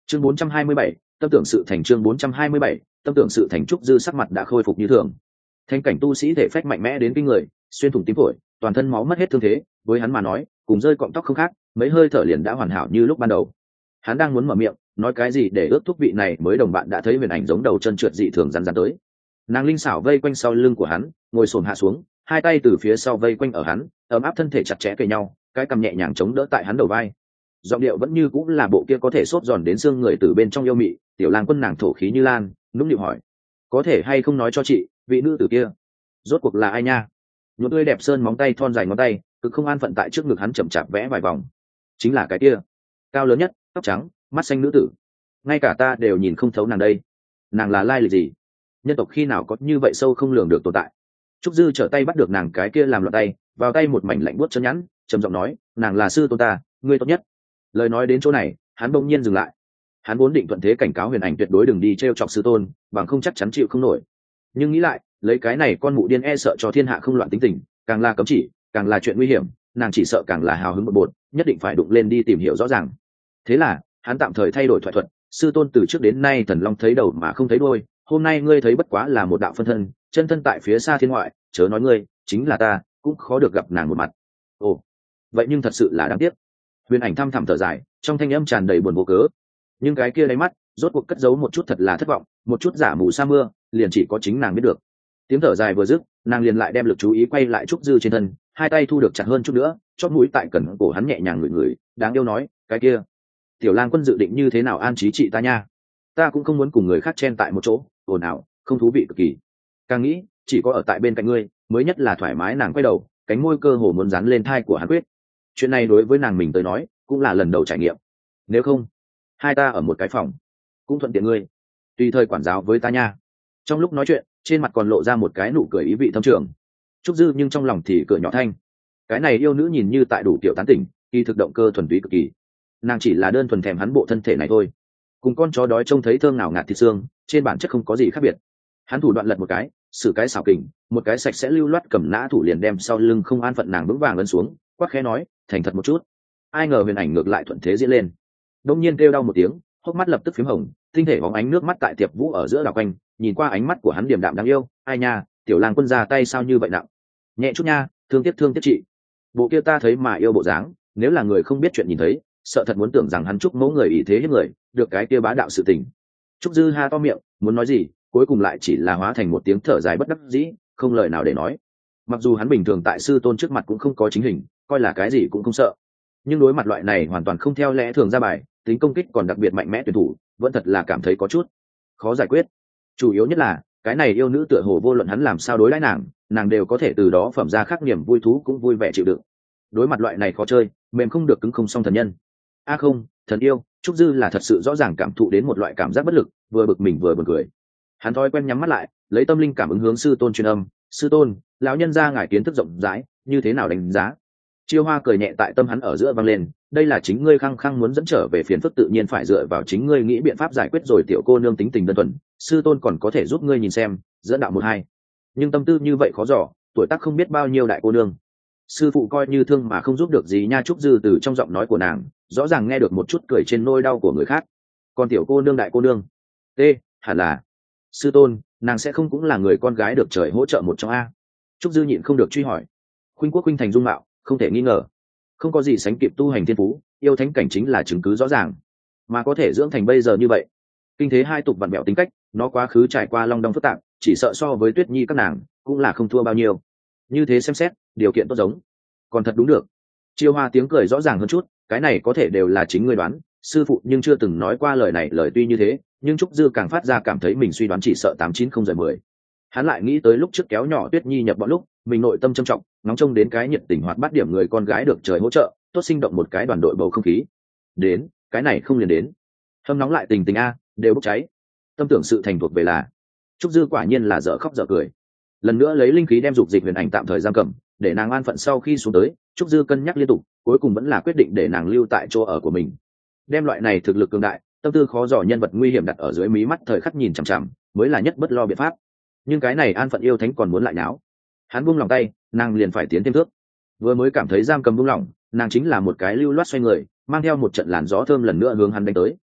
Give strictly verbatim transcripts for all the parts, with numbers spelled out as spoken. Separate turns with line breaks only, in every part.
chương bốn trăm hai mươi bảy, tâm tưởng sự thành chương bốn trăm hai mươi bảy, tâm tưởng sự thành. Trúc Dư sắc mặt đã khôi phục như thường. Thánh cảnh tu sĩ thể phách mạnh mẽ đến kinh người, xuyên thủng tim phổi, toàn thân máu mất hết thương thế, với hắn mà nói, cùng rơi cọng tóc không khác, mấy hơi thở liền đã hoàn hảo như lúc ban đầu. Hắn đang muốn mở miệng, nói cái gì để ước thúc vị này mới đồng bạn đã thấy huyền ảnh giống đầu chân trượt dị thường rắn rắn tới. Nàng linh xảo vây quanh sau lưng của hắn, ngồi xổm hạ xuống, hai tay từ phía sau vây quanh ở hắn, ấm áp thân thể chặt chẽ kề nhau, cái cằm nhẹ nhàng chống đỡ tại hắn đầu vai. Giọng điệu vẫn như cũng là bộ kia có thể xốp giòn đến xương người từ bên trong yêu mị. Tiểu Lang Quân nàng thổ khí như lan, nũng nịu hỏi: có thể hay không nói cho chị, vị nữ tử kia rốt cuộc là ai nha? Nhuộm tươi đẹp sơn móng tay thon dài ngón tay, cực không an phận tại trước ngực hắn chậm chạp vẽ vài vòng. Chính là cái kia, cao lớn nhất, tóc trắng, mắt xanh nữ tử. Ngay cả ta đều nhìn không thấu nàng đây. Nàng là lai lịch gì? Nhân tộc khi nào có như vậy sâu không lường được tồn tại? Trúc Dư trở tay bắt được nàng cái kia làm loạn tay, vào tay một mảnh lạnh buốt chân nhẵn, trầm giọng nói: nàng là sư tôn ta, ngươi tốt nhất. Lời nói đến chỗ này, hắn bỗng nhiên dừng lại. Hắn vốn định thuận thế cảnh cáo huyền ảnh tuyệt đối đừng đi t chọc sư tôn, bằng không chắc chắn chịu không nổi. Nhưng nghĩ lại, lấy cái này con mụ điên e sợ cho thiên hạ không loạn tính tình, càng là cấm chỉ, càng là chuyện nguy hiểm, nàng chỉ sợ càng là hào hứng một bột, nhất định phải đụng lên đi tìm hiểu rõ ràng. Thế là hắn tạm thời thay đổi thoại thuật: sư tôn từ trước đến nay thần long thấy đầu mà không thấy đuôi, hôm nay ngươi thấy bất quá là một đạo phân thân, chân thân tại phía xa thiên ngoại, chớ nói ngươi, chính là ta cũng khó được gặp nàng một mặt. Ồ, vậy nhưng thật sự là đáng tiếc. Huyền ảnh thăm thẳm thở dài, trong thanh âm tràn đầy buồn vô cớ. Nhưng cái kia đáy mắt rốt cuộc cất giấu một chút thật là thất vọng, một chút giả mù sa mưa, liền chỉ có chính nàng biết được. Tiếng thở dài vừa dứt, nàng liền lại đem lực chú ý quay lại Trúc Dư trên thân, hai tay thu được chặt hơn chút nữa, chót mũi tại cẩn cổ hắn nhẹ nhàng ngửi ngửi, đáng yêu nói: cái kia, Tiểu Lang Quân dự định như thế nào an trí chị ta nha? Ta cũng không muốn cùng người khác chen tại một chỗ, ồn ào, không thú vị cực kỳ. Càng nghĩ, chỉ có ở tại bên cạnh ngươi mới nhất là thoải mái. Nàng quay đầu, cánh môi cơ hồ muốn dán lên thai của hắn quyết. Chuyện này đối với nàng mình tới nói cũng là lần đầu trải nghiệm. Nếu không, hai ta ở một cái phòng, cũng thuận tiện ngươi tùy thời quản giáo với ta nha. Trong lúc nói chuyện, trên mặt còn lộ ra một cái nụ cười ý vị thâm trường. Trúc Dư nhưng trong lòng thì cười nhỏ thanh. Cái này yêu nữ nhìn như tại đủ tiểu tán tỉnh, kỳ thực động cơ thuần túy cực kỳ. Nàng chỉ là đơn thuần thèm hắn bộ thân thể này thôi, cùng con chó đói trông thấy thơm nào ngạt thịt xương, trên bản chất không có gì khác biệt. Hắn thủ đoạn lật một cái, xử cái xảo kình, một cái sạch sẽ lưu loát cầm nã thủ liền đem sau lưng không an phận nàng vững vàng ấn xuống, quát khẽ nói: thành thật một chút. Ai ngờ huyền ảnh ngược lại thuận thế diễn lên, đông nhiên kêu đau một tiếng, hốc mắt lập tức phím hồng, tinh thể bóng ánh nước mắt tại Tiệp Vũ ở giữa đảo quanh, nhìn qua ánh mắt của hắn điềm đạm đáng yêu. Ai nha, Tiểu Lang Quân ra tay sao như vậy nặng, nhẹ chút nha, thương tiếc thương tiếc chị. Bộ kia ta thấy mà yêu bộ dáng, nếu là người không biết chuyện nhìn thấy, sợ thật muốn tưởng rằng hắn Trúc mẫu người ý thế hiếp người, được cái kia bá đạo sự tình. Trúc Dư ha to miệng muốn nói gì, cuối cùng lại chỉ là hóa thành một tiếng thở dài bất đắc dĩ, không lời nào để nói. Mặc dù hắn bình thường tại sư tôn trước mặt cũng không có chính hình, coi là cái gì cũng không sợ, nhưng đối mặt loại này hoàn toàn không theo lẽ thường ra bài, tính công kích còn đặc biệt mạnh mẽ tuyển thủ, vẫn thật là cảm thấy có chút khó giải quyết. Chủ yếu nhất là cái này yêu nữ tựa hồ vô luận hắn làm sao đối đãi nàng, nàng đều có thể từ đó phẩm ra khác niềm vui thú cũng vui vẻ chịu đựng. Đối mặt loại này khó chơi, mềm không được cứng không xong thần nhân. A à không, thần yêu. Trúc Dư là thật sự rõ ràng cảm thụ đến một loại cảm giác bất lực, vừa bực mình vừa buồn cười. Hắn thói quen nhắm mắt lại, lấy tâm linh cảm ứng hướng sư tôn truyền âm: sư tôn, lão nhân gia ngài kiến thức rộng rãi, như thế nào đánh giá? Chiêu Hoa cười nhẹ tại tâm hắn ở giữa vang lên: đây là chính ngươi khăng khăng muốn dẫn trở về phiền phức, tự nhiên phải dựa vào chính ngươi nghĩ biện pháp giải quyết rồi. Tiểu cô nương tính tình đơn thuần, sư tôn còn có thể giúp ngươi nhìn xem, dẫn đạo một hai. Nhưng tâm tư như vậy khó dò, tuổi tác không biết bao nhiêu đại cô nương, sư phụ coi như thương mà không giúp được gì nha. Trúc Dư từ trong giọng nói của nàng rõ ràng nghe được một chút cười trên nỗi đau của người khác. Còn tiểu cô nương đại cô nương t hẳn là sư tôn, nàng sẽ không cũng là người con gái được trời hỗ trợ một trong a? Trúc Dư nhịn không được truy hỏi. Khuynh quốc khuynh thành dung mạo không thể nghi ngờ, không có gì sánh kịp tu hành thiên phú, yêu thánh cảnh chính là chứng cứ rõ ràng. Mà có thể dưỡng thành bây giờ như vậy, kinh thế hai tục vặn vẹo tính cách, nó quá khứ trải qua long đong phức tạp, chỉ sợ so với Tuyết Nhi các nàng cũng là không thua bao nhiêu. Như thế xem xét, điều kiện tốt giống còn thật đúng được. Chiêu Hoa tiếng cười rõ ràng hơn chút: cái này có thể đều là chính ngươi đoán, sư phụ nhưng chưa từng nói qua lời này. Lời tuy như thế, nhưng Trúc Dư càng phát ra cảm thấy mình suy đoán chỉ sợ tám chín không rời mười. Hắn lại nghĩ tới lúc trước kéo nhỏ Tuyết Nhi nhập bọn lúc, mình nội tâm trầm trọng, ngóng trông đến cái nhiệt tình hoạt bát điểm người con gái được trời hỗ trợ, tốt sinh động một cái đoàn đội bầu không khí. Đến, cái này không liền đến. Hâm nóng lại tình tình a, đều bốc cháy. Tâm tưởng sự thành thuộc về là. Trúc Dư quả nhiên là dở khóc dở cười. Lần nữa lấy linh khí đem dục dịch huyền ảnh tạm thời giam cầm, để nàng an phận. Sau khi xuống tới, Trúc Dư cân nhắc liên tục, cuối cùng vẫn là quyết định để nàng lưu tại chỗ ở của mình. Đem loại này thực lực cường đại, tâm tư khó dò nhân vật nguy hiểm đặt ở dưới mí mắt thời khắc nhìn chằm chằm, mới là nhất bất lo biện pháp. Nhưng cái này an phận yêu thánh còn muốn lại náo. Hắn buông lòng tay, nàng liền phải tiến thêm thước. Vừa mới cảm thấy giam cầm buông lỏng, nàng chính là một cái lưu loát xoay người, mang theo một trận làn gió thơm lần nữa hướng hắn đánh tới.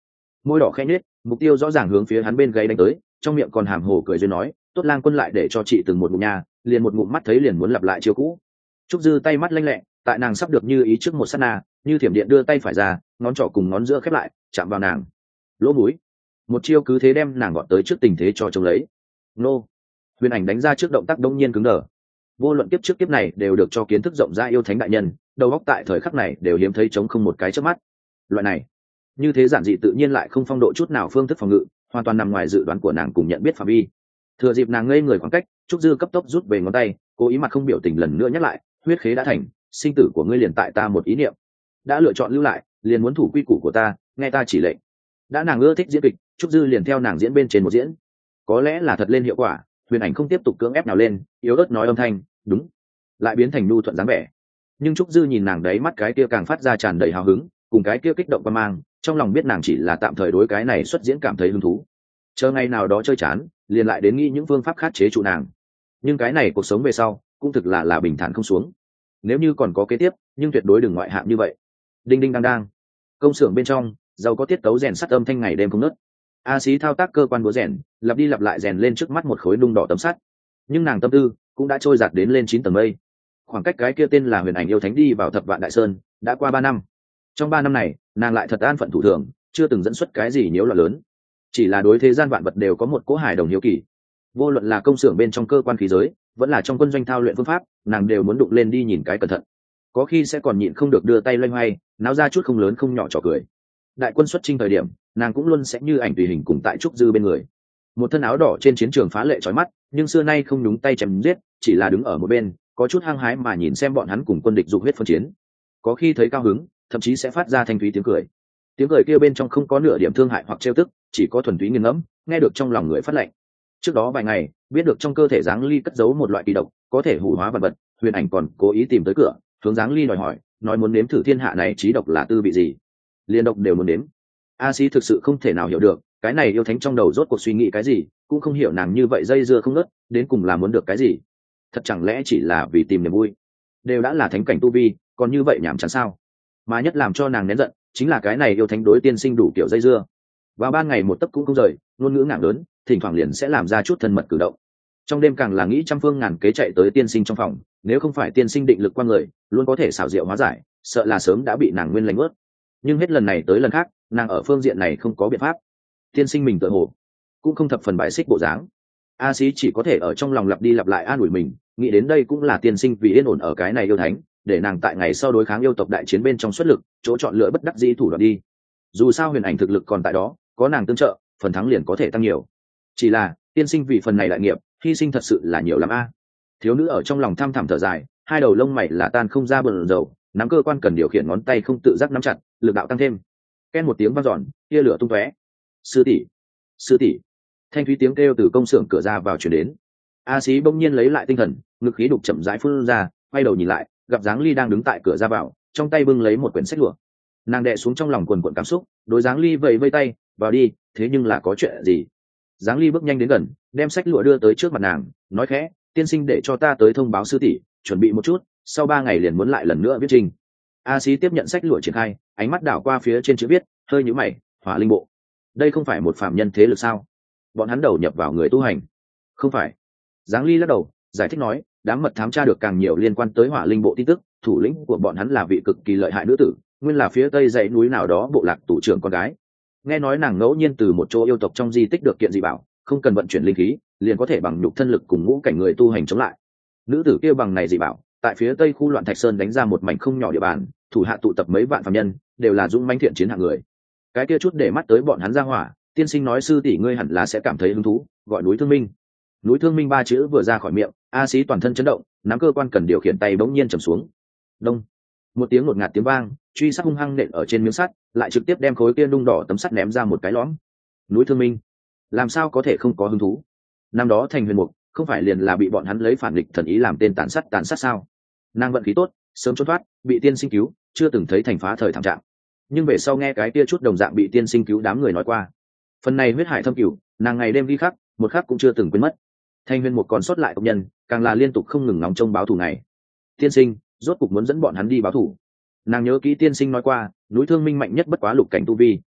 môi đỏ khẽ nhếch, mục tiêu rõ ràng hướng phía hắn bên gáy đánh tới, trong miệng còn hàm hồ cười duyên nói, tốt lang quân lại để cho chị từng một ngụm nhà, liền một ngụm mắt thấy liền muốn lặp lại chiêu cũ. Trúc Dư tay mắt lanh lẹ, tại nàng sắp được như ý trước một sát na, như thiểm điện đưa tay phải ra, ngón trỏ cùng ngón giữa khép lại, chạm vào nàng lỗ mũi, một chiêu cứ thế đem nàng gọn tới trước tình thế cho chống lấy. Nô, huyền ảnh đánh ra trước động tác đông nhiên cứng đờ. Vô luận tiếp trước tiếp này đều được cho kiến thức rộng rãi yêu thánh đại nhân, đầu óc tại thời khắc này đều hiếm thấy trống không một cái chớp mắt. Loại này như thế giản dị tự nhiên lại không phong độ chút nào phương thức phòng ngự, hoàn toàn nằm ngoài dự đoán của nàng cùng nhận biết phạm vi. Thừa dịp nàng ngây người khoảng cách, Trúc Dư cấp tốc rút về ngón tay, cố ý mặt không biểu tình lần nữa nhắc lại, huyết khế đã thành, sinh tử của ngươi liền tại ta một ý niệm, đã lựa chọn lưu lại liền muốn thủ quy củ của ta, nghe ta chỉ lệnh. Đã nàng ưa thích diễn kịch, Trúc Dư liền theo nàng diễn bên trên một diễn. Có lẽ là thật lên hiệu quả, huyền ảnh không tiếp tục cưỡng ép nào lên, yếu ớt nói âm thanh đúng, lại biến thành nhu thuận dáng vẻ. Nhưng Trúc Dư nhìn nàng đấy mắt cái kia càng phát ra tràn đầy hào hứng, cùng cái kia kích động qua mang, trong lòng biết nàng chỉ là tạm thời đối cái này xuất diễn cảm thấy hứng thú, chờ ngày nào đó chơi chán liền lại đến nghĩ những phương pháp khác chế trụ nàng. Nhưng cái này cuộc sống về sau cũng thực là là bình thản không xuống, nếu như còn có kế tiếp nhưng tuyệt đối đừng ngoại hạng như vậy. Đinh đinh đang đang, công xưởng bên trong giàu có tiết tấu rèn sắt âm thanh ngày đêm không nớt. A Xí thao tác cơ quan búa rèn, lặp đi lặp lại rèn lên trước mắt một khối nung đỏ tấm sắt, nhưng nàng tâm tư cũng đã trôi giạt đến lên chín tầng mây. Khoảng cách cái kia tên là huyền ảnh yêu thánh đi vào thập vạn đại sơn đã qua ba năm. Trong ba năm này nàng lại thật an phận thủ thường, chưa từng dẫn xuất cái gì nhiễu loạn lớn, chỉ là đối thế gian vạn vật đều có một cỗ hài đồng hiếu kỳ. Vô luận là công xưởng bên trong cơ quan khí giới, vẫn là trong quân doanh thao luyện phương pháp, nàng đều muốn đụng lên đi nhìn cái cẩn thận, có khi sẽ còn nhịn không được đưa tay loay hoay, náo ra chút không lớn không nhỏ trò cười. Đại quân xuất chinh thời điểm nàng cũng luôn sẽ như ảnh tùy hình cùng tại Trúc Dư bên người, một thân áo đỏ trên chiến trường phá lệ trói mắt, nhưng xưa nay không nhúng tay chém giết, chỉ là đứng ở một bên có chút hăng hái mà nhìn xem bọn hắn cùng quân địch dục huyết phân chiến. Có khi thấy cao hứng, thậm chí sẽ phát ra thanh thúy tiếng cười. Tiếng cười kia bên trong không có nửa điểm thương hại hoặc trêu tức, chỉ có thuần túy nghiền ngẫm, nghe được trong lòng người phát lạnh. Trước đó vài ngày biết được trong cơ thể Giáng Ly cất giấu một loại kỳ độc có thể hủ hóa vật vật, huyền ảnh còn cố ý tìm tới cửa hướng Giáng Ly đòi hỏi, nói muốn nếm thử thiên hạ này trí độc là tư vị gì, liên độc đều muốn nếm. A Xí thực sự không thể nào hiểu được cái này yêu thánh trong đầu rốt cuộc suy nghĩ cái gì, cũng không hiểu nàng như vậy dây dưa không ngớt đến cùng là muốn được cái gì. Thật chẳng lẽ chỉ là vì tìm niềm vui? Đều đã là thánh cảnh tu vi còn như vậy nhảm chán sao? Mà nhất làm cho nàng nén giận chính là cái này yêu thánh đối tiên sinh đủ kiểu dây dưa, vào ban ngày một tấc cũng không rời, ngôn ngữ ngạc lớn, thỉnh thoảng liền sẽ làm ra chút thân mật cử động. Trong đêm càng là nghĩ trăm phương ngàn kế chạy tới tiên sinh trong phòng, nếu không phải tiên sinh định lực qua người luôn có thể xảo diệu hóa giải, sợ là sớm đã bị nàng nguyên lành ướt. Nhưng hết lần này tới lần khác nàng ở phương diện này không có biện pháp. Tiên sinh mình tự hồ cũng không thập phần bài xích bộ dáng. A Xí chỉ có thể ở trong lòng lặp đi lặp lại an ủi mình, nghĩ đến đây cũng là tiên sinh vì yên ổn ở cái này yêu thánh, để nàng tại ngày sau đối kháng yêu tộc đại chiến bên trong xuất lực, chỗ chọn lựa bất đắc dĩ thủ đoạn đi. Dù sao huyền ảnh thực lực còn tại đó, có nàng tương trợ phần thắng liền có thể tăng nhiều. Chỉ là tiên sinh vì phần này đại nghiệp hy sinh thật sự là nhiều lắm a. Thiếu nữ ở trong lòng thăm thẳm thở dài, hai đầu lông mày là tan không ra bờn dầu, nắm cơ quan cần điều khiển ngón tay không tự giác nắm chặt, lực đạo tăng thêm. Ken một tiếng vang dọn, tia lửa tung tóe. Sư tỷ, sư tỷ, thanh thúy tiếng kêu từ công xưởng cửa ra vào truyền đến. A Xí bỗng nhiên lấy lại tinh thần, ngực khí đục chậm rãi phun ra, quay đầu nhìn lại, gặp Giáng Ly đang đứng tại cửa ra vào, trong tay bưng lấy một quyển sách lụa. Nàng đè xuống trong lòng quần quần cảm xúc, đối Giáng Ly vẫy vẫy tay, vào đi. Thế nhưng là có chuyện gì? Giáng Ly bước nhanh đến gần, đem sách lụa đưa tới trước mặt nàng, nói khẽ, tiên sinh để cho ta tới thông báo sư tỷ, chuẩn bị một chút, sau ba ngày liền muốn lại lần nữa viết trình. A Xí tiếp nhận sách lụa triển khai, ánh mắt đảo qua phía trên chữ viết, hơi nhíu mày, Hỏa Linh Bộ, đây không phải một phạm nhân thế lực sao? Bọn hắn đầu nhập vào người tu hành? Không phải. Giáng Ly lắc đầu, giải thích nói, đám mật thám tra được càng nhiều liên quan tới Hỏa Linh Bộ tin tức, thủ lĩnh của bọn hắn là vị cực kỳ lợi hại nữ tử, nguyên là phía tây dãy núi nào đó bộ lạc tù trưởng con gái. Nghe nói nàng ngẫu nhiên từ một chỗ yêu tộc trong di tích được kiện dị bảo, không cần vận chuyển linh khí liền có thể bằng nhục thân lực cùng ngũ cảnh người tu hành chống lại. Nữ tử kia bằng này dị bảo tại phía tây khu loạn thạch sơn đánh ra một mảnh không nhỏ địa bàn, thủ hạ tụ tập mấy vạn phàm nhân, đều là dũng mãnh thiện chiến hạng người. Cái kia chút để mắt tới bọn hắn ra hỏa, tiên sinh nói sư tỷ ngươi hẳn là sẽ cảm thấy hứng thú, gọi núi thương minh. Núi thương minh ba chữ vừa ra khỏi miệng, A Xí toàn thân chấn động, nắm cơ quan cần điều khiển tay bỗng nhiên trầm xuống. Đông, một tiếng ngột ngạt tiếng vang, truy sát hung hăng nện ở trên miếng sắt, lại trực tiếp đem khối kia nung đỏ tấm sắt ném ra một cái lõm. Núi thương minh làm sao có thể không có hứng thú? Năm đó thành huyền mục không phải liền là bị bọn hắn lấy phản địch thần ý làm tên tàn sát tàn sát sao? Nàng vận khí tốt, sớm trốn thoát, bị tiên sinh cứu, chưa từng thấy thành phá thời thảm trạng. Nhưng về sau nghe cái kia chút đồng dạng bị tiên sinh cứu đám người nói qua, phần này huyết hải thâm cửu, nàng ngày đêm ghi khắc, một khắc cũng chưa từng quên mất. Thành huyền mục còn sót lại tộc nhân, càng là liên tục không ngừng nóng trông báo thù này. Tiên sinh rốt cục muốn dẫn bọn hắn đi báo thù. Nàng nhớ kỹ tiên sinh nói qua, núi thương minh mạnh nhất bất quá lục cảnh tu vi,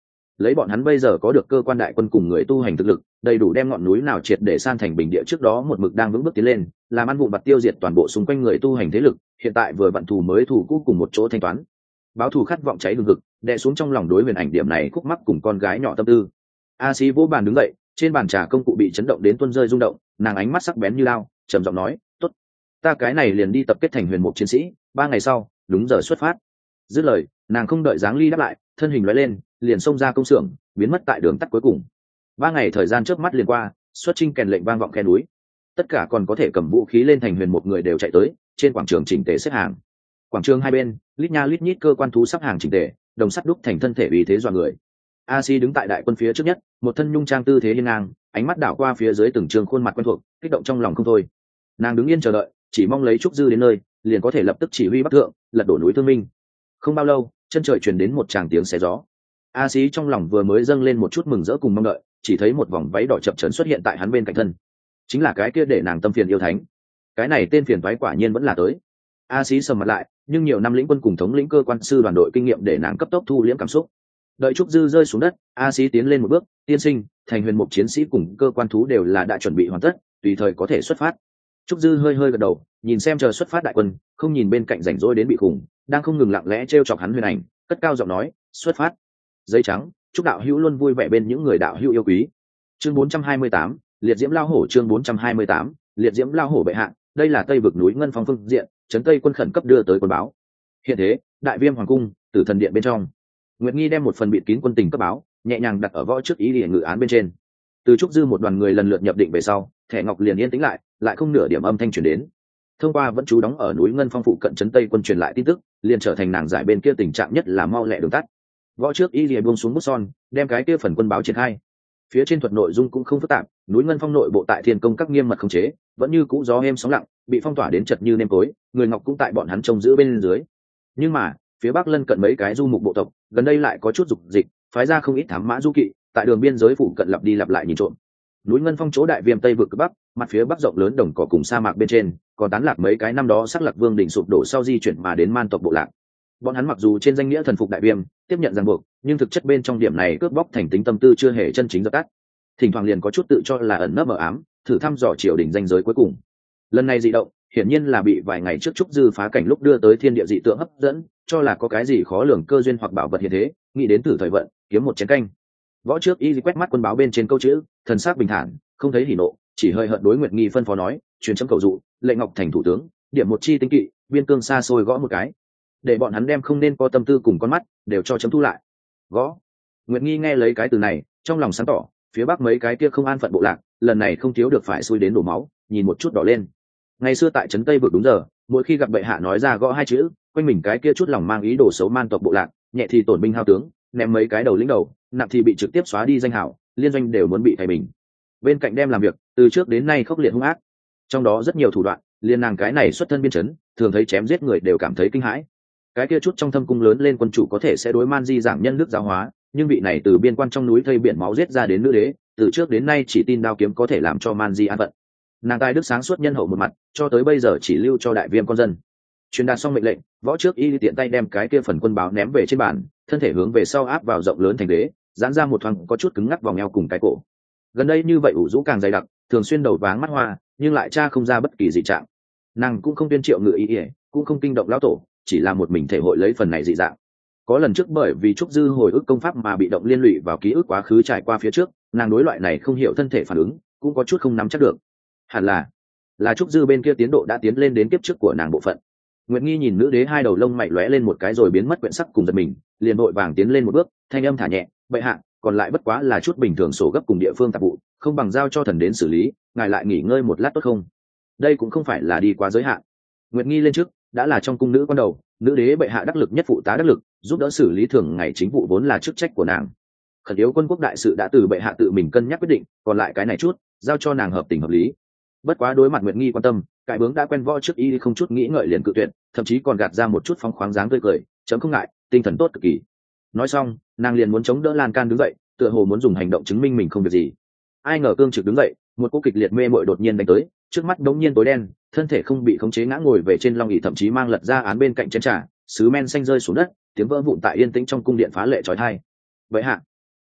lấy bọn hắn bây giờ có được cơ quan đại quân cùng người tu hành thực lực đầy đủ đem ngọn núi nào triệt để san thành bình địa, trước đó một mực đang vững bước tiến lên làm ăn vụn vặt tiêu diệt toàn bộ xung quanh người tu hành thế lực, hiện tại vừa vặn thù mới thù cũ cùng một chỗ thanh toán. Báo thù khát vọng cháy hừng hực đè xuống trong lòng đối huyền ảnh điểm này khúc mắc cùng con gái nhỏ tâm tư. A Xí vỗ bàn đứng dậy, trên bàn trà công cụ bị chấn động đến tuôn rơi rung động, nàng ánh mắt sắc bén như lao trầm giọng nói, tốt, ta cái này liền đi tập kết thành huyền mục chiến sĩ, ba ngày sau đúng giờ xuất phát. Dứt lời nàng không đợi Giáng Ly đáp lại, thân hình lóe lên liền xông ra công xưởng, biến mất tại đường tắt cuối cùng. Ba ngày thời gian trước mắt liền qua, xuất chinh kèn lệnh vang vọng khe núi, tất cả còn có thể cầm vũ khí lên thành huyền một người đều chạy tới trên quảng trường chỉnh tề xếp hàng. Quảng trường hai bên lít nha lít nhít cơ quan thú sắp hàng chỉnh tề, đồng sắt đúc thành thân thể vì thế dọa người. A Si đứng tại đại quân phía trước nhất, một thân nhung trang tư thế hiên ngang, ánh mắt đảo qua phía dưới từng trường khuôn mặt quen thuộc, kích động trong lòng không thôi. Nàng đứng yên chờ đợi, chỉ mong lấy Trúc Dư đến nơi liền có thể lập tức chỉ huy bắc thượng lật đổ núi Thương Minh. Không bao lâu chân trời truyền đến một tràng tiếng xé gió. A Xí trong lòng vừa mới dâng lên một chút mừng rỡ cùng mong đợi, chỉ thấy một vòng váy đỏ chập chờn xuất hiện tại hắn bên cạnh thân, chính là cái kia để nàng tâm phiền yêu thánh. Cái này tên phiền toái quả nhiên vẫn là tới. A Xí sầm mặt lại, nhưng nhiều năm lĩnh quân cùng thống lĩnh cơ quan sư đoàn đội kinh nghiệm để nàng cấp tốc thu liễm cảm xúc. Đợi Trúc Dư rơi xuống đất, A Xí tiến lên một bước, tiên sinh, thành huyền mục chiến sĩ cùng cơ quan thú đều là đã chuẩn bị hoàn tất, tùy thời có thể xuất phát. Trúc Dư hơi hơi gật đầu, nhìn xem chờ xuất phát đại quân, không nhìn bên cạnh rảnh rỗi đến bị khủng, đang không ngừng lặng lẽ trêu chọc hắn huyền ảnh, cất cao giọng nói, xuất phát. Giấy trắng, chúc đạo hữu luôn vui vẻ bên những người đạo hữu yêu quý. Chương bốn trăm hai mươi tám, liệt diễm lao hổ. Chương bốn trăm hai mươi tám, liệt diễm lao hổ bệ hạ, đây là Tây vực núi Ngân Phong phương diện, trấn Tây quân khẩn cấp đưa tới quân báo. Hiện thế, đại viêm hoàng cung, tử thần điện bên trong, Nguyệt Nghi đem một phần bịt kín quân tình cấp báo, nhẹ nhàng đặt ở võ trước ý địa ngự án bên trên. Từ Trúc Dư một đoàn người lần lượt nhập định về sau, thẻ ngọc liền yên tĩnh lại, lại không nửa điểm âm thanh truyền đến. Thông qua vẫn trú đóng ở núi Ngân Phong phụ cận trấn Tây quân truyền lại tin tức, liền trở thành nàng giải bên kia tình trạng nhất là mau lẹ đường tắt. Võ trước y lìa buông xuống bút son, đem cái kia phần quân báo triển khai. Phía trên thuật nội dung cũng không phức tạp, núi Ngân Phong nội bộ tại Thiên Công các nghiêm mật khống chế, vẫn như cũ gió êm sóng lặng, bị phong tỏa đến chật như nêm tối, người ngọc cũng tại bọn hắn trông giữ bên dưới. Nhưng mà phía bắc lân cận mấy cái du mục bộ tộc gần đây lại có chút dục dịch, phái ra không ít thám mã du kỵ tại đường biên giới phủ cận lặp đi lặp lại nhìn trộm. Núi Ngân Phong chỗ đại viêm tây vực bắc, mặt phía bắc rộng lớn đồng cỏ cùng sa mạc bên trên, còn tán lạc mấy cái năm đó sắc lạc vương đỉnh sụp đổ sau di chuyển mà đến man tộc bộ lạc. Bọn hắn mặc dù trên danh nghĩa thần phục đại viêm, tiếp nhận ràng buộc, nhưng thực chất bên trong điểm này cướp bóc thành tính tâm tư chưa hề chân chính dập tắt. Thỉnh thoảng liền có chút tự cho là ẩn nấp mờ ám, thử thăm dò triều đình danh giới cuối cùng. Lần này dị động, hiển nhiên là bị vài ngày trước Trúc Dư phá cảnh lúc đưa tới thiên địa dị tượng hấp dẫn, cho là có cái gì khó lường cơ duyên hoặc bảo vật hiện thế, nghĩ đến thử thời vận, kiếm một chén canh. Võ trước y quét mắt quân báo bên trên câu chữ, thần sắc bình thản, không thấy hỉ nộ, chỉ hơi hận đối Nguyệt Nghi phân phó nói, truyền chấm cầu dụ, lệnh Ngọc thành thủ tướng, điểm một chi tinh kỵ, biên cương xa xôi gõ một cái, để bọn hắn đem không nên có tâm tư cùng con mắt đều cho chấm thu lại. Gõ. Nguyệt Nghi nghe lấy cái từ này, trong lòng sáng tỏ, phía bắc mấy cái kia không an phận bộ lạc, lần này không thiếu được phải xui đến đổ máu, nhìn một chút đỏ lên. Ngày xưa tại trấn Tây vực đúng giờ, mỗi khi gặp bệ hạ nói ra gõ hai chữ, quanh mình cái kia chút lòng mang ý đồ xấu man tộc bộ lạc, nhẹ thì tổn binh hao tướng, ném mấy cái đầu lĩnh đầu, nặng thì bị trực tiếp xóa đi danh hảo, liên doanh đều muốn bị thay mình. Bên cạnh đem làm việc, từ trước đến nay khốc liệt hung ác, trong đó rất nhiều thủ đoạn, liên nàng cái này xuất thân biên chấn, thường thấy chém giết người đều cảm thấy kinh hãi. Cái kia chút trong thâm cung lớn lên quân chủ có thể sẽ đối man di giảng nhân đức giáo hóa, nhưng vị này từ biên quan trong núi thây biển máu giết ra đến nữ đế, từ trước đến nay chỉ tin đao kiếm có thể làm cho man di an phận. Nàng tài đức sáng suốt nhân hậu một mặt, cho tới bây giờ chỉ lưu cho đại viêm con dân. Truyền đạt xong mệnh lệnh, võ trước y tiện tay đem cái kia phần quân báo ném về trên bàn, thân thể hướng về sau áp vào rộng lớn thành ghế, giãn ra một thoáng có chút cứng ngắc vòng eo cùng cái cổ. Gần đây như vậy ủ rũ càng dày đặc, thường xuyên đầu váng mắt hoa, nhưng lại tra không ra bất kỳ dị trạng. Nàng cũng không tuyên triệu ngự ý ỉa, cũng không kinh động lão tổ, chỉ là một mình thể hội lấy phần này dị dạng. Có lần trước bởi vì Trúc Dư hồi ức công pháp mà bị động liên lụy vào ký ức quá khứ trải qua phía trước, nàng đối loại này không hiểu thân thể phản ứng, cũng có chút không nắm chắc được. Hẳn là là Trúc Dư bên kia tiến độ đã tiến lên đến kiếp trước của nàng bộ phận. Nguyệt Nghi nhìn nữ đế hai đầu lông mày lóe lên một cái rồi biến mất quyển sắc cùng giật mình, liền vội vàng tiến lên một bước, thanh âm thả nhẹ, bệ hạ, còn lại bất quá là chút bình thường sổ gấp cùng địa phương tạp vụ, không bằng giao cho thần đến xử lý, ngài lại nghỉ ngơi một lát tốt không? Đây cũng không phải là đi quá giới hạn. Nguyệt Nghi lên trước, đã là trong cung nữ con đầu, nữ đế bệ hạ đắc lực nhất phụ tá đắc lực, giúp đỡ xử lý thường ngày chính vụ vốn là chức trách của nàng. Khẩn yếu quân quốc đại sự đã từ bệ hạ tự mình cân nhắc quyết định, còn lại cái này chút, giao cho nàng hợp tình hợp lý. Bất quá đối mặt Nguyệt Nghi quan tâm, cải bướng đã quen võ trước y không chút nghĩ ngợi liền cự tuyệt, thậm chí còn gạt ra một chút phóng khoáng dáng tươi cười, chấm không ngại, tinh thần tốt cực kỳ. Nói xong, nàng liền muốn chống đỡ lan can đứng dậy, tựa hồ muốn dùng hành động chứng minh mình không việc gì. Ai ngờ cương trực đứng dậy, một cú kịch liệt mê mội đột nhiên đánh tới, trước mắt đống nhiên tối đen, thân thể không bị khống chế ngã ngồi về trên long ỷ, thậm chí mang lật ra án bên cạnh chén trà, sứ men xanh rơi xuống đất, tiếng vỡ vụn tại yên tĩnh trong cung điện phá lệ chói tai. Vậy hạ,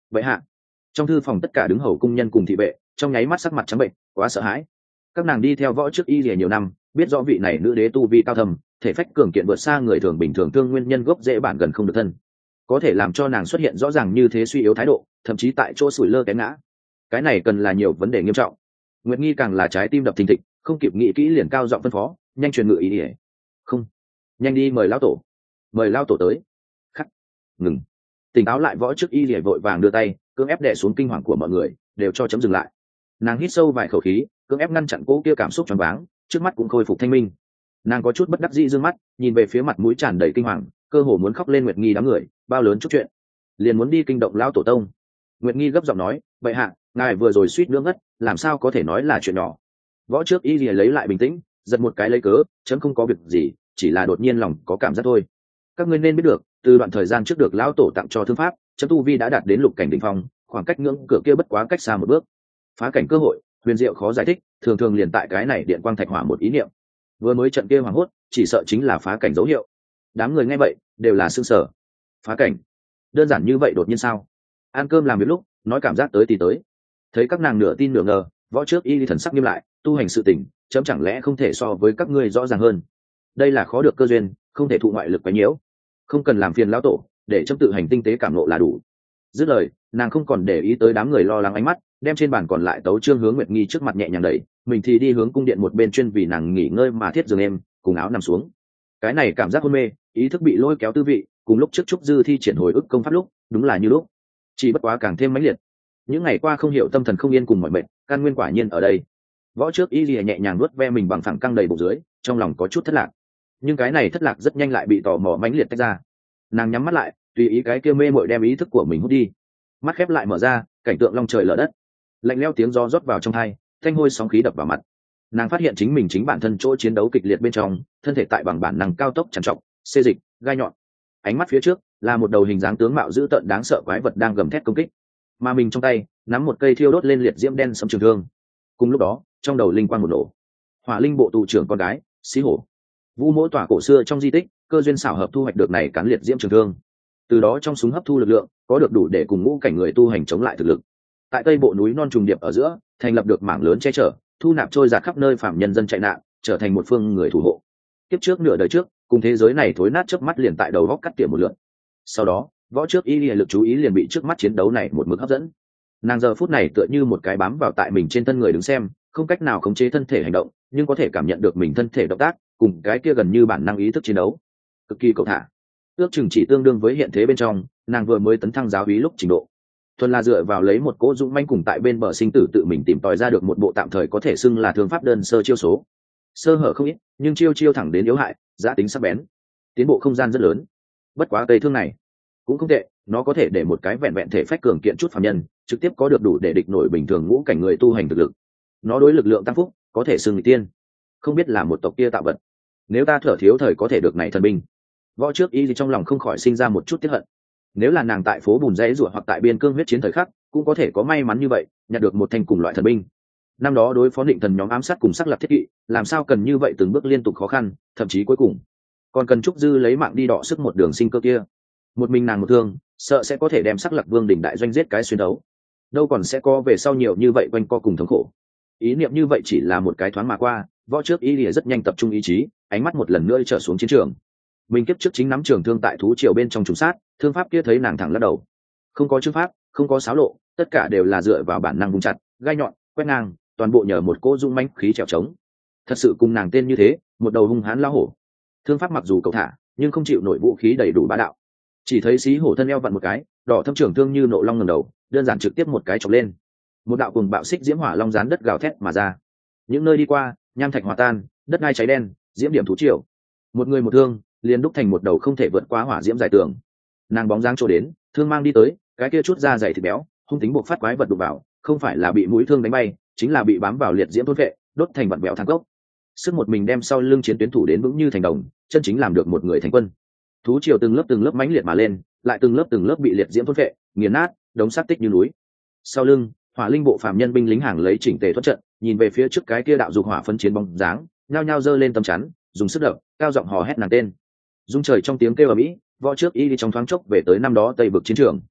vậy hạ. Trong thư phòng tất cả đứng hầu cung nhân cùng thị vệ trong nháy mắt sắc mặt trắng bệnh, quá sợ hãi. Các nàng đi theo võ trước y lìa nhiều năm, biết rõ vị này nữ đế tu vi cao thầm, thể phách cường kiện vượt xa người thường bình thường, thương nguyên nhân gốc dễ bản gần không được thân, có thể làm cho nàng xuất hiện rõ ràng như thế suy yếu thái độ, thậm chí tại chỗ sủi lơ té ngã. Cái này cần là nhiều vấn đề nghiêm trọng. Nguyệt Nghi càng là trái tim đập thình thịch, không kịp nghĩ kỹ liền cao giọng phân phó, nhanh truyền ngự ý ỉa. Không, nhanh đi mời lão tổ, mời lão tổ tới. Khắc, ngừng. Tỉnh táo lại võ trước y ỉa vội vàng đưa tay cưỡng ép đè xuống kinh hoàng của mọi người, đều cho chấm dừng lại. Nàng hít sâu vài khẩu khí, cưỡng ép ngăn chặn cố kia cảm xúc choáng váng, trước mắt cũng khôi phục thanh minh. Nàng có chút bất đắc dĩ dương mắt nhìn về phía mặt mũi tràn đầy kinh hoàng, cơ hồ muốn khóc lên Nguyệt Nghi đám người, bao lớn chút chuyện liền muốn đi kinh động lão tổ tông. Nguyệt Nghi gấp giọng nói, vậy hạ, ngài vừa rồi suýt nữa ngất, làm sao có thể nói là chuyện nhỏ. Võ trước y lìa lấy lại bình tĩnh, giật một cái lấy cớ, chấm không có việc gì, chỉ là đột nhiên lòng có cảm giác thôi. Các ngươi nên biết được, từ đoạn thời gian trước được lão tổ tặng cho thương pháp, chấm tu vi đã đạt đến lục cảnh đỉnh phong, khoảng cách ngưỡng cửa kia bất quá cách xa một bước. Phá cảnh cơ hội huyền diệu khó giải thích, thường thường liền tại cái này điện quang thạch hỏa một ý niệm. Vừa mới trận kia hoảng hốt, chỉ sợ chính là phá cảnh dấu hiệu. Đám người nghe vậy đều là sương sở. Phá cảnh đơn giản như vậy đột nhiên sao? Ăn cơm làm việc lúc nói cảm giác tới thì tới. Thấy các nàng nửa tin nửa ngờ, võ trước y thần sắc nghiêm lại, tu hành sự tình chấm chẳng lẽ không thể so với các ngươi rõ ràng hơn. Đây là khó được cơ duyên, không thể thụ ngoại lực quấy nhiễu, không cần làm phiền lão tổ, để chấm tự hành tinh tế cảm nộ là đủ. Dứt lời, nàng không còn để ý tới đám người lo lắng ánh mắt, đem trên bàn còn lại tấu chương hướng Nguyệt Nghi trước mặt nhẹ nhàng đẩy, mình thì đi hướng cung điện một bên chuyên vì nàng nghỉ ngơi mà thiết giường em cùng áo nằm xuống. Cái này cảm giác hôn mê, ý thức bị lôi kéo tư vị, cùng lúc trước Trúc Dư thi triển hồi ức công pháp lúc đúng là như lúc, chỉ bất quá càng thêm mãnh liệt. Những ngày qua không hiểu tâm thần không yên cùng mọi mệnh, căn nguyên quả nhiên ở đây. Võ trước y lìa nhẹ nhàng nuốt ve mình bằng phẳng căng đầy bụng dưới, trong lòng có chút thất lạc, nhưng cái này thất lạc rất nhanh lại bị tò mò mãnh liệt tách ra. Nàng nhắm mắt lại, tùy ý cái kia mê mội đem ý thức của mình hút đi. Mắt khép lại mở ra, cảnh tượng long trời lở đất, lạnh lẽo tiếng gió rót vào trong tai, thanh hôi sóng khí đập vào mặt. Nàng phát hiện chính mình chính bản thân chỗ chiến đấu kịch liệt bên trong, thân thể tại bằng bản năng cao tốc trằn trọc, xê dịch, gai nhọn. Ánh mắt phía trước là một đầu hình dáng tướng mạo dữ tợn đáng sợ quái vật đang gầm thét công kích, mà mình trong tay nắm một cây thiêu đốt lên liệt diễm đen sẫm trường thương. Cùng lúc đó, trong đầu linh quang một nổ. Hỏa linh bộ tù trưởng con gái, Xí Hổ. Vu Mỗ tỏa cổ xưa trong di tích, cơ duyên xảo hợp thu hoạch được này cán liệt diễm trường thương. Từ đó trong súng hấp thu lực lượng, có được đủ để cùng ngũ cảnh người tu hành chống lại thực lực. Tại tây bộ núi non trùng điệp ở giữa, thành lập được mảng lớn che chở, thu nạp trôi dạt khắp nơi phạm nhân dân chạy nạn, trở thành một phương người thủ hộ. Tiếp trước nửa đời trước, cùng thế giới này thối nát chớp mắt liền tại đầu góc cắt tỉa một lượt. Sau đó, võ trước y lìa lực chú ý liền bị trước mắt chiến đấu này một mực hấp dẫn. Nàng giờ phút này tựa như một cái bám vào tại mình trên thân người đứng xem, không cách nào khống chế thân thể hành động, nhưng có thể cảm nhận được mình thân thể động tác, cùng cái kia gần như bản năng ý thức chiến đấu, cực kỳ cẩu thả. Ước chừng chỉ tương đương với hiện thế bên trong, nàng vừa mới tấn thăng giáo úy lúc trình độ. Thuần là dựa vào lấy một cỗ dũng manh cùng tại bên bờ sinh tử tự mình tìm tòi ra được một bộ tạm thời có thể xưng là thương pháp đơn sơ chiêu số. Sơ hở không ít, nhưng chiêu chiêu thẳng đến yếu hại, giá tính sắc bén, tiến bộ không gian rất lớn. Bất quá cây thương này cũng không tệ, nó có thể để một cái vẹn vẹn thể phách cường kiện chút phàm nhân trực tiếp có được đủ để địch nổi bình thường ngũ cảnh người tu hành thực lực. Nó đối lực lượng tăng phúc có thể xưng người tiên, không biết là một tộc kia tạo vật. Nếu ta thở thiếu thời có thể được này thần binh. Võ trước y gì trong lòng không khỏi sinh ra một chút tiếc hận. Nếu là nàng tại phố bùn dãy rủa hoặc tại biên cương huyết chiến thời khắc, cũng có thể có may mắn như vậy, nhặt được một thanh cùng loại thần binh. Năm đó đối phó định thần nhóm ám sát cùng sắc lập thiết kỵ, làm sao cần như vậy từng bước liên tục khó khăn, thậm chí cuối cùng còn cần Trúc Dư lấy mạng đi đọ sức một đường sinh cơ kia. Một mình nàng một thương, sợ sẽ có thể đem sắc lập vương đỉnh đại doanh giết cái xuyên đấu. Đâu còn sẽ có về sau nhiều như vậy quanh co cùng thống khổ. Ý niệm như vậy chỉ là một cái thoáng mà qua, võ trước y lìa rất nhanh tập trung ý chí, ánh mắt một lần nữa trở xuống chiến trường. Mình kiếp trước chính nắm trường thương tại thú triều bên trong trùng sát, thương pháp kia thấy nàng thẳng lắc đầu. Không có chữ pháp, không có xáo lộ, tất cả đều là dựa vào bản năng vùng chặt, gai nhọn, quét ngang, toàn bộ nhờ một cỗ dung mãnh khí trèo trống. Thật sự cùng nàng tên như thế, một đầu hung hãn lao hổ. Thương pháp mặc dù cậu thả, nhưng không chịu nổi vũ khí đầy đủ bá đạo. Chỉ thấy Xí Hổ thân eo vặn một cái, đỏ thâm trường thương như nộ long ngẩng đầu, đơn giản trực tiếp một cái chọc lên. Một đạo cùng bạo xích diễm hỏa long rán đất gào thét mà ra. Những nơi đi qua, nham thạch hòa tan, đất đai cháy đen, diễm điểm thú triều. Một người một thương, liền đúc thành một đầu không thể vượt qua hỏa diễm dài tường. Nàng bóng dáng trôi đến, thương mang đi tới, cái kia chút da dày thịt béo, hung tính buộc phát quái vật đụng vào, không phải là bị mũi thương đánh bay, chính là bị bám vào liệt diễm thôn vệ, đốt thành vật bèo thang cốc. Sức một mình đem sau lưng chiến tuyến thủ đến vững như thành đồng, chân chính làm được một người thành quân. Thú triều từng lớp từng lớp mãnh liệt mà lên, lại từng lớp từng lớp bị liệt diễm thôn vệ, nghiền nát, đống xác tích như núi. Sau lưng, hỏa linh bộ phàm nhân binh lính hàng lấy chỉnh tề thoát trận, nhìn về phía trước cái kia đạo dục hỏa phân chiến bóng dáng, nhao nhao giơ lên tấm chắn, dùng sức đập, cao giọng hò hét nàng tên. Dung trời trong tiếng kêu ầm ĩ, võ trước y đi trong thoáng chốc về tới năm đó tây vực chiến trường.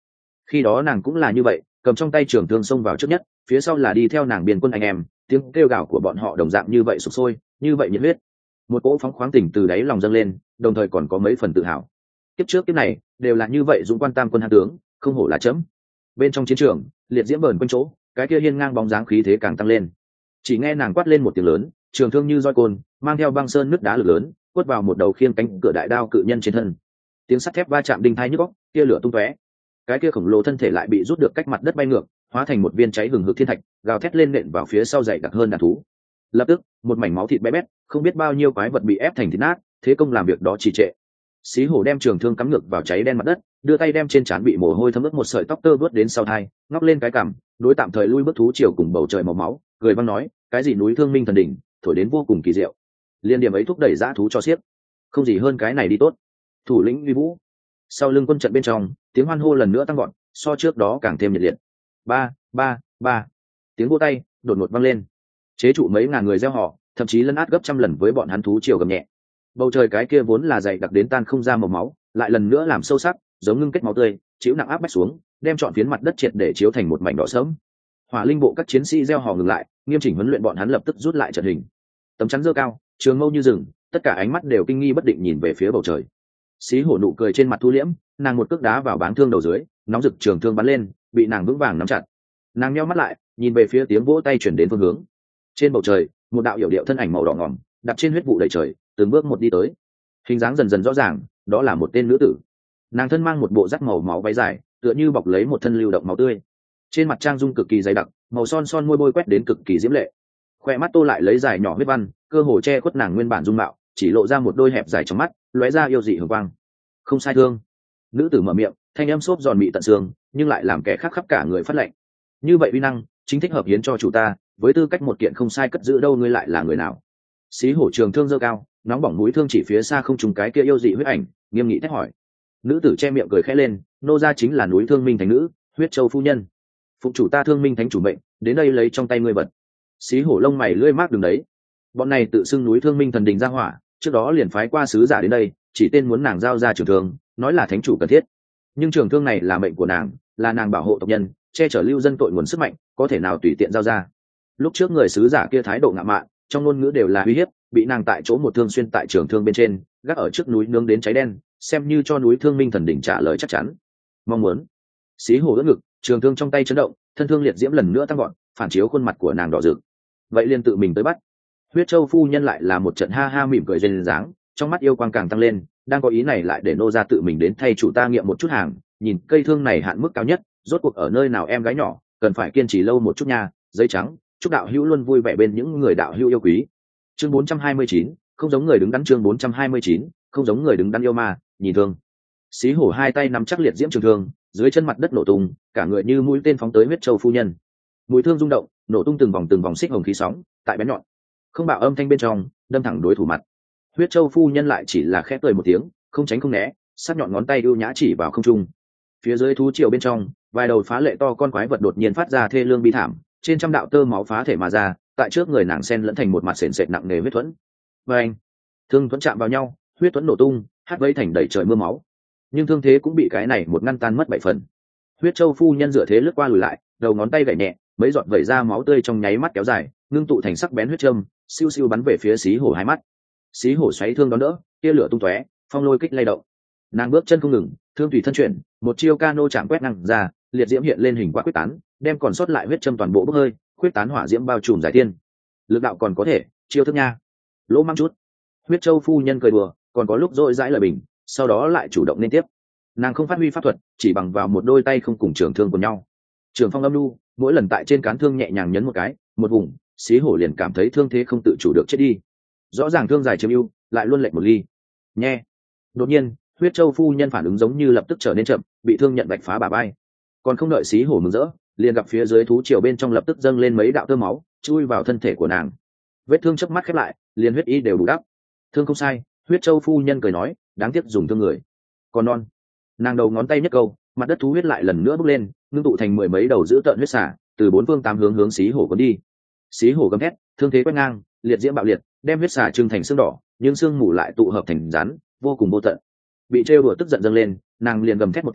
Khi đó nàng cũng là như vậy, cầm trong tay trường thương xông vào trước nhất, phía sau là đi theo nàng biên quân anh em, tiếng kêu gào của bọn họ đồng dạng như vậy sục sôi, như vậy nhiệt huyết. Một cỗ phóng khoáng tình từ đáy lòng dâng lên, đồng thời còn có mấy phần tự hào. Kiếp trước kiếp này đều là như vậy, dũng quan tam quân hãn tướng, không hổ là chấm. Bên trong chiến trường, liệt diễm bờn quanh chỗ, cái kia hiên ngang bóng dáng khí thế càng tăng lên. Chỉ nghe nàng quát lên một tiếng lớn, trường thương như roi côn, mang theo băng sơn nước đá lực lớn, quất vào một đầu khiêng cánh cửa đại đao cự nhân trên thân. Tiếng sắt thép va chạm đinh thai nhức óc, tia lửa tung tóe. Cái kia khổng lồ thân thể lại bị rút được cách mặt đất bay ngược, hóa thành một viên cháy hừng hực thiên thạch, gào thét lên nện vào phía sau dày đặc hơn đàn thú. Lập tức, một mảnh máu thịt bé bét, không biết bao nhiêu quái vật bị ép thành thịt nát, thế công làm việc đó trì trệ. Xí hổ đem trường thương cắm ngược vào cháy đen mặt đất, đưa tay đem trên trán bị mồ hôi thấm ướt một sợi tóc tơ vớt đến sau thai, ngóc lên cái cằm, đối tạm thời lui bước thú chiều cùng bầu trời màu máu, cười vang nói, cái gì núi thương minh thần đỉnh, thổi đến vô cùng kỳ diệu. Liên điểm ấy thúc đẩy dã thú cho xiếc, không gì hơn cái này đi tốt. Thủ lĩnh uy vũ. Sau lưng quân trận bên trong, tiếng hoan hô lần nữa tăng gọn, so trước đó càng thêm nhiệt liệt. Ba, ba, ba. Tiếng vỗ tay đột ngột vang lên, chế trụ mấy ngàn người gieo họ, thậm chí lấn át gấp trăm lần với bọn hắn thú chiều gầm nhẹ. Bầu trời cái kia vốn là dày đặc đến tan không ra màu máu, lại lần nữa làm sâu sắc, giống ngưng kết máu tươi, chịu nặng áp bách xuống, đem trọn phiến mặt đất triệt để chiếu thành một mảnh đỏ sớm. Hỏa linh bộ các chiến sĩ gieo hò ngừng lại, nghiêm chỉnh huấn luyện bọn hắn lập tức rút lại trận hình. Tấm chắn dơ cao, trường mâu như rừng, tất cả ánh mắt đều kinh nghi bất định nhìn về phía bầu trời. Xí hổ nụ cười trên mặt thu liễm, nàng một cước đá vào báng thương đầu dưới, nóng rực trường thương bắn lên, bị nàng vững vàng nắm chặt. Nàng nheo mắt lại, nhìn về phía tiếng vỗ tay chuyển đến phương hướng. Trên bầu trời, một đạo yểu điệu thân ảnh màu đỏ ngòm, đặt trên huyết vụ đầy trời, từng bước một đi tới. Hình dáng dần dần rõ ràng, đó là một tên nữ tử. Nàng thân mang một bộ giáp màu máu váy dài, tựa như bọc lấy một thân lưu động máu tươi. Trên mặt trang dung cực kỳ dày đặc, màu son son môi bôi quét đến cực kỳ diễm lệ. Khoe mắt tô lại lấy dài nhỏ huyết văn, cơ hồ che khuất nàng nguyên bản dung mạo, chỉ lộ ra một đôi hẹp dài trong mắt, lóe ra yêu dị hường quang. Không sai thương. Nữ tử mở miệng, thanh âm xốp giòn mị tận xương, nhưng lại làm kẻ khác khắp cả người phát lệnh. Như vậy uy năng, chính thích hợp hiến cho chủ ta, với tư cách một kiện không sai cất giữ đâu, ngươi lại là người nào? Xí hổ trường thương dơ cao, nóng bỏng mũi thương chỉ phía xa không trùng cái kia yêu dị huyết ảnh, nghiêm nghị thét hỏi. Nữ tử che miệng cười khẽ lên, nô gia chính là núi Thương Minh Thánh nữ, Huyết Châu phu nhân. Phụng chủ ta Thương Minh Thánh chủ mệnh, đến đây lấy trong tay ngươi vật. Xí hổ lông mày lưỡi mác đường đấy. Bọn này tự xưng núi Thương Minh thần đình ra hỏa, trước đó liền phái qua sứ giả đến đây, chỉ tên muốn nàng giao ra trường thương, nói là thánh chủ cần thiết. Nhưng trường thương này là mệnh của nàng, là nàng bảo hộ tộc nhân, che chở lưu dân tội nguồn sức mạnh, có thể nào tùy tiện giao ra. Lúc trước người sứ giả kia thái độ ngạo mạn, trong ngôn ngữ đều là uy hiếp, bị nàng tại chỗ một thương xuyên tại trường thương bên trên, gác ở trước núi nướng đến cháy đen, xem như cho núi Thương Minh thần đỉnh trả lời chắc chắn. Mong muốn. Xí hổ đỡ ngực, trường thương trong tay chấn động, thân thương liệt diễm lần nữa tăng gọn, phản chiếu khuôn mặt của nàng đỏ rực. Vậy liền tự mình tới bắt. Huyết Châu phu nhân lại là một trận ha ha mỉm cười duyên dáng, trong mắt yêu quang càng tăng lên, đang có ý này lại để nô ra tự mình đến thay chủ ta nghiệm một chút hàng, nhìn cây thương này hạn mức cao nhất, rốt cuộc ở nơi nào em gái nhỏ, cần phải kiên trì lâu một chút nha. Giấy trắng, chúc đạo hữu luôn vui vẻ bên những người đạo hữu yêu quý. Chương bốn trăm hai mươi chín, không giống người đứng đắn. Chương bốn trăm hai mươi chín, không giống người đứng đắn yêu ma, nhìn thương. Xí hổ hai tay nắm chắc liệt diễm trường thương, dưới chân mặt đất nổ tung, cả người như mũi tên phóng tới Huyết Châu phu nhân. Mũi thương rung động, nổ tung từng vòng từng vòng xích hồng khí sóng, tại bén nhọn, không bạo âm thanh bên trong, đâm thẳng đối thủ mặt. Huyết Châu phu nhân lại chỉ là khẽ cười một tiếng, không tránh không né, sắc nhọn ngón tay ưu nhã chỉ vào không trung. Phía dưới thú triều bên trong, vài đầu phá lệ to con quái vật đột nhiên phát ra thê lương bi thảm, trên trăm đạo tơ máu phá thể mà ra, tại trước người nàng sen lẫn thành một mặt sền sệt nặng nề huyết thuẫn. Và anh, thương thuẫn chạm vào nhau, huyết thuẫn nổ tung, hát vây thành đầy trời mưa máu. Nhưng thương thế cũng bị cái này một ngăn tan mất bảy phần. Huyết Châu phu nhân dựa thế lướt qua lùi lại, đầu ngón tay gảy nhẹ, mấy giọt vẩy ra máu tươi trong nháy mắt kéo dài, ngưng tụ thành sắc bén huyết châm, siêu siêu bắn về phía xí hổ hai mắt. Xí hổ xoáy thương đón đỡ, tia lửa tung tóe, phong lôi kích lay động. Nàng bước chân không ngừng, thương tùy thân chuyển, một chiêu cano chạm quét ngang ra, liệt diễm hiện lên hình quạt quyết tán, đem còn sót lại huyết châm toàn bộ bốc hơi, quyết tán hỏa diễm bao trùm giải tiên. Lực đạo còn có thể, chiêu thức nha. Lỗ mang chút. Huyết Châu phu nhân cười đùa, còn có lúc dội dãi lời bình, sau đó lại chủ động liên tiếp. Nàng không phát huy pháp thuật, chỉ bằng vào một đôi tay không cùng trường thương của nhau. Trường phong âm nu, mỗi lần tại trên cán thương nhẹ nhàng nhấn một cái, một vùng, xí hổ liền cảm thấy thương thế không tự chủ được chết đi. Rõ ràng thương dài chiếm ưu, lại luôn lệch một ly. Nhẹ. Đột nhiên, Huyết Châu phu nhân phản ứng giống như lập tức trở nên chậm, bị thương nhận vạch phá bả vai. Còn không đợi xí hổ mừng rỡ, liền gặp phía dưới thú triều bên trong lập tức dâng lên mấy đạo tơ máu, chui vào thân thể của nàng. Vết thương chớp mắt khép lại, liền huyết y đều đủ đắp. Thương không sai, Huyết Châu phu nhân cười nói, đáng tiếc dùng thương người. Còn non. Nàng đầu ngón tay nhất câu, mặt đất thú huyết lại lần nữa bốc lên, ngưng tụ thành mười mấy đầu dữ tợn huyết xả, từ bốn phương tám hướng hướng xí hổ cuốn đi. Xí hổ gầm thét, thương thế quét ngang, liệt diễm bạo liệt, đem huyết xả trưng thành xương đỏ, nhưng xương mù lại tụ hợp thành rắn, vô cùng vô tận. Bị trêu đùa tức giận dâng lên, nàng liền gầm thét một tiếng,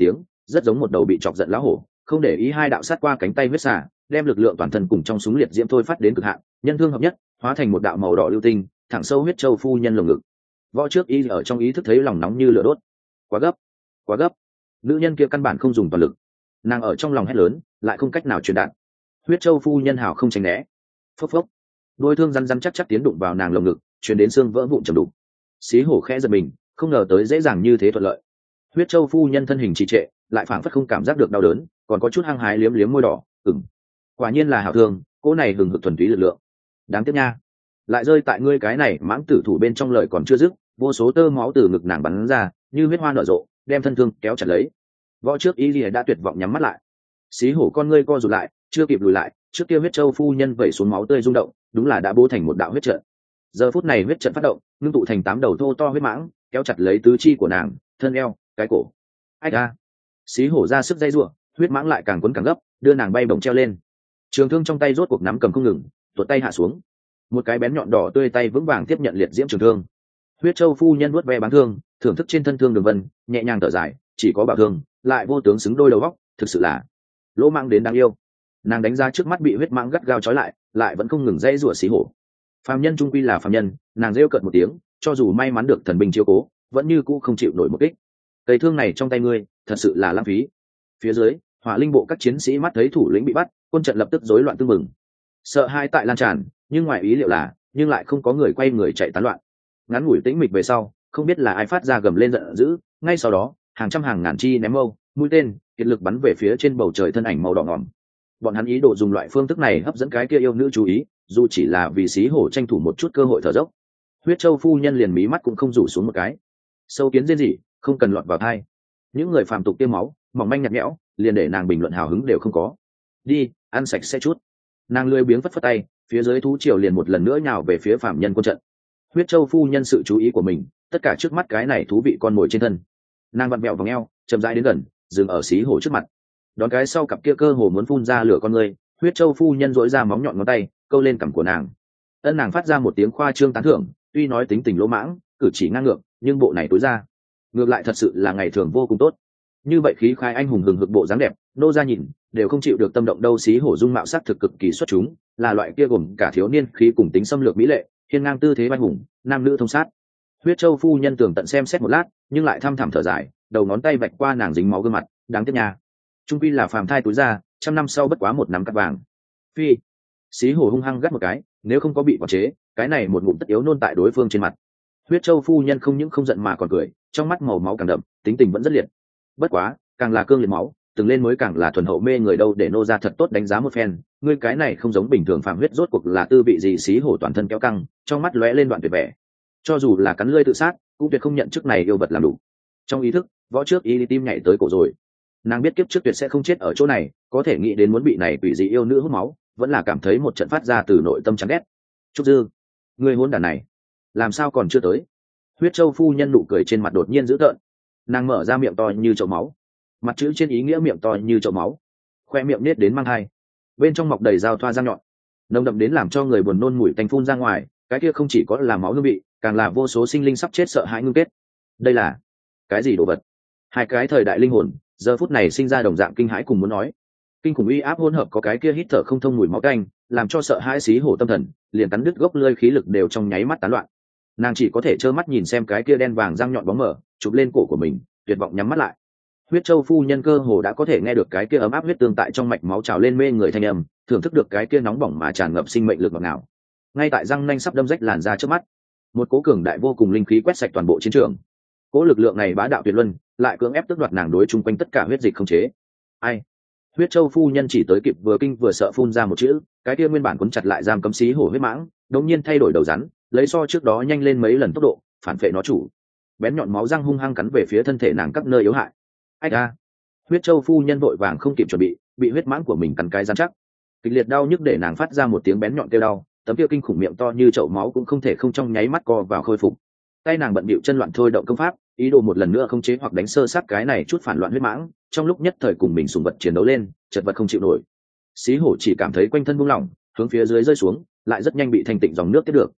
rất giống một đầu bị chọc giận lão hổ, không để ý hai đạo sát qua cánh tay huyết xả, đem lực lượng toàn thân cùng trong súng liệt diễm thôi phát đến cực hạn, nhân thương hợp nhất, hóa thành một đạo màu đỏ lưu tinh, thẳng sâu huyết châu phu nhân lồng ngực. Võ trước y ở trong ý thức thấy lòng nóng như lửa đốt. Quá gấp, quá gấp. Nữ nhân kia căn bản không dùng toàn lực, nàng ở trong lòng hét lớn, lại không cách nào truyền đạt. Huyết châu phu nhân hào không tránh né. Phốc phốc, đôi thương rắn rắn chắc chắc tiến đụng vào nàng lồng ngực, truyền đến xương vỡ vụn trầm đục. Xí hổ khẽ giật mình, không ngờ tới dễ dàng như thế thuận lợi. Huyết châu phu nhân thân hình trì trệ, lại phảng phất không cảm giác được đau đớn, còn có chút hăng hái liếm liếm môi đỏ. Ừm, quả nhiên là hảo thương, cô này hừng hực thuần túy lực lượng. Đáng tiếc nha, lại rơi tại ngươi cái này mãng tử thủ bên trong lời còn chưa dứt, vô số tơ máu từ ngực nàng bắn ra, như huyết hoa nở rộ, đem thân thương kéo chặt lấy. Võ trước y lìa đã tuyệt vọng nhắm mắt lại. Xí hổ con ngươi co rụt lại, chưa kịp lùi lại, trước kia huyết châu phu nhân vẩy xuống máu tươi rung động, đúng là đã bố thành một đạo huyết trận. Giờ phút này huyết trận phát động, ngưng tụ thành tám đầu thô to huyết mãng, kéo chặt lấy tứ chi của nàng, thân eo, cái cổ. Ách a! Xí hổ ra sức dây rủa, huyết mãng lại càng quấn càng gấp, đưa nàng bay bổng treo lên. Trường thương trong tay rốt cuộc nắm cầm không ngừng, tuột tay hạ xuống. Một cái bén nhọn đỏ tươi tay vững vàng tiếp nhận liệt diễm trường thương. Huyết châu phu nhân nuốt ve bán thương, thưởng thức trên thân thương đường vân, nhẹ nhàng thở dài, chỉ có bảo thương, lại vô tướng xứng đôi đầu góc, thực sự là lỗ mãng đến đáng yêu. Nàng đánh ra trước mắt bị huyết mãng gắt gao trói lại, lại vẫn không ngừng dây rủa xí hổ. Phàm nhân trung quy là phàm nhân, nàng rêu cợt một tiếng, cho dù may mắn được thần binh chiếu cố, vẫn như cũ không chịu nổi một kích. Cây thương này trong tay ngươi, thật sự là lãng phí. Phía dưới, hỏa linh bộ các chiến sĩ mắt thấy thủ lĩnh bị bắt, quân trận lập tức rối loạn tương mừng. Sợ hãi tại lan tràn, nhưng ngoài ý liệu là, nhưng lại không có người quay người chạy tán loạn. Ngắn ngủi tĩnh mịch về sau, không biết là ai phát ra gầm lên giận dữ, ngay sau đó, hàng trăm hàng ngàn chi ném mâu, mũi tên, kiệt lực bắn về phía trên bầu trời thân ảnh màu đỏ ngòm. Bọn hắn ý đồ dùng loại phương thức này hấp dẫn cái kia yêu nữ chú ý, dù chỉ là vì xí hổ tranh thủ một chút cơ hội thở dốc. Huyết châu phu nhân liền mí mắt cũng không rủ xuống một cái. Sâu kiến rên rỉ, không cần lọt vào thai. Những người phàm tục tiêm máu, mỏng manh nhạt nhẽo, liền để nàng bình luận hào hứng đều không có. Đi, ăn sạch sẽ chút. Nàng lười biếng phất phất tay, phía dưới thú triều liền một lần nữa nhào về phía phạm nhân quân trận. Huyết châu phu nhân sự chú ý của mình, tất cả trước mắt cái này thú vị con mồi trên thân. Nàng vặn vẹo vòng eo, chậm rãi đến gần, dừng ở xí hổ trước mặt. Đón cái sau cặp kia cơ hồ muốn phun ra lửa con người, huyết châu phu nhân dỗi ra móng nhọn ngón tay, câu lên cằm của nàng. Ân nàng phát ra một tiếng khoa trương tán thưởng, tuy nói tính tình lỗ mãng, cử chỉ ngang ngược, nhưng bộ này tối ra, ngược lại thật sự là ngày thường vô cùng tốt. Như vậy khí khai anh hùng hừng hực bộ dáng đẹp, nô ra nhìn đều không chịu được tâm động đâu. Xí hổ dung mạo sắc thực cực kỳ xuất chúng, là loại kia gồm cả thiếu niên khí cùng tính xâm lược mỹ lệ, hiên ngang tư thế vai hùng, nam nữ thông sát. Huyết châu phu nhân tường tận xem xét một lát, nhưng lại thăm thẳm thở dài, đầu ngón tay vạch qua nàng dính máu gương mặt, đáng tiếc nha, trung quy là phàm thai túi ra, trăm năm sau bất quá một nắm cắt vàng. Phi. Xí hổ hung hăng gắt một cái, nếu không có bị quản chế, cái này một ngụm tất yếu nôn tại đối phương trên mặt. Huyết châu phu nhân không những không giận mà còn cười, trong mắt màu máu càng đậm, tính tình vẫn rất liệt. Bất quá, càng là cương liệt máu, từng lên mới càng là thuần hậu mê người đâu, để nô ra thật tốt đánh giá một phen. Ngươi cái này không giống bình thường phàm huyết, rốt cuộc là tư vị gì? Xí hổ toàn thân kéo căng, trong mắt lóe lên đoạn tuyệt vẻ. Cho dù là cắn lưỡi tự sát, cũng tuyệt không nhận chức này yêu vật làm đủ. Trong ý thức, võ trước y tim nhảy tới cổ rồi. Nàng biết kiếp trước tuyệt sẽ không chết ở chỗ này, có thể nghĩ đến muốn bị này quỷ dị yêu nữ hút máu, vẫn là cảm thấy một trận phát ra từ nội tâm chán ghét. Trúc Dư, ngươi hôn đàn này, làm sao còn chưa tới? Huyết châu phu nhân nụ cười trên mặt đột nhiên dữ tợn, nàng mở ra miệng to như chậu máu, mặt chữ trên ý nghĩa miệng to như chậu máu, khoe miệng nết đến mang hai, bên trong mọc đầy dao thoa răng nhọn, nồng đậm đến làm cho người buồn nôn mùi tanh phun ra ngoài. Cái kia không chỉ có là máu hương vị, càng là vô số sinh linh sắp chết sợ hãi ngưng kết. Đây là cái gì đồ vật? Hai cái thời đại linh hồn giờ phút này sinh ra đồng dạng kinh hãi cùng muốn nói. Kinh khủng uy áp hỗn hợp có cái kia hít thở không thông mùi máu canh, làm cho sợ hãi xí hổ tâm thần liền cắn đứt gốc lơi, khí lực đều trong nháy mắt tán loạn. Nàng chỉ có thể trơ mắt nhìn xem cái kia đen vàng răng nhọn bóng mở chụp lên cổ của mình, tuyệt vọng nhắm mắt lại. Huyết châu phu nhân cơ hồ đã có thể nghe được cái kia ấm áp huyết tương tại trong mạch máu trào lên mê người thanh âm, thưởng thức được cái kia nóng bỏng mà tràn ngập sinh mệnh lực ngọt ngào. Ngay tại răng nanh sắp đâm rách làn da trước mắt, một cố cường đại vô cùng linh khí quét sạch toàn bộ chiến trường. Cố lực lượng này bá đạo tuyệt luân, lại cưỡng ép tước đoạt nàng đối chung quanh tất cả huyết dịch không chế. Ai? Huyết châu phu nhân chỉ tới kịp vừa kinh vừa sợ phun ra một chữ, cái kia nguyên bản cuốn chặt lại giam cấm xí hổ huyết mãng, đột nhiên thay đổi đầu rắn, lấy so trước đó nhanh lên mấy lần tốc độ, phản phệ nó chủ. Bén nhọn máu răng hung hăng cắn về phía thân thể nàng các nơi yếu hại. Ách a! Huyết châu phu nhân vội vàng không kịp chuẩn bị, bị huyết mãng của mình cắn cái rắn chắc. Kịch liệt đau nhức để nàng phát ra một tiếng bén nhọn kêu đau, tấm kia kinh khủng miệng to như chậu máu cũng không thể không trong nháy mắt co vào khôi phục. Tay nàng bận bịu chân loạn thôi động công pháp, ý đồ một lần nữa không chế hoặc đánh sơ sát cái này chút phản loạn huyết mãng, trong lúc nhất thời cùng mình sùng vật chiến đấu lên, chật vật không chịu nổi. Xí hổ chỉ cảm thấy quanh thân buông lỏng, hướng phía dưới rơi xuống, lại rất nhanh bị thanh tịnh dòng nước tiếp được.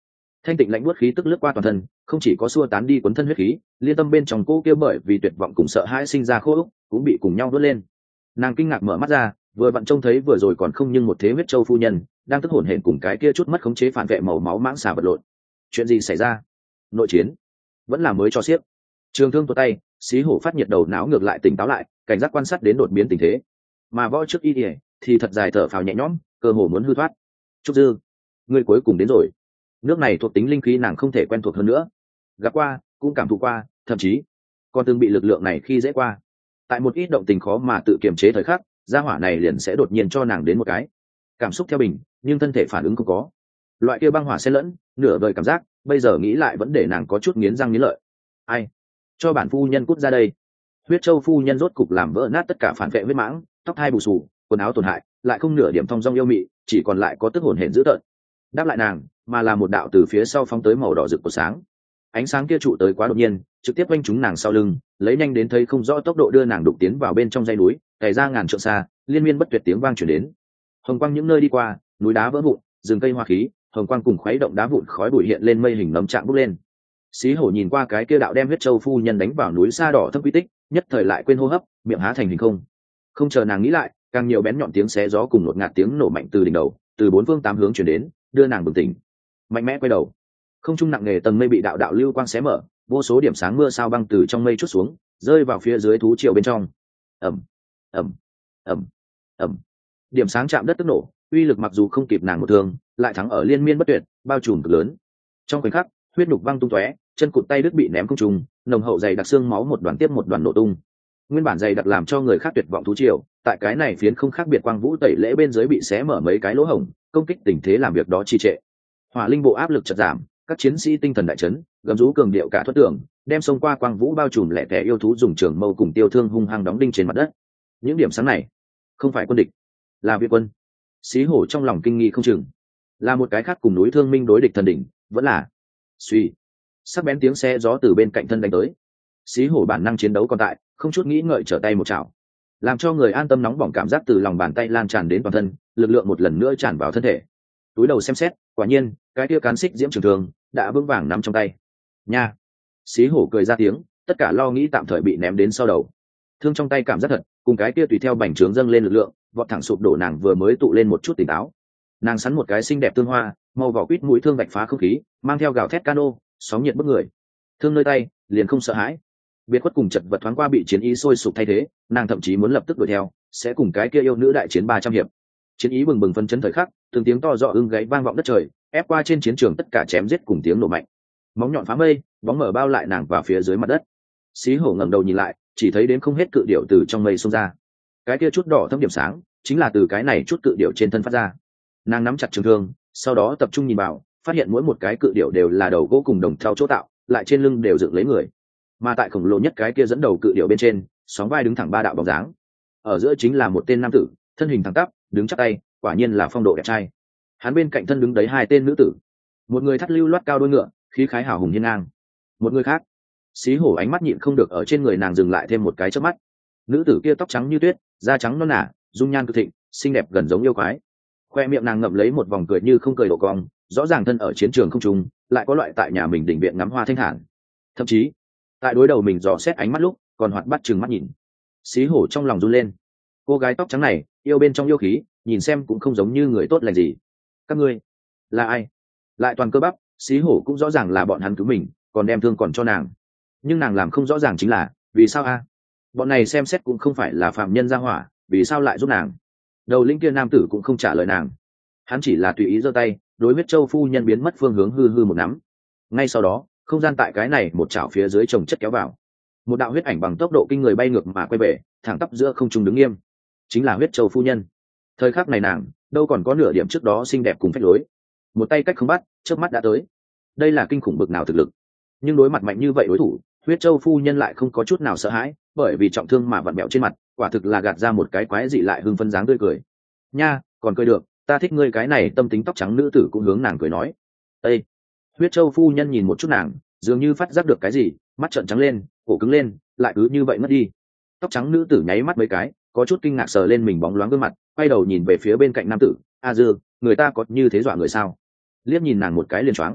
thanh tịnh lạnh buốt khí tức lướt qua toàn thân, không chỉ có xua tán đi cuốn thân huyết khí, liên tâm bên trong cô kia bởi vì tuyệt vọng cùng sợ hãi sinh ra khô ốc cũng bị cùng nhau đốt lên. Nàng kinh ngạc mở mắt ra, vừa vặn trông thấy vừa rồi còn không nhưng một thế huyết châu phu nhân đang tức hổn hển cùng cái kia chút mất khống chế phản vệ màu máu mãng xà vật lộn. Chuyện gì xảy ra? Nội chiến? Vẫn là mới cho xiếc? Trường thương tuột tay, xí hổ phát nhiệt đầu não ngược lại tỉnh táo lại, cảnh giác quan sát đến đột biến tình thế. Mà võ trước y ỉa thì thật dài thở phào nhẹ nhõm, cơ hồ muốn hư thoát. Trúc Dư, ngươi cuối cùng đến rồi. Nước này thuộc tính linh khí nàng không thể quen thuộc hơn nữa, gặp qua cũng cảm thụ qua, thậm chí còn từng bị lực lượng này khi dễ qua. Tại một ít động tình khó mà tự kiềm chế thời khắc, gia hỏa này liền sẽ đột nhiên cho nàng đến một cái cảm xúc theo bình, nhưng thân thể phản ứng không có. Loại kia băng hỏa xen lẫn, nửa vời cảm giác, bây giờ nghĩ lại vẫn để nàng có chút nghiến răng nghiến lợi. Ai? Cho bản phu nhân cút ra đây. Huyết châu phu nhân rốt cục làm vỡ nát tất cả phản vệ huyết mãng, tóc hai bù xù, quần áo tổn hại, lại không nửa điểm thong dong yêu mị, chỉ còn lại có tức hồn hển dữ tợn. Đáp lại nàng, mà là một đạo từ phía sau phóng tới màu đỏ rực của sáng. Ánh sáng kia trụ tới quá đột nhiên, trực tiếp quanh chúng nàng sau lưng, lấy nhanh đến thấy không rõ tốc độ đưa nàng đụng tiến vào bên trong dãy núi, cày ra ngàn trượng xa, liên miên bất tuyệt tiếng vang truyền đến. Hồng quang những nơi đi qua, núi đá vỡ vụn, rừng cây hoa khí, hồng quang cùng khuấy động đá vụn khói bụi hiện lên mây hình nấm trạng bốc lên. Xí hổ nhìn qua cái kia đạo đem huyết châu phu nhân đánh vào núi sa đỏ thâm quy tích, nhất thời lại quên hô hấp, miệng há thành hình không. Không chờ nàng nghĩ lại, càng nhiều bén nhọn tiếng xé gió cùng một ngạt tiếng nổ mạnh từ đỉnh đầu, từ bốn phương tám hướng truyền đến, đưa nàng bừng tỉnh. Mạnh mẽ quay đầu, không trung nặng nề tầng mây bị đạo đạo lưu quang xé mở, vô số điểm sáng mưa sao băng từ trong mây chút xuống, rơi vào phía dưới thú triều bên trong. Ầm, ầm, ầm, ầm. Điểm sáng chạm đất tức nổ, uy lực mặc dù không kịp nàng một thương, lại thắng ở liên miên bất tuyệt, bao trùm cực lớn. Trong khoảnh khắc, huyết nhục văng tung tóe, chân cụt tay đứt bị ném không trung, nồng hậu dày đặc xương máu một đoàn tiếp một đoàn nổ tung. Nguyên bản dày đặc làm cho người khác tuyệt vọng thú triều, tại cái này phiến không khác biệt quang vũ tẩy lễ bên dưới bị xé mở mấy cái lỗ hổng, công kích tình thế làm việc đó trì trệ. Hỏa linh bộ áp lực chợt giảm, các chiến sĩ tinh thần đại chấn, gầm rú cường điệu cả thoát tưởng, đem xông qua quang vũ bao trùm lẻ tẻ yêu thú dùng trường mâu cùng tiêu thương hung hăng đóng đinh trên mặt đất. Những điểm sáng này không phải quân địch, là việt quân. Xí hổ trong lòng kinh nghi không chừng, là một cái khác cùng núi thương minh đối địch thần đỉnh, vẫn là suy sắc bén tiếng xe gió từ bên cạnh thân đánh tới. Xí hổ bản năng chiến đấu còn tại, không chút nghĩ ngợi trở tay một chảo, làm cho người an tâm nóng bỏng cảm giác từ lòng bàn tay lan tràn đến toàn thân, lực lượng một lần nữa tràn vào thân thể. Túi đầu xem xét, quả nhiên cái kia cán xích diễm trường thương đã vững vàng nắm trong tay. Nha! Xí hổ cười ra tiếng, tất cả lo nghĩ tạm thời bị ném đến sau đầu. Thương trong tay cảm giác thật, cùng cái kia tùy theo bành trướng dâng lên lực lượng, vọt thẳng sụp đổ nàng vừa mới tụ lên một chút tỉnh táo. Nàng sắn một cái xinh đẹp tương hoa, màu vỏ quýt mũi thương vạch phá không khí, mang theo gào thét cano, sóng nhiệt bức người. Thương nơi tay, liền không sợ hãi. Biệt khuất cùng chật vật thoáng qua bị chiến ý sôi sục thay thế, nàng thậm chí muốn lập tức đuổi theo, sẽ cùng cái kia yêu nữ đại chiến ba trăm hiệp. Chiến ý bừng bừng phân chấn thời khắc, từng tiếng to rõ ưng gáy vang vọng đất trời, ép qua trên chiến trường tất cả chém giết cùng tiếng nổ mạnh. Móng nhọn phá mây, bóng mở bao lại nàng vào phía dưới mặt đất. Xí hổ ngẩng đầu nhìn lại, chỉ thấy đến không hết cự điểu từ trong mây xông ra. Cái kia chút đỏ thâm điểm sáng, chính là từ cái này chút cự điểu trên thân phát ra. Nàng nắm chặt trường thương, sau đó tập trung nhìn vào, phát hiện mỗi một cái cự điểu đều là đầu gỗ cùng đồng thau chỗ tạo, lại trên lưng đều dựng lấy người. Mà tại khổng lồ nhất cái kia dẫn đầu cự điểu bên trên, sóng vai đứng thẳng ba đạo bóng dáng. Ở giữa chính là một tên nam tử, thân hình thẳng tắp, đứng chắp tay, quả nhiên là phong độ đẹp trai. Hắn bên cạnh thân đứng đấy hai tên nữ tử, một người thắt lưu loát cao đôi ngựa, khí khái hào hùng hiên ngang. Một người khác, xí hổ ánh mắt nhịn không được ở trên người nàng dừng lại thêm một cái chớp mắt. Nữ tử kia tóc trắng như tuyết, da trắng non nả, dung nhan cực thịnh, xinh đẹp gần giống yêu quái. Khoe miệng nàng ngậm lấy một vòng cười như không cười độ cong, rõ ràng thân ở chiến trường không trùng, lại có loại tại nhà mình đỉnh viện ngắm hoa thanh thản. Thậm chí, tại đối đầu mình dò xét ánh mắt lúc, còn hoạt bắt chừng mắt nhìn. Xí hổ trong lòng run lên. Cô gái tóc trắng này, yêu bên trong yêu khí, nhìn xem cũng không giống như người tốt lành gì. Các ngươi là ai? Lại toàn cơ bắp, xí hổ cũng rõ ràng là bọn hắn cứu mình, còn đem thương còn cho nàng. Nhưng nàng làm không rõ ràng chính là vì sao a? Bọn này xem xét cũng không phải là phạm nhân gia hỏa, vì sao lại giúp nàng? Đầu lĩnh kia nam tử cũng không trả lời nàng, hắn chỉ là tùy ý giơ tay, đối huyết châu phu nhân biến mất phương hướng hư hư một nắm. Ngay sau đó, không gian tại cái này một chảo phía dưới chồng chất kéo vào, một đạo huyết ảnh bằng tốc độ kinh người bay ngược mà quay về, thẳng tắp giữa không trung đứng nghiêm, chính là huyết châu phu nhân. Thời khắc này nàng đâu còn có nửa điểm trước đó xinh đẹp cùng phách lối, một tay cách không bắt, trước mắt đã tới. Đây là kinh khủng bực nào thực lực, nhưng đối mặt mạnh như vậy đối thủ, huyết châu phu nhân lại không có chút nào sợ hãi, bởi vì trọng thương mà vặn mẹo trên mặt, quả thực là gạt ra một cái quái dị lại hưng phấn dáng tươi cười. Nha, còn cười được, ta thích ngươi cái này tâm tính tóc trắng nữ tử cũng hướng nàng cười nói. Ê! Huyết châu phu nhân nhìn một chút nàng, dường như phát giác được cái gì, mắt trợn trắng lên, cổ cứng lên, lại cứ như vậy mất đi. Tóc trắng nữ tử nháy mắt mấy cái, có chút kinh ngạc sờ lên mình bóng loáng gương mặt, quay đầu nhìn về phía bên cạnh nam tử. A dư, người ta có như thế dọa người sao? Liếc nhìn nàng một cái liền choáng.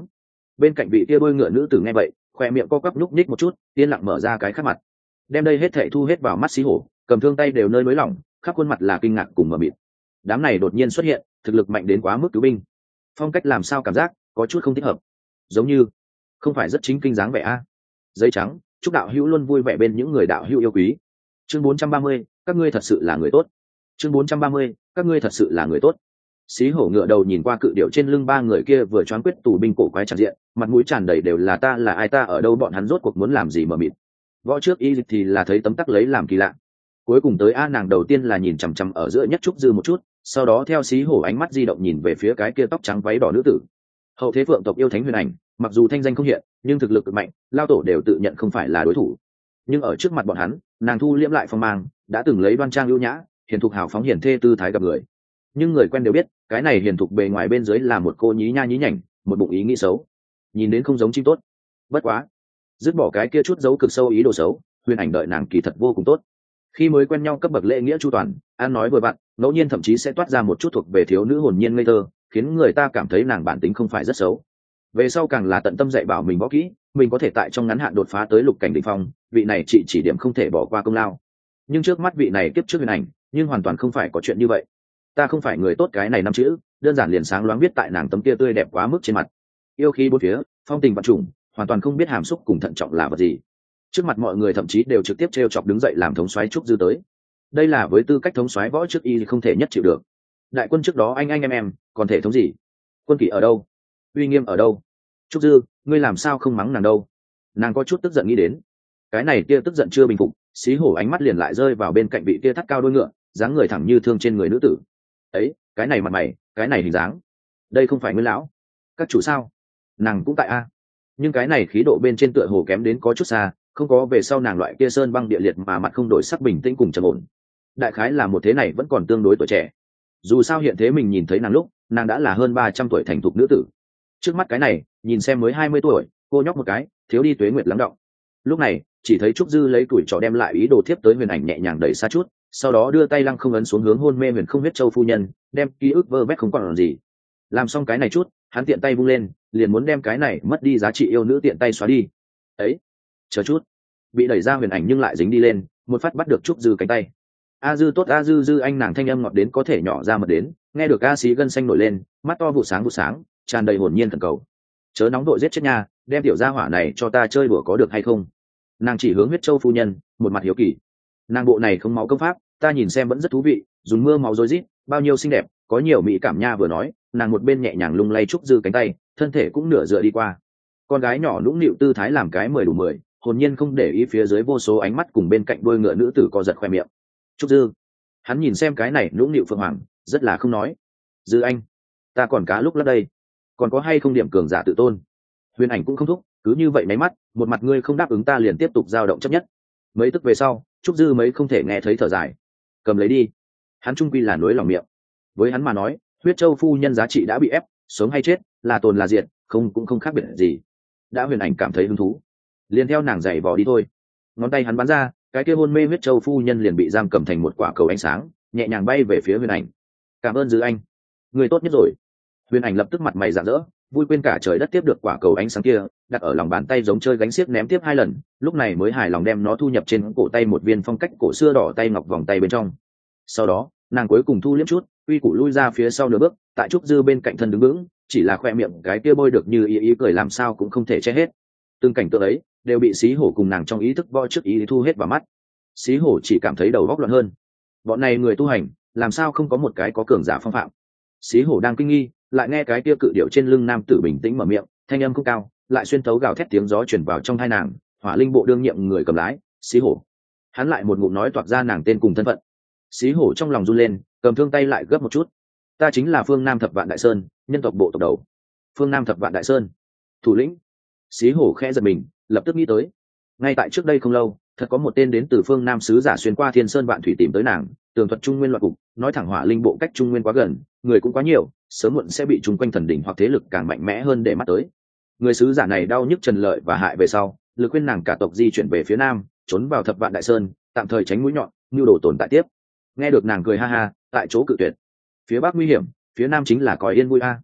Bên cạnh vị kia bôi ngựa nữ tử nghe vậy, khoe miệng co quắp nhúc nhích một chút, yên lặng mở ra cái khắc mặt, đem đây hết thảy thu hết vào mắt xí hổ, cầm thương tay đều nơi nới lỏng, khắp khuôn mặt là kinh ngạc cùng mờ mịt. Đám này đột nhiên xuất hiện, thực lực mạnh đến quá mức cứu binh. Phong cách làm sao cảm giác có chút không thích hợp, giống như không phải rất chính kinh dáng vẻ a. Giấy trắng, chúc đạo hữu luôn vui vẻ bên những người đạo hữu yêu quý. Chương bốn trăm ba mươi, các ngươi thật sự là người tốt. Chương bốn trăm ba mươi, các ngươi thật sự là người tốt. Xí hổ ngựa đầu nhìn qua cự điểu trên lưng ba người kia vừa choáng quyết tù binh cổ quái tràn diện, mặt mũi tràn đầy đều là ta là ai, ta ở đâu, bọn hắn rốt cuộc muốn làm gì mờ mịt. Võ trước y dịch thì là thấy tấm tắc lấy làm kỳ lạ. Cuối cùng tới a nàng đầu tiên là nhìn chằm chằm ở giữa nhất trúc dư một chút, sau đó theo xí hổ ánh mắt di động nhìn về phía cái kia tóc trắng váy đỏ nữ tử. Hậu thế phượng tộc yêu thánh huyền ảnh, mặc dù thanh danh không hiện, nhưng thực lực cực mạnh, lao tổ đều tự nhận không phải là đối thủ. Nhưng ở trước mặt bọn hắn, nàng thu liễm lại phong mang, đã từng lấy đoan trang ưu nhã, hiền thục hào phóng hiền thê tư thái gặp người. Nhưng người quen đều biết, cái này hiền thục bề ngoài bên dưới là một cô nhí nha nhí nhảnh, một bụng ý nghĩ xấu, nhìn đến không giống chim tốt. Bất quá, dứt bỏ cái kia chút dấu cực sâu ý đồ xấu, huyền ảnh đợi nàng kỳ thật vô cùng tốt. Khi mới quen nhau cấp bậc lễ nghĩa chu toàn, an nói vừa vặn, ngẫu nhiên thậm chí sẽ toát ra một chút thuộc về thiếu nữ hồn nhiên ngây thơ, khiến người ta cảm thấy nàng bản tính không phải rất xấu. Về sau càng là tận tâm dạy bảo mình võ kỹ, mình có thể tại trong ngắn hạn đột phá tới lục cảnh đỉnh phong, vị này chị chỉ điểm không thể bỏ qua công lao. Nhưng trước mắt vị này kiếp trước huyền ảnh, nhưng hoàn toàn không phải có chuyện như vậy. Ta không phải người tốt, cái này năm chữ đơn giản liền sáng loáng viết tại nàng tấm kia tươi đẹp quá mức trên mặt. Yêu khí bốn phía, phong tình vạn trùng, hoàn toàn không biết hàm xúc cùng thận trọng là vật gì. Trước mặt mọi người thậm chí đều trực tiếp trêu chọc đứng dậy làm thống soái trúc dư tới. Đây là với tư cách thống soái võ trước y không thể nhất chịu được. Đại quân trước đó anh anh em em, còn thể thống gì? Quân kỷ ở đâu? Uy nghiêm ở đâu? Trúc dư, ngươi làm sao không mắng nàng đâu? Nàng có chút tức giận nghĩ đến. Cái này kia tức giận chưa bình phục, xí hổ ánh mắt liền lại rơi vào bên cạnh vị kia thắt cao đôi ngựa, dáng người thẳng như thương trên người nữ tử. Ấy, cái này mặt mày, cái này hình dáng, đây không phải nguyên lão các chủ sao? Nàng cũng tại a. Nhưng cái này khí độ bên trên tựa hồ kém đến có chút xa, không có về sau nàng loại kia sơn băng địa liệt mà mặt không đổi sắc, bình tĩnh cùng trầm ổn. Đại khái là một thế này vẫn còn tương đối tuổi trẻ. Dù sao hiện thế mình nhìn thấy nàng lúc, nàng đã là hơn ba trăm tuổi thành thục nữ tử. Trước mắt cái này, nhìn xem mới hai mươi tuổi, cô nhóc một cái, thiếu đi tuế nguyệt lắng đọng. Lúc này, chỉ thấy trúc dư lấy tuổi trò đem lại ý đồ thiếp tới huyền ảnh nhẹ nhàng đẩy xa chút, sau đó đưa tay lăng không ấn xuống hướng hôn mê huyền không huyết châu phu nhân, đem ký ức vơ vét không còn làm gì. Làm xong cái này chút, hắn tiện tay vung lên, liền muốn đem cái này mất đi giá trị yêu nữ tiện tay xóa đi. Ấy, chờ chút, bị đẩy ra huyền ảnh nhưng lại dính đi lên, một phát bắt được trúc dư cánh tay. A dư tốt, a dư dư anh, nàng thanh âm ngọt đến có thể nhỏ ra mật đến, nghe được a xí gân xanh nổi lên, mắt to vụ sáng vụ sáng, tràn đầy hồn nhiên thần cầu. Chớ nóng đội giết chết nha, đem tiểu gia hỏa này cho ta chơi đùa có được hay không? Nàng chỉ hướng huyết châu phu nhân, một mặt hiếu kỳ. Nàng bộ này không máu công pháp, ta nhìn xem vẫn rất thú vị, dùng mưa máu rối rít, bao nhiêu xinh đẹp, có nhiều mỹ cảm nha. Vừa nói, nàng một bên nhẹ nhàng lung lay trúc dư cánh tay, thân thể cũng nửa dựa đi qua. Con gái nhỏ nũng nịu tư thái làm cái mười đủ mười, hồn nhiên không để ý phía dưới vô số ánh mắt cùng bên cạnh đuôi ngựa nữ tử co giật khoe miệng. Trúc dư, hắn nhìn xem cái này nũng nịu phượng hoàng, rất là không nói. Dư anh, ta còn cá lúc lắm đây, còn có hay không điểm cường giả tự tôn? Huyền ảnh cũng không thúc, cứ như vậy máy mắt, một mặt ngươi không đáp ứng ta liền tiếp tục dao động chấp nhất. Mấy tức về sau, trúc dư mấy không thể nghe thấy thở dài. Cầm lấy đi. Hắn trung quy là nối lòng miệng. Với hắn mà nói, huyết châu phu nhân giá trị đã bị ép, sống hay chết, là tồn là diệt, không cũng không khác biệt gì. Đã huyền ảnh cảm thấy hứng thú, liền theo nàng giày vò đi thôi. Ngón tay hắn bắn ra, cái kia hôn mê huyết châu phu nhân liền bị giam cầm thành một quả cầu ánh sáng, nhẹ nhàng bay về phía huyền ảnh. Cảm ơn dư anh, người tốt nhất rồi. Huyền ảnh lập tức mặt mày rạng rỡ, vui quên cả trời đất tiếp được quả cầu ánh sáng kia, đặt ở lòng bàn tay giống chơi gánh xiếc ném tiếp hai lần, lúc này mới hài lòng đem nó thu nhập trên cổ tay một viên phong cách cổ xưa đỏ tay ngọc vòng tay bên trong. Sau đó, nàng cuối cùng thu liếm chút, uy củ lui ra phía sau nửa bước, tại trúc dư bên cạnh thân đứng vững, chỉ là khoe miệng cái kia bôi được như ý ý cười làm sao cũng không thể che hết. Từng cảnh tượng ấy đều bị xí hổ cùng nàng trong ý thức võ trước ý thu hết vào mắt. Xí hổ chỉ cảm thấy đầu góc loạn hơn. Bọn này người tu hành, làm sao không có một cái có cường giả phong phạm? Xí hổ đang kinh nghi, lại nghe cái kia cự điệu trên lưng nam tử bình tĩnh mở miệng, thanh âm không cao, lại xuyên thấu gào thét tiếng gió truyền vào trong tai nàng. Hỏa linh bộ đương nhiệm người cầm lái, xí hổ. Hắn lại một ngụm nói toạc ra nàng tên cùng thân phận. Xí hổ trong lòng run lên, cầm thương tay lại gấp một chút. Ta chính là Phương Nam Thập Vạn Đại Sơn, nhân tộc bộ tộc đầu. Phương Nam Thập Vạn Đại Sơn, thủ lĩnh. Xí hổ khẽ giật mình, lập tức nghĩ tới, ngay tại trước đây không lâu, thật có một tên đến từ phương Nam sứ giả xuyên qua Thiên Sơn Vạn Thủy tìm tới nàng, tường thuật Trung Nguyên loạn cục, nói thẳng Hỏa linh bộ cách Trung Nguyên quá gần, người cũng quá nhiều, sớm muộn sẽ bị chung quanh thần đỉnh hoặc thế lực càng mạnh mẽ hơn để mắt tới. Người sứ giả này đau nhức trần lợi và hại về sau, lực khuyên nàng cả tộc di chuyển về phía Nam, trốn vào Thập Vạn Đại Sơn, tạm thời tránh mũi nhọn, nhu đồ tồn tại tiếp. Nghe được nàng cười ha ha, tại chỗ cự tuyệt. Phía Bắc nguy hiểm, phía Nam chính là cõi yên vui a.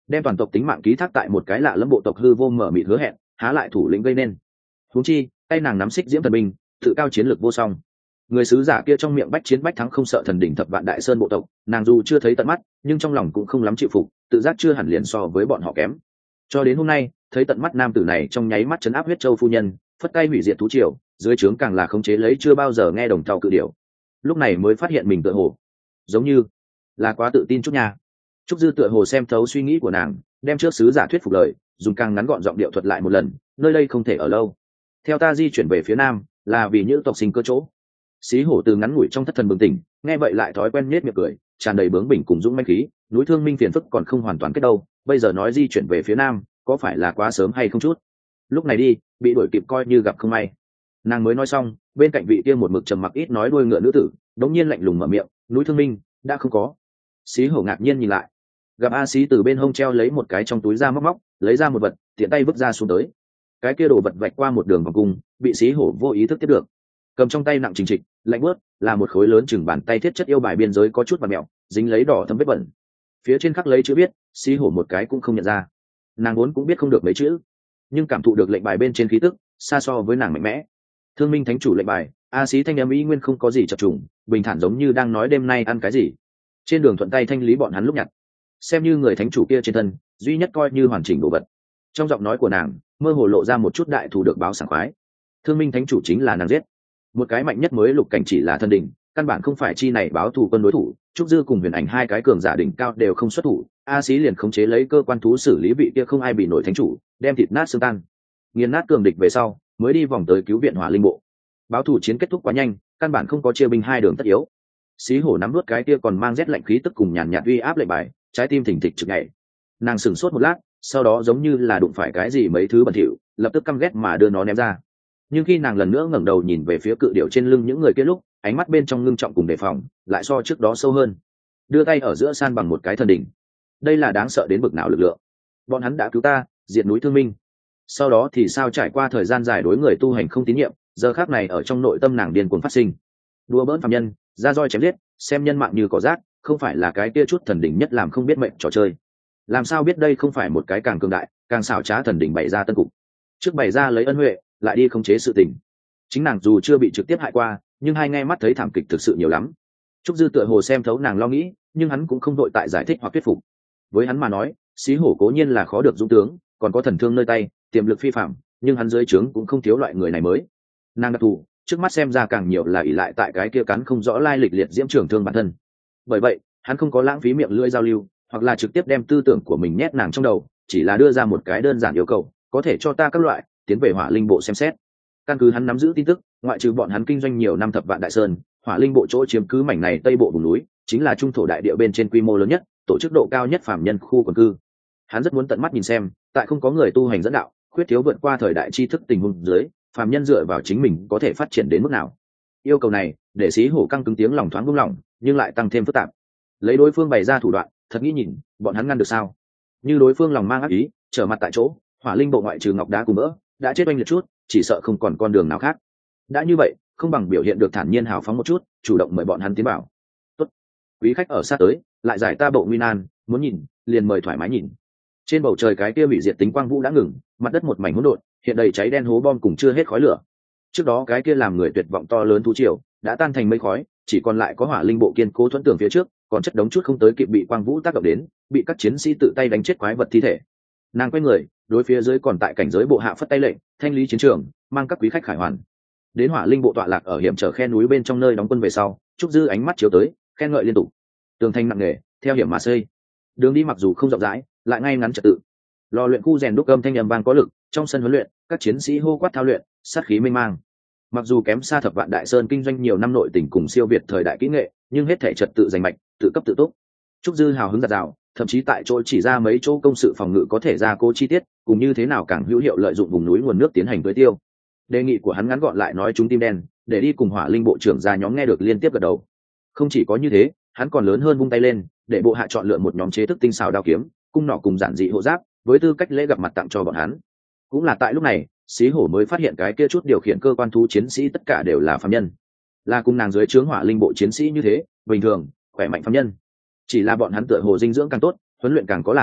đem toàn tộc tính mạng ký thác tại một cái lạ lẫm bộ tộc hư vô mở mịt hứa hẹn, há lại thủ lĩnh gây nên. Huống chi tay nàng nắm xích diễm thần binh, tự cao chiến lược vô song. Người sứ giả kia trong miệng bách chiến bách thắng không sợ thần đỉnh thập vạn đại sơn bộ tộc, nàng dù chưa thấy tận mắt nhưng trong lòng cũng không lắm chịu phục, tự giác chưa hẳn liền so với bọn họ kém. Cho đến hôm nay thấy tận mắt nam tử này trong nháy mắt chấn áp huyết châu phu nhân, phất tay hủy diệt thú triều, dưới trướng càng là khống chế lấy chưa bao giờ nghe đồng tàu cự điểu, lúc này mới phát hiện mình tựa hồ giống như là quá tự tin chút nha. Trúc Dư tựa hồ xem thấu suy nghĩ của nàng, đem trước sứ giả thuyết phục lời dùng càng ngắn gọn giọng điệu thuật lại một lần, nơi đây không thể ở lâu, theo ta di chuyển về phía nam là vì những tộc sinh cơ chỗ. Xí hổ từ ngắn ngủi trong thất thần bừng tỉnh, nghe vậy lại thói quen nết miệng cười, tràn đầy bướng bỉnh cùng dũng manh khí. Núi Thương Minh phiền phức còn không hoàn toàn kết đâu, bây giờ nói di chuyển về phía nam có phải là quá sớm hay không chút? Lúc này đi bị đuổi kịp coi như gặp không may. Nàng mới nói xong, bên cạnh vị kia một mực trầm mặc ít nói đuôi ngựa nữ tử đống nhiên lạnh lùng mở miệng, núi Thương Minh đã không có. Xí hổ ngạc nhiên nhìn lại, gặp A Xí từ bên hông treo lấy một cái trong túi da móc móc, lấy ra một vật, tiện tay vứt ra xuống tới. Cái kia đồ vật vạch qua một đường vòng cung, bị Xí hổ vô ý thức tiếp được, cầm trong tay nặng trình trịch, lạnh bớt, là một khối lớn chừng bàn tay thiết chất yêu bài biên giới có chút và mẹo, dính lấy đỏ thấm vết bẩn. Phía trên khắc lấy chữ viết, Xí hổ một cái cũng không nhận ra. Nàng vốn cũng biết không được mấy chữ, nhưng cảm thụ được lệnh bài bên trên khí tức, xa so với nàng mạnh mẽ. Thương Minh thánh chủ lệnh bài, A Xí thanh âm ý nguyên không có gì chập trùng, bình thản giống như đang nói đêm nay ăn cái gì. Trên đường thuận tay thanh lý bọn hắn lúc nhặt, xem như người thánh chủ kia trên thân duy nhất coi như hoàn chỉnh đồ vật. Trong giọng nói của nàng mơ hồ lộ ra một chút đại thù được báo sảng khoái. Thương Minh thánh chủ chính là nàng giết, một cái mạnh nhất mới lục cảnh chỉ là thân đỉnh, căn bản không phải chi này báo thù quân đối thủ. Trúc Dư cùng Huyền Ảnh hai cái cường giả đỉnh cao đều không xuất thủ, A Xí liền khống chế lấy cơ quan thú xử lý vị kia không ai bị nổi thánh chủ, đem thịt nát xương tan, nghiền nát cường địch về sau mới đi vòng tới cứu viện Hỏa Linh bộ. Báo thù chiến kết thúc quá nhanh, căn bản không có chia binh hai đường tất yếu. Xí hổ nắm nuốt cái kia còn mang rét lạnh khí tức cùng nhàn nhạt uy áp lệnh bài, trái tim thình thịch trực nhảy. Nàng sửng sốt một lát, sau đó giống như là đụng phải cái gì mấy thứ bẩn thỉu, lập tức căm ghét mà đưa nó ném ra. Nhưng khi nàng lần nữa ngẩng đầu nhìn về phía cự điểu trên lưng những người kia lúc, ánh mắt bên trong ngưng trọng cùng đề phòng lại so trước đó sâu hơn. Đưa tay ở giữa san bằng một cái thần đỉnh, đây là đáng sợ đến bực nào lực lượng. Bọn hắn đã cứu ta, diệt núi Thương Minh, sau đó thì sao? Trải qua thời gian dài đối người tu hành không tín nhiệm, giờ khác này ở trong nội tâm nàng điên cuồng phát sinh. Đùa bỡn phàm nhân, ra roi chém giết, xem nhân mạng như cỏ rác, không phải là cái kia chút thần đỉnh nhất làm không biết mệnh trò chơi. Làm sao biết đây không phải một cái càng cường đại càng xảo trá thần đỉnh bày ra tân cục, trước bày ra lấy ân huệ lại đi khống chế sự tình. Chính nàng dù chưa bị trực tiếp hại qua, nhưng hai nghe mắt thấy thảm kịch thực sự nhiều lắm. Trúc Dư tựa hồ xem thấu nàng lo nghĩ, nhưng hắn cũng không đội tại giải thích hoặc thuyết phục. Với hắn mà nói, Xí hổ cố nhiên là khó được dũng tướng, còn có thần thương nơi tay, tiềm lực phi phạm, nhưng hắn dưới trướng cũng không thiếu loại người này mới. Nàng đặc thù trước mắt xem ra càng nhiều là ỷ lại tại cái kia cắn không rõ lai lịch liệt diễm trưởng thương bản thân. Bởi vậy hắn không có lãng phí miệng lưỡi giao lưu, hoặc là trực tiếp đem tư tưởng của mình nhét nàng trong đầu, chỉ là đưa ra một cái đơn giản yêu cầu, có thể cho ta các loại tiến về Hỏa Linh bộ xem xét. Căn cứ hắn nắm giữ tin tức, ngoại trừ bọn hắn kinh doanh nhiều năm thập vạn đại sơn, Hỏa Linh bộ chỗ chiếm cứ mảnh này tây bộ vùng núi chính là trung thổ đại địa bên trên quy mô lớn nhất, tổ chức độ cao nhất phàm nhân khu quần cư. Hắn rất muốn tận mắt nhìn xem, tại không có người tu hành dẫn đạo, khuyết thiếu vượt qua thời đại tri thức tình huống dưới, phàm nhân dựa vào chính mình có thể phát triển đến mức nào. Yêu cầu này để Xí hổ căng cứng tiếng lòng thoáng buông lỏng, nhưng lại tăng thêm phức tạp. Lấy đối phương bày ra thủ đoạn, thật nghĩ nhìn bọn hắn ngăn được sao? Như đối phương lòng mang ác ý, trở mặt tại chỗ, Hỏa Linh bộ ngoại trừ ngọc đá cùng mỡ đã chết oanh liệt chút, chỉ sợ không còn con đường nào khác. Đã như vậy, không bằng biểu hiện được thản nhiên hào phóng một chút, chủ động mời bọn hắn tiến vào. Tốt, quý khách ở xa tới, lại giải ta bộ nguy nan, muốn nhìn liền mời thoải mái nhìn. Trên bầu trời cái kia hủy diệt tính quang vũ đã ngừng, mặt đất một mảnh hỗn độn, hiện đầy cháy đen hố bom cùng chưa hết khói lửa. Trước đó cái kia làm người tuyệt vọng to lớn thú triều đã tan thành mây khói, chỉ còn lại có Hỏa Linh bộ kiên cố thuẫn tường phía trước, còn chất đống chút không tới kịp bị quang vũ tác động đến, bị các chiến sĩ tự tay đánh chết quái vật thi thể. Nàng quay người đối phía dưới còn tại cảnh giới bộ hạ phất tay lệnh, thanh lý chiến trường, mang các quý khách khải hoàn. Đến Hỏa Linh bộ tọa lạc ở hiểm trở khe núi bên trong nơi đóng quân về sau, Trúc Dư ánh mắt chiếu tới, khen ngợi liên tục. Tường thanh nặng nề, theo hiểm mà xây. Đường đi mặc dù không rộng rãi, lại ngay ngắn trật tự. Lò luyện khu rèn đúc âm thanh âm vang có lực, trong sân huấn luyện, các chiến sĩ hô quát thao luyện, sát khí mênh mang. Mặc dù kém xa thập vạn đại sơn kinh doanh nhiều năm nội tình cùng siêu việt thời đại kỹ nghệ, nhưng hết thể trật tự giành mạch, tự cấp tự túc. Trúc Dư hào hứng giạt rào, thậm chí tại chỗ chỉ ra mấy chỗ công sự phòng ngự có thể ra cố chi tiết, cùng như thế nào càng hữu hiệu lợi dụng vùng núi nguồn nước tiến hành tưới tiêu. Đề nghị của hắn ngắn gọn lại nói chúng tim đen, để đi cùng Hỏa Linh bộ trưởng ra nhóm nghe được liên tiếp gật đầu. Không chỉ có như thế, hắn còn lớn hơn vung tay lên, để bộ hạ chọn lựa một nhóm chế thức tinh xảo đao kiếm, cung nỏ cùng giản dị hộ giáp, với tư cách lễ gặp mặt tặng cho bọn hắn. Cũng là tại lúc này, Xí hổ mới phát hiện cái kia chút điều khiển cơ quan thú chiến sĩ tất cả đều là phàm nhân, là cùng nàng dưới trướng Hỏa Linh bộ chiến sĩ như thế, bình thường, khỏe mạnh phàm nhân. Chỉ là bọn hắn tựa hồ dinh dưỡng càng tốt, huấn luyện càng có làm,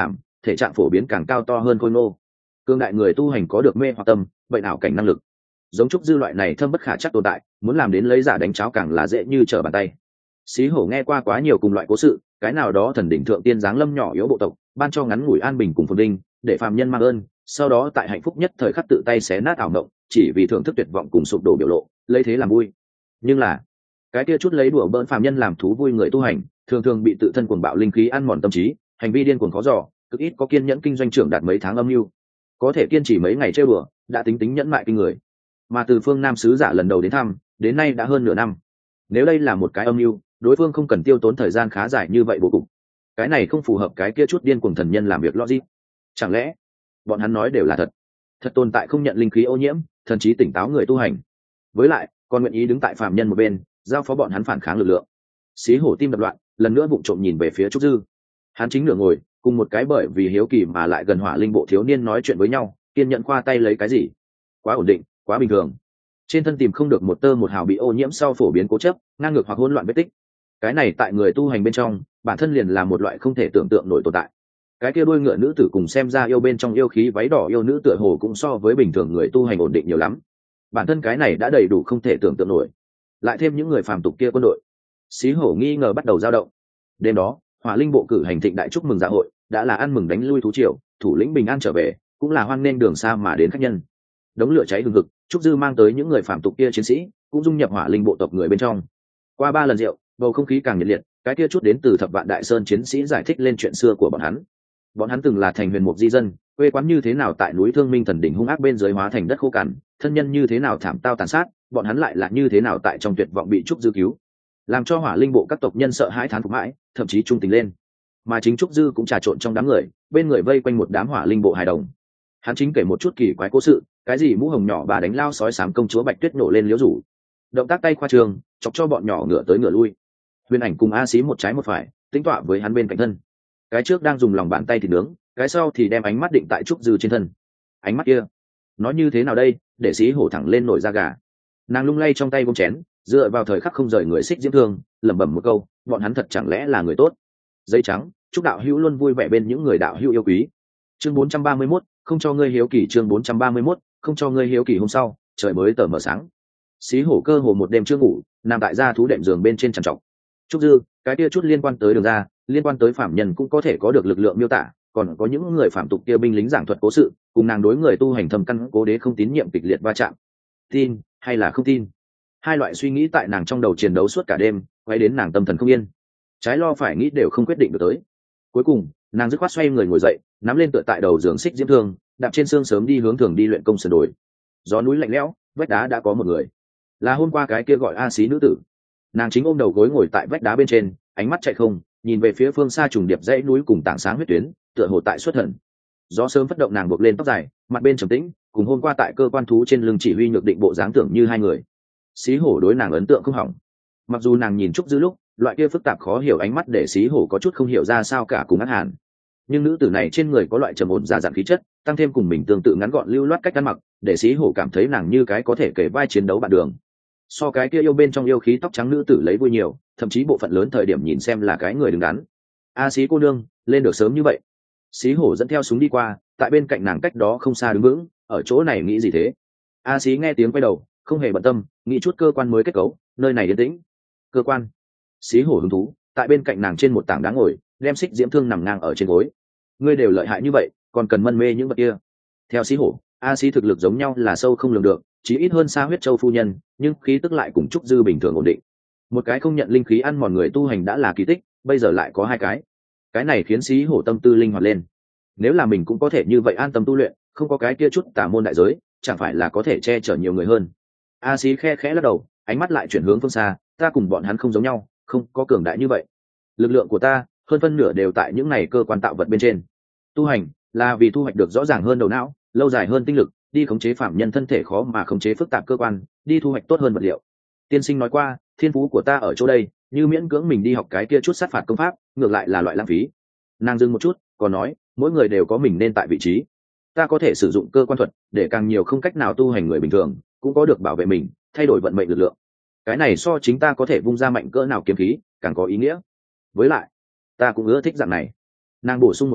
thể trạng phổ biến càng cao to hơn khôi ngô. Cương đại người tu hành có được mê hoặc tâm, bệnh ảo cảnh năng lực. Giống trúc dư loại này thâm bất khả chắc tồn tại, muốn làm đến lấy giả đánh cháo càng là dễ như trở bàn tay. Xí hổ nghe qua quá nhiều cùng loại cố sự, cái nào đó thần đỉnh thượng tiên giáng lâm nhỏ yếu bộ tộc, ban cho ngắn ngủi an bình cùng phồn vinh, để phàm nhân mang ơn, sau đó tại hạnh phúc nhất thời khắc tự tay xé nát ảo mộng, chỉ vì thưởng thức tuyệt vọng cùng sụp đổ biểu lộ, lấy thế làm vui. Nhưng là, cái kia chút lấy đùa bỡn phàm nhân làm thú vui người tu hành, thường thường bị tự thân cuồng bạo linh khí ăn mòn tâm trí, hành vi điên cuồng khó dò, cực ít có kiên nhẫn kinh doanh trưởng đạt mấy tháng âm mưu, có thể kiên trì mấy ngày chơi bừa, đã tính tính nhẫn mại kinh người. Mà từ phương Nam sứ giả lần đầu đến thăm, đến nay đã hơn nửa năm. Nếu đây là một cái âm mưu, đối phương không cần tiêu tốn thời gian khá dài như vậy bố cục. Cái này không phù hợp cái kia chút điên cuồng thần nhân làm việc logic. Chẳng lẽ bọn hắn nói đều là thật? Thật tồn tại không nhận linh khí ô nhiễm, thần trí tỉnh táo người tu hành. Với lại, còn nguyện ý đứng tại phàm nhân một bên, giao phó bọn hắn phản kháng lực lượng. Xí hổ tim đập loạn, lần nữa vụng trộm nhìn về phía trúc dư. Hắn chính nửa ngồi, cùng một cái bởi vì hiếu kỳ mà lại gần hỏa linh bộ thiếu niên nói chuyện với nhau, kiên nhận khoa tay lấy cái gì? Quá ổn định, quá bình thường. Trên thân tìm không được một tơ một hào bị ô nhiễm sau phổ biến cố chấp, ngang ngược hoặc hỗn loạn vết tích. Cái này tại người tu hành bên trong, bản thân liền là một loại không thể tưởng tượng nổi tồn tại. Cái kia đuôi ngựa nữ tử cùng xem ra yêu bên trong yêu khí váy đỏ yêu nữ tựa hồ cũng so với bình thường người tu hành ổn định nhiều lắm. Bản thân cái này đã đầy đủ không thể tưởng tượng nổi. Lại thêm những người phàm tục kia quân đội. Xí hổ nghi ngờ bắt đầu dao động. Đêm đó, hỏa linh bộ cử hành thịnh đại chúc mừng dạ hội, đã là ăn mừng đánh lui thú triều, thủ lĩnh bình an trở về, cũng là hoan nghênh đường xa mà đến khách nhân. Đống lửa cháy hừng hực, trúc dư mang tới những người phàm tục kia chiến sĩ, cũng dung nhập hỏa linh bộ tộc người bên trong. Qua ba lần rượu, bầu không khí càng nhiệt liệt, cái kia chút đến từ thập vạn đại sơn chiến sĩ giải thích lên chuyện xưa của bọn hắn. Bọn hắn từng là thành huyền mục di dân, quê quán như thế nào tại núi Thương Minh thần đỉnh hung ác bên dưới hóa thành đất khô cằn, thân nhân như thế nào thảm tao tàn sát, bọn hắn lại là như thế nào tại trong tuyệt vọng bị trúc dư cứu, làm cho hỏa linh bộ các tộc nhân sợ hãi thán phục mãi, thậm chí trung tình lên. Mà chính trúc dư cũng trà trộn trong đám người, bên người vây quanh một đám hỏa linh bộ hài đồng. Hắn chính kể một chút kỳ quái cố sự, cái gì mũ hồng nhỏ bà đánh lao sói sám công chúa Bạch Tuyết nổ lên liễu rủ, động tác tay khoa trường, chọc cho bọn nhỏ ngửa tới ngửa lui. Huyền ảnh cùng a xí một trái một phải, tính tọa với hắn bên cạnh thân. Cái trước đang dùng lòng bàn tay thì nướng, cái sau thì đem ánh mắt định tại trúc dư trên thân. Ánh mắt kia, nói như thế nào đây, để xí hổ thẳng lên nổi da gà. Nàng lung lay trong tay bông chén, dựa vào thời khắc không rời người xích diễm thương, lẩm bẩm một câu, bọn hắn thật chẳng lẽ là người tốt. Giấy trắng, chúc đạo hữu luôn vui vẻ bên những người đạo hữu yêu quý. Chương bốn trăm ba mươi mốt, không cho ngươi hiếu kỳ. Chương bốn trăm ba mươi mốt, không cho ngươi hiếu kỳ. Hôm sau, trời mới tờ mờ sáng. Xí hổ cơ hồ một đêm chưa ngủ, nằm tại gia thú đệm giường bên trên trằn trọc. Trúc dư, cái kia chút liên quan tới đường ra, liên quan tới phạm nhân cũng có thể có được lực lượng miêu tả, còn có những người phạm tục kia binh lính giảng thuật cố sự, cùng nàng đối người tu hành thầm căn cố đế không tín nhiệm kịch liệt va chạm. Tin hay là không tin? Hai loại suy nghĩ tại nàng trong đầu chiến đấu suốt cả đêm, quay đến nàng tâm thần không yên. Trái lo phải nghĩ đều không quyết định được tới. Cuối cùng, nàng dứt khoát xoay người ngồi dậy, nắm lên tựa tại đầu giường xích diễm thương, đạp trên xương sớm đi hướng thường đi luyện công sườn đồi. Gió núi lạnh lẽo, vách đá đã có một người. Là hôm qua cái kia gọi a xí nữ tử. Nàng chính ôm đầu gối ngồi tại vách đá bên trên, ánh mắt chạy không, nhìn về phía phương xa trùng điệp dãy núi cùng tảng sáng huyết tuyến, tựa hồ tại xuất thần. Gió sớm phất động nàng buộc lên tóc dài, mặt bên trầm tĩnh, cùng hôm qua tại cơ quan thú trên lưng chỉ huy nhược định bộ dáng tưởng như hai người. Xí hổ đối nàng ấn tượng không hỏng. Mặc dù nàng nhìn trúc dư lúc, loại kia phức tạp khó hiểu ánh mắt để xí hổ có chút không hiểu ra sao cả cùng ác hàn. Nhưng nữ tử này trên người có loại trầm ổn già dặn khí chất, tăng thêm cùng mình tương tự ngắn gọn lưu loát cách ăn mặc, để xí hổ cảm thấy nàng như cái có thể kể vai chiến đấu bạn đường. So cái kia yêu bên trong yêu khí tóc trắng nữ tử lấy vui nhiều, thậm chí bộ phận lớn thời điểm nhìn xem là cái người đứng đắn. A xí cô nương, lên được sớm như vậy. Xí hổ dẫn theo súng đi qua, tại bên cạnh nàng cách đó không xa đứng vững, ở chỗ này nghĩ gì thế? A xí nghe tiếng quay đầu, không hề bận tâm, nghĩ chút cơ quan mới kết cấu, nơi này yên tĩnh. Cơ quan? Xí hổ hứng thú, tại bên cạnh nàng trên một tảng đá ngồi, đem xích diễm thương nằm ngang ở trên gối. Ngươi đều lợi hại như vậy, còn cần mân mê những vật kia? Theo xí hổ, A xí thực lực giống nhau là sâu không lường được, chí ít hơn xa huyết châu phu nhân, nhưng khí tức lại cùng trúc dư bình thường ổn định. Một cái không nhận linh khí ăn mòn người tu hành đã là kỳ tích, bây giờ lại có hai cái. Cái này khiến xí hổ tâm tư linh hoạt lên. Nếu là mình cũng có thể như vậy an tâm tu luyện, không có cái kia chút tà môn đại giới, chẳng phải là có thể che chở nhiều người hơn. A xí khe khẽ lắc đầu, ánh mắt lại chuyển hướng phương xa, ta cùng bọn hắn không giống nhau, không có cường đại như vậy. Lực lượng của ta hơn phân nửa đều tại những này cơ quan tạo vật bên trên. Tu hành là vì thu hoạch được rõ ràng hơn đầu não, lâu dài hơn tinh lực, đi khống chế phạm nhân thân thể khó mà khống chế phức tạp cơ quan, đi thu hoạch tốt hơn vật liệu. Tiên sinh nói qua, thiên phú của ta ở chỗ đây, như miễn cưỡng mình đi học cái kia chút sát phạt công pháp, ngược lại là loại lãng phí. Nàng dừng một chút, còn nói, mỗi người đều có mình nên tại vị trí. Ta có thể sử dụng cơ quan thuật, để càng nhiều không cách nào tu hành người bình thường, cũng có được bảo vệ mình, thay đổi vận mệnh lực lượng. Cái này so chính ta có thể vung ra mạnh cỡ nào kiếm khí, càng có ý nghĩa. Với lại, ta cũng ưa thích dạng này. Nàng bổ sung một câu,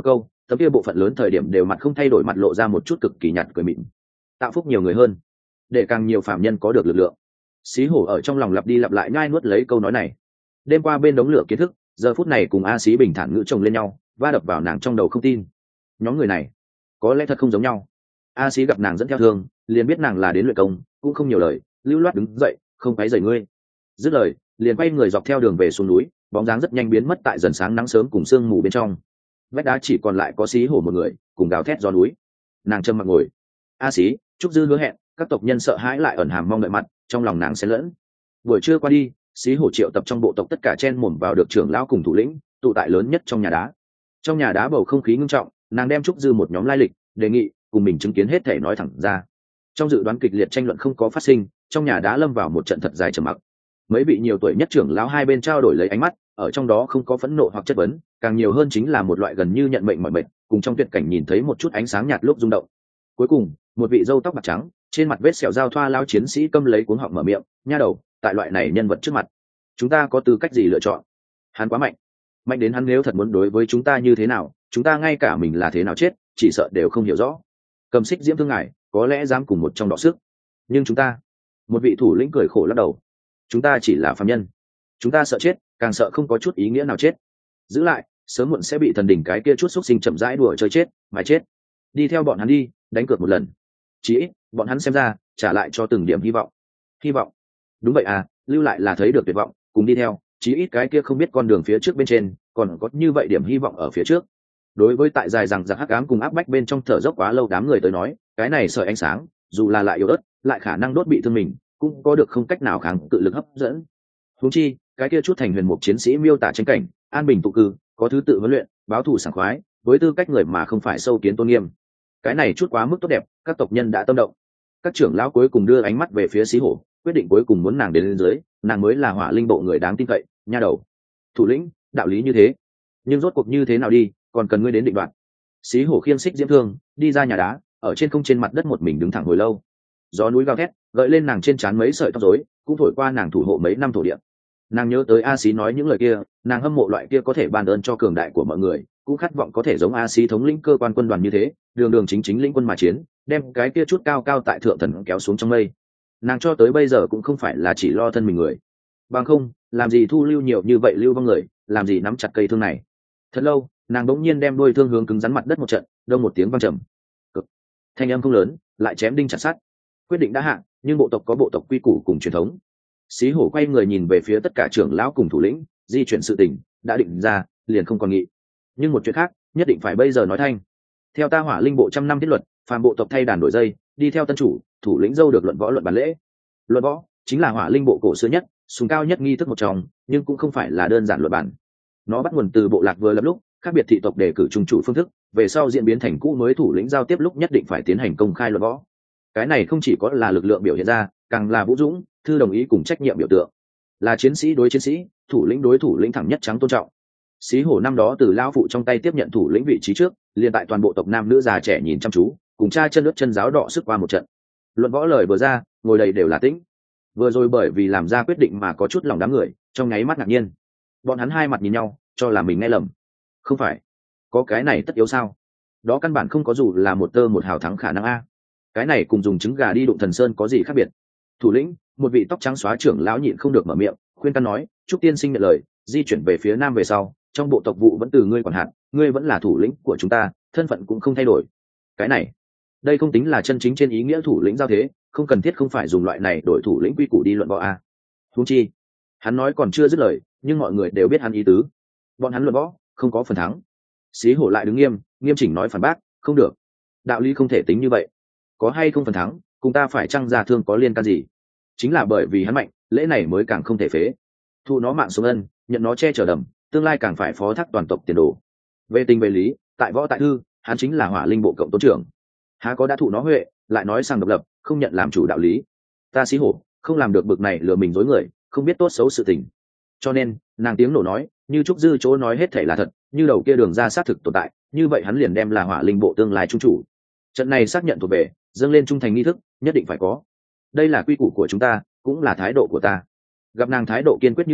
tấm kia bộ phận lớn thời điểm đều mặt không thay đổi, mặt lộ ra một chút cực kỳ nhạt cười mịn. Tạo phúc nhiều người hơn, để càng nhiều phạm nhân có được lực lượng. Xí hổ ở trong lòng lặp đi lặp lại nhai nuốt lấy câu nói này. Đêm qua bên đống lửa kiến thức, giờ phút này cùng A Xí bình thản ngữ chồng lên nhau, va đập vào nàng trong đầu không tin. Nhóm người này có lẽ thật không giống nhau. A Xí gặp nàng dẫn theo thương, liền biết nàng là đến luyện công, cũng không nhiều lời, lưu loát đứng dậy, không quấy rầy ngươi. Dứt lời, liền quay người dọc theo đường về xuống núi, bóng dáng rất nhanh biến mất tại dần sáng nắng sớm cùng sương mù bên trong. Vách đá chỉ còn lại có Xí hổ một người, cùng gào thét gió núi. Nàng trầm mặc ngồi. A Xí, Trúc Dư hứa hẹn, các tộc nhân sợ hãi lại ẩn hàm mong đợi mặt, trong lòng nàng xen lẫn. Buổi trưa qua đi, Xí hổ triệu tập trong bộ tộc tất cả chen mồm vào được trưởng lão cùng thủ lĩnh, tụ tại lớn nhất trong nhà đá. Trong nhà đá bầu không khí ngưng trọng, nàng đem Trúc Dư một nhóm lai lịch, đề nghị cùng mình chứng kiến hết thể nói thẳng ra. Trong dự đoán kịch liệt tranh luận không có phát sinh, trong nhà đá lâm vào một trận thật dài trầm mặc. Mấy vị nhiều tuổi nhất trưởng lão hai bên trao đổi lấy ánh mắt, ở trong đó không có phẫn nộ hoặc chất vấn, càng nhiều hơn chính là một loại gần như nhận mệnh mọi mệnh, cùng trong tuyệt cảnh nhìn thấy một chút ánh sáng nhạt lúc rung động. Cuối cùng, một vị râu tóc bạc trắng, trên mặt vết sẹo dao thoa lao chiến sĩ câm lấy cuống họng mở miệng, nha đầu, tại loại này nhân vật trước mặt, chúng ta có tư cách gì lựa chọn? Hắn quá mạnh, mạnh đến hắn nếu thật muốn đối với chúng ta như thế nào, chúng ta ngay cả mình là thế nào chết, chỉ sợ đều không hiểu rõ. Cầm xích diễm thương ngài, có lẽ dám cùng một trong đọ sức, nhưng chúng ta, một vị thủ lĩnh cười khổ lắc đầu, chúng ta chỉ là phàm nhân, chúng ta sợ chết, càng sợ không có chút ý nghĩa nào chết. Giữ lại, sớm muộn sẽ bị thần đỉnh cái kia chút xúc sinh chậm rãi đùa chơi chết, mà chết. Đi theo bọn hắn đi, đánh cược một lần. Chỉ ít, bọn hắn xem ra, trả lại cho từng điểm hy vọng. Hy vọng. Đúng vậy à, lưu lại là thấy được tuyệt vọng, cùng đi theo, chí ít cái kia không biết con đường phía trước bên trên, còn có như vậy điểm hy vọng ở phía trước. Đối với tại dài rằng giặc hắc ám cùng áp bách bên trong thở dốc quá lâu đám người tới nói, cái này sợi ánh sáng, dù là lại yếu ớt, lại khả năng đốt bị thương mình, cũng có được không cách nào kháng cự lực hấp dẫn. Huống chi, cái kia chút thành huyền mục chiến sĩ miêu tả tranh cảnh, an bình tụ cư, có thứ tự huấn luyện, báo thù sảng khoái, với tư cách người mà không phải sâu kiến tôn nghiêm. Cái này chút quá mức tốt đẹp, các tộc nhân đã tâm động. Các trưởng lão cuối cùng đưa ánh mắt về phía Xí hổ, quyết định cuối cùng muốn nàng đến lên dưới, nàng mới là hỏa linh bộ người đáng tin cậy, nha đầu. Thủ lĩnh, đạo lý như thế, nhưng rốt cuộc như thế nào đi, còn cần ngươi đến định đoạt. Xí hổ khiêng xích diễm thương, đi ra nhà đá, ở trên không trên mặt đất một mình đứng thẳng hồi lâu. Gió núi gào thét, gợi lên nàng trên trán mấy sợi tóc rối, cũng thổi qua nàng thủ hộ mấy năm thổ địa. Nàng nhớ tới A Xí nói những lời kia, nàng hâm mộ loại kia có thể ban ơn cho cường đại của mọi người, cũng khát vọng có thể giống A Xí thống lĩnh cơ quan quân đoàn như thế, đường đường chính chính lĩnh quân mà chiến, đem cái kia chút cao cao tại thượng thần kéo xuống trong mây. Nàng cho tới bây giờ cũng không phải là chỉ lo thân mình người, bằng không, làm gì thu lưu nhiều như vậy lưu vong người, làm gì nắm chặt cây thương này. Thật lâu, nàng bỗng nhiên đem đôi thương hướng cứng rắn mặt đất một trận, đông một tiếng vang trầm. Cực. Thanh âm không lớn, lại chém đinh chặt sắt. Quyết định đã hạ, nhưng bộ tộc có bộ tộc quy củ cùng truyền thống. Xí hổ quay người nhìn về phía tất cả trưởng lão cùng thủ lĩnh, di chuyển sự tình đã định ra, liền không còn nghị. Nhưng một chuyện khác, nhất định phải bây giờ nói thanh. Theo ta hỏa linh bộ trăm năm thiết luật, phàm bộ tộc thay đàn đổi dây, đi theo tân chủ, thủ lĩnh dâu được luận võ luận bản lễ. Luận võ chính là hỏa linh bộ cổ xưa nhất, sùng cao nhất nghi thức một trong, nhưng cũng không phải là đơn giản luận bản. Nó bắt nguồn từ bộ lạc vừa lập lúc, khác biệt thị tộc đề cử trung chủ phương thức, về sau diễn biến thành cũ mới thủ lĩnh giao tiếp lúc nhất định phải tiến hành công khai luận võ. Cái này không chỉ có là lực lượng biểu hiện ra, càng là vũ dũng, thư đồng ý cùng trách nhiệm biểu tượng, là chiến sĩ đối chiến sĩ, thủ lĩnh đối thủ lĩnh thẳng nhất trắng tôn trọng. Xí hổ năm đó từ lao phụ trong tay tiếp nhận thủ lĩnh vị trí trước, liền tại toàn bộ tộc nam nữ già trẻ nhìn chăm chú, cùng cha chân nước chân giáo đọ sức qua một trận. Luận võ lời vừa ra, ngồi đầy đều là tĩnh. Vừa rồi bởi vì làm ra quyết định mà có chút lòng đám người, trong nháy mắt ngạc nhiên. Bọn hắn hai mặt nhìn nhau, cho là mình nghe lầm. Không phải, có cái này tất yếu sao? Đó căn bản không có dù là một tơ một hào thắng khả năng a. Cái này cùng dùng trứng gà đi đụng thần sơn có gì khác biệt? Thủ lĩnh, một vị tóc trắng xóa trưởng lão nhịn không được mở miệng, khuyên can nói, chúc tiên sinh nhận lời, di chuyển về phía nam về sau, trong bộ tộc vụ vẫn từ ngươi quản hạt, ngươi vẫn là thủ lĩnh của chúng ta, thân phận cũng không thay đổi. Cái này, đây không tính là chân chính trên ý nghĩa thủ lĩnh giao thế, không cần thiết không phải dùng loại này đổi thủ lĩnh quy củ đi luận võ a. Huống chi, hắn nói còn chưa dứt lời, nhưng mọi người đều biết hắn ý tứ. Bọn hắn luận võ, không có phần thắng. Xí hổ lại đứng nghiêm, nghiêm chỉnh nói phản bác, không được. Đạo lý không thể tính như vậy. Có hay không phần thắng, cùng ta phải chăng ra thương có liên can gì? Chính là bởi vì hắn mạnh, lễ này mới càng không thể phế. Thu nó mạng xuống ân, nhận nó che chở đầm, tương lai càng phải phó thác toàn tộc tiền đồ. Về tình về lý, tại võ tại thư, hắn chính là hỏa linh bộ cộng tốn trưởng. Há có đã thụ nó huệ, lại nói sang độc lập, không nhận làm chủ đạo lý. Ta Xí hổ, không làm được bực này lừa mình dối người, không biết tốt xấu sự tình. Cho nên, nàng tiếng nổ nói, như Trúc Dư chỗ nói hết thể là thật, như đầu kia đường ra xác thực tồn tại, như vậy hắn liền đem là hỏa linh bộ tương lai trung chủ. Trận này xác nhận thuộc về, dâng lên trung thành nghi thức, nhất định phải có. Đây là quy củ của chúng ta, cũng là thái độ của ta. Gặp nàng thái độ kiên quyết như thế,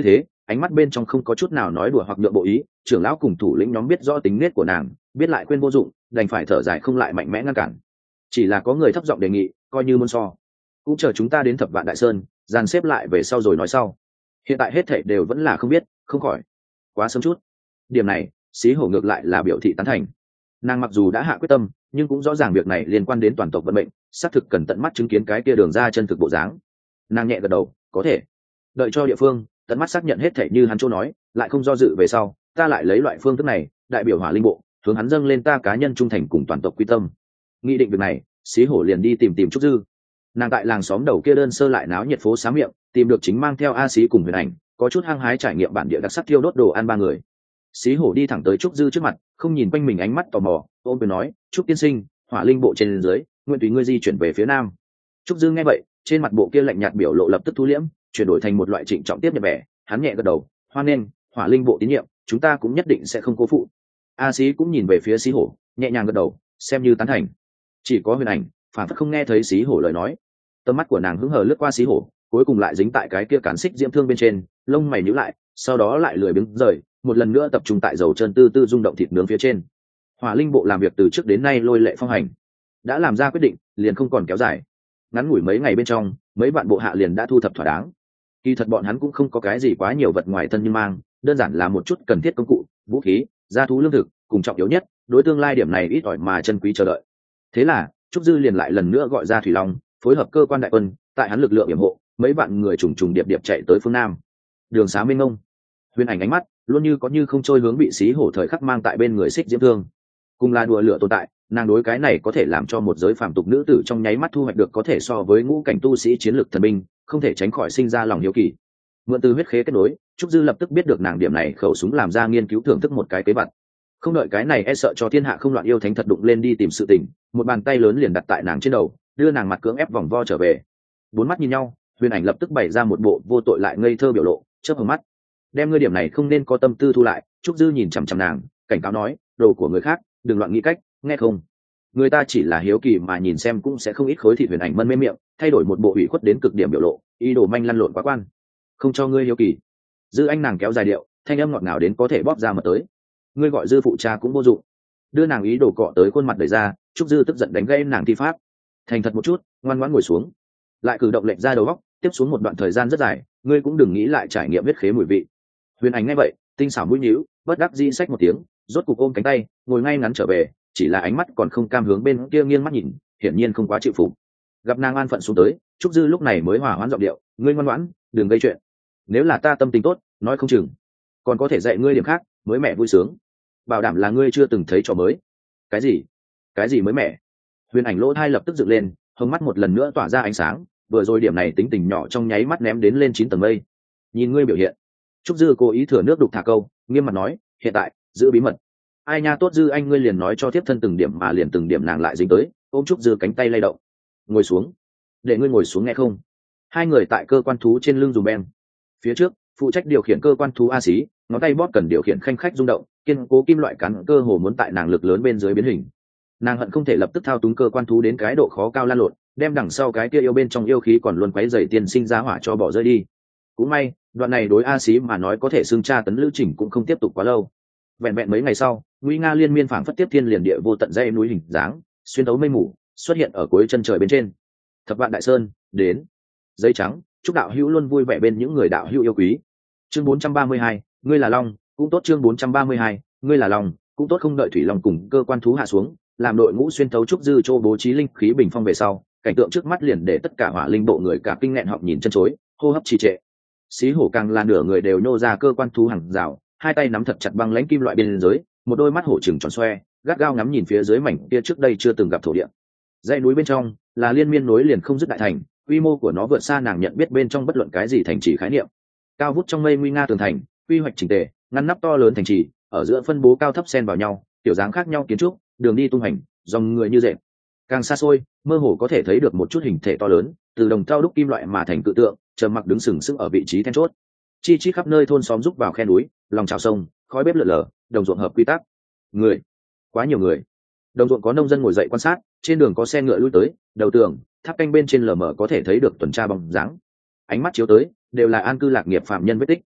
ánh mắt bên trong không có chút nào nói đùa hoặc nhượng bộ ý. Trưởng lão cùng thủ lĩnh nhóm biết rõ tính nết của nàng, biết lại khuyên vô dụng, đành phải thở dài không lại mạnh mẽ ngăn cản. Chỉ là có người thấp giọng đề nghị, coi như muốn so, cũng chờ chúng ta đến Thập Vạn Đại Sơn, dàn xếp lại về sau rồi nói sau. Hiện tại hết thảy đều vẫn là không biết, không khỏi quá sớm chút. Điểm này, Xí Hổ ngược lại là biểu thị tán thành. Nàng mặc dù đã hạ quyết tâm, nhưng cũng rõ ràng việc này liên quan đến toàn tộc vận mệnh, xác thực cần tận mắt chứng kiến cái kia đường ra chân thực bộ dáng. Nàng nhẹ gật đầu, có thể. Đợi cho địa phương tận mắt xác nhận hết thảy như hắn chỗ nói, lại không do dự về sau, ta lại lấy loại phương thức này, đại biểu Hỏa Linh bộ, hướng hắn dâng lên ta cá nhân trung thành cùng toàn tộc quy tâm. Nghị định việc này, Xí Hổ liền đi tìm tìm Trúc Dư. Nàng tại làng xóm đầu kia đơn sơ lại náo nhiệt phố xá miệng, tìm được chính mang theo A Xí cùng Huyền Ảnh, có chút hăng hái trải nghiệm bản địa đặc sắc thiêu đốt đồ ăn ba người. Xí Hổ đi thẳng tới Trúc Dư trước mặt, không nhìn quanh mình ánh mắt tò mò, ôm quyền nói, Trúc tiên sinh, Hỏa Linh bộ trên dưới, nguyện tùy ngươi di chuyển về phía nam. Trúc Dư nghe vậy, trên mặt bộ kia lạnh nhạt biểu lộ lập tức thu liễm, chuyển đổi thành một loại trịnh trọng tiếp nhận vẻ. Hắn nhẹ gật đầu, hoan nghênh, Hỏa Linh bộ tín nhiệm, chúng ta cũng nhất định sẽ không cố phụ. A Xí cũng nhìn về phía Xí Hổ, nhẹ nhàng gật đầu, xem như tán thành. Chỉ có Huyền Ảnh phản phất không nghe thấy Xí Hổ lời nói, tầm mắt của nàng hứng hờ lướt qua Xí Hổ, cuối cùng lại dính tại cái kia cán xích diễm thương bên trên, lông mày nhíu lại, sau đó lại lười biếng rời, một lần nữa tập trung tại dầu chân tư tư rung động thịt nướng phía trên. Hỏa Linh bộ làm việc từ trước đến nay lôi lệ phong hành, đã làm ra quyết định, liền không còn kéo dài. Ngắn ngủi mấy ngày bên trong, mấy bạn bộ hạ liền đã thu thập thỏa đáng. Kỳ thật bọn hắn cũng không có cái gì quá nhiều vật ngoài thân nhưng mang, đơn giản là một chút cần thiết công cụ, vũ khí, gia thú lương thực, cùng trọng yếu nhất, đối tương lai điểm này ít ỏi mà chân quý chờ đợi. Thế là, Trúc Dư liền lại lần nữa gọi ra Thủy Long, phối hợp cơ quan đại quân, tại hắn lực lượng yểm hộ, mấy bạn người trùng trùng điệp điệp chạy tới phương nam. Đường xá mênh mông, Huyền Ảnh ánh mắt luôn như có như không trôi hướng bị Xí Hổ thời khắc mang tại bên người xích diễm thương. Cùng là đùa lửa tồn tại, nàng đối cái này có thể làm cho một giới phàm tục nữ tử trong nháy mắt thu hoạch được có thể so với ngũ cảnh tu sĩ chiến lược thần binh, không thể tránh khỏi sinh ra lòng hiếu kỳ. Mượn từ huyết khế kết nối, Trúc Dư lập tức biết được nàng điểm này khẩu súng làm ra nghiên cứu thưởng thức một cái kế vật. Không đợi cái này e sợ cho thiên hạ không loạn yêu thánh thật đụng lên đi tìm sự tình, một bàn tay lớn liền đặt tại nàng trên đầu, đưa nàng mặt cưỡng ép vòng vo trở về. Bốn mắt nhìn nhau, Huyền Ảnh lập tức bày ra một bộ vô tội lại ngây thơ biểu lộ, chớp hờ mắt. Đem ngươi điểm này không nên có tâm tư thu lại. Trúc Dư nhìn chằm chằm nàng, cảnh cáo nói, đồ của người khác đừng loạn nghĩ cách, nghe không? Người ta chỉ là hiếu kỳ mà nhìn xem cũng sẽ không ít khối thịt. Huyền Ảnh mân mê miệng, thay đổi một bộ ủy khuất đến cực điểm biểu lộ, ý đồ manh lăn lộn quá quan, không cho ngươi hiếu kỳ. Dư anh nàng kéo dài điệu, thanh âm ngọt ngào đến có thể bóp ra mà tới. Ngươi gọi Dư phụ cha cũng vô dụng. Đưa nàng ý đồ cọ tới khuôn mặt đẩy ra, Trúc Dư tức giận đánh gây nàng thi pháp. Thành thật một chút, ngoan ngoãn ngồi xuống. Lại cử động lệnh ra đầu góc, tiếp xuống một đoạn thời gian rất dài, ngươi cũng đừng nghĩ lại trải nghiệm huyết khế mùi vị. Huyền Ảnh nghe vậy, tinh xảo mũi nhíu, bất đắc dĩ xách một tiếng, rốt cục ôm cánh tay, ngồi ngay ngắn trở về, chỉ là ánh mắt còn không cam hướng bên kia nghiêng mắt nhìn, hiển nhiên không quá chịu phục. Gặp nàng an phận xuống tới, Trúc Dư lúc này mới hòa hoãn giọng điệu, ngươi ngoan ngoãn, đừng gây chuyện. Nếu là ta tâm tình tốt, nói không chừng còn có thể dạy ngươi điểm khác, mới mẻ vui sướng. Bảo đảm là ngươi chưa từng thấy trò mới. Cái gì? Cái gì mới mẻ? Huyền Ảnh lỗ tai lập tức dựng lên, hông mắt một lần nữa tỏa ra ánh sáng, vừa rồi điểm này tính tình nhỏ trong nháy mắt ném đến lên chín tầng mây. Nhìn ngươi biểu hiện. Trúc Dư cố ý thừa nước đục thả câu, nghiêm mặt nói, hiện tại giữ bí mật. Ai nha, tốt Dư anh, ngươi liền nói cho tiếp thân từng điểm mà liền từng điểm nàng lại dính tới, ôm Trúc Dư cánh tay lay động. Ngồi xuống. Để ngươi ngồi xuống nghe không? Hai người tại cơ quan thú trên lưng dùng beng. Phía trước, phụ trách điều khiển cơ quan thú A Xí, ngón tay bóp cần điều khiển khanh khách rung động, kiên cố kim loại cắn cơ hồ muốn tại nàng lực lớn bên dưới biến hình. Nàng hận không thể lập tức thao túng cơ quan thú đến cái độ khó cao lan lộn, đem đằng sau cái kia yêu bên trong yêu khí còn luôn quấy rầy tiên sinh ra hỏa cho bỏ rơi đi. Cũng may, đoạn này đối A Xí mà nói có thể xưng tra tấn lữ trình cũng không tiếp tục quá lâu. Vẹn vẹn mấy ngày sau, nguy nga liên miên phảng phất tiếp thiên liền địa vô tận dãy núi hình dáng, xuyên tấu mây mù, xuất hiện ở cuối chân trời bên trên. Thập Vạn Đại Sơn đến. Giấy trắng, chúc đạo hữu luôn vui vẻ bên những người đạo hữu yêu quý. Chương bốn trăm ba mươi hai, ngươi là Long, cũng tốt. Chương bốn trăm ba mươi hai, ngươi là Long, cũng tốt. Không đợi Thủy Long cùng cơ quan thú hạ xuống, làm đội ngũ xuyên thấu trúc dư châu bố trí linh khí bình phong về sau, cảnh tượng trước mắt liền để tất cả hỏa linh bộ người cả kinh nghẹn họng nhìn chân chối, hô hấp trì trệ. Xí Hổ càng là nửa người đều nhô ra cơ quan thú hàng rào, hai tay nắm thật chặt băng lãnh kim loại bên dưới, một đôi mắt hổ trừng tròn xoe, gắt gao ngắm nhìn phía dưới mảnh kia trước đây chưa từng gặp thổ địa. Dãy núi bên trong là liên miên nối liền không dứt đại thành, quy mô của nó vượt xa nàng nhận biết bên trong bất luận cái gì thành trì khái niệm. Cao vút trong mây nguy nga tường thành, quy hoạch chỉnh tề, ngăn nắp to lớn thành trì, ở giữa phân bố cao thấp xen vào nhau, tiểu dáng khác nhau kiến trúc, đường đi tung hành, dòng người như dệt. Càng xa xôi, mơ hồ có thể thấy được một chút hình thể to lớn, từ đồng trao đúc kim loại mà thành cự tượng, trầm mặc đứng sừng sững ở vị trí then chốt. Chi chi khắp nơi thôn xóm rúc vào khe núi, lòng trào sông, khói bếp lượn lờ, đồng ruộng hợp quy tắc. Người, quá nhiều người. Đồng ruộng có nông dân ngồi dậy quan sát, trên đường có xe ngựa lui tới, đầu tường, tháp canh bên trên lờ mờ có thể thấy được tuần tra bóng dáng. Ánh mắt chiếu tới, đều là an cư lạc nghiệp phạm nhân vết tích.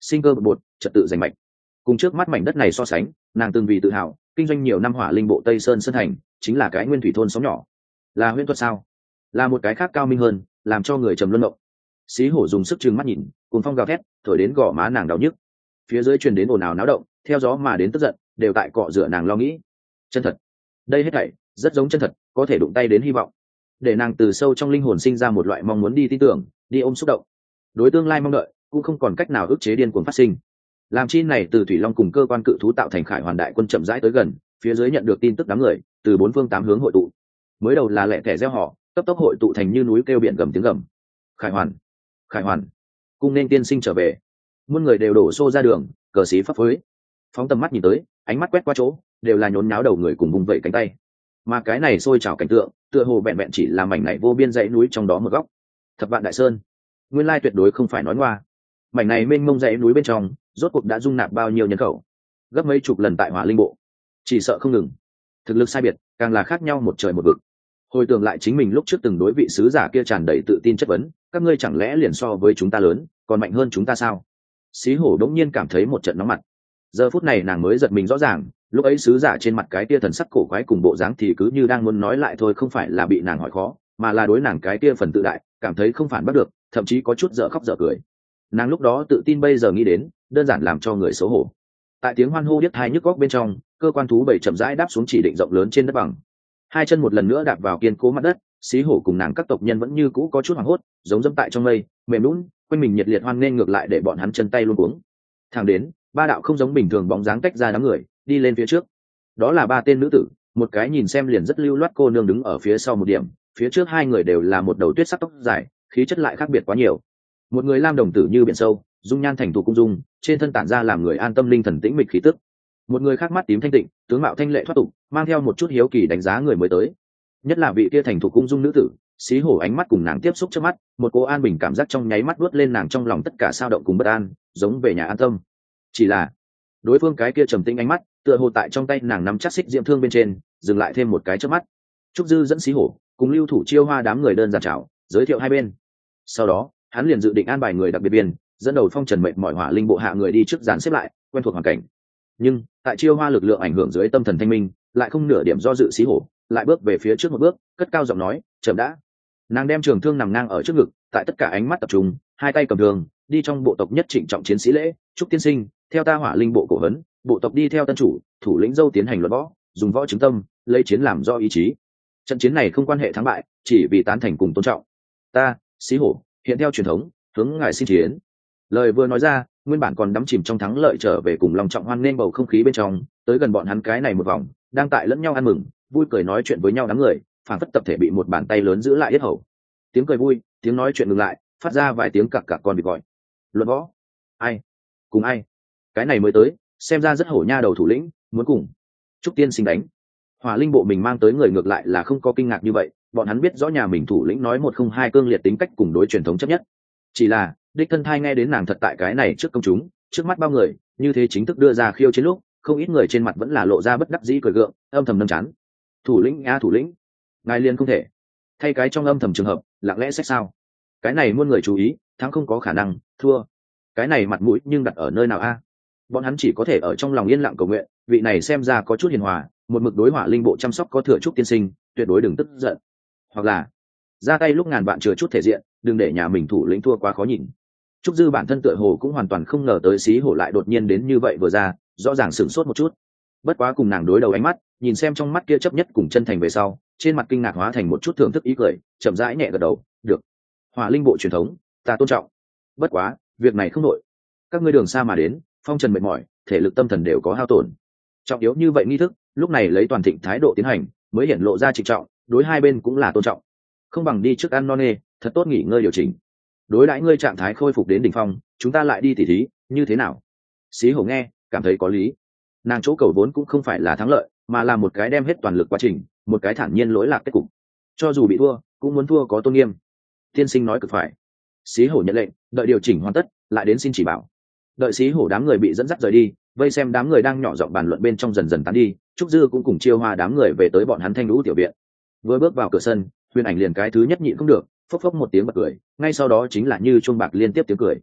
sinh cơ bực bột, trật tự giành mạch. Cùng trước mắt mảnh đất này so sánh, nàng từng vì tự hào kinh doanh nhiều năm hỏa linh bộ Tây Sơn Sơn Thành, chính là cái nguyên thủy thôn xóm nhỏ. Là huyễn thuật sao? Là một cái khác cao minh hơn, làm cho người trầm luân động. Xí hổ dùng sức trừng mắt nhìn, cuồng phong gào thét, thổi đến gò má nàng đau nhức. Phía dưới truyền đến ồn ào náo động, theo gió mà đến tức giận, đều tại cọ rửa nàng lo nghĩ. Chân thật, đây hết thảy rất giống chân thật, có thể đụng tay đến hy vọng, để nàng từ sâu trong linh hồn sinh ra một loại mong muốn đi tin tưởng, đi ôm xúc động. Đối tương lai mong đợi cũng không còn cách nào ức chế điên cuồng phát sinh. Làm chi này từ thủy long cùng cơ quan cự thú tạo thành khải hoàn đại quân chậm rãi tới gần, phía dưới nhận được tin tức đám người từ bốn phương tám hướng hội tụ. Mới đầu là lẻ tẻ gieo họ, cấp tốc hội tụ thành như núi kêu biển gầm tiếng gầm. Khải hoàn, khải hoàn, cung nên tiên sinh trở về. Muôn người đều đổ xô ra đường, cờ xí phấp phới. Phóng tầm mắt nhìn tới, ánh mắt quét qua chỗ, đều là nhốn nháo đầu người cùng vùng vẫy cánh tay. Mà cái này sôi trào cảnh tượng, tựa hồ vẹn vẹn chỉ là mảnh này vô biên dãy núi trong đó một góc. Thập vạn đại sơn, nguyên lai tuyệt đối không phải nói ngoa. Mảnh này mênh mông dãy núi bên trong, rốt cuộc đã dung nạp bao nhiêu nhân khẩu? Gấp mấy chục lần tại Hỏa Linh bộ, chỉ sợ không ngừng. Thực lực sai biệt, càng là khác nhau một trời một vực. Hồi tưởng lại chính mình lúc trước từng đối vị sứ giả kia tràn đầy tự tin chất vấn, các ngươi chẳng lẽ liền so với chúng ta lớn, còn mạnh hơn chúng ta sao? Xí hổ đống nhiên cảm thấy một trận nóng mặt. Giờ phút này nàng mới giật mình rõ ràng, lúc ấy sứ giả trên mặt cái kia thần sắc cổ quái cùng bộ dáng thì cứ như đang muốn nói lại thôi, không phải là bị nàng hỏi khó, mà là đối nàng cái kia phần tự đại, cảm thấy không phản bắt được, thậm chí có chút dở khóc dở cười. Nàng lúc đó tự tin bây giờ nghĩ đến, đơn giản làm cho người xấu hổ. Tại tiếng hoan hô điếc tai nhức góc bên trong, cơ quan thú bảy chậm rãi đáp xuống chỉ định rộng lớn trên đất bằng. Hai chân một lần nữa đạp vào kiên cố mặt đất, xí hổ cùng nàng các tộc nhân vẫn như cũ có chút hoảng hốt, giống dẫm tại trong mây, mềm lún, quanh mình nhiệt liệt hoan nên ngược lại để bọn hắn chân tay luống cuống. Thẳng đến, ba đạo không giống bình thường bóng dáng tách ra đám người, đi lên phía trước. Đó là ba tên nữ tử, một cái nhìn xem liền rất lưu loát cô nương đứng ở phía sau một điểm, phía trước hai người đều là một đầu tuyết sắc tóc dài, khí chất lại khác biệt quá nhiều. Một người lam đồng tử như biển sâu, dung nhan thành thục cung dung, trên thân tản ra làm người an tâm linh thần tĩnh mịch khí tức. Một người khác mắt tím thanh tịnh, tướng mạo thanh lệ thoát tục, mang theo một chút hiếu kỳ đánh giá người mới tới. Nhất là vị kia thành thục cung dung nữ tử, xí hổ ánh mắt cùng nàng tiếp xúc trước mắt, một cô an bình cảm giác trong nháy mắt vuốt lên nàng trong lòng tất cả sao động cùng bất an, giống về nhà an tâm. Chỉ là đối phương cái kia trầm tĩnh ánh mắt, tựa hồ tại trong tay nàng nắm chắc xích diễm thương bên trên, dừng lại thêm một cái trước mắt. Trúc Dư dẫn xí hổ cùng lưu thủ chiêu hoa đám người đơn giản chào, giới thiệu hai bên. Sau đó hắn liền dự định an bài người đặc biệt biên, dẫn đầu phong trần mệnh mọi hỏa linh bộ hạ người đi trước dàn xếp lại, quen thuộc hoàn cảnh. Nhưng tại chiêu hoa lực lượng ảnh hưởng dưới tâm thần thanh minh, lại không nửa điểm do dự, xí hổ lại bước về phía trước một bước, cất cao giọng nói, chậm đã. Nàng đem trường thương nằm ngang ở trước ngực, tại tất cả ánh mắt tập trung, hai tay cầm thương, đi trong bộ tộc nhất trịnh trọng chiến sĩ lễ. Trúc tiên sinh, theo ta hỏa linh bộ cổ vấn, bộ tộc đi theo tân chủ thủ lĩnh dâu tiến hành luận võ, dùng võ chứng tâm, lấy chiến làm do ý chí. Trận chiến này không quan hệ thắng bại, chỉ vì tán thành cùng tôn trọng. Ta, xí hổ, hiện theo truyền thống, hướng ngài xin chiến. Lời vừa nói ra, nguyên bản còn đắm chìm trong thắng lợi trở về cùng lòng trọng hoan nên bầu không khí bên trong, tới gần bọn hắn cái này một vòng, đang tại lẫn nhau ăn mừng, vui cười nói chuyện với nhau đám người, phản phất tập thể bị một bàn tay lớn giữ lại yết hầu. Tiếng cười vui, tiếng nói chuyện ngừng lại, phát ra vài tiếng cặc cặc con vịt gọi. Luận võ? Ai? Cùng ai? Cái này mới tới, xem ra rất hổ nha đầu thủ lĩnh, muốn cùng Trúc tiên sinh đánh. Hỏa linh bộ mình mang tới người ngược lại là không có kinh ngạc như vậy, bọn hắn biết rõ nhà mình thủ lĩnh nói một không hai cương liệt tính cách cùng đối truyền thống chấp nhất. Chỉ là đích thân thai nghe đến nàng thật tại cái này trước công chúng, trước mắt bao người, như thế chính thức đưa ra khiêu chiến lúc, không ít người trên mặt vẫn là lộ ra bất đắc dĩ cười gượng, âm thầm nâng chán. Thủ lĩnh a thủ lĩnh, ngài liền không thể thay cái trong âm thầm trường hợp, lặng lẽ xét sao? Cái này muôn người chú ý, thắng không có khả năng, thua. Cái này mặt mũi nhưng đặt ở nơi nào a? Bọn hắn chỉ có thể ở trong lòng yên lặng cầu nguyện, vị này xem ra có chút hiền hòa, một mực đối hỏa linh bộ chăm sóc có thừa Trúc tiên sinh, tuyệt đối đừng tức giận. Hoặc là ra tay lúc ngàn vạn chừa chút thể diện, đừng để nhà mình thủ lĩnh thua quá khó nhìn. Trúc Dư bản thân tựa hồ cũng hoàn toàn không ngờ tới xí hổ lại đột nhiên đến như vậy vừa ra, rõ ràng sửng sốt một chút. Bất quá cùng nàng đối đầu ánh mắt, nhìn xem trong mắt kia chấp nhất cùng chân thành về sau, trên mặt kinh ngạc hóa thành một chút thưởng thức ý cười, chậm rãi nhẹ gật đầu, được. Hỏa linh bộ truyền thống, ta tôn trọng. Bất quá, việc này không nội. Các ngươi đường xa mà đến, phong trần mệt mỏi, thể lực tâm thần đều có hao tổn. Trọng yếu như vậy nghi thức, lúc này lấy toàn thịnh thái độ tiến hành, mới hiện lộ ra trịnh trọng, đối hai bên cũng là tôn trọng. Không bằng đi trước ăn no nê, thật tốt nghỉ ngơi điều chỉnh. Đối đãi ngươi trạng thái khôi phục đến đỉnh phong, chúng ta lại đi tỉ thí, như thế nào? Xí hổ nghe, cảm thấy có lý. Nàng chỗ cầu vốn cũng không phải là thắng lợi, mà là một cái đem hết toàn lực quá trình, một cái thản nhiên lỗi lạc kết cục. Cho dù bị thua, cũng muốn thua có tôn nghiêm. Tiên sinh nói cực phải. Xí hổ nhận lệnh, đợi điều chỉnh hoàn tất, lại đến xin chỉ bảo. Đợi xí hổ đám người bị dẫn dắt rời đi, vây xem đám người đang nhỏ giọng bàn luận bên trong dần dần tán đi. Trúc Dư cũng cùng chiêu hoa đám người về tới bọn hắn thanh lũ tiểu viện. Vừa bước vào cửa sân, Huyền Ảnh liền cái thứ nhất nhịn không được, phốc phốc một tiếng bật cười, ngay sau đó chính là như chuông bạc liên tiếp tiếng cười.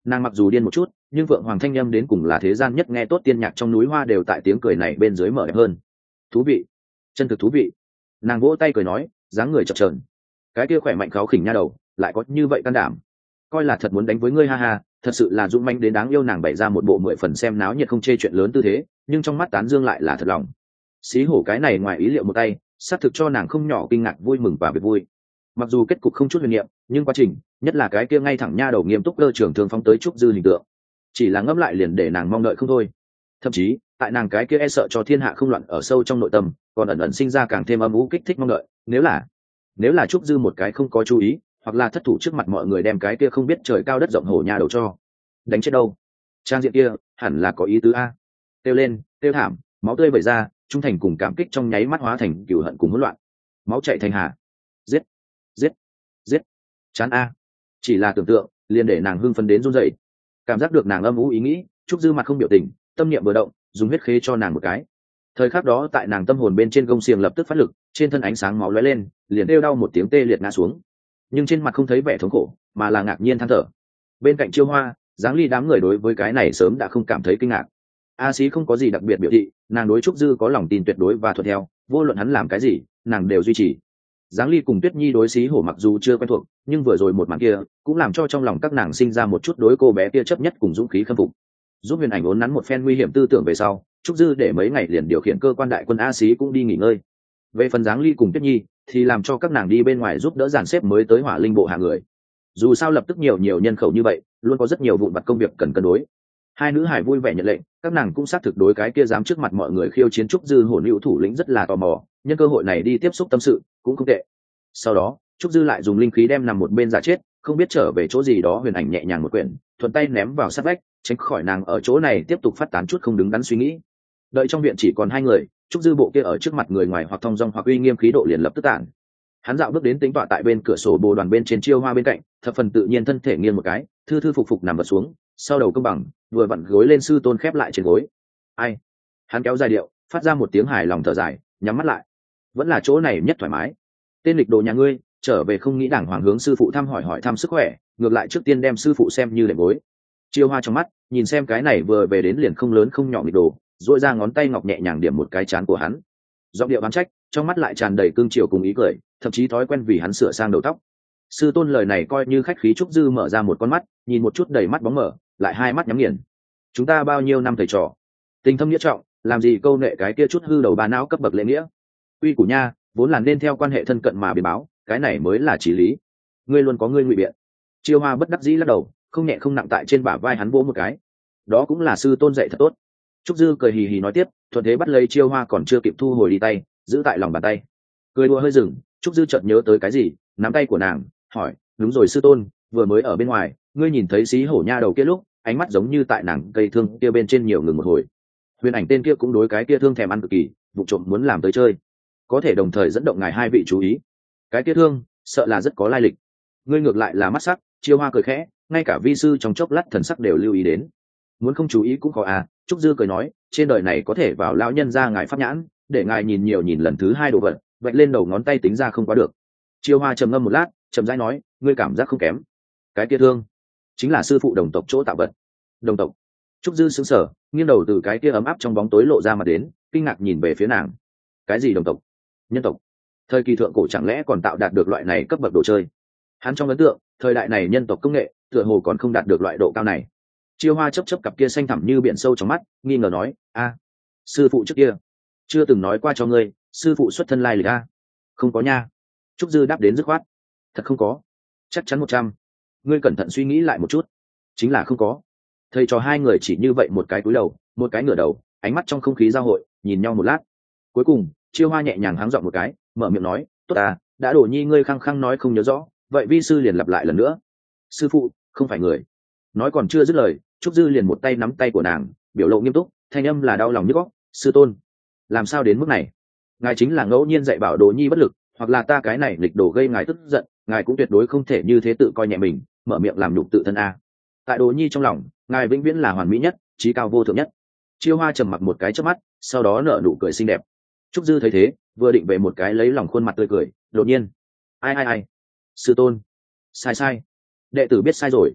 Nàng mặc dù điên một chút, nhưng vượng hoàng thanh â m đến cùng là thế gian nhất nghe tốt tiên nhạc trong núi hoa đều tại tiếng cười này bên dưới mở đẹp hơn. Thú vị, chân thực thú vị. Nàng vỗ tay cười nói, dáng người chập trờn. Cái kia khỏe mạnh kháo khỉnh nha đầu lại có như vậy can đảm, coi là thật muốn đánh với ngươi ha ha. Thật sự là dũng mãnh đến đáng yêu. Nàng bày ra một bộ mười phần xem náo nhiệt không chê chuyện lớn tư thế, nhưng trong mắt tán dương lại là thật lòng. Xí hổ cái này ngoài ý liệu một tay xác thực cho nàng không nhỏ kinh ngạc, vui mừng và việc vui. Mặc dù kết cục không chút huyền niệm, nhưng quá trình, nhất là cái kia ngay thẳng nha đầu nghiêm túc cơ trưởng thường phóng tới trúc dư hình tượng, chỉ là ngẫm lại liền để nàng mong đợi không thôi. Thậm chí tại nàng cái kia e sợ cho thiên hạ không loạn ở sâu trong nội tâm, còn ẩn ẩn sinh ra càng thêm âm u kích thích mong đợi. Nếu là nếu là trúc dư một cái không có chú ý, hoặc là thất thủ trước mặt mọi người đem cái kia không biết trời cao đất rộng hổ nha đầu cho đánh chết đâu, trang diện kia hẳn là có ý tứ a. Kêu lên, kêu thảm, máu tươi vẩy ra, trung thành cùng cảm kích trong nháy mắt hóa thành cửu hận cùng hỗn loạn, máu chạy thành hà. Giết, giết, giết, chán a. Chỉ là tưởng tượng liền để nàng hưng phấn đến run rẩy. Cảm giác được nàng âm u ý nghĩ, trúc dư mặt không biểu tình, tâm niệm vừa động, dùng huyết khế cho nàng một cái. Thời khắc đó tại nàng tâm hồn bên trên gông xiềng lập tức phát lực, trên thân ánh sáng máu lóe lên, liền kêu đau một tiếng tê liệt ngã xuống. Nhưng trên mặt không thấy vẻ thống khổ, mà là ngạc nhiên than thở. Bên cạnh Chiêu Hoa, Giáng Ly đám người đối với cái này sớm đã không cảm thấy kinh ngạc. A Xí không có gì đặc biệt biểu thị, nàng đối trúc dư có lòng tin tuyệt đối và thuận theo, vô luận hắn làm cái gì, nàng đều duy trì. Giáng Ly cùng Tuyết Nhi đối Xí hổ mặc dù chưa quen thuộc, nhưng vừa rồi một màn kia cũng làm cho trong lòng các nàng sinh ra một chút đối cô bé kia chấp nhất cùng dũng khí khâm phục. Giúp Huyền Ảnh uốn nắn một phen nguy hiểm tư tưởng về sau, trúc dư để mấy ngày liền điều khiển cơ quan đại quân A Xí cũng đi nghỉ ngơi. Về phần Giáng Ly cùng Tuyết Nhi thì làm cho các nàng đi bên ngoài giúp đỡ dàn xếp mới tới hỏa linh bộ hạ người. Dù sao lập tức nhiều nhiều nhân khẩu như vậy, luôn có rất nhiều vụn vặt công việc cần cân đối. Hai nữ hải vui vẻ nhận lệnh, các nàng cũng xác thực đối cái kia dám trước mặt mọi người khiêu chiến trúc dư hồn hữu thủ lĩnh rất là tò mò, nhân cơ hội này đi tiếp xúc tâm sự cũng không tệ. Sau đó trúc dư lại dùng linh khí đem nằm một bên giả chết, không biết trở về chỗ gì đó. Huyền Ảnh nhẹ nhàng một quyển, thuận tay ném vào sát vách, tránh khỏi nàng ở chỗ này tiếp tục phát tán chút không đứng đắn suy nghĩ. Đợi trong viện chỉ còn hai người, trúc dư bộ kia ở trước mặt người ngoài hoặc thong dong hoặc uy nghiêm khí độ liền lập tức tản. Hắn dạo bước đến tính tọa tại bên cửa sổ bồ đoàn bên trên Chiêu Hoa bên cạnh, thập phần tự nhiên thân thể nghiêng một cái, thư thư phục phục nằm vật xuống, sau đầu công bằng, vừa vặn gối lên sư tôn khép lại trên gối. Ai? Hắn kéo dài điệu, phát ra một tiếng hài lòng thở dài, nhắm mắt lại. Vẫn là chỗ này nhất thoải mái. Tên lịch đồ nhà ngươi, trở về không nghĩ đảng hoàng hướng sư phụ thăm hỏi hỏi thăm sức khỏe, ngược lại trước tiên đem sư phụ xem như đệm gối. Chiêu Hoa trong mắt, nhìn xem cái này vừa về đến liền không lớn không nhỏ lịch đồ, duỗi ra ngón tay ngọc nhẹ nhàng điểm một cái trán của hắn. Giọng điệu oán trách, trong mắt lại tràn đầy cương triều cùng ý cười, thậm chí thói quen vì hắn sửa sang đầu tóc. Sư tôn lời này coi như khách khí. Trúc dư mở ra một con mắt, nhìn một chút đầy mắt bóng mở, lại hai mắt nhắm nghiền. Chúng ta bao nhiêu năm thầy trò, tình thâm nghĩa trọng, làm gì câu nệ cái kia chút hư đầu ba não cấp bậc lễ nghĩa. Uy củ nha, vốn là nên theo quan hệ thân cận mà biến báo, cái này mới là chí lý. Ngươi luôn có ngươi ngụy biện. Chiêu Hoa bất đắc dĩ lắc đầu, không nhẹ không nặng tại trên bả vai hắn vỗ một cái. Đó cũng là sư tôn dạy thật tốt. Trúc dư cười hì hì nói tiếp, thuận thế bắt lấy Chiêu Hoa còn chưa kịp thu hồi đi tay, giữ tại lòng bàn tay. Cười đùa hơi dừng, Trúc dư chợt nhớ tới cái gì, nắm tay của nàng, hỏi, đúng rồi sư tôn, vừa mới ở bên ngoài, ngươi nhìn thấy Xí hổ nha đầu kia lúc, ánh mắt giống như tại nàng cây thương kia bên trên nhiều ngừng một hồi. Huyền Ảnh tên kia cũng đối cái kia thương thèm ăn cực kỳ, vụ trộm muốn làm tới chơi, có thể đồng thời dẫn động ngài hai vị chú ý. Cái kia thương, sợ là rất có lai lịch. Ngươi ngược lại là mắt sắc. Chiêu Hoa cười khẽ, ngay cả vi sư trong chốc lát thần sắc đều lưu ý đến. Muốn không chú ý cũng có à. Trúc dư cười nói, trên đời này có thể vào lão nhân ra ngài pháp nhãn, để ngài nhìn nhiều nhìn lần thứ hai đồ vật, vạch lên đầu ngón tay tính ra không quá được. Chiêu Hoa trầm ngâm một lát, chậm rãi nói, ngươi cảm giác không kém. Cái kia thương chính là sư phụ đồng tộc chỗ tạo vật. Đồng tộc? Trúc dư sững sờ, nghiêng đầu từ cái kia ấm áp trong bóng tối lộ ra mặt đến, kinh ngạc nhìn về phía nàng. Cái gì đồng tộc? Nhân tộc? Thời kỳ thượng cổ chẳng lẽ còn tạo đạt được loại này cấp bậc đồ chơi? Hắn trong ấn tượng, thời đại này nhân tộc công nghệ tựa hồ còn không đạt được loại độ cao này. Chiêu Hoa chấp chấp cặp kia xanh thẳm như biển sâu trong mắt, nghi ngờ nói, a, sư phụ trước kia chưa từng nói qua cho ngươi, sư phụ xuất thân lai lịch a? Không có nha. Trúc dư đáp đến dứt khoát. Thật không có? Chắc chắn một trăm. Ngươi cẩn thận suy nghĩ lại một chút. Chính là không có. Thầy trò hai người chỉ như vậy, một cái cúi đầu, một cái ngửa đầu, ánh mắt trong không khí giao hội, nhìn nhau một lát. Cuối cùng Chiêu Hoa nhẹ nhàng háng giọng một cái, mở miệng nói, tốt à, đã đổ nhi ngươi khăng khăng nói không nhớ rõ, vậy vi sư liền lặp lại lần nữa. Sư phụ không phải người. Nói còn chưa dứt lời, Trúc dư liền một tay nắm tay của nàng, biểu lộ nghiêm túc, thanh âm là đau lòng nhức óc. Sư tôn, làm sao đến mức này? Ngài chính là ngẫu nhiên dạy bảo đồ nhi bất lực, hoặc là ta cái này nghịch đồ gây ngài tức giận, ngài cũng tuyệt đối không thể như thế tự coi nhẹ mình, mở miệng làm nhục tự thân a. Tại đồ nhi trong lòng, ngài vĩnh viễn là hoàn mỹ nhất, trí cao vô thượng nhất. Chiêu Hoa trầm mặc một cái chớp mắt, sau đó nở nụ cười xinh đẹp. Trúc dư thấy thế, vừa định về một cái lấy lòng khuôn mặt tươi cười, đột nhiên, ai ai ai, sư tôn, sai sai, đệ tử biết sai rồi.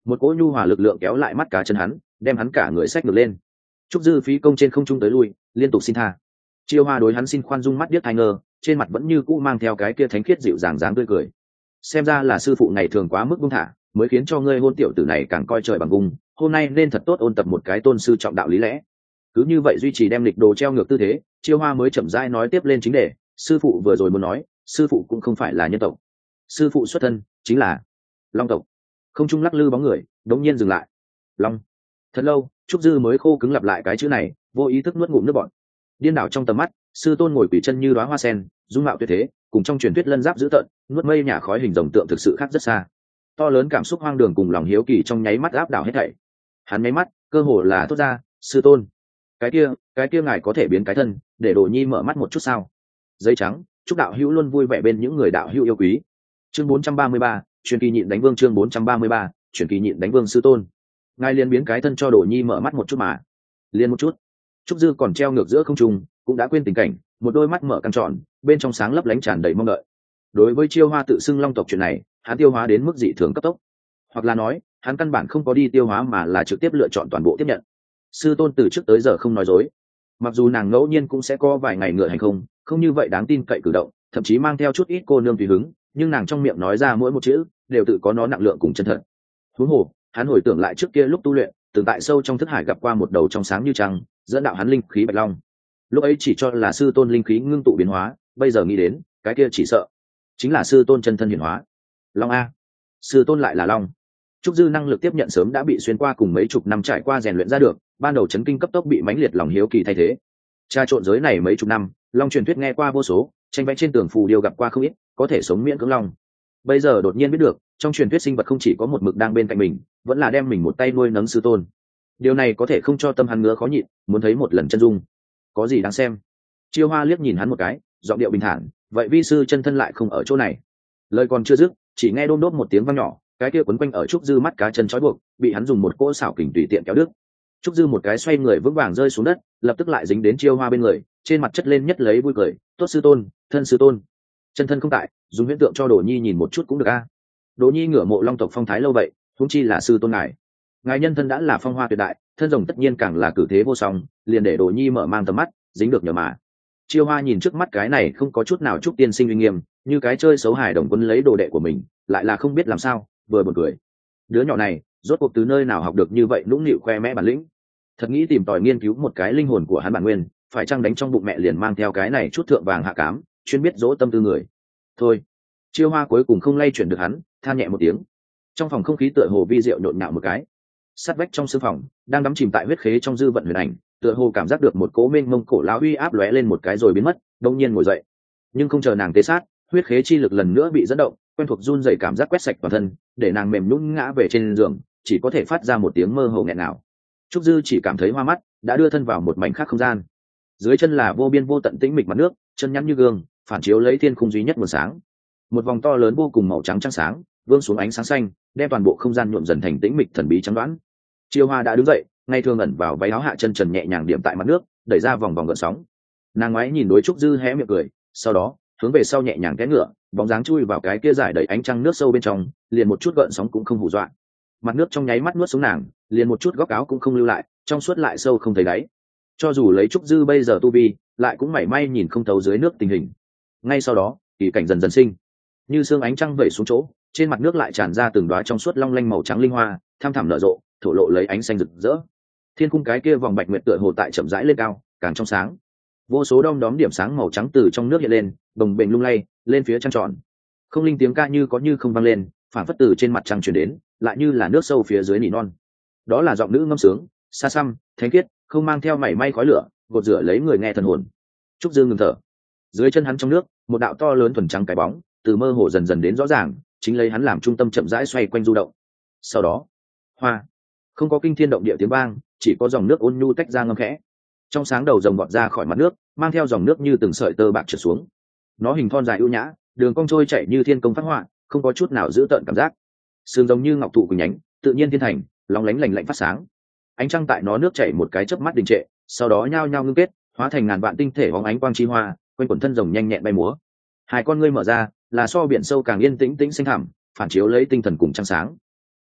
một cỗ nhu hòa lực lượng kéo lại mắt cá chân hắn, đem hắn cả người xách ngược lên. Trúc Dư phí công trên không trung tới lui, liên tục xin tha. Chiêu Hoa đối hắn xin khoan dung mắt điếc tai ngơ, trên mặt vẫn như cũ mang theo cái kia thánh khiết dịu dàng dáng tươi cười. Xem ra là sư phụ ngày thường quá mức buông thả, mới khiến cho ngươi hôn tiểu tử này càng coi trời bằng vùng, hôm nay nên thật tốt ôn tập một cái tôn sư trọng đạo lý lẽ. Cứ như vậy duy trì đem lịch đồ treo ngược tư thế, Chiêu Hoa mới chậm rãi nói tiếp lên chính đề, sư phụ vừa rồi muốn nói, sư phụ cũng không phải là nhân tộc. Sư phụ xuất thân chính là Long tộc. Không trung lắc lư bóng người, đột nhiên dừng lại. Long. Thật lâu, Trúc Dư mới khô cứng lặp lại cái chữ này, vô ý thức nuốt ngụm nước bọt. Điên đảo trong tầm mắt, sư tôn ngồi quỳ chân như đóa hoa sen, dung mạo tuyệt thế, cùng trong truyền thuyết lân giáp dữ tợn, nuốt mây nhả khói hình rồng tượng thực sự khác rất xa. To lớn cảm xúc hoang đường cùng lòng hiếu kỳ trong nháy mắt áp đảo hết thảy. Hắn nháy mắt, cơ hồ là thốt ra, sư tôn. Cái kia, cái kia ngài có thể biến cái thân, để Đồ Nhi mở mắt một chút sao? Giấy trắng, chúc đạo hữu luôn vui vẻ bên những người đạo hữu yêu quý. Chương bốn trăm ba mươi ba, truyền kỳ nhịn đánh vương chương bốn trăm ba mươi ba, truyền kỳ nhịn đánh vương sư tôn. Ngài liền biến cái thân cho Đồ Nhi mở mắt một chút mà. Liền một chút. Trúc Dư còn treo ngược giữa không trung, cũng đã quên tình cảnh, một đôi mắt mở căng tròn, bên trong sáng lấp lánh tràn đầy mong đợi. Đối với Chiêu Hoa tự xưng Long tộc chuyện này, hắn tiêu hóa đến mức dị thường cấp tốc, hoặc là nói, hắn căn bản không có đi tiêu hóa mà là trực tiếp lựa chọn toàn bộ tiếp nhận. Sư tôn từ trước tới giờ không nói dối, mặc dù nàng ngẫu nhiên cũng sẽ có vài ngày ngựa hành không, không như vậy đáng tin cậy cử động, thậm chí mang theo chút ít cô nương tùy hứng, nhưng nàng trong miệng nói ra mỗi một chữ đều tự có nó nặng lượng cùng chân thật. Huống hồ, hắn hồi tưởng lại trước kia lúc tu luyện, từng tại sâu trong thức hải gặp qua một đầu trong sáng như trăng, dẫn đạo hắn linh khí bạch long. Lúc ấy chỉ cho là sư tôn linh khí ngưng tụ biến hóa, bây giờ nghĩ đến, cái kia chỉ sợ chính là sư tôn chân thân hiển hóa. Long a, sư tôn lại là long. Trúc Dư năng lực tiếp nhận sớm đã bị xuyên qua cùng mấy chục năm trải qua rèn luyện ra được, ban đầu chấn kinh cấp tốc bị mãnh liệt lòng hiếu kỳ thay thế. Tra trộn giới này mấy chục năm, long truyền thuyết nghe qua vô số, tranh vẽ trên tường phù điêu gặp qua không ít, có thể sống miễn cưỡng long. Bây giờ đột nhiên biết được, trong truyền thuyết sinh vật không chỉ có một mực đang bên cạnh mình, vẫn là đem mình một tay nuôi nấng sư tôn. Điều này có thể không cho tâm hắn ngứa khó nhịn, muốn thấy một lần chân dung. Có gì đáng xem? Chiêu Hoa liếc nhìn hắn một cái, giọng điệu bình thản, vậy vi sư chân thân lại không ở chỗ này. Lời còn chưa dứt, chỉ nghe đôm đốt một tiếng vang nhỏ, cái kia quấn quanh ở Trúc Dư mắt cá chân trói buộc, bị hắn dùng một cỗ xảo kình tùy tiện kéo đứt. Trúc Dư một cái xoay người vững vàng rơi xuống đất, lập tức lại dính đến Chiêu Hoa bên người, trên mặt chất lên nhất lấy vui cười, tốt sư tôn, thân sư tôn. Chân thân không tại, dùng huyễn tượng cho Đồ Nhi nhìn một chút cũng được a. À. Đồ Nhi ngửa mộ Long tộc phong thái lâu vậy, huống chi là sư tôn ngài. Ngài nhân thân đã là phong hoa tuyệt đại, thân rồng tất nhiên càng là cử thế vô song, liền để Đồ Nhi mở mang tầm mắt, dính được nhờ mà. Chiêu Hoa nhìn trước mắt cái này không có chút nào Trúc tiên sinh uy nghiêm, như cái chơi xấu hài đồng quân lấy đồ đệ của mình, lại là không biết làm sao, vừa buồn cười. Đứa nhỏ này, rốt cuộc từ nơi nào học được như vậy nũng nịu khoe mẽ bản lĩnh. Thật nghĩ tìm tòi nghiên cứu một cái linh hồn của hắn bản nguyên, phải chăng đánh trong bụng mẹ liền mang theo cái này chút thượng vàng hạ cám, chuyên biết dỗ tâm tư người. Thôi, Chiêu Hoa cuối cùng không lay chuyển được hắn, than nhẹ một tiếng. Trong phòng không khí tựa hồ vi diệu nhộn nhạo một cái. Sát vách trong sương phòng, đang đắm chìm tại huyết khế trong dư vận huyền ảnh, tựa hồ cảm giác được một cố mênh mông cổ lão uy áp lóe lên một cái rồi biến mất, đông nhiên ngồi dậy. Nhưng không chờ nàng tế sát, huyết khế chi lực lần nữa bị dẫn động, quen thuộc run rẩy cảm giác quét sạch toàn thân, để nàng mềm nhũn ngã về trên giường, chỉ có thể phát ra một tiếng mơ hồ nghẹn ngào. Trúc Dư chỉ cảm thấy hoa mắt, đã đưa thân vào một mảnh khác không gian. Dưới chân là vô biên vô tận tĩnh mịch mặt nước, chân nhắn như gương, phản chiếu lấy thiên khung duy nhất nguồn sáng. Một vòng to lớn vô cùng màu trắng trắng sáng, vương xuống ánh sáng xanh, đem toàn bộ không gian nhuộm dần thành tĩnh mịch thần bí trắng đoán. Chiêu Hoa đã đứng dậy, ngay thường ẩn vào váy áo hạ chân trần nhẹ nhàng điểm tại mặt nước, đẩy ra vòng vòng gợn sóng. Nàng ngoái nhìn đối Trúc Dư hé miệng cười, sau đó hướng về sau nhẹ nhàng té ngựa, bóng dáng chui vào cái kia giải đầy ánh trăng nước sâu bên trong, liền một chút gợn sóng cũng không hù dọa. Mặt nước trong nháy mắt nuốt xuống nàng, liền một chút góc áo cũng không lưu lại, trong suốt lại sâu không thấy đáy. Cho dù lấy Trúc Dư bây giờ tu vi, lại cũng mảy may nhìn không thấu dưới nước tình hình. Ngay sau đó, kỳ cảnh dần dần sinh, như sương ánh trăng vẩy xuống chỗ, trên mặt nước lại tràn ra từng đóa trong suốt long lanh màu trắng linh hoa, tham thẳm nở rộ, thổ lộ lấy ánh xanh rực rỡ. Thiên cung cái kia vòng bạch nguyệt tựa hồ tại chậm rãi lên cao, càng trong sáng. Vô số đom đóm điểm sáng màu trắng từ trong nước hiện lên, bồng bềnh lung lay lên phía trăng tròn. Không linh tiếng ca như có như không vang lên, phản phất từ trên mặt trăng truyền đến, lại như là nước sâu phía dưới nỉ non. Đó là giọng nữ ngâm sướng, xa xăm, thánh khiết, không mang theo mảy may khói lửa, gột rửa lấy người nghe thần hồn. Trúc Dương ngừng thở. Dưới chân hắn trong nước, một đạo to lớn thuần trắng cái bóng, từ mơ hồ dần dần đến rõ ràng, chính lấy hắn làm trung tâm chậm rãi xoay quanh du động. Sau đó, hoa, không có kinh thiên động địa tiếng vang, chỉ có dòng nước ôn nhu tách ra ngâm khẽ. Trong sáng đầu rồng bọt ra khỏi mặt nước, mang theo dòng nước như từng sợi tơ bạc trượt xuống. Nó hình thon dài ưu nhã, đường cong trôi chảy như thiên công phát họa, không có chút nào giữ tợn cảm giác. Sườn giống như ngọc thụ quỳnh nhánh, tự nhiên thiên thành, lóng lánh lành lạnh phát sáng. Ánh trăng tại nó nước chảy một cái chớp mắt đình trệ, sau đó nhao nhao ngưng kết, hóa thành ngàn vạn tinh thể bóng ánh quang chi hoa, quanh quẩn thân rồng nhanh nhẹn bay múa. Hai con ngươi mở ra, là so biển sâu càng yên tĩnh tĩnh xanh thẳm, phản chiếu lấy tinh thần cùng trăng sáng.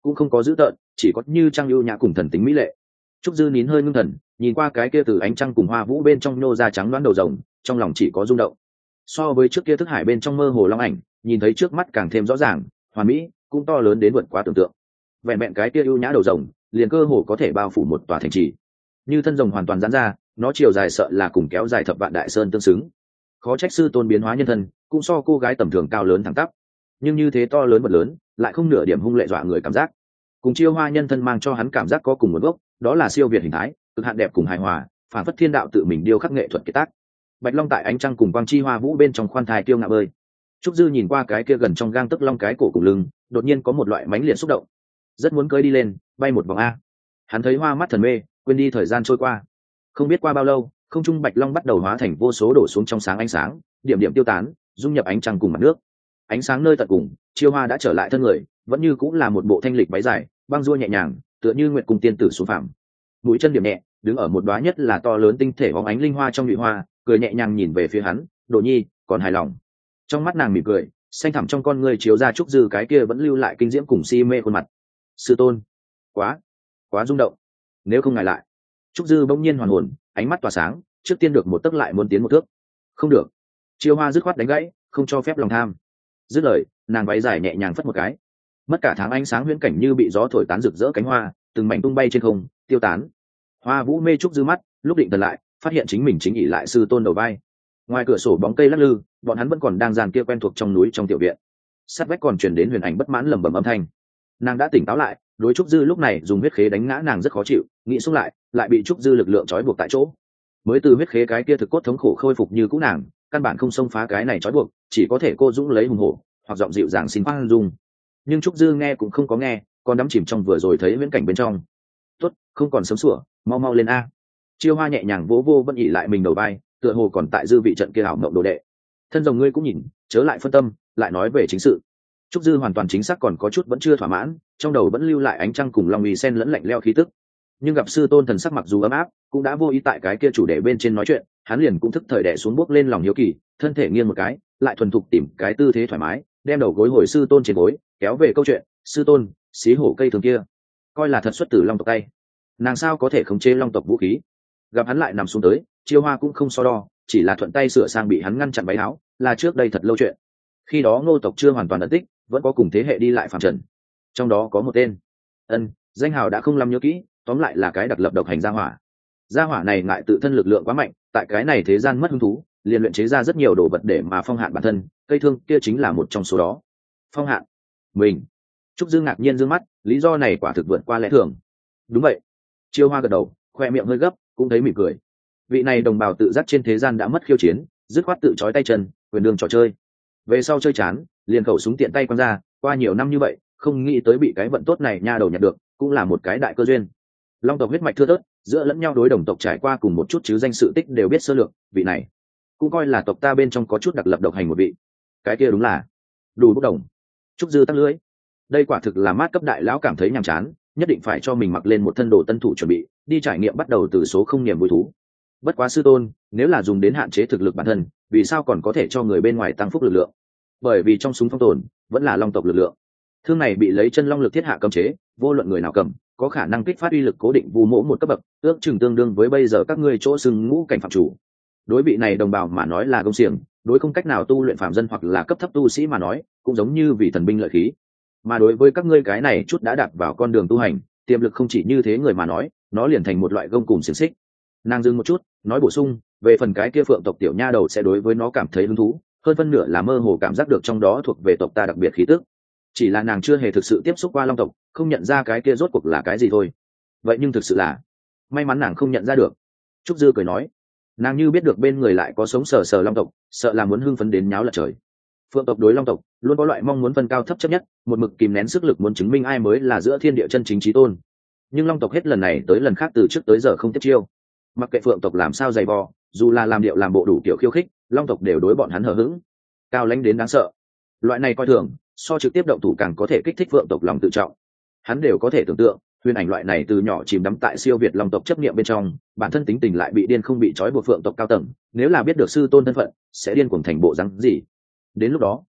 cũng không có dữ tợn, chỉ có như trăng ưu nhã cùng thần tính mỹ lệ. Trúc Dư nín hơi ngưng thần, nhìn qua cái kia từ ánh trăng cùng hoa vũ bên trong nô ra trắng đoán đầu rồng, trong lòng chỉ có rung động. So với trước kia thức hải bên trong mơ hồ long ảnh, nhìn thấy trước mắt càng thêm rõ ràng, hoàn mỹ, cũng to lớn đến vượt quá tưởng tượng. Vẹn vẹn cái kia ưu nhã đầu rồng, liền cơ hồ có thể bao phủ một tòa thành trì. Như thân rồng hoàn toàn giãn ra, nó chiều dài sợ là cùng kéo dài thập vạn đại sơn tương xứng. Khó trách sư tôn biến hóa nhân thân, cũng so cô gái tầm thường cao lớn thẳng tắp. Nhưng như thế to lớn vật lớn, lại không nửa điểm hung lệ dọa người cảm giác. Cùng Chiêu Hoa nhân thân mang cho hắn cảm giác có cùng nguồn gốc, đó là siêu việt hình thái, cực hạn đẹp cùng hài hòa, phản phất thiên đạo tự mình điêu khắc nghệ thuật kiệt tác. Bạch Long tại ánh trăng cùng quang chi hoa vũ bên trong khoan thai tiêu ngạo bơi. Trúc Dư nhìn qua cái kia gần trong gang tấc long cái cổ cùng lưng, đột nhiên có một loại mãnh liệt xúc động, rất muốn cưỡi đi lên, bay một vòng a. Hắn thấy hoa mắt thần mê, quên đi thời gian trôi qua. Không biết qua bao lâu, không trung Bạch Long bắt đầu hóa thành vô số đổ xuống trong sáng ánh sáng, điểm điểm tiêu tán, dung nhập ánh trăng cùng mặt nước. Ánh sáng nơi tận cùng, Chiêu Hoa đã trở lại thân người, vẫn như cũng là một bộ thanh lịch váy dài, băng rua nhẹ nhàng, tựa như nguyệt cung tiên tử xuống phàm. Mũi chân điểm nhẹ, đứng ở một đóa nhất là to lớn tinh thể bóng ánh linh hoa trong nhụy hoa, cười nhẹ nhàng nhìn về phía hắn, "Đồ Nhi, còn hài lòng?" Trong mắt nàng mỉm cười, xanh thẳm trong con ngươi chiếu ra Trúc Dư cái kia vẫn lưu lại kinh diễm cùng si mê khuôn mặt. "Sư tôn, quá, quá rung động. Nếu không ngài lại." Trúc Dư bỗng nhiên hoàn hồn, ánh mắt tỏa sáng, trước tiên được một tấc lại muốn tiến một thước. "Không được." Chiêu Hoa dứt khoát đánh gãy, không cho phép lòng tham. Dứt lời, nàng váy dài nhẹ nhàng phất một cái, mất cả tháng ánh sáng huyễn cảnh như bị gió thổi tán rực rỡ cánh hoa, từng mảnh tung bay trên không, tiêu tán. Hoa Vũ mê Trúc Dư mắt, lúc định thần lại, phát hiện chính mình chính ỷ lại sư tôn đầu vai. Ngoài cửa sổ bóng cây lắc lư, bọn hắn vẫn còn đang dàn kia quen thuộc trong núi trong tiểu viện. Sát vách còn truyền đến huyền ảnh bất mãn lẩm bẩm âm thanh. Nàng đã tỉnh táo lại, đối Trúc Dư lúc này dùng huyết khế đánh ngã nàng rất khó chịu, nghĩ xúc lại, lại bị Trúc Dư lực lượng trói buộc tại chỗ. Mới từ huyết khế cái kia thực cốt thống khổ khôi phục như cũ nàng, căn bản không xông phá cái này trói buộc, chỉ có thể cô dũng lấy hùng hổ, hoặc giọng dịu dàng xin khoan dung. Nhưng Trúc Dư nghe cũng không có nghe, còn đắm chìm trong vừa rồi thấy viễn cảnh bên trong. "Tốt, không còn sớm sủa, mau mau lên a." Chiêu Hoa nhẹ nhàng vỗ vô vẫn ỉ lại mình đầu vai, tựa hồ còn tại dư vị trận kia ảo mộng đồ đệ. "Thân rồng ngươi cũng nhìn, chớ lại phân tâm, lại nói về chính sự." Trúc Dư hoàn toàn chính xác còn có chút vẫn chưa thỏa mãn, trong đầu vẫn lưu lại ánh trăng cùng long uy sen lẫn lạnh lẽo khí tức. Nhưng gặp sư tôn thần sắc mặc dù ấm áp, cũng đã vô ý tại cái kia chủ đề bên trên nói chuyện, hắn liền cũng thức thời đè xuống bước lên lòng hiếu kỳ, thân thể nghiêng một cái, lại thuần thục tìm cái tư thế thoải mái, đem đầu gối hồi sư tôn trên gối, kéo về câu chuyện, "Sư tôn, xí hổ cây thường kia, coi là thật xuất từ long tộc tay. Nàng sao có thể khống chế long tộc vũ khí?" Gặp hắn lại nằm xuống tới, Chiêu Hoa cũng không so đo, chỉ là thuận tay sửa sang bị hắn ngăn chặn váy áo, là trước đây thật lâu chuyện. Khi đó Ngô tộc chưa hoàn toàn ẩn tích, vẫn có cùng thế hệ đi lại phàm trần. Trong đó có một tên, ân, danh hào đã không lắm nhớ kỹ, tóm lại là cái đặc lập độc hành gia hỏa. Gia hỏa này ngại tự thân lực lượng quá mạnh, tại cái này thế gian mất hứng thú, liền luyện chế ra rất nhiều đồ vật để mà phong hạn bản thân, cây thương kia chính là một trong số đó. Phong hạn? Mình. Trúc Dư ngạc nhiên dương mắt, lý do này quả thực vượt qua lẽ thường. Đúng vậy. Chiêu Hoa gật đầu, khoe miệng hơi gấp, cũng thấy mỉm cười. Vị này đồng bào tự giác trên thế gian đã mất khiêu chiến, dứt khoát tự trói tay chân, quyền đường trò chơi. Về sau chơi chán, liền khẩu súng tiện tay quăng ra, qua nhiều năm như vậy, không nghĩ tới bị cái vận tốt này nha đầu nhặt được, cũng là một cái đại cơ duyên. Long tộc huyết mạch thưa thớt, giữa lẫn nhau đối đồng tộc trải qua cùng một chút chứ danh sự tích đều biết sơ lược, vị này cũng coi là tộc ta bên trong có chút đặc lập độc hành một vị. Cái kia đúng là đủ bốc đồng. Trúc Dư tắc lưỡi, đây quả thực là mát cấp đại lão cảm thấy nhàm chán, nhất định phải cho mình mặc lên một thân đồ tân thủ chuẩn bị, đi trải nghiệm bắt đầu từ số không niềm vui thú. Bất quá sư tôn, nếu là dùng đến hạn chế thực lực bản thân, vì sao còn có thể cho người bên ngoài tăng phúc lực lượng? Bởi vì trong súng phong tồn vẫn là long tộc lực lượng. Thương này bị lấy chân long lực thiết hạ cấm chế, vô luận người nào cầm, có khả năng kích phát uy lực cố định vu mỗ một cấp bậc, ước chừng tương đương với bây giờ các ngươi chỗ sừng ngũ cảnh phạm chủ. Đối vị này đồng bào mà nói là công xiềng, đối không cách nào tu luyện phạm dân hoặc là cấp thấp tu sĩ mà nói, cũng giống như vì thần binh lợi khí. Mà đối với các ngươi cái này chút đã đạp vào con đường tu hành, tiềm lực không chỉ như thế người mà nói, nó liền thành một loại gông cùm xiềng xích. Nàng dừng một chút, nói bổ sung, về phần cái kia phượng tộc tiểu nha đầu sẽ đối với nó cảm thấy hứng thú, hơn phân nửa là mơ hồ cảm giác được trong đó thuộc về tộc ta đặc biệt khí tức. Chỉ là nàng chưa hề thực sự tiếp xúc qua long tộc, không nhận ra cái kia rốt cuộc là cái gì thôi. Vậy nhưng thực sự là may mắn nàng không nhận ra được. Trúc Dư cười nói, nàng như biết được bên người lại có sống sờ sờ long tộc, sợ là muốn hưng phấn đến nháo lật trời. Phượng tộc đối long tộc luôn có loại mong muốn phân cao thấp chấp nhất, một mực kìm nén sức lực muốn chứng minh ai mới là giữa thiên địa chân chính chí tôn. Nhưng long tộc hết lần này tới lần khác từ trước tới giờ không tiếp chiêu. Mặc kệ phượng tộc làm sao dày vò, dù là làm điệu làm bộ đủ kiểu khiêu khích, long tộc đều đối bọn hắn hờ hững, cao lãnh đến đáng sợ. Loại này coi thường, so trực tiếp động thủ càng có thể kích thích phượng tộc lòng tự trọng. Hắn đều có thể tưởng tượng, huyền ảnh loại này từ nhỏ chìm đắm tại siêu việt long tộc chấp niệm bên trong, bản thân tính tình lại bị điên không bị trói buộc phượng tộc cao tầng, nếu là biết được sư tôn thân phận, sẽ điên cuồng thành bộ rắn gì. Đến lúc đó,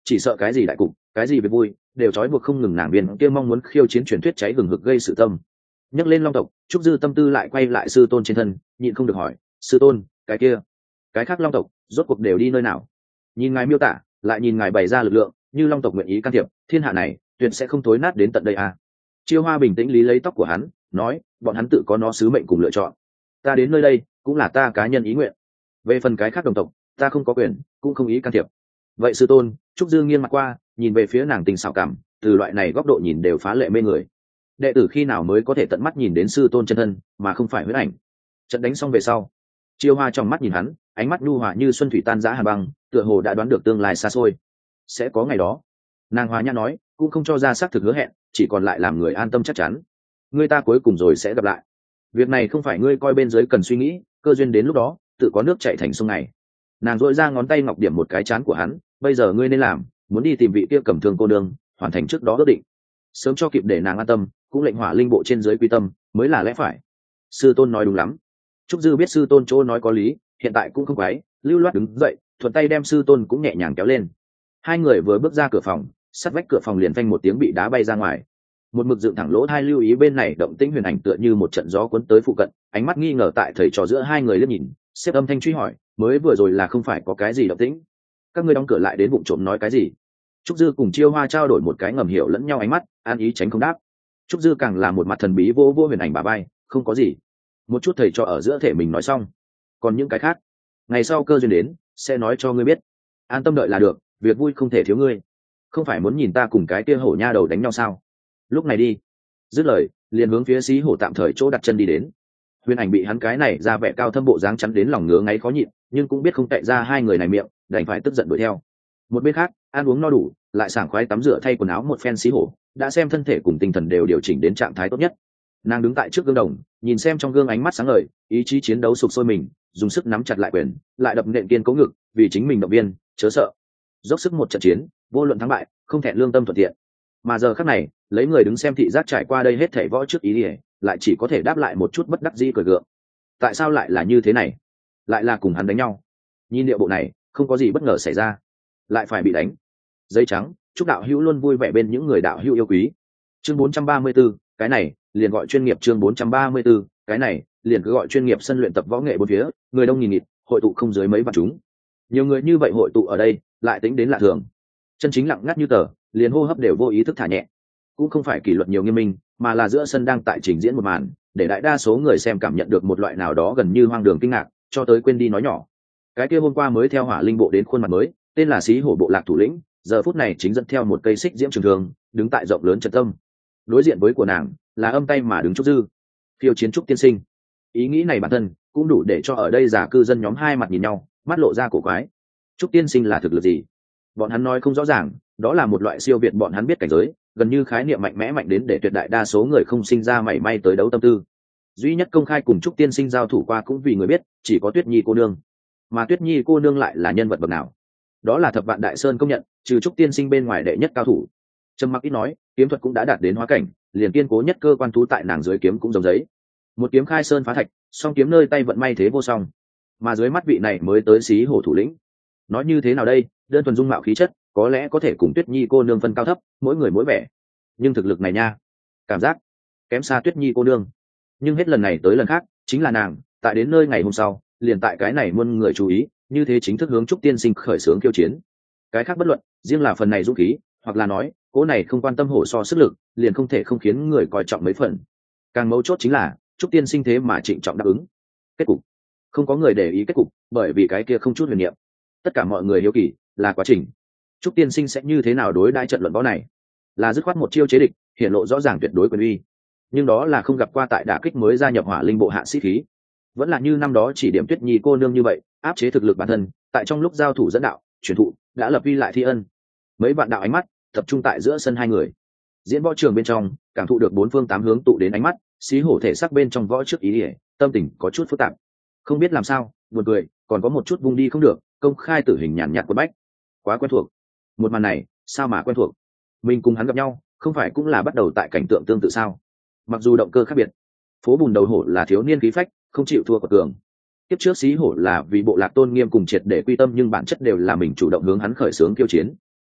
chỉ sợ cái gì đại cục, cái gì về vui đều trói buộc không ngừng nàng viên kia mong muốn khiêu chiến truyền thuyết cháy hừng hực gây sự tâm. Nhắc lên long tộc, Trúc Dư tâm tư lại quay lại sư tôn trên thân, nhịn không được hỏi, sư tôn, cái kia cái khác long tộc rốt cuộc đều đi nơi nào? Nhìn ngài miêu tả, lại nhìn ngài bày ra lực lượng, như long tộc nguyện ý can thiệp, thiên hạ này tuyệt sẽ không thối nát đến tận đây à. Chiêu Hoa bình tĩnh lý lấy tóc của hắn, nói, bọn hắn tự có nó sứ mệnh cùng lựa chọn, ta đến nơi đây cũng là ta cá nhân ý nguyện, về phần cái khác đồng tộc ta không có quyền cũng không ý can thiệp. Vậy sư tôn, Trúc Dương nghiêng mặt qua, nhìn về phía nàng tình xảo cảm, từ loại này góc độ nhìn đều phá lệ mê người. Đệ tử khi nào mới có thể tận mắt nhìn đến sư tôn chân thân mà không phải huyết ảnh? Trận đánh xong về sau, Chiêu Hoa trong mắt nhìn hắn, ánh mắt nhu hòa như xuân thủy tan giã hà băng, tựa hồ đã đoán được tương lai xa xôi. Sẽ có ngày đó. Nàng Hoa Nhã nói, cũng không cho ra xác thực hứa hẹn, chỉ còn lại làm người an tâm chắc chắn. Ngươi ta cuối cùng rồi sẽ gặp lại. Việc này không phải ngươi coi bên dưới cần suy nghĩ, cơ duyên đến lúc đó tự có nước chảy thành sông này. Nàng dội ra ngón tay ngọc điểm một cái chán của hắn, bây giờ ngươi nên làm, muốn đi tìm vị kia cầm thương cô nương, hoàn thành trước đó ước định, sớm cho kịp để nàng an tâm, cũng lệnh hỏa linh bộ trên dưới quy tâm mới là lẽ phải. Sư tôn nói đúng lắm. Trúc Dư biết sư tôn chỗ nói có lý, hiện tại cũng không quái, lưu loát đứng dậy, thuận tay đem sư tôn cũng nhẹ nhàng kéo lên. Hai người vừa bước ra cửa phòng, sát vách cửa phòng liền phanh một tiếng bị đá bay ra ngoài. Một mực dựng thẳng lỗ hai lưu ý bên này động tĩnh huyền ảnh tựa như một trận gió cuốn tới phụ cận, ánh mắt nghi ngờ tại thầy trò giữa hai người liếc nhìn, xếp âm thanh truy hỏi, mới vừa rồi là không phải có cái gì động tĩnh? Các ngươi đóng cửa lại đến bụng trộm nói cái gì? Trúc Dư cùng Chiêu Hoa trao đổi một cái ngầm hiểu lẫn nhau ánh mắt, an ý tránh không đáp. Trúc Dư càng là một mặt thần bí vô vô huyền ảnh bà bay, không có gì. Một chút thầy trò ở giữa thể mình nói xong, còn những cái khác, ngày sau cơ duyên đến sẽ nói cho ngươi biết. An tâm đợi là được, việc vui không thể thiếu ngươi. Không phải muốn nhìn ta cùng cái kia hổ nha đầu đánh nhau sao? Lúc này đi. Dứt lời, liền hướng phía xí hổ tạm thời chỗ đặt chân đi đến. Huyền ảnh bị hắn cái này ra vẻ cao thâm bộ dáng chắn đến lòng ngứa ngáy khó nhịn, nhưng cũng biết không tệ ra hai người này miệng, đành phải tức giận đuổi theo. Một bên khác, ăn uống no đủ, lại sảng khoái tắm rửa thay quần áo một phen xí hổ, đã xem thân thể cùng tinh thần đều điều chỉnh đến trạng thái tốt nhất. Nàng đứng tại trước gương đồng, nhìn xem trong gương ánh mắt sáng ngời, ý chí chiến đấu sục sôi mình, dùng sức nắm chặt lại quyền, lại đập nện kiên cố ngực, vì chính mình động viên, chớ sợ. Dốc sức một trận chiến, vô luận thắng bại, không thẹn lương tâm thuận tiện. Mà giờ khắc này, lấy người đứng xem thị giác trải qua đây hết thảy võ trước ý liễu, lại chỉ có thể đáp lại một chút bất đắc dĩ cười gượng. Tại sao lại là như thế này? Lại là cùng hắn đánh nhau? Nhìn địa bộ này, không có gì bất ngờ xảy ra, lại phải bị đánh. Giấy trắng, chúc đạo hữu luôn vui vẻ bên những người đạo hữu yêu quý. Chương bốn trăm ba mươi 4, cái này liền gọi chuyên nghiệp. Chương bốn trăm ba mươi 4, cái này liền cứ gọi chuyên nghiệp. Sân luyện tập võ nghệ bốn phía, người đông nghìn nghịt, hội tụ không dưới mấy vạn chúng. Nhiều người như vậy hội tụ ở đây, lại tính đến lạ thường. Chân chính lặng ngắt như tờ, liền hô hấp đều vô ý thức thả nhẹ. Cũng không phải kỷ luật nhiều nghiêm minh, mà là giữa sân đang tại trình diễn một màn, để đại đa số người xem cảm nhận được một loại nào đó gần như hoang đường kinh ngạc, cho tới quên đi nói nhỏ. Cái kia hôm qua mới theo hỏa linh bộ đến khuôn mặt mới, tên là Xí Hổ bộ lạc thủ lĩnh, giờ phút này chính dẫn theo một cây xích diễm trường thương, đứng tại rộng lớn trận tâm. Đối diện với của nàng là âm tay mà đứng Trúc Dư, phiêu chiến Trúc tiên sinh. Ý nghĩ này bản thân cũng đủ để cho ở đây giả cư dân nhóm hai mặt nhìn nhau, mắt lộ ra cổ quái. Trúc tiên sinh là thực lực gì? Bọn hắn nói không rõ ràng, đó là một loại siêu việt bọn hắn biết cảnh giới, gần như khái niệm mạnh mẽ mạnh đến để tuyệt đại đa số người không sinh ra mảy may tới đấu tâm tư. Duy nhất công khai cùng Trúc tiên sinh giao thủ qua cũng vì người biết, chỉ có Tuyết Nhi cô nương. Mà Tuyết Nhi cô nương lại là nhân vật bậc nào? Đó là thập vạn đại sơn công nhận, trừ Trúc tiên sinh bên ngoài đệ nhất cao thủ. Trầm mặc ít nói, kiếm thuật cũng đã đạt đến hóa cảnh, liền kiên cố nhất cơ quan thú tại nàng dưới kiếm cũng giống giấy. Một kiếm khai sơn phá thạch, song kiếm nơi tay vận may thế vô song. Mà dưới mắt vị này mới tới Xí Hổ thủ lĩnh. Nói như thế nào đây, đơn thuần dung mạo khí chất, có lẽ có thể cùng Tuyết Nhi cô nương phân cao thấp, mỗi người mỗi vẻ. Nhưng thực lực này nha, cảm giác kém xa Tuyết Nhi cô nương. Nhưng hết lần này tới lần khác, chính là nàng, tại đến nơi ngày hôm sau, liền tại cái này muôn người chú ý, như thế chính thức hướng Trúc tiên sinh khởi xướng khiêu chiến. Cái khác bất luận, riêng là phần này dũng khí, hoặc là nói, cố này không quan tâm hổ so sức lực, liền không thể không khiến người coi trọng mấy phần. Càng mấu chốt chính là, Trúc tiên sinh thế mà trịnh trọng đáp ứng. Kết cục, không có người để ý kết cục, bởi vì cái kia không chút huyền niệm. Tất cả mọi người hiếu kỳ là quá trình, Trúc tiên sinh sẽ như thế nào đối đãi trận luận võ này? Là dứt khoát một chiêu chế địch, hiện lộ rõ ràng tuyệt đối quyền uy. Nhưng đó là không gặp qua tại đả kích mới gia nhập hỏa linh bộ hạ sĩ khí. Vẫn là như năm đó chỉ điểm Tuyết Nhi cô nương như vậy, áp chế thực lực bản thân, tại trong lúc giao thủ dẫn đạo, truyền thụ, đã lập uy lại thi ân. Mấy vạn đạo ánh mắt tập trung tại giữa sân hai người. Diễn võ trường bên trong, cảm thụ được bốn phương tám hướng tụ đến ánh mắt, Xí Hổ thể sắc bên trong võ trước ý nghĩa, tâm tình có chút phức tạp. Không biết làm sao, buồn cười, còn có một chút vung đi không được, công khai tử hình nhàn nhạt của bách. Quá quen thuộc. Một màn này, sao mà quen thuộc? Mình cùng hắn gặp nhau, không phải cũng là bắt đầu tại cảnh tượng tương tự sao? Mặc dù động cơ khác biệt, phố bùn đầu hổ là thiếu niên khí phách, không chịu thua của cường. Tiếp trước Xí Hổ là vì bộ lạc tôn nghiêm cùng triệt để quy tâm, nhưng bản chất đều là mình chủ động hướng hắn khởi xướng kiêu chiến.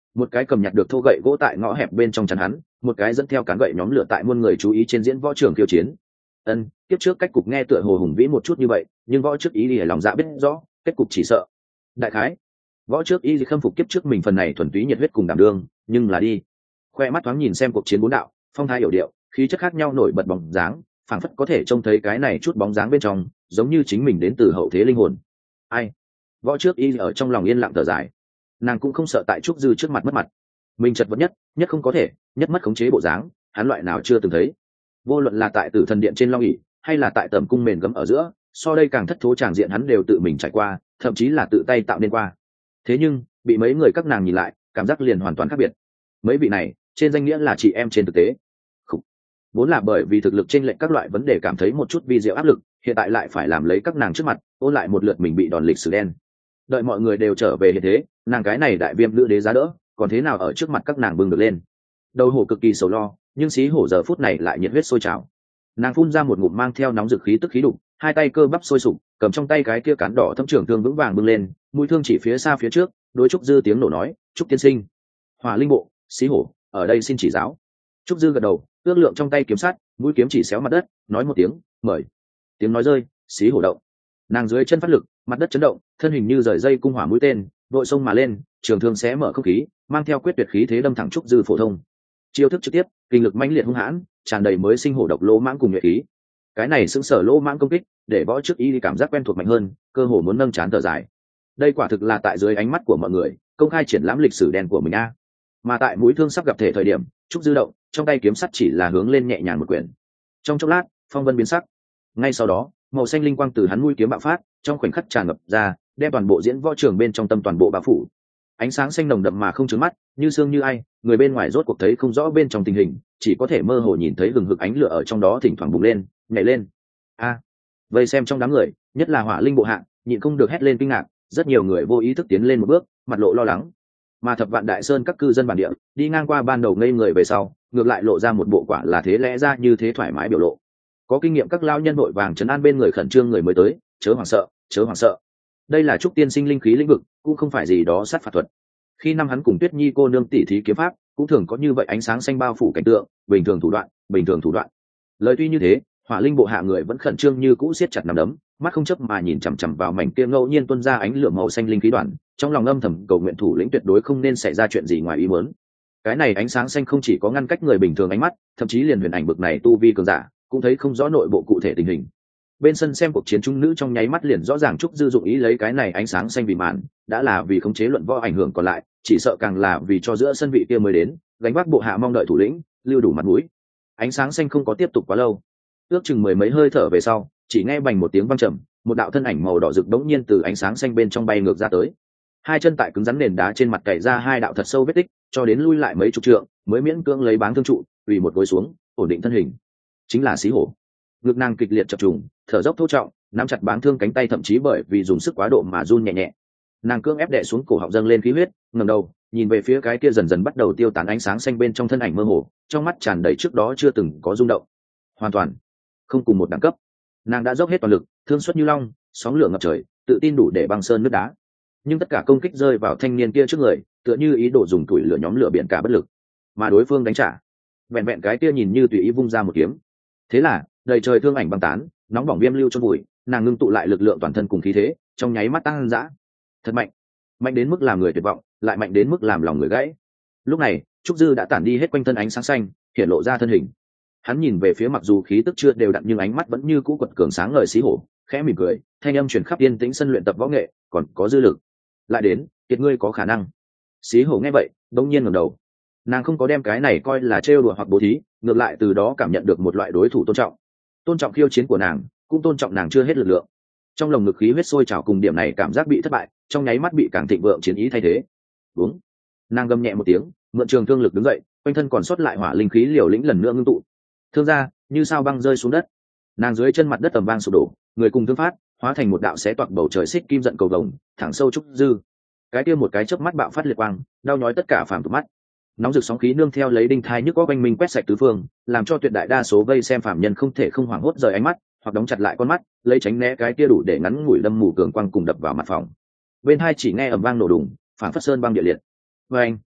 một cái cầm nhặt được thô gậy gỗ tại ngõ hẹp bên trong chắn hắn, một cái dẫn theo cán gậy nhóm lửa tại muôn người chú ý trên diễn võ trường khiêu chiến. Ân, tiếp trước cách cục nghe tựa hồ hùng vĩ một chút như vậy, nhưng võ trước ý thì lòng dạ biết rõ, kết cục chỉ sợ. Đại khái, võ trước ý thì khâm phục kiếp trước mình phần này thuần túy nhiệt huyết cùng đảm đương, nhưng là đi. Khoe mắt thoáng nhìn xem cuộc chiến bốn đạo, phong thái hiểu điệu, khí chất khác nhau nổi bật bóng dáng, phảng phất có thể trông thấy cái này chút bóng dáng bên trong, giống như chính mình đến từ hậu thế linh hồn. Ai? Võ trước ý ở trong lòng yên lặng thở dài. Nàng cũng không sợ tại trúc dư trước mặt mất mặt. Mình chật vật nhất, nhất không có thể, nhất mất khống chế bộ dáng, hắn loại nào chưa từng thấy. Vô luận là tại Tử Thần Điện trên long ỷ, hay là tại tầm cung mền gấm ở giữa, so đây càng thất thố tràng diện hắn đều tự mình trải qua, thậm chí là tự tay tạo nên qua. Thế nhưng, bị mấy người các nàng nhìn lại, cảm giác liền hoàn toàn khác biệt. Mấy vị này, trên danh nghĩa là chị em trên thực tế. Khủ. Vốn là bởi vì thực lực chênh lệch các loại vấn đề cảm thấy một chút vi diệu áp lực, hiện tại lại phải làm lấy các nàng trước mặt, ôn lại một lượt mình bị đòn lịch sử đen. Đợi mọi người đều trở về hiện thế, nàng cái này đại viêm nữ đế giá đỡ, còn thế nào ở trước mặt các nàng bưng được lên. Đầu hổ cực kỳ sầu lo, nhưng xí hổ giờ phút này lại nhiệt huyết sôi trào. Nàng phun ra một ngụm mang theo nóng dực khí tức khí đục, hai tay cơ bắp sôi sục, cầm trong tay cái kia cán đỏ thâm trường thương vững vàng bưng lên, mũi thương chỉ phía xa phía trước, đối trúc dư tiếng nổ nói, trúc tiên sinh, hỏa linh bộ, xí hổ, ở đây xin chỉ giáo. Trúc dư gật đầu, ước lượng trong tay kiếm sắt, mũi kiếm chỉ xéo mặt đất, nói một tiếng, mời. Tiếng nói rơi, xí hổ động. Nàng dưới chân phát lực, mặt đất chấn động, thân hình như rời dây cung hỏa mũi tên, đội sông mà lên, trường thương xé mở không khí, mang theo quyết tuyệt khí thế đâm thẳng trúc dư phổ thông. Chiêu thức trực tiếp, kinh lực mãnh liệt hung hãn, tràn đầy mới sinh hổ độc lỗ mãng cùng nhuệ khí. Cái này sững sờ lỗ mãng công kích, để võ trước ý cảm giác quen thuộc mạnh hơn, cơ hồ muốn nâng chán thở dài. Đây quả thực là tại dưới ánh mắt của mọi người, công khai triển lãm lịch sử đen của mình a. Mà tại mũi thương sắp gặp thể thời điểm, trúc dư động, trong tay kiếm sắt chỉ là hướng lên nhẹ nhàng một quyển. Trong chốc lát, phong vân biến sắc. Ngay sau đó, màu xanh linh quang từ hắn mũi kiếm bạo phát, trong khoảnh khắc tràn ngập ra, đem toàn bộ diễn võ trường bên trong tâm toàn bộ bao phủ. Ánh sáng xanh nồng đậm mà không chướng mắt, như xương như ai, người bên ngoài rốt cuộc thấy không rõ bên trong tình hình, chỉ có thể mơ hồ nhìn thấy hừng hực ánh lửa ở trong đó thỉnh thoảng bùng lên, nhảy lên. A! À, vây xem trong đám người, nhất là Hỏa Linh bộ hạ, nhịn không được hét lên kinh ngạc, rất nhiều người vô ý thức tiến lên một bước, mặt lộ lo lắng. Mà Thập Vạn Đại Sơn các cư dân bản địa, đi ngang qua ban đầu ngây người về sau, ngược lại lộ ra một bộ quả là thế lẽ ra như thế thoải mái biểu lộ. Có kinh nghiệm các lão nhân vội vàng trấn an bên người khẩn trương người mới tới, chớ hoảng sợ, chớ hoảng sợ. Đây là trúc tiên sinh linh khí lĩnh vực, cũng không phải gì đó sát phạt thuật. Khi năm hắn cùng Tuyết Nhi cô nương tỉ thí kiếm pháp, cũng thường có như vậy ánh sáng xanh bao phủ cảnh tượng, bình thường thủ đoạn, bình thường thủ đoạn. Lời tuy như thế, Hỏa Linh bộ hạ người vẫn khẩn trương như cũ siết chặt nắm đấm, mắt không chớp mà nhìn chằm chằm vào mảnh kia ngẫu nhiên tuôn ra ánh lửa màu xanh linh khí đoàn, trong lòng âm thầm cầu nguyện thủ lĩnh tuyệt đối không nên xảy ra chuyện gì ngoài ý muốn. Cái này ánh sáng xanh không chỉ có ngăn cách người bình thường ánh mắt, thậm chí liền huyền ảnh bực này tu vi cường giả, cũng thấy không rõ nội bộ cụ thể tình hình. Bên sân xem cuộc chiến trung nữ trong nháy mắt liền rõ ràng trúc dư dụng ý lấy cái này ánh sáng xanh vì màn, đã là vì khống chế luận võ ảnh hưởng còn lại, chỉ sợ càng là vì cho giữa sân vị kia mới đến, gánh vác bộ hạ mong đợi thủ lĩnh, lưu đủ mặt mũi. Ánh sáng xanh không có tiếp tục quá lâu, ước chừng mười mấy hơi thở về sau, chỉ nghe bành một tiếng vang trầm, một đạo thân ảnh màu đỏ rực đống nhiên từ ánh sáng xanh bên trong bay ngược ra tới. Hai chân tại cứng rắn nền đá trên mặt cày ra hai đạo thật sâu vết tích, cho đến lui lại mấy chục trượng, mới miễn cưỡng lấy báng thương trụ, ủy một gối xuống, ổn định thân hình. Chính là xí hổ. Ngực nàng kịch liệt chập trùng, thở dốc thô trọng, nắm chặt báng thương cánh tay thậm chí bởi vì dùng sức quá độ mà run nhẹ nhẹ. Nàng cương ép đè xuống cổ họng dâng lên khí huyết, ngẩng đầu, nhìn về phía cái kia dần dần bắt đầu tiêu tán ánh sáng xanh bên trong thân ảnh mơ hồ, trong mắt tràn đầy trước đó chưa từng có rung động. Hoàn toàn không cùng một đẳng cấp. Nàng đã dốc hết toàn lực, thương xuất như long, sóng lửa ngập trời, tự tin đủ để băng sơn nước đá. Nhưng tất cả công kích rơi vào thanh niên kia trước người, tựa như ý đồ dùng tuổi lửa nhóm lửa biển cả bất lực. Mà đối phương đánh trả, vẹn vẹn cái kia nhìn như tùy ý vung ra một kiếm. Thế là, đầy trời thương ảnh băng tán, nóng bỏng viêm lưu cho bụi, nàng ngưng tụ lại lực lượng toàn thân cùng khí thế, trong nháy mắt tăng dã. Thật mạnh, mạnh đến mức làm người tuyệt vọng, lại mạnh đến mức làm lòng người gãy. Lúc này, trúc dư đã tản đi hết quanh thân ánh sáng xanh, hiện lộ ra thân hình. Hắn nhìn về phía mặc dù khí tức chưa đều đặn nhưng ánh mắt vẫn như cũ quật cường sáng ngời xí hổ, khẽ mỉm cười, thanh âm truyền khắp yên tĩnh sân luyện tập võ nghệ, còn có dư lực. Lại đến, kiệt ngươi có khả năng. Xí hổ nghe vậy, đống nhiên ngẩng đầu. Nàng không có đem cái này coi là trêu đùa hoặc bố thí, ngược lại từ đó cảm nhận được một loại đối thủ tôn trọng. Tôn trọng khiêu chiến của nàng, cũng tôn trọng nàng chưa hết lực lượng. Trong lồng ngực khí huyết sôi trào cùng điểm này cảm giác bị thất bại, trong nháy mắt bị càng thịnh vượng chiến ý thay thế. Đúng. Nàng gầm nhẹ một tiếng, mượn trường thương lực đứng dậy, quanh thân còn sót lại hỏa linh khí liều lĩnh lần nữa ngưng tụ. Thương ra, như sao băng rơi xuống đất. Nàng dưới chân mặt đất tầm vang sụp đổ, người cùng thương phát, hóa thành một đạo xé toạc bầu trời xích kim giận cầu vồng, thẳng sâu trúc dư. Cái kia một cái chớp mắt bạo phát liệt quang, đau nhói tất cả phàm tục mắt. Nóng rực sóng khí nương theo lấy đinh thai nhức có quanh mình quét sạch tứ phương, làm cho tuyệt đại đa số vây xem phàm nhân không thể không hoảng hốt rời ánh mắt, hoặc đóng chặt lại con mắt, lấy tránh né cái kia đủ để ngắn ngủi đâm mù cường quang cùng đập vào mặt phòng. Bên hai chỉ nghe ầm vang nổ đùng, phản phất sơn băng địa liệt. Và anh,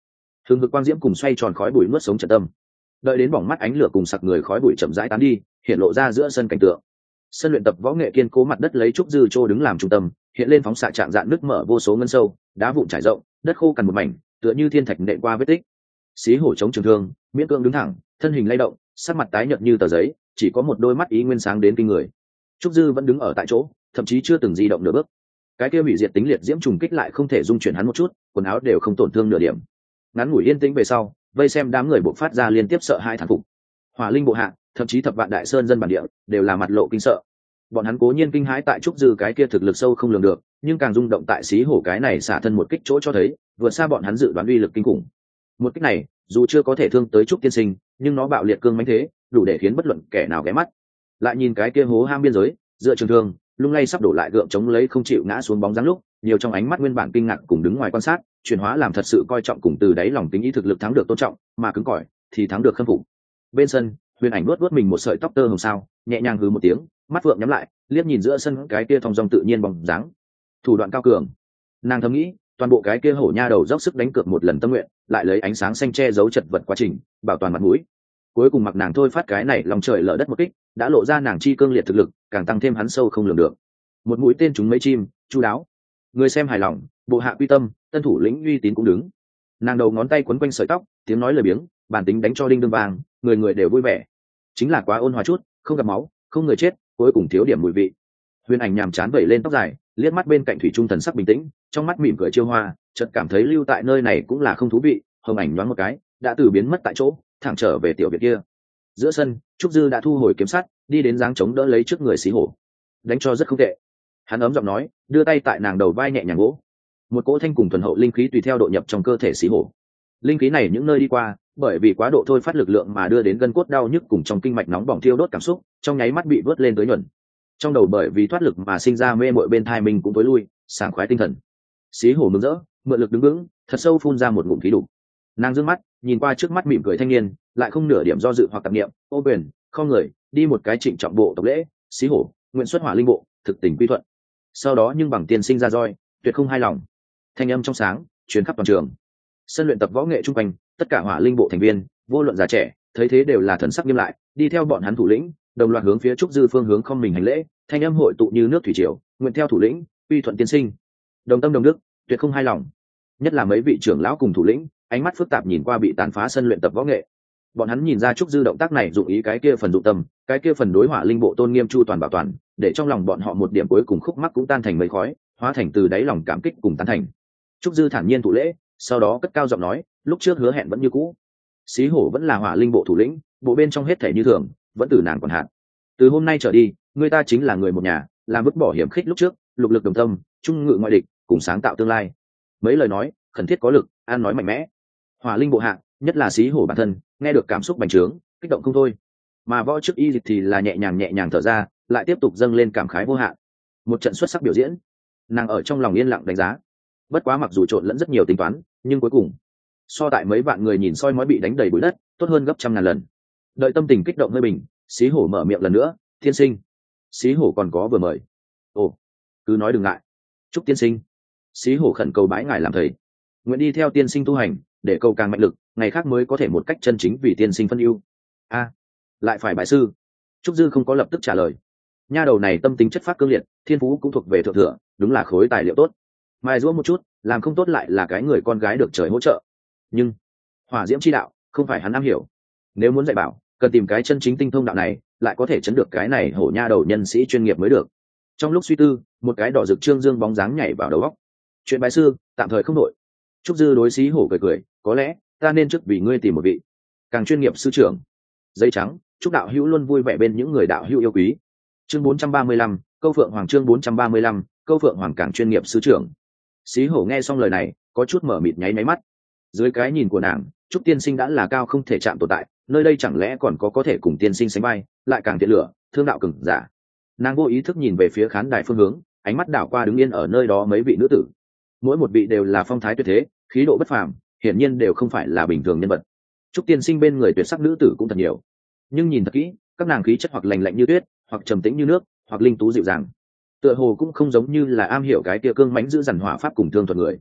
thường hực quang diễm cùng xoay tròn khói bụi nuốt sống trận tâm. Đợi đến bỏng mắt ánh lửa cùng sặc người khói bụi chậm rãi tán đi, hiện lộ ra giữa sân cảnh tượng. Sân luyện tập võ nghệ kiên cố, mặt đất lấy trúc dư trô đứng làm trung tâm, hiện lên phóng xạ trạng dạng nước mở vô số ngân sâu, đá vụn trải rộng, đất khô cằn một mảnh, tựa như thiên thạch nện qua vết tích. Xí hổ chống trường thương, miễn cưỡng đứng thẳng, thân hình lay động, sắc mặt tái nhợt như tờ giấy, chỉ có một đôi mắt ý nguyên sáng đến kinh người. Trúc dư vẫn đứng ở tại chỗ, thậm chí chưa từng di động nửa bước. Cái kia hủy diệt tính liệt diễm trùng kích lại không thể dung chuyển hắn một chút, quần áo đều không tổn thương nửa điểm. Ngắn ngủi yên tĩnh về sau, vây xem đám người bộc phát ra liên tiếp sợ hai thán phục. Hỏa linh bộ hạ, thậm chí thập vạn đại sơn dân bản địa đều là mặt lộ kinh sợ. Bọn hắn cố nhiên kinh hãi tại trúc dư cái kia thực lực sâu không lường được, nhưng càng rung động tại xí hổ cái này xả thân một kích chỗ cho thấy vượt xa bọn hắn dự đoán uy lực kinh khủng. Một kích này dù chưa có thể thương tới trúc tiên sinh, nhưng nó bạo liệt cương mãnh thế, đủ để khiến bất luận kẻ nào ghé mắt. Lại nhìn cái kia hố ham biên giới, dựa trường thương lung lay sắp đổ lại gượng chống lấy không chịu ngã xuống bóng dáng lúc, nhiều trong ánh mắt nguyên bản kinh ngạc cùng đứng ngoài quan sát chuyển hóa làm thật sự coi trọng cùng từ đáy lòng tính ý thực lực thắng được tôn trọng, mà cứng cỏi thì thắng được khâm phục. Bên sân huyền ảnh nuốt nuốt mình một sợi tóc tơ hồng sao, nhẹ nhàng hừ một tiếng, mắt phượng nhắm lại, liếc nhìn giữa sân cái kia thong dong tự nhiên bóng dáng, thủ đoạn cao cường. Nàng thầm nghĩ, toàn bộ cái kia hổ nha đầu dốc sức đánh cược một lần tâm nguyện, lại lấy ánh sáng xanh che giấu chật vật quá trình, bảo toàn mặt mũi. Cuối cùng mặc nàng thôi phát cái này lòng trời lở đất một kích, đã lộ ra nàng chi cương liệt thực lực, càng tăng thêm hắn sâu không lường được. Một mũi tên trúng mấy chim, chu đáo. Người xem hài lòng, bộ hạ quy tâm, tân thủ lĩnh uy tín cũng đứng. Nàng đầu ngón tay quấn quanh sợi tóc, tiếng nói lời biếng, bản tính đánh cho đinh đương vàng, người người đều vui vẻ. Chính là quá ôn hòa chút, không gặp máu, không người chết, cuối cùng thiếu điểm mùi vị. Huyền ảnh nhàm chán vẩy lên tóc dài, liếc mắt bên cạnh thủy trung thần sắc bình tĩnh, trong mắt mỉm cười chiêu hoa, chợt cảm thấy lưu tại nơi này cũng là không thú vị, hồng ảnh nhoáng một cái, đã từ biến mất tại chỗ, thẳng trở về tiểu viện kia. Giữa sân, trúc dư đã thu hồi kiếm sắt, đi đến dáng chống đỡ lấy trước người xí hổ, đánh cho rất không tệ. Hắn ấm giọng nói, đưa tay tại nàng đầu vai nhẹ nhàng gỗ. Một cỗ thanh cùng thuần hậu linh khí tùy theo độ nhập trong cơ thể xí hổ. Linh khí này những nơi đi qua, bởi vì quá độ thôi phát lực lượng mà đưa đến gân cốt đau nhức cùng trong kinh mạch nóng bỏng thiêu đốt cảm xúc, trong nháy mắt bị vớt lên tới nhuần. Trong đầu bởi vì thoát lực mà sinh ra mê mội bên thai mình cũng tối lui, sảng khoái tinh thần. Xí hổ mừng rỡ, mượn lực đứng vững, thật sâu phun ra một ngụm khí đục. Nàng dương mắt, nhìn qua trước mắt mỉm cười thanh niên, lại không nửa điểm do dự hoặc tạp niệm, ô quyền, không người, đi một cái trịnh trọng bộ tộc lễ, xí hổ, nguyện xuất hỏa linh bộ, thực tình quy thuận. Sau đó nhưng bằng tiên sinh ra roi, tuyệt không hai lòng. Thanh âm trong sáng, truyền khắp toàn trường. Sân luyện tập võ nghệ trung quanh, tất cả hỏa linh bộ thành viên, vô luận già trẻ, thấy thế đều là thần sắc nghiêm lại, đi theo bọn hắn thủ lĩnh, đồng loạt hướng phía trúc dư phương hướng không mình hành lễ, thanh âm hội tụ như nước thủy triều, nguyện theo thủ lĩnh, quy thuận tiên sinh. Đồng tâm đồng đức, tuyệt không hai lòng. Nhất là mấy vị trưởng lão cùng thủ lĩnh, ánh mắt phức tạp nhìn qua bị tàn phá sân luyện tập võ nghệ. Bọn hắn nhìn ra trúc dư động tác này dụng ý cái kia phần dụng tâm, cái kia phần đối hỏa linh bộ tôn nghiêm chu toàn bảo toàn, để trong lòng bọn họ một điểm cuối cùng khúc mắc cũng tan thành mây khói, hóa thành từ đáy lòng cảm kích cùng tán thành. Trúc dư thản nhiên thủ lễ, sau đó cất cao giọng nói, lúc trước hứa hẹn vẫn như cũ. Xí hổ vẫn là hỏa linh bộ thủ lĩnh, bộ bên trong hết thể như thường, vẫn từ nàng còn hạn. Từ hôm nay trở đi, người ta chính là người một nhà, làm vứt bỏ hiểm khích lúc trước, lục lực đồng tâm, trung ngự ngoại địch, cùng sáng tạo tương lai. Mấy lời nói, khẩn thiết có lực, an nói mạnh mẽ. Hỏa linh bộ hạ, nhất là xí hổ bản thân, nghe được cảm xúc bành trướng, kích động không thôi. Mà võ chức y dịch thì là nhẹ nhàng nhẹ nhàng thở ra, lại tiếp tục dâng lên cảm khái vô hạn. Một trận xuất sắc biểu diễn, nàng ở trong lòng yên lặng đánh giá. Bất quá mặc dù trộn lẫn rất nhiều tính toán, nhưng cuối cùng so tại mấy vạn người nhìn soi mói bị đánh đầy bụi đất, tốt hơn gấp trăm ngàn lần. Đợi tâm tình kích động hơi bình, xí hổ mở miệng lần nữa, tiên sinh. Xí hổ còn có vừa mời. Ồ, cứ nói đừng ngại. Chúc tiên sinh. Xí hổ khẩn cầu bái ngài làm thầy, nguyện đi theo tiên sinh tu hành, để cầu càng mạnh lực, ngày khác mới có thể một cách chân chính vì tiên sinh phân ưu. A, lại phải bái sư. Trúc dư không có lập tức trả lời. Nha đầu này tâm tính chất phác cương liệt, thiên phú cũng thuộc về thượng thừa, đúng là khối tài liệu tốt. Mai giũa một chút, làm không tốt lại là cái người con gái được trời hỗ trợ. Nhưng hỏa diễm chi đạo không phải hắn am hiểu, nếu muốn dạy bảo, cần tìm cái chân chính tinh thông đạo này, lại có thể chấn được cái này hổ nha đầu nhân sĩ chuyên nghiệp mới được. Trong lúc suy tư, một cái đỏ rực trương dương bóng dáng nhảy vào đầu óc. Chuyện bái sư tạm thời không đội. Trúc dư đối xí hổ cười cười, có lẽ ta nên trước vì ngươi tìm một vị càng chuyên nghiệp sư trưởng. Giấy trắng, chúc đạo hữu luôn vui vẻ bên những người đạo hữu yêu quý. Chương bốn trăm ba mươi lăm, câu phượng hoàng. Chương bốn trăm ba mươi lăm, câu phượng hoàng càng chuyên nghiệp sư trưởng. Xí hổ nghe xong lời này, có chút mở mịt nháy máy mắt. Dưới cái nhìn của nàng, Trúc tiên sinh đã là cao không thể chạm tồn tại, nơi đây chẳng lẽ còn có có thể cùng tiên sinh sánh vai, lại càng thiện lửa, thương đạo cứng giả. Nàng vô ý thức nhìn về phía khán đài phương hướng, ánh mắt đảo qua đứng yên ở nơi đó mấy vị nữ tử. Mỗi một vị đều là phong thái tuyệt thế, khí độ bất phàm, hiển nhiên đều không phải là bình thường nhân vật. Trúc tiên sinh bên người tuyệt sắc nữ tử cũng thật nhiều, nhưng nhìn thật kỹ, các nàng khí chất hoặc lành lạnh như tuyết, hoặc trầm tĩnh như nước, hoặc linh tú dịu dàng, tựa hồ cũng không giống như là am hiểu cái kia cương mãnh giữ dằn hỏa pháp cùng thương thuật người.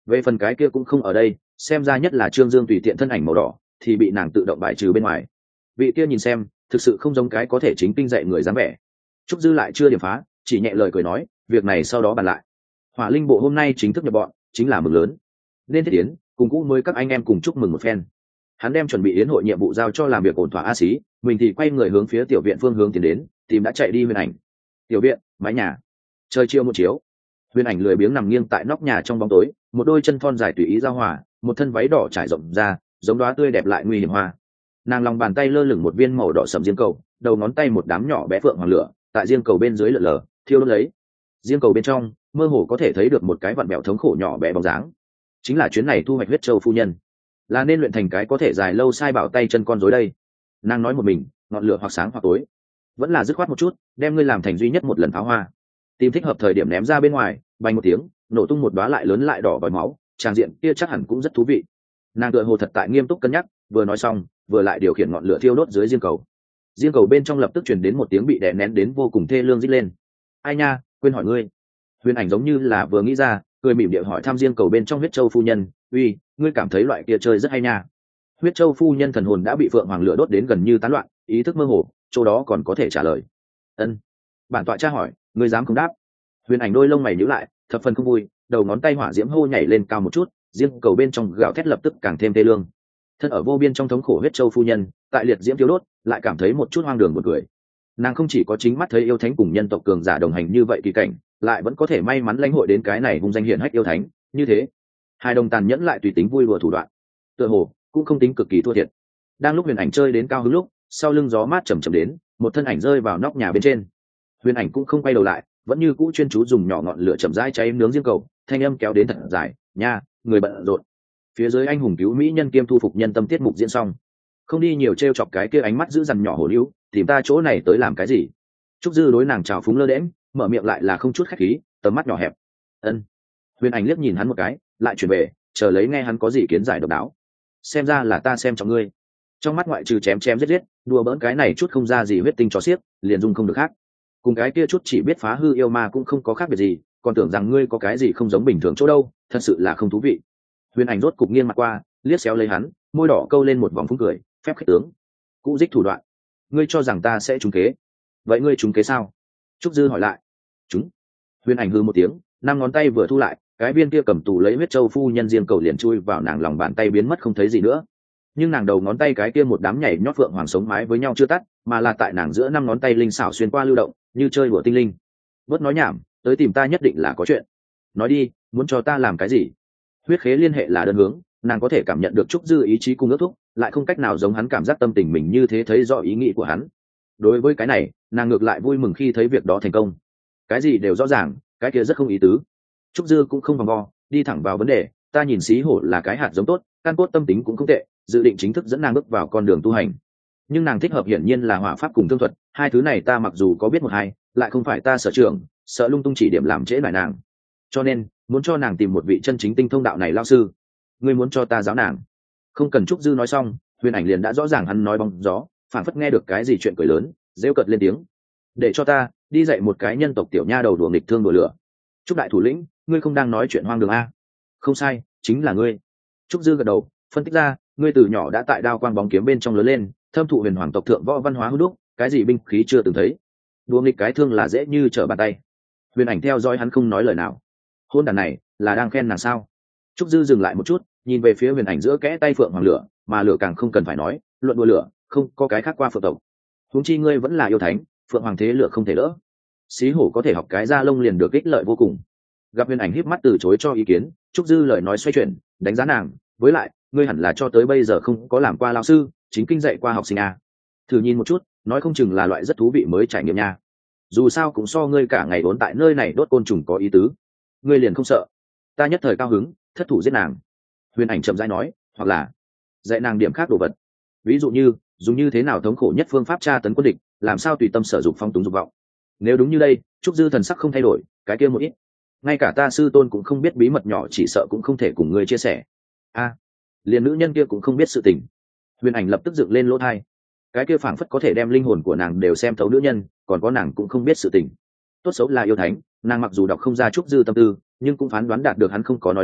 về phần cái kia cũng không ở đây, xem ra nhất là Trương Dương tùy tiện thân ảnh màu đỏ thì bị nàng tự động bài trừ bên ngoài. Vị kia nhìn xem thực sự không giống cái có thể chính kinh dạy người dám vẻ. Trúc Dư lại chưa điểm phá, chỉ nhẹ lời cười nói, việc này sau đó bàn lại. Hỏa linh bộ hôm nay chính thức nhập bọn, chính là mừng lớn, nên thiết tiến cùng cũ mới các anh em cùng chúc mừng một phen. Hắn đem chuẩn bị yến hội nhiệm vụ giao cho làm việc ổn thỏa a xí, mình thì quay người hướng phía tiểu viện phương hướng tiến đến, tìm đã chạy đi Huyền Ảnh. Tiểu viện, mái nhà, trời chiều một chiếu. Huyền Ảnh lười biếng nằm nghiêng tại nóc nhà trong bóng tối, một đôi chân thon dài tùy ý giao hòa, một thân váy đỏ trải rộng ra, giống đóa tươi đẹp lại nguy hiểm hoa. Nàng lòng bàn tay lơ lửng một viên màu đỏ sẫm diêm cầu, đầu ngón tay một đám nhỏ bé phượng hoàng lửa, tại diêm cầu bên dưới lượn lờ, thiêu đốt lấy. Diêm cầu bên trong, mơ hồ có thể thấy được một cái vặn bẹo thống khổ nhỏ bé bóng dáng. Chính là chuyến này thu hoạch huyết châu phu nhân, là nên luyện thành cái có thể dài lâu sai bảo tay chân con rối đây. Nàng nói một mình, ngọn lửa hoặc sáng hoặc tối, vẫn là dứt khoát một chút, đem ngươi làm thành duy nhất một lần pháo hoa, tìm thích hợp thời điểm ném ra bên ngoài, bay một tiếng, nổ tung một đóa lại lớn lại đỏ vòi máu, tràng diện kia chắc hẳn cũng rất thú vị. Nàng tựa hồ thật tại nghiêm túc cân nhắc, vừa nói xong, vừa lại điều khiển ngọn lửa thiêu đốt dưới diêm cầu. Diêm cầu bên trong lập tức truyền đến một tiếng bị đè nén đến vô cùng thê lương rít lên. Ai nha, quên hỏi ngươi. Huyền Ảnh giống như là vừa nghĩ ra, cười mỉm điệu hỏi thăm diêm cầu bên trong huyết châu phu nhân, uy, ngươi cảm thấy loại kia chơi rất hay nha. Huyết châu phu nhân thần hồn đã bị phượng hoàng lửa đốt đến gần như tán loạn, ý thức mơ hồ, chỗ đó còn có thể trả lời. Ân. Bản tọa tra hỏi, ngươi dám không đáp? Huyền Ảnh đôi lông mày nhíu lại, thập phần không vui, đầu ngón tay hỏa diễm hô nhảy lên cao một chút, diêm cầu bên trong gạo thét lập tức càng thêm tê lương. Thân ở vô biên trong thống khổ huyết châu phu nhân, tại liệt diễm thiếu đốt, lại cảm thấy một chút hoang đường buồn cười. Nàng không chỉ có chính mắt thấy yêu thánh cùng nhân tộc cường giả đồng hành như vậy kỳ cảnh, lại vẫn có thể may mắn lãnh hội đến cái này hung danh hiển hách yêu thánh như thế. Hai đồng tàn nhẫn lại tùy tính vui đùa thủ đoạn, tựa hồ cũng không tính cực kỳ thua thiệt. Đang lúc Huyền Ảnh chơi đến cao hứng lúc, sau lưng gió mát chầm chậm đến, một thân ảnh rơi vào nóc nhà bên trên. Huyền Ảnh cũng không quay đầu lại, vẫn như cũ chuyên chú dùng nhỏ ngọn lửa chậm rãi cháy nướng diêm cầu, thanh âm kéo đến thật dài, nha, người bận rộn. Phía dưới anh hùng cứu mỹ nhân kiêm thu phục nhân tâm tiết mục diễn xong, không đi nhiều trêu chọc cái kia ánh mắt giữ dằn nhỏ hổ lưu, tìm ta chỗ này tới làm cái gì? Trúc Dư đối nàng chào phúng lơ đễnh, mở miệng lại là không chút khách khí, tầm mắt nhỏ hẹp. Ân. Huyền Ảnh liếc nhìn hắn một cái, lại chuyển về, chờ lấy nghe hắn có gì kiến giải độc đáo. Xem ra là ta xem trọng ngươi. Trong mắt ngoại trừ chém chém giết giết, đùa bỡn cái này chút không ra gì huyết tinh cho xiếc, liền dung không được khác. Cùng cái kia chút chỉ biết phá hư yêu ma cũng không có khác biệt gì, còn tưởng rằng ngươi có cái gì không giống bình thường chỗ đâu, thật sự là không thú vị. Huyền Ảnh rốt cục nghiêng mặt qua, liếc xéo lấy hắn, môi đỏ câu lên một vòng phúng cười, phép khích tướng, cũ dích thủ đoạn. Ngươi cho rằng ta sẽ trúng kế? Vậy ngươi trúng kế sao? Trúc Dư hỏi lại. Trúng. Huyền Ảnh hừ một tiếng, năm ngón tay vừa thu lại, cái viên kia cầm tù lấy huyết châu phu nhân diêm cầu liền chui vào nàng lòng bàn tay biến mất không thấy gì nữa. Nhưng nàng đầu ngón tay cái kia một đám nhảy nhót phượng hoàng sống mái với nhau chưa tắt, mà là tại nàng giữa năm ngón tay linh xảo xuyên qua lưu động, như chơi đùa tinh linh. Bớt nói nhảm, tới tìm ta nhất định là có chuyện. Nói đi, muốn cho ta làm cái gì? Huyết khế liên hệ là đơn hướng, nàng có thể cảm nhận được Trúc Dư ý chí cùng ước thúc, lại không cách nào giống hắn cảm giác tâm tình mình như thế thấy rõ ý nghĩ của hắn. Đối với cái này, nàng ngược lại vui mừng khi thấy việc đó thành công. Cái gì đều rõ ràng, cái kia rất không ý tứ. Trúc Dư cũng không vòng vo, đi thẳng vào vấn đề, ta nhìn xí hổ là cái hạt giống tốt, căn cốt tâm tính cũng không tệ, dự định chính thức dẫn nàng bước vào con đường tu hành. Nhưng nàng thích hợp hiển nhiên là hỏa pháp cùng thương thuật, hai thứ này ta mặc dù có biết một hai, lại không phải ta sở trường, sợ lung tung chỉ điểm làm trễ nải nàng. Cho nên, muốn cho nàng tìm một vị chân chính tinh thông đạo này lao sư. Ngươi muốn cho ta giáo nàng? Không cần Trúc Dư nói xong, Huyền Ảnh liền đã rõ ràng hắn nói bóng gió, phản phất nghe được cái gì chuyện cười lớn, rêu cợt lên tiếng. Để cho ta đi dạy một cái nhân tộc tiểu nha đầu đùa nghịch thương đùa lửa. Trúc đại thủ lĩnh, ngươi không đang nói chuyện hoang đường a? Không sai, chính là ngươi. Trúc Dư gật đầu, phân tích ra, ngươi từ nhỏ đã tại đao quang bóng kiếm bên trong lớn lên, thâm thụ huyền hoàng tộc thượng võ văn hóa hữu đúc, cái gì binh khí chưa từng thấy, đùa nghịch cái thương là dễ như trở bàn tay. Huyền Ảnh theo dõi hắn không nói lời nào. Hôn đàn này là đang khen nàng sao? Trúc Dư dừng lại một chút, nhìn về phía Huyền Ảnh giữa kẽ tay phượng hoàng lửa, mà lửa càng không cần phải nói, luận đua lửa, không có cái khác qua phượng tộc. Huống chi ngươi vẫn là yêu thánh, phượng hoàng thế lửa không thể đỡ. Xí hổ có thể học cái da lông liền được ích lợi vô cùng. Gặp Huyền Ảnh híp mắt từ chối cho ý kiến, Trúc Dư lời nói xoay chuyển, đánh giá nàng, với lại, ngươi hẳn là cho tới bây giờ không có làm qua lao sư, chính kinh dạy qua học sinh à. Thử nhìn một chút, nói không chừng là loại rất thú vị mới trải nghiệm nha. Dù sao cũng so ngươi cả ngày vốn tại nơi này đốt côn trùng có ý tứ. Ngươi liền không sợ? Ta nhất thời cao hứng, thất thủ giết nàng. Huyền Ảnh chậm rãi nói, hoặc là dạy nàng điểm khác đồ vật. Ví dụ như, dùng như thế nào thống khổ nhất phương pháp tra tấn quân địch, làm sao tùy tâm sở dụng phong túng dục vọng. Nếu đúng như đây, Trúc Dư thần sắc không thay đổi, cái kia một ít. Ngay cả ta sư tôn cũng không biết bí mật nhỏ, chỉ sợ cũng không thể cùng ngươi chia sẻ. A, à, liền nữ nhân kia cũng không biết sự tình. Huyền Ảnh lập tức dựng lên lỗ tai. Cái kia phảng phất có thể đem linh hồn của nàng đều xem thấu nữ nhân, còn có nàng cũng không biết sự tình. Tốt xấu là yêu thánh, nàng mặc dù đọc không ra Trúc Dư tâm tư, nhưng cũng phán đoán đạt được hắn không có nói láo,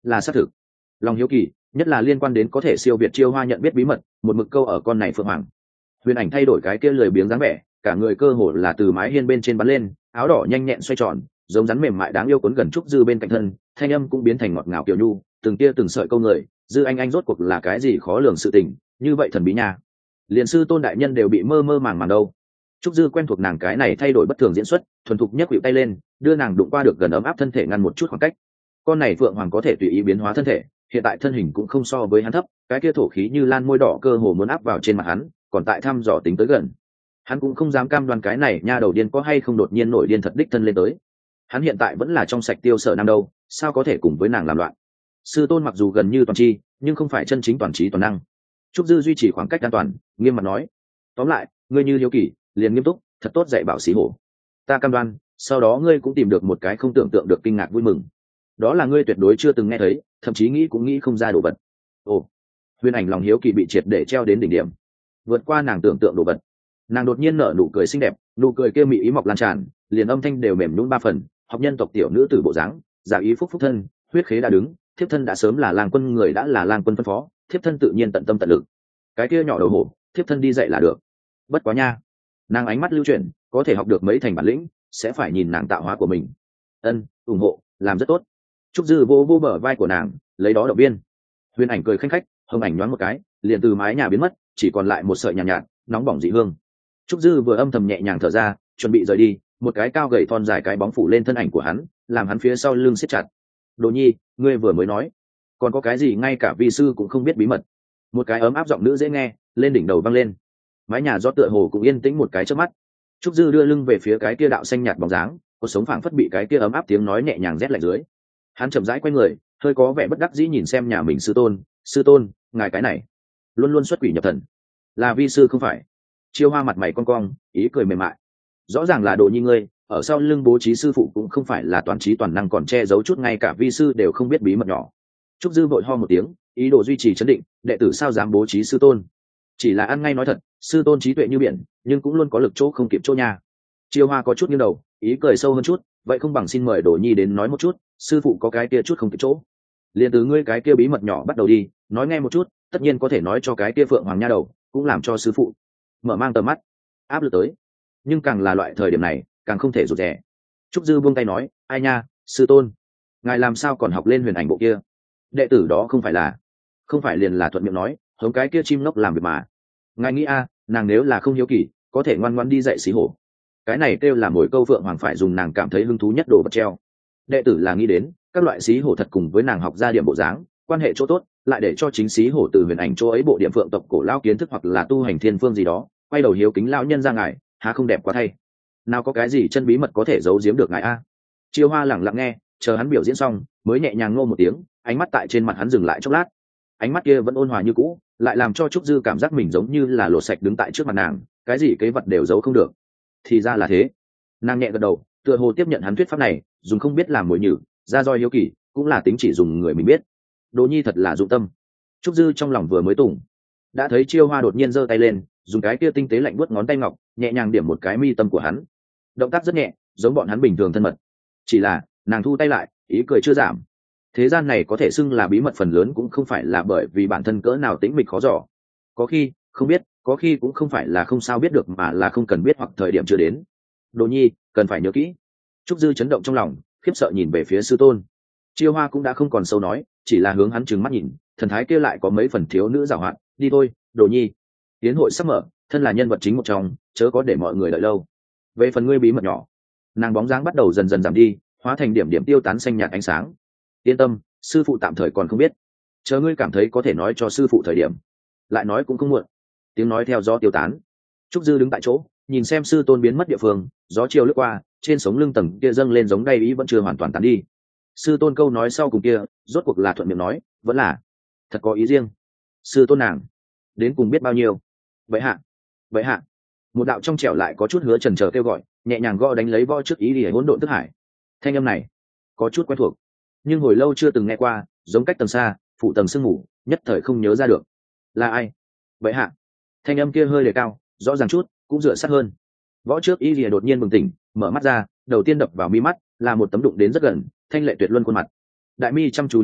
là xác thực. Lòng hiếu kỳ, nhất là liên quan đến có thể siêu việt Chiêu Hoa nhận biết bí mật, một mực câu ở con này phượng hoàng. Huyền Ảnh thay đổi cái kia lười biếng dáng vẻ, cả người cơ hồ là từ mái hiên bên trên bắn lên, áo đỏ nhanh nhẹn xoay tròn, giống rắn mềm mại đáng yêu cuốn gần Trúc Dư bên cạnh thân, thanh âm cũng biến thành ngọt ngào kiều nhu, từng tia từng sợi câu người, Dư anh anh rốt cuộc là cái gì khó lường sự tình, như vậy thần bí nha. Liên sư tôn đại nhân đều bị mơ mơ màng màng đâu. Trúc Dư quen thuộc nàng cái này thay đổi bất thường diễn xuất, thuần thục nhấc khuỷu tay lên, đưa nàng đụng qua được gần ấm áp thân thể ngăn một chút khoảng cách. Con này phượng hoàng có thể tùy ý biến hóa thân thể, hiện tại thân hình cũng không so với hắn thấp, cái kia thổ khí như lan môi đỏ cơ hồ muốn áp vào trên mặt hắn, còn tại thăm dò tính tới gần. Hắn cũng không dám cam đoan cái này nha đầu điên có hay không đột nhiên nổi điên thật đích thân lên tới. Hắn hiện tại vẫn là trong sạch tiêu sở nam đâu, sao có thể cùng với nàng làm loạn. Sư tôn mặc dù gần như toàn tri, nhưng không phải chân chính toàn trí toàn năng. Trúc Dư duy trì khoảng cách an toàn, nghiêm mặt nói: tóm lại, ngươi như hiếu kỳ, liền nghiêm túc, thật tốt dạy bảo xí hổ. Ta cam đoan, sau đó ngươi cũng tìm được một cái không tưởng tượng được kinh ngạc vui mừng. Đó là ngươi tuyệt đối chưa từng nghe thấy, thậm chí nghĩ cũng nghĩ không ra đồ vật. Ồ, Huyền Ảnh lòng hiếu kỳ bị triệt để treo đến đỉnh điểm, vượt qua nàng tưởng tượng đồ vật. Nàng đột nhiên nở nụ cười xinh đẹp, nụ cười kia mị ý mọc lan tràn, liền âm thanh đều mềm nhũn ba phần, học nhân tộc tiểu nữ tử bộ dáng, giả ý phúc phúc thân, huyết khế đã đứng, thiếp thân đã sớm là lang quân người đã là lang quân phân phó, thiếp thân tự nhiên tận tâm tận lực. Cái kia nhỏ đầu hổ, thiếp thân đi dạy là được. Bất quá nha, nàng ánh mắt lưu chuyển, có thể học được mấy thành bản lĩnh, sẽ phải nhìn nàng tạo hóa của mình. Ân, ủng hộ, làm rất tốt. Trúc Dư vô vô bờ vai của nàng, lấy đó động viên. Huyền Ảnh cười khanh khách, hồng ảnh nhoáng một cái, liền từ mái nhà biến mất, chỉ còn lại một sợi nhàn nhạt, nhạt, nóng bỏng dị hương. Trúc Dư vừa âm thầm nhẹ nhàng thở ra, chuẩn bị rời đi, một cái cao gầy thon dài cái bóng phủ lên thân ảnh của hắn, làm hắn phía sau lưng siết chặt. Đồ Nhi, ngươi vừa mới nói, còn có cái gì ngay cả vi sư cũng không biết bí mật. Một cái ấm áp giọng nữ dễ nghe, lên đỉnh đầu vang lên. Mái nhà gió tựa hồ cũng yên tĩnh một cái chớp mắt. Trúc Dư đưa lưng về phía cái kia đạo xanh nhạt bóng dáng, cuộc sống phảng phất bị cái kia ấm áp tiếng nói nhẹ nhàng rét lạnh dưới. Hắn chậm rãi quay người, hơi có vẻ bất đắc dĩ nhìn xem nhà mình sư tôn, sư tôn, ngài cái này luôn luôn xuất quỷ nhập thần, là vi sư không phải. Chiêu Hoa mặt mày cong cong, ý cười mềm mại. Rõ ràng là Đồ Nhi ngươi, ở sau lưng bố trí sư phụ cũng không phải là toàn trí toàn năng, còn che giấu chút ngay cả vi sư đều không biết bí mật nhỏ. Trúc Dư vội ho một tiếng, ý đồ duy trì trấn định, đệ tử sao dám bố trí sư tôn. Chỉ là ăn ngay nói thật, sư tôn trí tuệ như biển, nhưng cũng luôn có lực chỗ không kịp chỗ nha. Chiêu Hoa có chút nghiêng đầu, ý cười sâu hơn chút, vậy không bằng xin mời Đồ Nhi đến nói một chút, sư phụ có cái kia chút không kịp chỗ. Liền từ ngươi cái kia bí mật nhỏ bắt đầu đi, nói nghe một chút, tất nhiên có thể nói cho cái kia phượng hoàng nha đầu, cũng làm cho sư phụ mở mang tầm mắt. Áp lực tới, nhưng càng là loại thời điểm này, càng không thể rụt rè. Trúc Dư buông tay nói: ai nha, sư tôn, ngài làm sao còn học lên Huyền Ảnh bộ kia? Đệ tử đó không phải là không phải liền là thuận miệng nói, hống cái kia chim ngốc làm việc mà. Ngài nghĩ a, nàng nếu là không hiếu kỳ, có thể ngoan ngoãn đi dạy xí hổ. Cái này kêu là mỗi câu phượng hoàng phải dùng nàng cảm thấy hứng thú nhất đồ vật treo. Đệ tử là nghĩ đến các loại xí hổ thật cùng với nàng học ra điểm bộ dáng, quan hệ chỗ tốt, lại để cho chính xí hổ từ Huyền Ảnh chỗ ấy bộ điểm phượng tộc cổ lao kiến thức hoặc là tu hành thiên phương gì đó, quay đầu hiếu kính lão nhân ra ngài, há không đẹp quá thay. Nào có cái gì chân bí mật có thể giấu giếm được ngài a. Chiêu Hoa lẳng lặng nghe, chờ hắn biểu diễn xong, mới nhẹ nhàng ngô một tiếng, ánh mắt tại trên mặt hắn dừng lại chốc lát. Ánh mắt kia vẫn ôn hòa như cũ, lại làm cho Trúc Dư cảm giác mình giống như là lột sạch đứng tại trước mặt nàng, cái gì kế vật đều giấu không được. Thì ra là thế. Nàng nhẹ gật đầu, tựa hồ tiếp nhận hắn thuyết pháp này, dùng không biết làm mồi nhử, ra roi hiếu kỳ, cũng là tính chỉ dùng người mình biết. Đồ Nhi thật là dụng tâm. Trúc Dư trong lòng vừa mới tùng, đã thấy Chiêu Hoa đột nhiên giơ tay lên, dùng cái kia tinh tế lạnh buốt ngón tay ngọc nhẹ nhàng điểm một cái mi tâm của hắn. Động tác rất nhẹ, giống bọn hắn bình thường thân mật. Chỉ là nàng thu tay lại, ý cười chưa giảm. Thế gian này có thể xưng là bí mật phần lớn cũng không phải là bởi vì bản thân cỡ nào tĩnh mịch khó dò. Có khi không biết, có khi cũng không phải là không sao biết được, mà là không cần biết hoặc thời điểm chưa đến. Đồ Nhi cần phải nhớ kỹ. Trúc Dư chấn động trong lòng, khiếp sợ nhìn về phía sư tôn. Chiêu Hoa cũng đã không còn sâu nói, chỉ là hướng hắn trừng mắt nhìn, thần thái kia lại có mấy phần thiếu nữ giảo hoạt. Đi thôi, Đồ Nhi, tiến hội sắp mở, thân là nhân vật chính một trong, chớ có để mọi người đợi lâu. Về phần ngươi bí mật nhỏ, nàng bóng dáng bắt đầu dần dần giảm đi, hóa thành điểm điểm tiêu tán xanh nhạt ánh sáng. Yên tâm, sư phụ tạm thời còn không biết, chờ ngươi cảm thấy có thể nói cho sư phụ thời điểm, lại nói cũng không muộn. Tiếng nói theo gió tiêu tán. Trúc Dư đứng tại chỗ, nhìn xem sư tôn biến mất địa phương, gió chiều lướt qua, trên sống lưng tầng kia dâng lên giống đay ý vẫn chưa hoàn toàn tán đi. Sư tôn câu nói sau cùng kia, rốt cuộc là thuận miệng nói, vẫn là thật có ý riêng. Sư tôn nàng đến cùng biết bao nhiêu? Vậy hạ, vậy hạ. Một đạo trong trẻo lại có chút hứa chần chờ kêu gọi, nhẹ nhàng gõ đánh lấy võ trước ý để hỗn độn thức hải. Thanh âm này có chút quen thuộc, nhưng hồi lâu chưa từng nghe qua, giống cách tầng xa, phụ tầng sương ngủ, nhất thời không nhớ ra được là ai. Vậy hạ. Thanh âm kia hơi đề cao, rõ ràng chút, cũng dựa sát hơn. Võ trước ý lìa đột nhiên bừng tỉnh, mở mắt ra, đầu tiên đập vào mi mắt là một tấm đụng đến rất gần, thanh lệ tuyệt luân khuôn mặt. Đại mi chăm chú nhíu lại,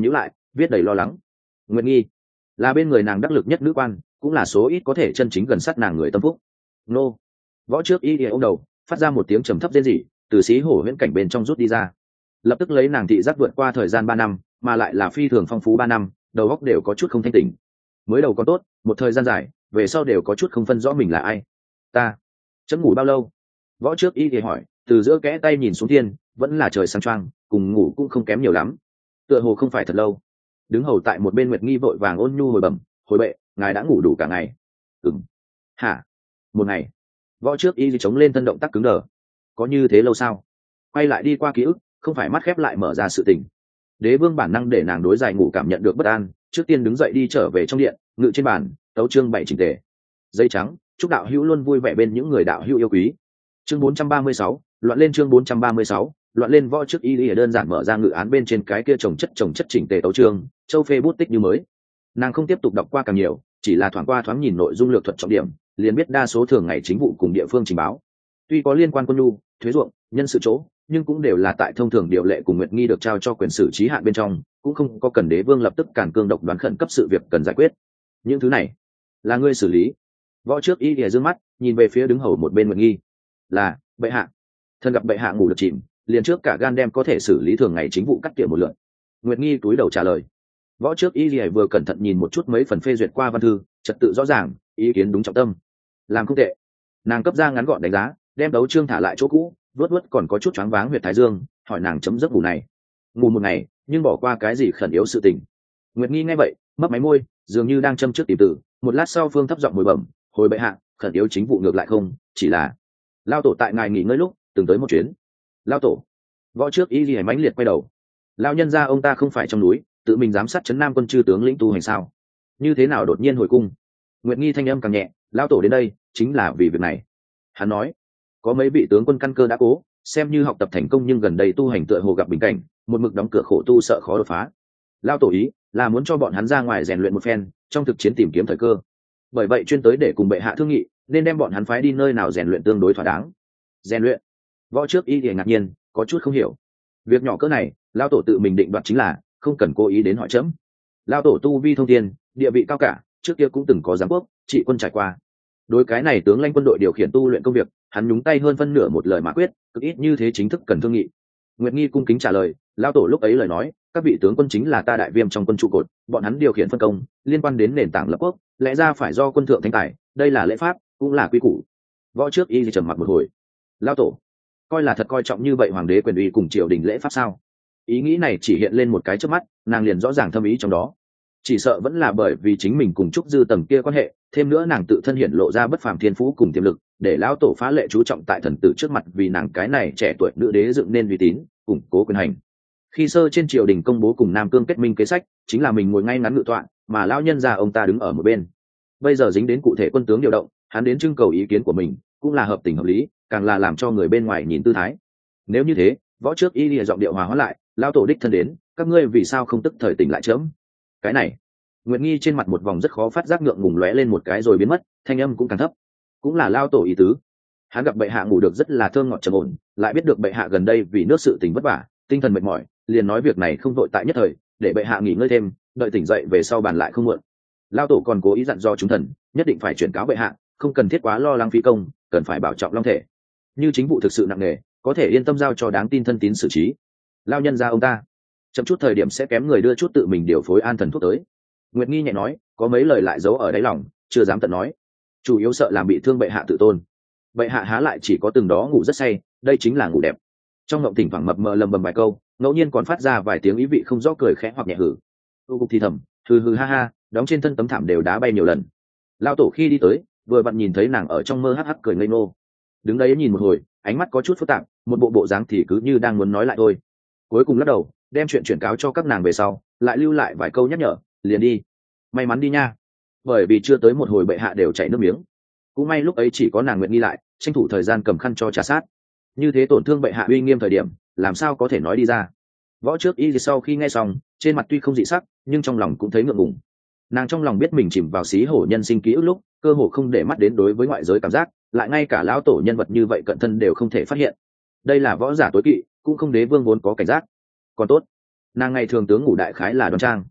viết đầy lo lắng. Nguyệt Nghi là bên người nàng đắc lực nhất nữ quan, cũng là số ít có thể chân chính gần sát nàng người tâm phúc. Nô võ trước y ỉa ông đầu phát ra một tiếng trầm thấp rên rỉ, từ xí hổ huyễn cảnh bên trong rút đi ra, lập tức lấy nàng thị giác vượt qua thời gian ba năm, mà lại là phi thường phong phú ba năm, đầu óc đều có chút không thanh tỉnh. Mới đầu còn tốt, một thời gian dài về sau đều có chút không phân rõ mình là ai. Ta chấm ngủ bao lâu? Võ trước y thì hỏi, từ giữa kẽ tay nhìn xuống thiên, vẫn là trời sáng choang, cùng ngủ cũng không kém nhiều lắm, tựa hồ không phải thật lâu. Đứng hầu tại một bên Nguyệt Nghi vội vàng ôn nhu hồi bẩm, hồi bệ, ngài đã ngủ đủ cả ngày. Ừm. Hả? Một ngày? Võ trước y chống lên thân động tác cứng đờ. Có như thế lâu sao? Quay lại đi qua ký ức, không phải mắt khép lại mở ra sự tình. Đế vương bản năng để nàng đối dài ngủ cảm nhận được bất an, trước tiên đứng dậy đi trở về trong điện, ngự trên bàn, tấu chương bảy chỉnh tề. Giấy trắng, chúc đạo hữu luôn vui vẻ bên những người đạo hữu yêu quý. Chương bốn trăm ba mươi sáu, loạn lên chương bốn trăm ba mươi sáu, loạn lên. Võ trước y y đơn giản mở ra ngự án bên trên cái kia trồng chất trồng chất chỉnh tề tấu chương, châu phê bút tích như mới. Nàng không tiếp tục đọc qua càng nhiều, chỉ là thoáng qua thoáng nhìn nội dung lược thuật trọng điểm, liền biết đa số thường ngày chính vụ cùng địa phương trình báo. Tuy có liên quan quân nhu, thuế ruộng, nhân sự chỗ, nhưng cũng đều là tại thông thường điều lệ cùng Nguyệt Nghi được trao cho quyền xử trí hạn bên trong, cũng không có cần đế vương lập tức cản cương độc đoán khẩn cấp sự việc cần giải quyết. Những thứ này là ngươi xử lý. Võ trước y lìa dương mắt nhìn về phía đứng hầu một bên Nguyệt Nghi. Là bệ hạ. Thần gặp bệ hạ ngủ được chìm, liền trước cả gan đem có thể xử lý thường ngày chính vụ cắt tỉa một lượt. Nguyệt Nghi túi đầu trả lời. Võ trước y lìa vừa cẩn thận nhìn một chút mấy phần phê duyệt qua văn thư, trật tự rõ ràng, ý kiến đúng trọng tâm, làm không tệ. Nàng cấp ra ngắn gọn đánh giá, đem đấu chương thả lại chỗ cũ, vớt vớt còn có chút choáng váng huyệt thái dương, hỏi nàng chấm giấc ngủ này. Ngủ một ngày, nhưng bỏ qua cái gì khẩn yếu sự tình. Nguyệt Nghi nghe vậy, mấp máy môi, dường như đang châm trước tìm tử, một lát sau phương thấp giọng hồi bẩm, hồi bệ hạ, khẩn yếu chính vụ ngược lại không, chỉ là lao tổ tại ngài nghỉ ngơi lúc từng tới một chuyến. Lao tổ. Võ trước y lìa mãnh liệt quay đầu. Lao nhân gia ông ta không phải trong núi tự mình giám sát trấn nam quân chư tướng lĩnh tu hành sao? Như thế nào đột nhiên hồi cung? Nguyệt Nghi thanh âm càng nhẹ, lao tổ đến đây chính là vì việc này. Hắn nói, có mấy vị tướng quân căn cơ đã cố, xem như học tập thành công, nhưng gần đây tu hành tựa hồ gặp bình cảnh, một mực đóng cửa khổ tu sợ khó đột phá. Lao tổ ý là muốn cho bọn hắn ra ngoài rèn luyện một phen, trong thực chiến tìm kiếm thời cơ. Bởi vậy chuyên tới để cùng bệ hạ thương nghị, nên đem bọn hắn phái đi nơi nào rèn luyện tương đối thỏa đáng. Rèn luyện? Võ trước y thì ngạc nhiên, có chút không hiểu. Việc nhỏ cỡ này, lao tổ tự mình định đoạt chính là, không cần cố ý đến hỏi chấm. Lao tổ tu vi thông thiên, địa vị cao cả, trước kia cũng từng có giám quốc, trị quân trải qua. Đối cái này tướng lãnh quân đội điều khiển tu luyện công việc, hắn nhúng tay hơn phân nửa một lời mà quyết, cực ít như thế chính thức cần thương nghị. Nguyệt Nghi cung kính trả lời, lao tổ lúc ấy lời nói, các vị tướng quân chính là ta đại viêm trong quân trụ cột, bọn hắn điều khiển phân công, liên quan đến nền tảng lập quốc, lẽ ra phải do quân thượng thanh tài, đây là lễ pháp, cũng là quy củ. Võ trước y trầm mặc một hồi. Lao tổ coi là thật coi trọng như vậy hoàng đế quyền uy cùng triều đình lễ pháp sao? Ý nghĩ này chỉ hiện lên một cái trước mắt, nàng liền rõ ràng thâm ý trong đó. Chỉ sợ vẫn là bởi vì chính mình cùng Trúc Dư tầng kia quan hệ, thêm nữa nàng tự thân hiện lộ ra bất phàm thiên phú cùng tiềm lực, để lão tổ phá lệ chú trọng tại thần tử trước mặt, vì nàng cái này trẻ tuổi nữ đế dựng nên uy tín, củng cố quyền hành. Khi sơ trên triều đình công bố cùng Nam Cương kết minh kế sách, chính là mình ngồi ngay ngắn ngự tọa, mà lão nhân gia ông ta đứng ở một bên. Bây giờ dính đến cụ thể quân tướng điều động, hắn đến trưng cầu ý kiến của mình, cũng là hợp tình hợp lý, càng là làm cho người bên ngoài nhìn tư thái. Nếu như thế, võ trước y lìa giọng điệu hòa hóa lại, lão tổ đích thân đến, các ngươi vì sao không tức thời tỉnh lại chớm? Cái này, Nguyệt Nghi trên mặt một vòng rất khó phát giác ngượng ngùng lóe lên một cái rồi biến mất, thanh âm cũng càng thấp. Cũng là lão tổ ý tứ. Hắn gặp bệ hạ ngủ được rất là thơm ngọt trầm ổn, lại biết được bệ hạ gần đây vì nước sự tình vất vả, tinh thần mệt mỏi, liền nói việc này không vội tại nhất thời, để bệ hạ nghỉ ngơi thêm, đợi tỉnh dậy về sau bàn lại không muộn. Lão tổ còn cố ý dặn dò chúng thần, nhất định phải chuyển cáo bệ hạ, không cần thiết quá lo lắng phí công, cần phải bảo trọng long thể. Như chính vụ thực sự nặng nề, có thể yên tâm giao cho đáng tin thân tín xử trí. Lão nhân gia ông ta, chậm chút thời điểm sẽ kém người đưa chút tự mình điều phối an thần thuốc tới. Nguyệt Nghi nhẹ nói, có mấy lời lại giấu ở đáy lòng, chưa dám tận nói. Chủ yếu sợ làm bị thương bệ hạ tự tôn. Bệ hạ há lại chỉ có từng đó ngủ rất say, đây chính là ngủ đẹp. Trong ngộng thỉnh thoảng mập mờ lầm bầm vài câu, ngẫu nhiên còn phát ra vài tiếng ý vị không rõ cười khẽ hoặc nhẹ hử. Tu cục thì thầm, hừ hừ ha ha, đóng trên thân tấm thảm đều đá bay nhiều lần. Lão tổ khi đi tới, vừa vặn nhìn thấy nàng ở trong mơ hắc hắc cười ngây ngô. Đứng đấy nhìn một hồi, ánh mắt có chút phức tạp, một bộ bộ dáng thì cứ như đang muốn nói lại thôi. Cuối cùng lắc đầu, đem chuyện chuyển cáo cho các nàng về sau, lại lưu lại vài câu nhắc nhở, liền đi. May mắn đi nha. Bởi vì chưa tới một hồi bệ hạ đều chảy nước miếng. Cũng may lúc ấy chỉ có nàng Nguyệt Nghi lại, tranh thủ thời gian cầm khăn cho trà sát. Như thế tổn thương bệ hạ uy nghiêm thời điểm, làm sao có thể nói đi ra. Võ trước y sau khi nghe xong, trên mặt tuy không dị sắc, nhưng trong lòng cũng thấy ngượng ngùng. Nàng trong lòng biết mình chìm vào xí hổ nhân sinh ký ức lúc, cơ hồ không để mắt đến đối với ngoại giới cảm giác, lại ngay cả lão tổ nhân vật như vậy cận thân đều không thể phát hiện. Đây là võ giả tối kỵ, cũng không đế vương vốn có cảnh giác. Còn tốt, nàng ngày thường tướng ngủ đại khái là đoan trang.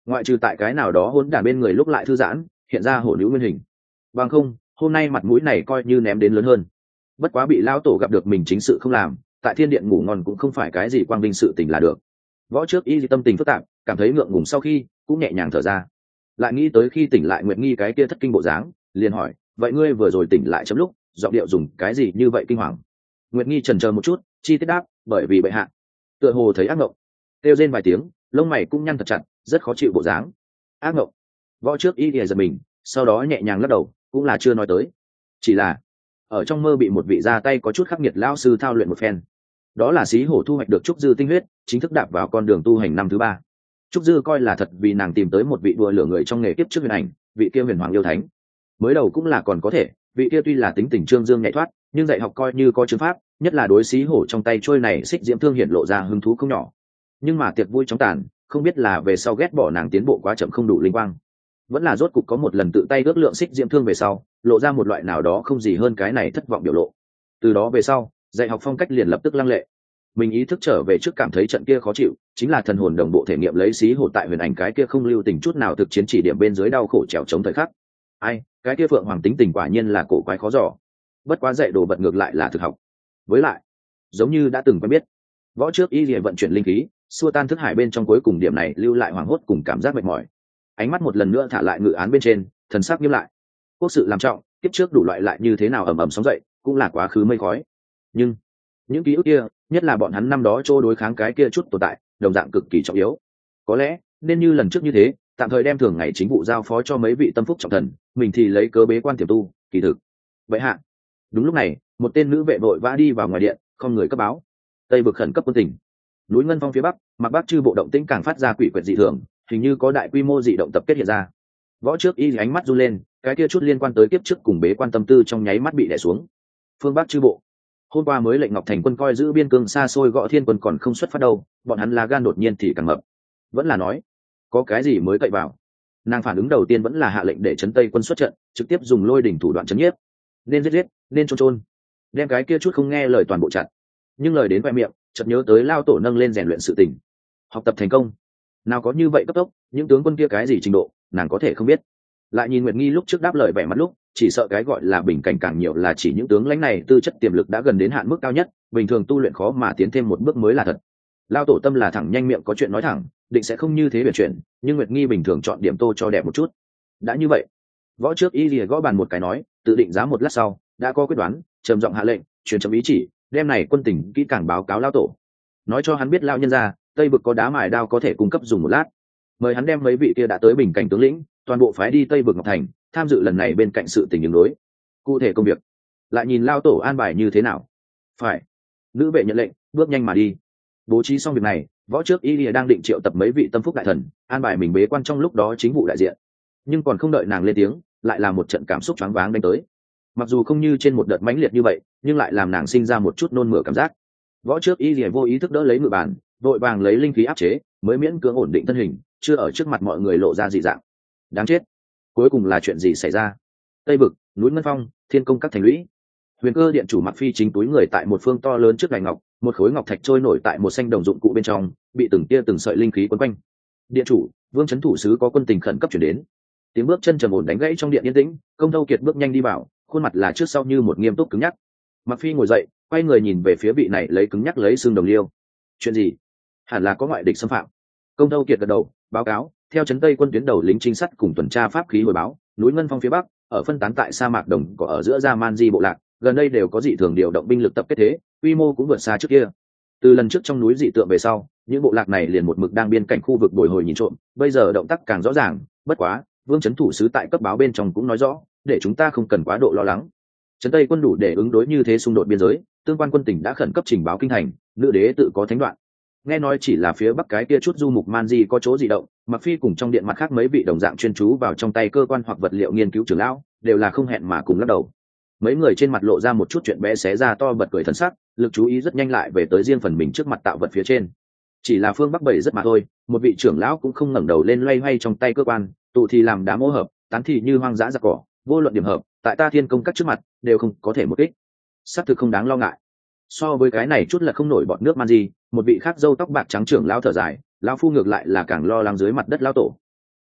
ngoại trừ tại cái nào đó hỗn đản bên người lúc lại thư giãn hiện ra hổ nữ nguyên hình. Bằng không hôm nay mặt mũi này coi như ném đến lớn hơn. Bất quá bị lão tổ gặp được mình chính sự không làm, tại thiên điện ngủ ngon cũng không phải cái gì quang vinh sự tình là được. Võ trước y tâm tình phức tạp, cảm thấy ngượng ngùng sau khi cũng nhẹ nhàng thở ra. Lại nghĩ tới khi tỉnh lại Nguyệt Nghi cái kia thất kinh bộ dáng, liền hỏi, vậy ngươi vừa rồi tỉnh lại chấm lúc giọng điệu dùng cái gì như vậy kinh hoàng? Nguyệt Nghi chần chờ một chút, chi tiết đáp, bởi vì bệ hạ tựa hồ thấy ác mộng. Kêu rên vài tiếng, lông mày cũng nhăn thật chặt, rất khó chịu bộ dáng. Ác mộng? Võ trước y giật mình, sau đó nhẹ nhàng lắc đầu, cũng là chưa nói tới, chỉ là ở trong mơ bị một vị ra tay có chút khắc nghiệt lão sư thao luyện một phen. Đó là xí hổ thu hoạch được trúc dư tinh huyết, chính thức đạp vào con đường tu hành năm thứ ba. Trúc dư coi là thật vì nàng tìm tới một vị đùa lửa người trong nghề kiếp trước huyền ảnh, vị kia huyền hoàng yêu thánh. Mới đầu cũng là còn có thể, vị kia tuy là tính tình trương dương nhạy thoát, nhưng dạy học coi như có chứng pháp, nhất là đối xí hổ trong tay trôi này xích diễm thương hiện lộ ra hứng thú không nhỏ. Nhưng mà tiệc vui chóng tàn, không biết là về sau ghét bỏ nàng tiến bộ quá chậm không đủ linh quang, vẫn là rốt cục có một lần tự tay ước lượng xích diễm thương về sau, lộ ra một loại nào đó không gì hơn cái này thất vọng biểu lộ. Từ đó về sau, dạy học phong cách liền lập tức lăng lệ. Mình ý thức trở về trước cảm thấy trận kia khó chịu, chính là thần hồn đồng bộ thể nghiệm lấy xí hổ tại huyền ảnh cái kia không lưu tình chút nào thực chiến chỉ điểm bên dưới đau khổ trèo chống thời khắc. Ai, cái kia phượng hoàng tính tình quả nhiên là cổ quái khó dò. Bất quá dạy đồ vật ngược lại là thực học. Với lại, giống như đã từng quen biết. Võ trước y liền vận chuyển linh khí, xua tan thức hải bên trong cuối cùng điểm này lưu lại hoảng hốt cùng cảm giác mệt mỏi. Ánh mắt một lần nữa thả lại ngự án bên trên, thần sắc nghiêm lại. Quốc sự làm trọng, kiếp trước đủ loại lại như thế nào ầm ầm sóng dậy, cũng là quá khứ mây khói. Nhưng những ký ức kia, nhất là bọn hắn năm đó chỗ đối kháng cái kia chút tồn tại, đồng dạng cực kỳ trọng yếu. Có lẽ nên như lần trước như thế, tạm thời đem thường ngày chính vụ giao phó cho mấy vị tâm phúc trọng thần, mình thì lấy cớ bế quan tiềm tu, kỳ thực. Vậy hạ. Đúng lúc này, một tên nữ vệ vội vã đi vào ngoài điện, không người cấp báo. Tây vực khẩn cấp quân tình. Núi Ngân Phong phía bắc, Mạc Bắc chư bộ động tĩnh càng phát ra quỷ quyệt dị thường, hình như có đại quy mô dị động tập kết hiện ra. Võ trước y ánh mắt run lên, cái kia chút liên quan tới kiếp trước cùng bế quan tâm tư trong nháy mắt bị đè xuống. Phương Bắc chư bộ, hôm qua mới lệnh Ngọc Thành quân coi giữ biên cương xa xôi gõ thiên quân còn không xuất phát đâu, bọn hắn là gan đột nhiên thì càng mập. Vẫn là nói, có cái gì mới cậy vào. Nàng phản ứng đầu tiên vẫn là hạ lệnh để trấn Tây quân xuất trận, trực tiếp dùng lôi đỉnh thủ đoạn trấn nhiếp. Nên giết giết, nên chôn chôn, đem cái kia chút không nghe lời toàn bộ chặn. Nhưng lời đến khoe miệng, chợt nhớ tới lao tổ nâng lên rèn luyện sự tình, học tập thành công, nào có như vậy cấp tốc, những tướng quân kia cái gì trình độ, nàng có thể không biết. Lại nhìn Nguyệt Nghi lúc trước đáp lời vẻ mặt lúc, chỉ sợ cái gọi là bình cảnh càng nhiều là chỉ những tướng lãnh này tư chất tiềm lực đã gần đến hạn mức cao nhất, bình thường tu luyện khó mà tiến thêm một bước mới là thật. Lao tổ tâm là thẳng nhanh miệng có chuyện nói thẳng, định sẽ không như thế biệt chuyện, nhưng Nguyệt Nghi bình thường chọn điểm tô cho đẹp một chút. Đã như vậy, võ trước y lìa gõ bàn một cái nói, tự định giá một lát sau, đã có quyết đoán, trầm giọng hạ lệnh, truyền chấm ý chỉ, đem này quân tình kỹ càng báo cáo lao tổ, nói cho hắn biết lao nhân ra Tây vực có đá mài đao có thể cung cấp dùng một lát, mời hắn đem mấy vị kia đã tới bình cảnh tướng lĩnh toàn bộ phái đi Tây vực Ngọc Thành tham dự lần này bên cạnh sự tình đường đối. Cụ thể công việc lại nhìn lao tổ an bài như thế nào. Phải. Nữ vệ nhận lệnh, bước nhanh mà đi. Bố trí xong việc này, võ trước y lìa đang định triệu tập mấy vị tâm phúc đại thần an bài mình bế quan trong lúc đó chính vụ đại diện, nhưng còn không đợi nàng lên tiếng, lại là một trận cảm xúc choáng váng đánh tới. Mặc dù không như trên một đợt mãnh liệt như vậy, nhưng lại làm nàng sinh ra một chút nôn mửa cảm giác. Võ trước y lìa vô ý thức đỡ lấy ngự bàn, vội vàng lấy linh khí áp chế, mới miễn cưỡng ổn định thân hình, chưa ở trước mặt mọi người lộ ra dị dạng. Đáng chết, cuối cùng là chuyện gì xảy ra? Tây vực, núi Ngân Phong, Thiên Công các thành lũy. Huyền Cơ điện chủ Mặc Phi chính túi người tại một phương to lớn trước đài ngọc, một khối ngọc thạch trôi nổi tại một xanh đồng dụng cụ bên trong, bị từng tia từng sợi linh khí quấn quanh. Điện chủ, Vương Chấn thủ sứ có quân tình khẩn cấp chuyển đến. Tiếng bước chân trầm ổn đánh gãy trong điện yên tĩnh, Công Thâu Kiệt bước nhanh đi vào, khuôn mặt là trước sau như một nghiêm túc cứng nhắc. Mặc Phi ngồi dậy, quay người nhìn về phía vị này lấy cứng nhắc lấy xương đồng liêu. Chuyện gì? Hẳn là có ngoại địch xâm phạm. Công Thâu Kiệt gật đầu, báo cáo, theo trấn Tây quân tuyến đầu lính trinh sát cùng tuần tra pháp khí hồi báo, núi Ngân Phong phía bắc, ở phân tán tại sa mạc đồng có ở giữa Gia Man Di bộ lạc, gần đây đều có dị thường điều động binh lực tập kết thế, quy mô cũng vượt xa trước kia. Từ lần trước trong núi dị tượng về sau, những bộ lạc này liền một mực đang biên cảnh khu vực bồi hồi nhìn trộm, bây giờ động tác càng rõ ràng, bất quá, Vương Chấn thủ sứ tại cấp báo bên trong cũng nói rõ, để chúng ta không cần quá độ lo lắng. Trấn Tây quân đủ để ứng đối như thế xung đột biên giới, tương quan quân tỉnh đã khẩn cấp trình báo kinh thành, nữ đế tự có thánh đoạn. Nghe nói chỉ là phía bắc cái kia chút du mục man di có chỗ dị động, Mặc Phi cùng trong điện mặt khác mấy vị đồng dạng chuyên chú vào trong tay cơ quan hoặc vật liệu nghiên cứu trưởng lão, đều là không hẹn mà cùng lắc đầu. Mấy người trên mặt lộ ra một chút chuyện bé xé ra to bật cười thần sắc, lực chú ý rất nhanh lại về tới riêng phần mình trước mặt tạo vật phía trên. Chỉ là phương bắc bảy rất mà thôi, một vị trưởng lão cũng không ngẩng đầu lên loay hoay trong tay cơ quan, tụ thì làm đá mô hợp, tán thì như hoang dã giặc cỏ, vô luận điểm hợp, tại ta Thiên Công các trước mặt đều không có thể một kích. Sắp thực không đáng lo ngại. So với cái này chút là không nổi bọt nước man gì, một vị khác râu tóc bạc trắng trưởng lão thở dài, lão phu ngược lại là càng lo lắng dưới mặt đất lão tổ.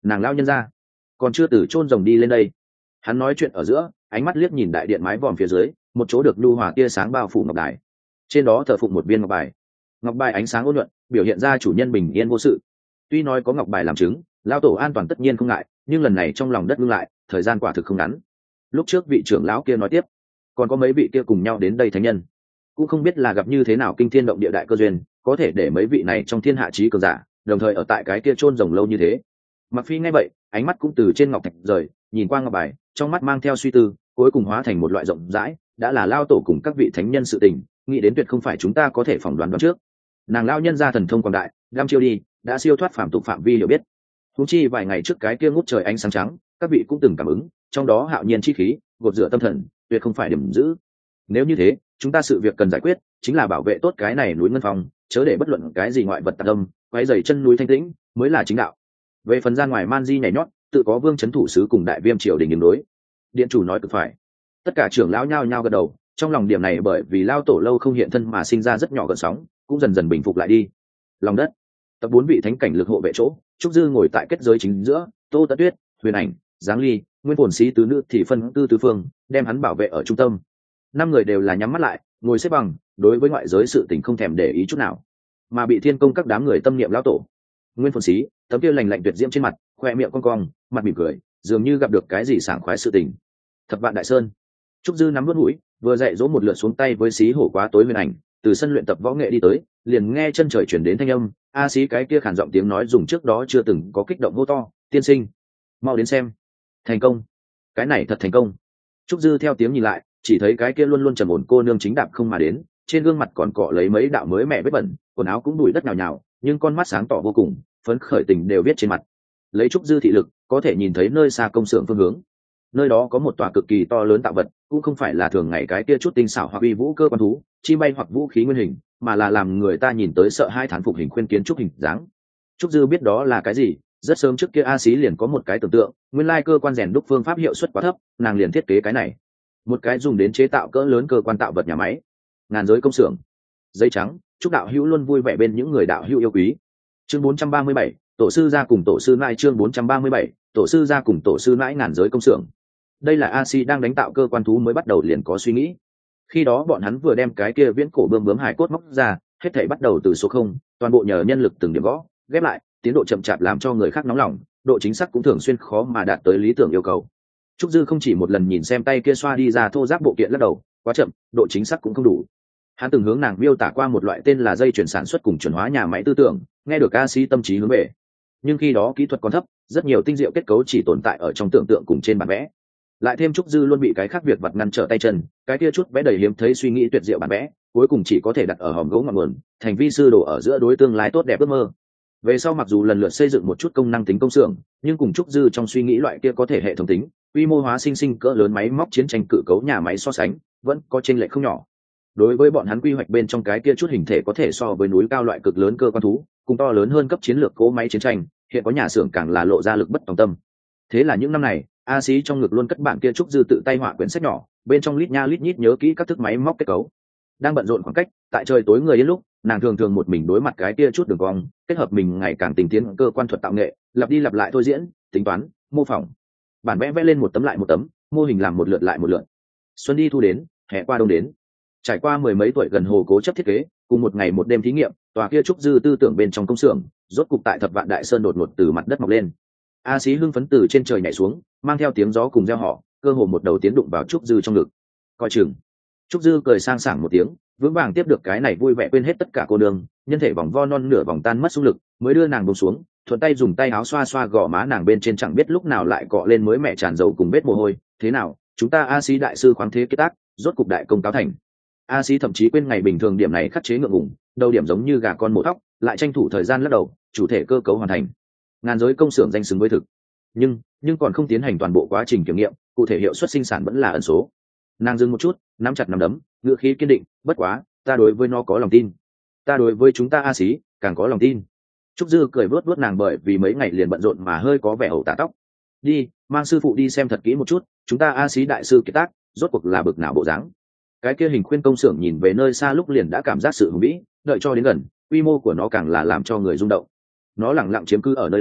nàng lao nhân ra còn chưa từ chôn rồng đi lên đây. Hắn nói chuyện ở giữa, ánh mắt liếc nhìn đại điện mái vòm phía dưới, một chỗ được nhu hòa tia sáng bao phủ ngọc đài, trên đó thờ phụng một viên ngọc bài. Ngọc bài ánh sáng ôn nhuận, biểu hiện ra chủ nhân bình yên vô sự. Tuy nói có ngọc bài làm chứng, lao tổ an toàn tất nhiên không ngại, nhưng lần này trong lòng đất ngưng lại, thời gian quả thực không ngắn. Lúc trước vị trưởng lão kia nói tiếp, còn có mấy vị kia cùng nhau đến đây thánh nhân, cũng không biết là gặp như thế nào kinh thiên động địa đại cơ duyên, có thể để mấy vị này trong thiên hạ chí cường giả đồng thời ở tại cái kia chôn rồng lâu như thế. Mặc Phi nghe vậy, ánh mắt cũng từ trên ngọc thạch rời, nhìn qua ngọc bài, trong mắt mang theo suy tư, cuối cùng hóa thành một loại rộng rãi, đã là lao tổ cùng các vị thánh nhân sự tình, nghĩ đến tuyệt không phải chúng ta có thể phỏng đoán đoán trước. Nàng lao nhân ra thần thông quảng đại, gam chiêu đi, đã siêu thoát phạm tục phạm vi hiểu biết. Huống chi vài ngày trước cái kia ngút trời ánh sáng trắng, các vị cũng từng cảm ứng, trong đó hạo nhiên chi khí, gột rửa tâm thần, tuyệt không phải điểm giữ. Nếu như thế, chúng ta sự việc cần giải quyết chính là bảo vệ tốt cái này núi ngân phong, chớ để bất luận cái gì ngoại vật tạc âm, quấy rầy chân núi thanh tĩnh, mới là chính đạo. Về phần ra ngoài man di nhảy nhót, tự có vương chấn thủ sứ cùng đại viêm triều đình đường đối. Điện chủ nói cực phải. Tất cả trưởng lão nhao nhao gật đầu, trong lòng điểm này bởi vì lao tổ lâu không hiện thân mà sinh ra rất nhỏ gợn sóng, cũng dần dần bình phục lại đi. Lòng đất, tập bốn vị thánh cảnh lực hộ vệ chỗ, trúc dư ngồi tại kết giới chính giữa, Tô Tất Tuyết, Huyền Ảnh, Giáng Ly, Nguyên Phồn Sĩ tứ nữ thì phân tư tứ phương, đem hắn bảo vệ ở trung tâm. Năm người đều là nhắm mắt lại, ngồi xếp bằng, đối với ngoại giới sự tình không thèm để ý chút nào, mà bị thiên công các đám người tâm niệm lão tổ. Nguyên Phồn Sĩ, tấm kia lành lạnh tuyệt diễm trên mặt, khoe miệng cong cong, mặt mỉm cười, dường như gặp được cái gì sảng khoái sự tình. Thập Vạn Đại Sơn, trúc dư nắm vớt mũi, vừa dạy dỗ một lượt xuống tay với Sĩ hổ quá tối Huyền Ảnh, từ sân luyện tập võ nghệ đi tới, liền nghe chân trời chuyển đến thanh âm, a Sĩ cái kia khản giọng tiếng nói dùng trước đó chưa từng có kích động hô to, tiên sinh, mau đến xem, thành công, cái này thật thành công. Trúc dư theo tiếng nhìn lại, chỉ thấy cái kia luôn luôn trầm ổn cô nương chính đạp không mà đến, trên gương mặt còn cọ lấy mấy đạo mới mẹ vết bẩn, quần áo cũng bụi đất nhào nhào, nhưng con mắt sáng tỏ vô cùng, phấn khởi tình đều viết trên mặt. Lấy Trúc dư thị lực, có thể nhìn thấy nơi xa công xưởng phương hướng. Nơi đó có một tòa cực kỳ to lớn tạo vật, cũng không phải là thường ngày cái kia chút tinh xảo hoặc uy vũ cơ quan thú, chi bay hoặc vũ khí nguyên hình, mà là làm người ta nhìn tới sợ hai thán phục hình khuyên kiến trúc hình dáng. Trúc dư biết đó là cái gì, rất sớm trước kia a xí liền có một cái tưởng tượng, nguyên lai cơ quan rèn đúc phương pháp hiệu suất quá thấp, nàng liền thiết kế cái này, một cái dùng đến chế tạo cỡ lớn cơ quan tạo vật nhà máy. Ngàn giới công xưởng, giấy trắng, chúc đạo hữu luôn vui vẻ bên những người đạo hữu yêu quý. Chương bốn trăm ba mươi bảy, tổ sư gia cùng tổ sư nãi. Chương bốn trăm ba mươi bảy, tổ sư gia cùng tổ sư nãi. Ngàn giới công xưởng, đây là a xí đang đánh tạo cơ quan thú mới bắt đầu liền có suy nghĩ. Khi đó bọn hắn vừa đem cái kia viễn cổ bươm bướm hải cốt móc ra, hết thảy bắt đầu từ số không, toàn bộ nhờ nhân lực từng điểm gõ ghép lại, tiến độ chậm chạp làm cho người khác nóng lòng, độ chính xác cũng thường xuyên khó mà đạt tới lý tưởng yêu cầu. Trúc dư không chỉ một lần nhìn xem tay kia xoa đi ra thô giáp bộ kiện lắc đầu, quá chậm, độ chính xác cũng không đủ. Hắn từng hướng nàng miêu tả qua một loại tên là dây chuyển sản xuất cùng chuẩn hóa nhà máy tư tưởng, nghe được a xí tâm trí hướng về. Nhưng khi đó kỹ thuật còn thấp, rất nhiều tinh diệu kết cấu chỉ tồn tại ở trong tưởng tượng cùng trên bản vẽ. Lại thêm Trúc dư luôn bị cái khác việc vặt ngăn trở tay chân, cái kia chút vẽ đầy hiếm thấy suy nghĩ tuyệt diệu bản vẽ, cuối cùng chỉ có thể đặt ở hòm gỗ ngọn nguồn, thành vi sư đồ ở giữa đối tương lai tốt đẹp ước mơ. Về sau mặc dù lần lượt xây dựng một chút công năng tính công xưởng, nhưng cùng Trúc dư trong suy nghĩ loại kia có thể hệ thống tính, quy mô hóa sinh sinh cỡ lớn máy móc chiến tranh cự cấu nhà máy so sánh, vẫn có chênh lệch không nhỏ. Đối với bọn hắn quy hoạch bên trong cái kia chút hình thể có thể so với núi cao loại cực lớn cơ quan thú, cùng to lớn hơn cấp chiến lược cỗ máy chiến tranh, hiện có nhà xưởng càng là lộ ra lực bất tòng tâm. Thế là những năm này, a xí trong ngực luôn cất bạn kia Trúc dư tự tay họa quyển sách nhỏ, bên trong lít nha lít nhít nhớ kỹ các thức máy móc kết cấu. Đang bận rộn khoảng cách, tại trời tối người yên lúc, nàng thường thường một mình đối mặt cái kia chút đường cong, kết hợp mình ngày càng tinh tiến cơ quan thuật tạo nghệ, lặp đi lặp lại thôi diễn, tính toán, mô phỏng. Bản vẽ vẽ lên một tấm lại một tấm, mô hình làm một lượt lại một lượt. Xuân đi thu đến, hè qua đông đến. Trải qua mười mấy tuổi gần hồ cố chấp thiết kế, cùng một ngày một đêm thí nghiệm, tòa kia Trúc dư tư tưởng bên trong công xưởng, rốt cục tại Thập Vạn Đại Sơn đột ngột từ mặt đất mọc lên. A xí hưng phấn từ trên trời nhảy xuống, mang theo tiếng gió cùng reo họ, cơ hồ một đầu tiến đụng vào Trúc dư trong ngực. Coi chừng. Trúc dư cười sang sảng một tiếng, vững vàng tiếp được cái này vui vẻ quên hết tất cả cô đường, nhân thể vòng vo non nửa vòng tan mất xung lực, mới đưa nàng buông xuống, thuận tay dùng tay áo xoa xoa gò má nàng bên trên, chẳng biết lúc nào lại cọ lên mới mẹ tràn dầu cùng vết mồ hôi. Thế nào, chúng ta A xí đại sư khoáng thế kết tác, rốt cục đại công cáo thành. A xí thậm chí quên ngày bình thường điểm này khắc chế ngượng ngùng, đầu điểm giống như gà con mổ thóc, lại tranh thủ thời gian lắc đầu, chủ thể cơ cấu hoàn thành. Ngàn giới công xưởng danh xứng với thực, nhưng nhưng còn không tiến hành toàn bộ quá trình kiểm nghiệm, cụ thể hiệu suất sinh sản vẫn là ẩn số. Nàng dừng một chút, nắm chặt nắm đấm, ngữ khí kiên định, bất quá ta đối với nó có lòng tin, ta đối với chúng ta a xí càng có lòng tin. Trúc dư cười vớt vớt nàng bởi vì mấy ngày liền bận rộn mà hơi có vẻ ẩu tả tóc. Đi, mang sư phụ đi xem thật kỹ một chút, chúng ta a xí đại sư kiệt tác rốt cuộc là bực nào bộ dáng. Cái kia hình khuyên công xưởng nhìn về nơi xa lúc liền đã cảm giác sự hùng vĩ, đợi cho đến gần, quy mô của nó càng là làm cho người rung động. Nó lẳng lặng chiếm cứ ở nơi đó,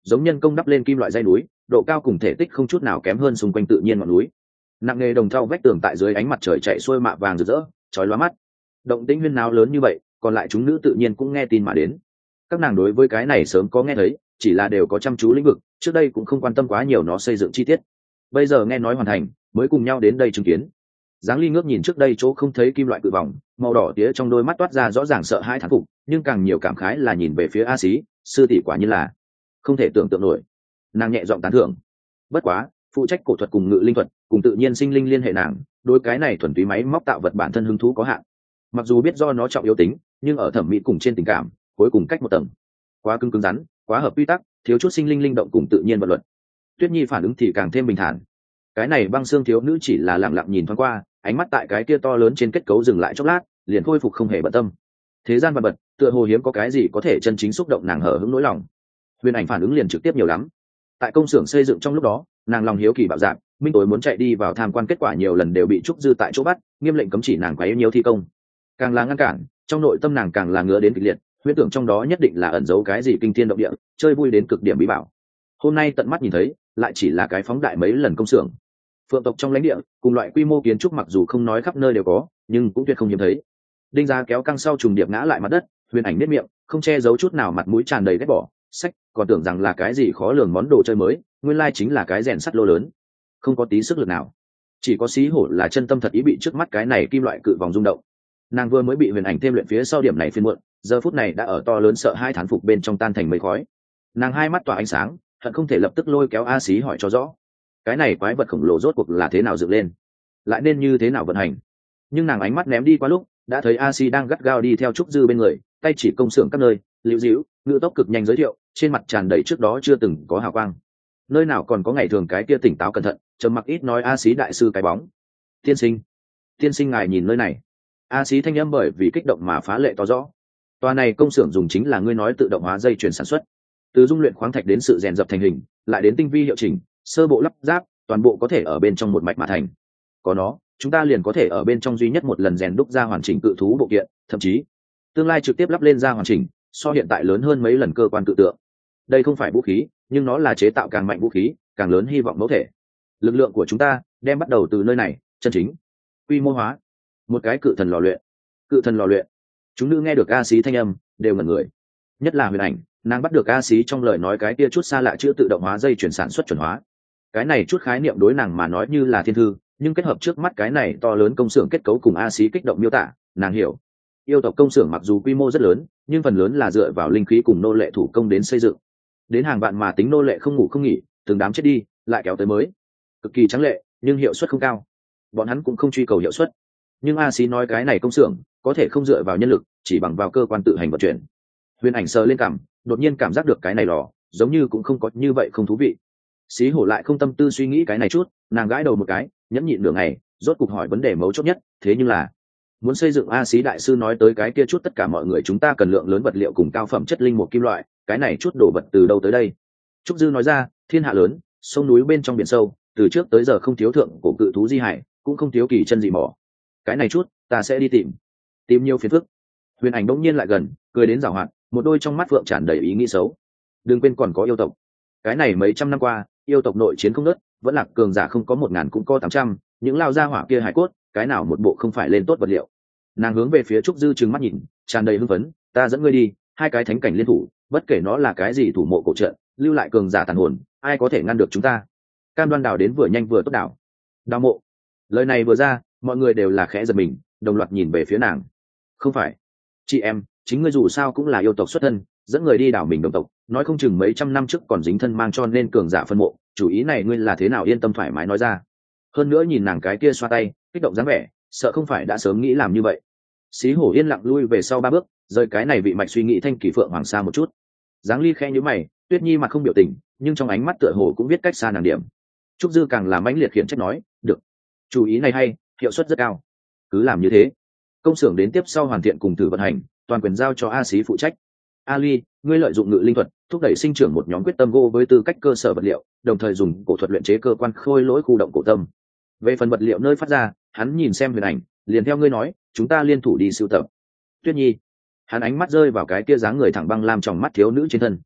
giống nhân công đắp lên kim loại dây núi, độ cao cùng thể tích không chút nào kém hơn xung quanh tự nhiên ngọn núi. Nặng nghề đồng thau vách tường tại dưới ánh mặt trời chạy xuôi mạ vàng rực rỡ, chói lóa mắt. Động tĩnh huyên náo lớn như vậy, còn lại chúng nữ tự nhiên cũng nghe tin mà đến. Các nàng đối với cái này sớm có nghe thấy, chỉ là đều có chăm chú lĩnh vực, trước đây cũng không quan tâm quá nhiều nó xây dựng chi tiết. Bây giờ nghe nói hoàn thành, mới cùng nhau đến đây chứng kiến. Giáng Ly ngước nhìn trước đây chỗ không thấy kim loại cự vòng, màu đỏ tía trong đôi mắt toát ra rõ ràng sợ hãi thán phục, nhưng càng nhiều cảm khái là nhìn về phía A Xí, sư tỷ quả nhiên là không thể tưởng tượng nổi. Nàng nhẹ giọng tán thưởng. Bất quá, phụ trách cổ thuật cùng ngự linh thuật, cùng tự nhiên sinh linh liên hệ nàng, đối cái này thuần túy máy móc tạo vật bản thân hứng thú có hạn. Mặc dù biết do nó trọng yếu tính, nhưng ở thẩm mỹ cùng trên tình cảm, cuối cùng cách một tầng. Quá cứng cứng rắn, quá hợp quy tắc, thiếu chút sinh linh linh động cùng tự nhiên vật luật. Tuyết Nhi phản ứng thì càng thêm bình thản. Cái này băng xương thiếu nữ chỉ là lặng lặng nhìn thoáng qua, ánh mắt tại cái kia to lớn trên kết cấu dừng lại chốc lát, liền khôi phục không hề bận tâm. Thế gian vật vật, tựa hồ hiếm có cái gì có thể chân chính xúc động nàng hở hững nỗi lòng. Huyền Ảnh phản ứng liền trực tiếp nhiều lắm. Tại công xưởng xây dựng trong lúc đó, nàng lòng hiếu kỳ bạo dạn, minh tối muốn chạy đi vào tham quan, kết quả nhiều lần đều bị trúc dư tại chỗ bắt, nghiêm lệnh cấm chỉ nàng quấy nhiễu thi công. Càng là ngăn cản, trong nội tâm nàng càng là ngứa đến kịch liệt, huyễn tưởng trong đó nhất định là ẩn giấu cái gì kinh thiên động địa, chơi vui đến cực điểm bí bảo. Hôm nay tận mắt nhìn thấy, lại chỉ là cái phóng đại mấy lần công xưởng. Phượng tộc trong lãnh địa, cùng loại quy mô kiến trúc mặc dù không nói khắp nơi đều có, nhưng cũng tuyệt không hiếm thấy. Đinh Giá kéo căng sau trùng điệp ngã lại mặt đất, Huyền Ảnh nét miệng, không che giấu chút nào, mặt mũi tràn đầy ghét bỏ, sách, còn tưởng rằng là cái gì khó lường món đồ chơi mới, nguyên lai chính là cái rèn sắt lô lớn, không có tí sức lực nào. Chỉ có Xí Hổ là chân tâm thật ý bị trước mắt cái này kim loại cự vòng rung động. Nàng vừa mới bị Huyền Ảnh thêm luyện phía sau điểm này phiên muộn, giờ phút này đã ở to lớn sợ hai thán phục bên trong tan thành mây khói. Nàng hai mắt tỏa ánh sáng, hận không thể lập tức lôi kéo A Xí hỏi cho rõ, cái này quái vật khổng lồ rốt cuộc là thế nào dựng lên, lại nên như thế nào vận hành. Nhưng nàng ánh mắt ném đi qua lúc, đã thấy A Xí đang gắt gao đi theo trúc dư bên người, tay chỉ công xưởng các nơi, liễu dĩu, ngữ tốc cực nhanh giới thiệu, trên mặt tràn đầy trước đó chưa từng có hào quang. Nơi nào còn có ngày thường cái kia tỉnh táo cẩn thận, trầm mặc ít nói A Xí đại sư cái bóng. Tiên sinh, tiên sinh ngài nhìn nơi này. A Xí thanh âm bởi vì kích động mà phá lệ to rõ. Tòa này công xưởng dùng chính là ngươi nói tự động hóa dây chuyển sản xuất, từ dung luyện khoáng thạch đến sự rèn dập thành hình, lại đến tinh vi hiệu chỉnh, sơ bộ lắp ráp, toàn bộ có thể ở bên trong một mạch mà thành. Có nó, chúng ta liền có thể ở bên trong duy nhất một lần rèn đúc ra hoàn chỉnh cự thú bộ kiện, thậm chí tương lai trực tiếp lắp lên ra hoàn chỉnh, so hiện tại lớn hơn mấy lần cơ quan tự tượng. Đây không phải vũ khí, nhưng nó là chế tạo càng mạnh vũ khí, càng lớn hy vọng mẫu thể. Lực lượng của chúng ta đem bắt đầu từ nơi này, chân chính quy mô hóa. Một cái cự thần lò luyện. Cự thần lò luyện. Chúng nữ nghe được A Xí thanh âm, đều ngẩn người. Nhất là Huyền Ảnh, nàng bắt được A Xí trong lời nói cái kia chút xa lạ chữ tự động hóa dây chuyển sản xuất chuẩn hóa. Cái này chút khái niệm đối nàng mà nói như là thiên thư, nhưng kết hợp trước mắt cái này to lớn công xưởng kết cấu cùng A Xí kích động miêu tả, nàng hiểu. Yêu tộc công xưởng mặc dù quy mô rất lớn, nhưng phần lớn là dựa vào linh khí cùng nô lệ thủ công đến xây dựng. Đến hàng vạn mà tính nô lệ không ngủ không nghỉ, từng đám chết đi, lại kéo tới mới. Cực kỳ trắng lệ, nhưng hiệu suất không cao. Bọn hắn cũng không truy cầu hiệu suất. Nhưng A Xí nói cái này công xưởng có thể không dựa vào nhân lực, chỉ bằng vào cơ quan tự hành vận chuyển. Huyền Ảnh sờ lên cằm, đột nhiên cảm giác được cái này lò giống như cũng không có như vậy không thú vị. Xí Hổ lại không tâm tư suy nghĩ cái này chút, nàng gãi đầu một cái, nhẫn nhịn nửa ngày, rốt cục hỏi vấn đề mấu chốt nhất, thế nhưng là muốn xây dựng A Xí đại sư nói tới cái kia chút tất cả mọi người chúng ta cần lượng lớn vật liệu cùng cao phẩm chất linh một kim loại, cái này chút đồ vật từ đâu tới đây? Trúc Dư nói ra, thiên hạ lớn, sông núi bên trong biển sâu, từ trước tới giờ không thiếu thượng cổ cự thú di hải, cũng không thiếu kỳ chân dị mỏ. Cái này chút, ta sẽ đi tìm, tìm nhiều phiền phức. Huyền Ảnh đống nhiên lại gần, cười đến giảo hoạt, một đôi trong mắt phượng tràn đầy ý nghĩ xấu. Đừng quên còn có yêu tộc. Cái này mấy trăm năm qua, yêu tộc nội chiến không nớt, vẫn là cường giả không có một ngàn cũng có tám trăm, những lao gia hỏa kia hải cốt, cái nào một bộ không phải lên tốt vật liệu. Nàng hướng về phía Trúc Dư trừng mắt nhìn, tràn đầy hưng phấn, ta dẫn ngươi đi, hai cái thánh cảnh liên thủ, bất kể nó là cái gì thủ mộ cổ trận, lưu lại cường giả tàn hồn, ai có thể ngăn được chúng ta? Cam đoan đào đến vừa nhanh vừa tốt đảo. Đào mộ. Lời này vừa ra, mọi người đều là khẽ giật mình, đồng loạt nhìn về phía nàng. Không phải, chị em, chính ngươi dù sao cũng là yêu tộc xuất thân, dẫn người đi đảo mình đồng tộc, nói không chừng mấy trăm năm trước còn dính thân mang cho nên cường giả phân mộ, chủ ý này ngươi là thế nào yên tâm thoải mái nói ra. Hơn nữa nhìn nàng cái kia xoa tay, kích động dáng vẻ, sợ không phải đã sớm nghĩ làm như vậy. Xí Hổ yên lặng lui về sau ba bước, rời cái này vị mạch suy nghĩ thanh kỳ phượng hoàng xa một chút. Giáng Ly khẽ nhíu mày, Tuyết Nhi mặt không biểu tình, nhưng trong ánh mắt tựa hồ cũng biết cách xa nàng điểm. Trúc Dư càng làm mãnh liệt khiển trách nói, được, chủ ý này hay, hiệu suất rất cao, cứ làm như thế. Công xưởng đến tiếp sau hoàn thiện cùng thử vận hành, toàn quyền giao cho A Xí phụ trách. Ali, ngươi lợi dụng ngự linh thuật, thúc đẩy sinh trưởng một nhóm quyết tâm gỗ với tư cách cơ sở vật liệu, đồng thời dùng cổ thuật luyện chế cơ quan khôi lỗi khu động cổ tâm. Về phần vật liệu nơi phát ra, hắn nhìn xem Huyền Ảnh, liền theo ngươi nói, chúng ta liên thủ đi sưu tập. Tuyết Nhi, hắn ánh mắt rơi vào cái kia dáng người thẳng băng làm tròng mắt thiếu nữ trên thân.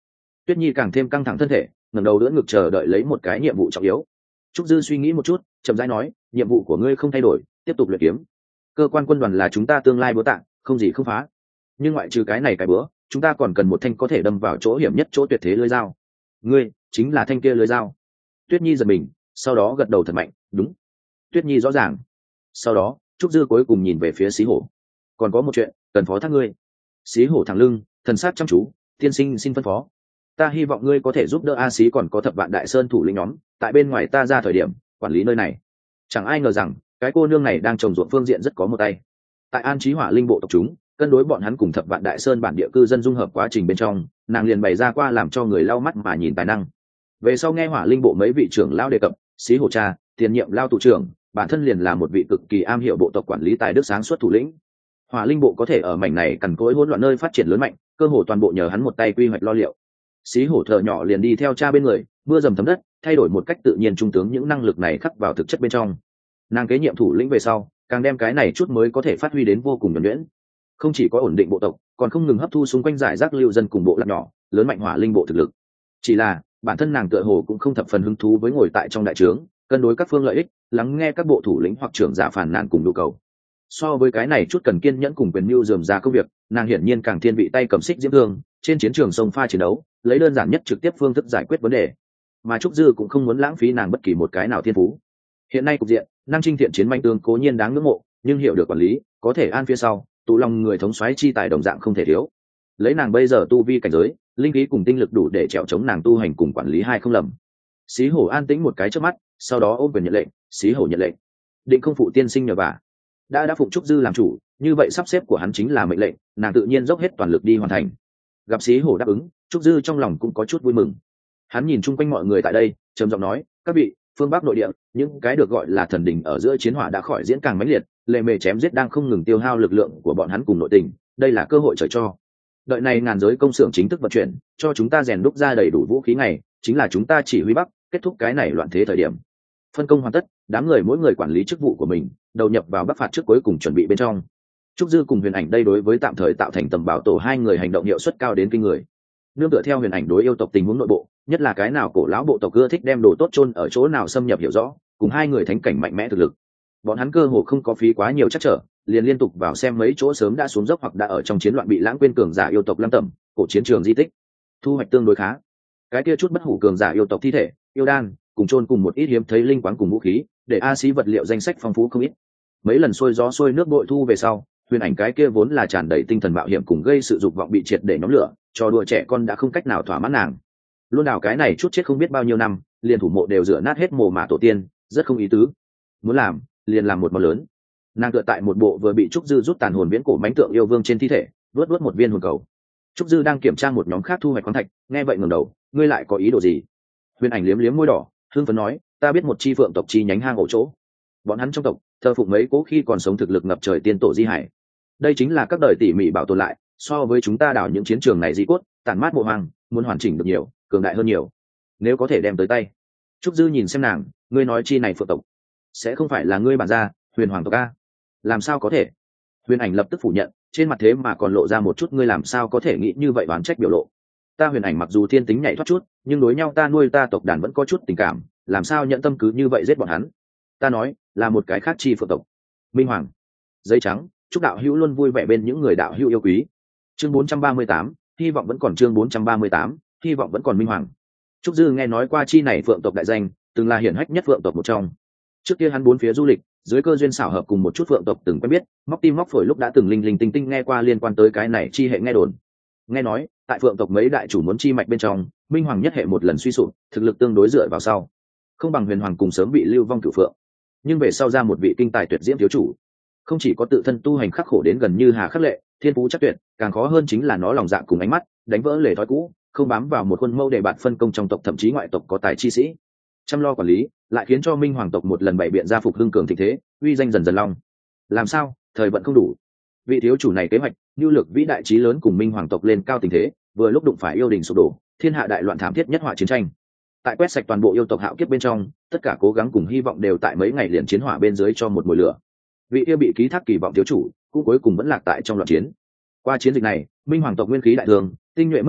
Tuyết Nhi càng thêm căng thẳng thân thể, ngẩng đầu đỡ ngực chờ đợi lấy một cái nhiệm vụ trọng yếu. Trúc Dư suy nghĩ một chút, chậm rãi nói, nhiệm vụ của ngươi không thay đổi, tiếp tục luyện kiếm. Cơ quan quân đoàn là chúng ta tương lai búa tạ, không gì không phá. Nhưng ngoại trừ cái này cái búa, chúng ta còn cần một thanh có thể đâm vào chỗ hiểm nhất, chỗ tuyệt thế lưỡi dao. Ngươi chính là thanh kia lưỡi dao. Tuyết Nhi giật mình, sau đó gật đầu thật mạnh, đúng. Tuyết Nhi rõ ràng. Sau đó, Trúc Dư cuối cùng nhìn về phía Xí Hổ. Còn có một chuyện, cần phó thác ngươi. Xí Hổ thẳng lưng, thần sát chăm chú, tiên sinh xin phân phó. Ta hy vọng ngươi có thể giúp đỡ A Xí còn có Thập Vạn Đại Sơn thủ lĩnh nhóm, tại bên ngoài ta ra thời điểm quản lý nơi này. Chẳng ai ngờ rằng cái cô nương này đang trồng ruộng phương diện rất có một tay. Tại an trí hỏa linh bộ tộc chúng, cân đối bọn hắn cùng Thập Vạn Đại Sơn bản địa cư dân dung hợp quá trình bên trong, nàng liền bày ra qua làm cho người lau mắt mà nhìn tài năng. Về sau nghe hỏa linh bộ mấy vị trưởng lao đề cập, Xí Hổ cha, tiền nhiệm lao thủ trưởng, bản thân liền là một vị cực kỳ am hiểu bộ tộc quản lý tài đức sáng suốt thủ lĩnh. Hỏa linh bộ có thể ở mảnh này cằn cỗi hỗn loạn nơi phát triển lớn mạnh, cơ hồ toàn bộ nhờ hắn một tay quy hoạch lo liệu. Xí Hổ thợ nhỏ liền đi theo cha bên người, mưa dầm thấm đất, thay đổi một cách tự nhiên trung tướng những năng lực này khắc vào thực chất bên trong. Nàng kế nhiệm thủ lĩnh về sau, càng đem cái này chút mới có thể phát huy đến vô cùng nhuần nhuyễn. Không chỉ có ổn định bộ tộc, còn không ngừng hấp thu xung quanh giải rác lưu dân cùng bộ lạc nhỏ, lớn mạnh hỏa linh bộ thực lực. Chỉ là bản thân nàng tựa hồ cũng không thập phần hứng thú với ngồi tại trong đại trướng, cân đối các phương lợi ích, lắng nghe các bộ thủ lĩnh hoặc trưởng giả phản nàn cùng nhu cầu. So với cái này chút cần kiên nhẫn cùng quyền mưu dườm ra công việc, nàng hiển nhiên càng thiên vị tay cầm xích diễm thương, trên chiến trường sông pha chiến đấu, lấy đơn giản nhất trực tiếp phương thức giải quyết vấn đề. Mà Trúc Dư cũng không muốn lãng phí nàng bất kỳ một cái nào thiên phú. Hiện nay cục diện, năng trinh thiện chiến manh tướng cố nhiên đáng ngưỡng mộ, nhưng hiểu được quản lý, có thể an phía sau, tụ lòng người thống soái chi tài đồng dạng không thể thiếu. Lấy nàng bây giờ tu vi cảnh giới, linh khí cùng tinh lực đủ để trèo chống nàng tu hành cùng quản lý hai không lầm. Xí Hổ an tĩnh một cái trước mắt, sau đó ôm quyền nhận lệnh. Xí Hổ nhận lệnh, định không phụ tiên sinh nhờ vả. Đã đã phụng Trúc Dư làm chủ, như vậy sắp xếp của hắn chính là mệnh lệnh, nàng tự nhiên dốc hết toàn lực đi hoàn thành. Gặp Xí Hổ đáp ứng, Trúc Dư trong lòng cũng có chút vui mừng. Hắn nhìn chung quanh mọi người tại đây, trầm giọng nói, các vị, phương Bắc nội địa, những cái được gọi là thần đình ở giữa chiến hỏa đã khỏi diễn càng mãnh liệt, lệ mề chém giết đang không ngừng tiêu hao lực lượng của bọn hắn cùng nội tình, đây là cơ hội trời cho. Đợi này ngàn giới công xưởng chính thức vận chuyển, cho chúng ta rèn đúc ra đầy đủ vũ khí này, chính là chúng ta chỉ huy Bắc, kết thúc cái này loạn thế thời điểm. Phân công hoàn tất, đám người mỗi người quản lý chức vụ của mình, đầu nhập vào Bắc phạt trước cuối cùng chuẩn bị bên trong. Trúc Dư cùng Huyền Ảnh đây đối với tạm thời tạo thành tầm bảo tổ hai người hành động hiệu suất cao đến kinh người. Nương tựa theo Huyền Ảnh đối yêu tộc tình huống nội bộ, nhất là cái nào cổ lão bộ tộc ưa thích đem đồ tốt chôn ở chỗ nào xâm nhập hiểu rõ, cùng hai người thánh cảnh mạnh mẽ thực lực. Bọn hắn cơ hồ không có phí quá nhiều chắc trở, liền liên tục vào xem mấy chỗ sớm đã xuống dốc hoặc đã ở trong chiến loạn bị lãng quên cường giả yêu tộc lăng tẩm, cổ chiến trường di tích. Thu hoạch tương đối khá. Cái kia chút bất hủ cường giả yêu tộc thi thể, yêu đan, cùng chôn cùng một ít hiếm thấy linh quáng cùng vũ khí, để A Xí vật liệu danh sách phong phú không ít. Mấy lần xuôi gió xuôi nước bội thu về sau, Huyền Ảnh cái kia vốn là tràn đầy tinh thần mạo hiểm cùng gây sự dục vọng bị triệt để nhóm lửa, trò đùa trẻ con đã không cách nào thỏa mãn nàng. Luôn đảo cái này chút chết không biết bao nhiêu năm, liền thủ mộ đều rửa nát hết mồ mả tổ tiên, rất không ý tứ. Muốn làm, liền làm một món lớn. Nàng tựa tại một bộ vừa bị Trúc Dư rút tàn hồn viễn cổ mãnh tượng yêu vương trên thi thể, luốt luốt một viên hồn cầu. Trúc Dư đang kiểm tra một nhóm khác thu hoạch khoáng thạch, nghe vậy ngẩng đầu, ngươi lại có ý đồ gì? Huyền Ảnh liếm liếm môi đỏ, hương phấn nói, ta biết một chi phượng tộc chi nhánh hang ổ chỗ. Bọn hắn trong tộc thờ phụng mấy cố khi còn sống thực lực ngập trời tiên tổ di hải. Đây chính là các đời tỉ mỉ bảo tồn lại, so với chúng ta đào những chiến trường này di cốt, tản mát mộ hoang, muốn hoàn chỉnh được nhiều, cường đại hơn nhiều. Nếu có thể đem tới tay. Trúc Dư nhìn xem nàng, ngươi nói chi này phượng tộc, sẽ không phải là ngươi bản gia, Huyền Hoàng tộc a? Làm sao có thể? Huyền Ảnh lập tức phủ nhận, trên mặt thế mà còn lộ ra một chút ngươi làm sao có thể nghĩ như vậy oán trách biểu lộ. Ta Huyền Ảnh mặc dù thiên tính nhảy thoát chút, nhưng đối nhau ta nuôi ta tộc đàn vẫn có chút tình cảm, làm sao nhận tâm cứ như vậy giết bọn hắn? Ta nói, là một cái khác chi phượng tộc. Minh Hoàng. Giấy trắng, chúc đạo hữu luôn vui vẻ bên những người đạo hữu yêu quý. Chương bốn trăm ba mươi tám, hy vọng vẫn còn chương bốn trăm ba mươi tám, hy vọng vẫn còn Minh Hoàng. Trúc Dư nghe nói qua chi này phượng tộc đại danh, từng là hiển hách nhất phượng tộc một trong. Trước kia hắn bốn phía du lịch, dưới cơ duyên xảo hợp cùng một chút phượng tộc từng quen biết, móc tim móc phổi lúc đã từng linh linh tinh tinh nghe qua liên quan tới cái này chi hệ nghe đồn. Nghe nói, tại phượng tộc mấy đại chủ muốn chi mạch bên trong, Minh Hoàng nhất hệ một lần suy sụp, thực lực tương đối dựa vào sau, không bằng Huyền Hoàng cùng sớm bị lưu vong cửu phượng. Nhưng về sau ra một vị kinh tài tuyệt diễm thiếu chủ, không chỉ có tự thân tu hành khắc khổ đến gần như hà khắc lệ, thiên phú chắc tuyệt, càng khó hơn chính là nó lòng dạ cùng ánh mắt, đánh vỡ lề thói cũ, không bám vào một khuôn mẫu để bạn phân công trong tộc thậm chí ngoại tộc có tài chi sĩ, chăm lo quản lý, lại khiến cho Minh Hoàng tộc một lần bày biện ra phục hưng cường thịnh thế, uy danh dần dần long. Làm sao, thời vận không đủ. Vị thiếu chủ này kế hoạch, nhu lực vĩ đại chí lớn cùng Minh Hoàng tộc lên cao tình thế, vừa lúc đụng phải yêu đình sụp đổ, thiên hạ đại loạn thảm thiết nhất họa chiến tranh. Tại quét sạch toàn bộ yêu tộc hạo kiếp bên trong, tất cả cố gắng cùng hy vọng đều tại mấy ngày liền chiến hỏa bên dưới cho một mùi lửa. Vị yêu bị ký thác kỳ vọng thiếu chủ, cũng cuối cùng vẫn lạc tại trong loạn chiến. Qua chiến dịch này, Minh Hoàng tộc nguyên khí đại thương, tinh nhuệ mất sạch,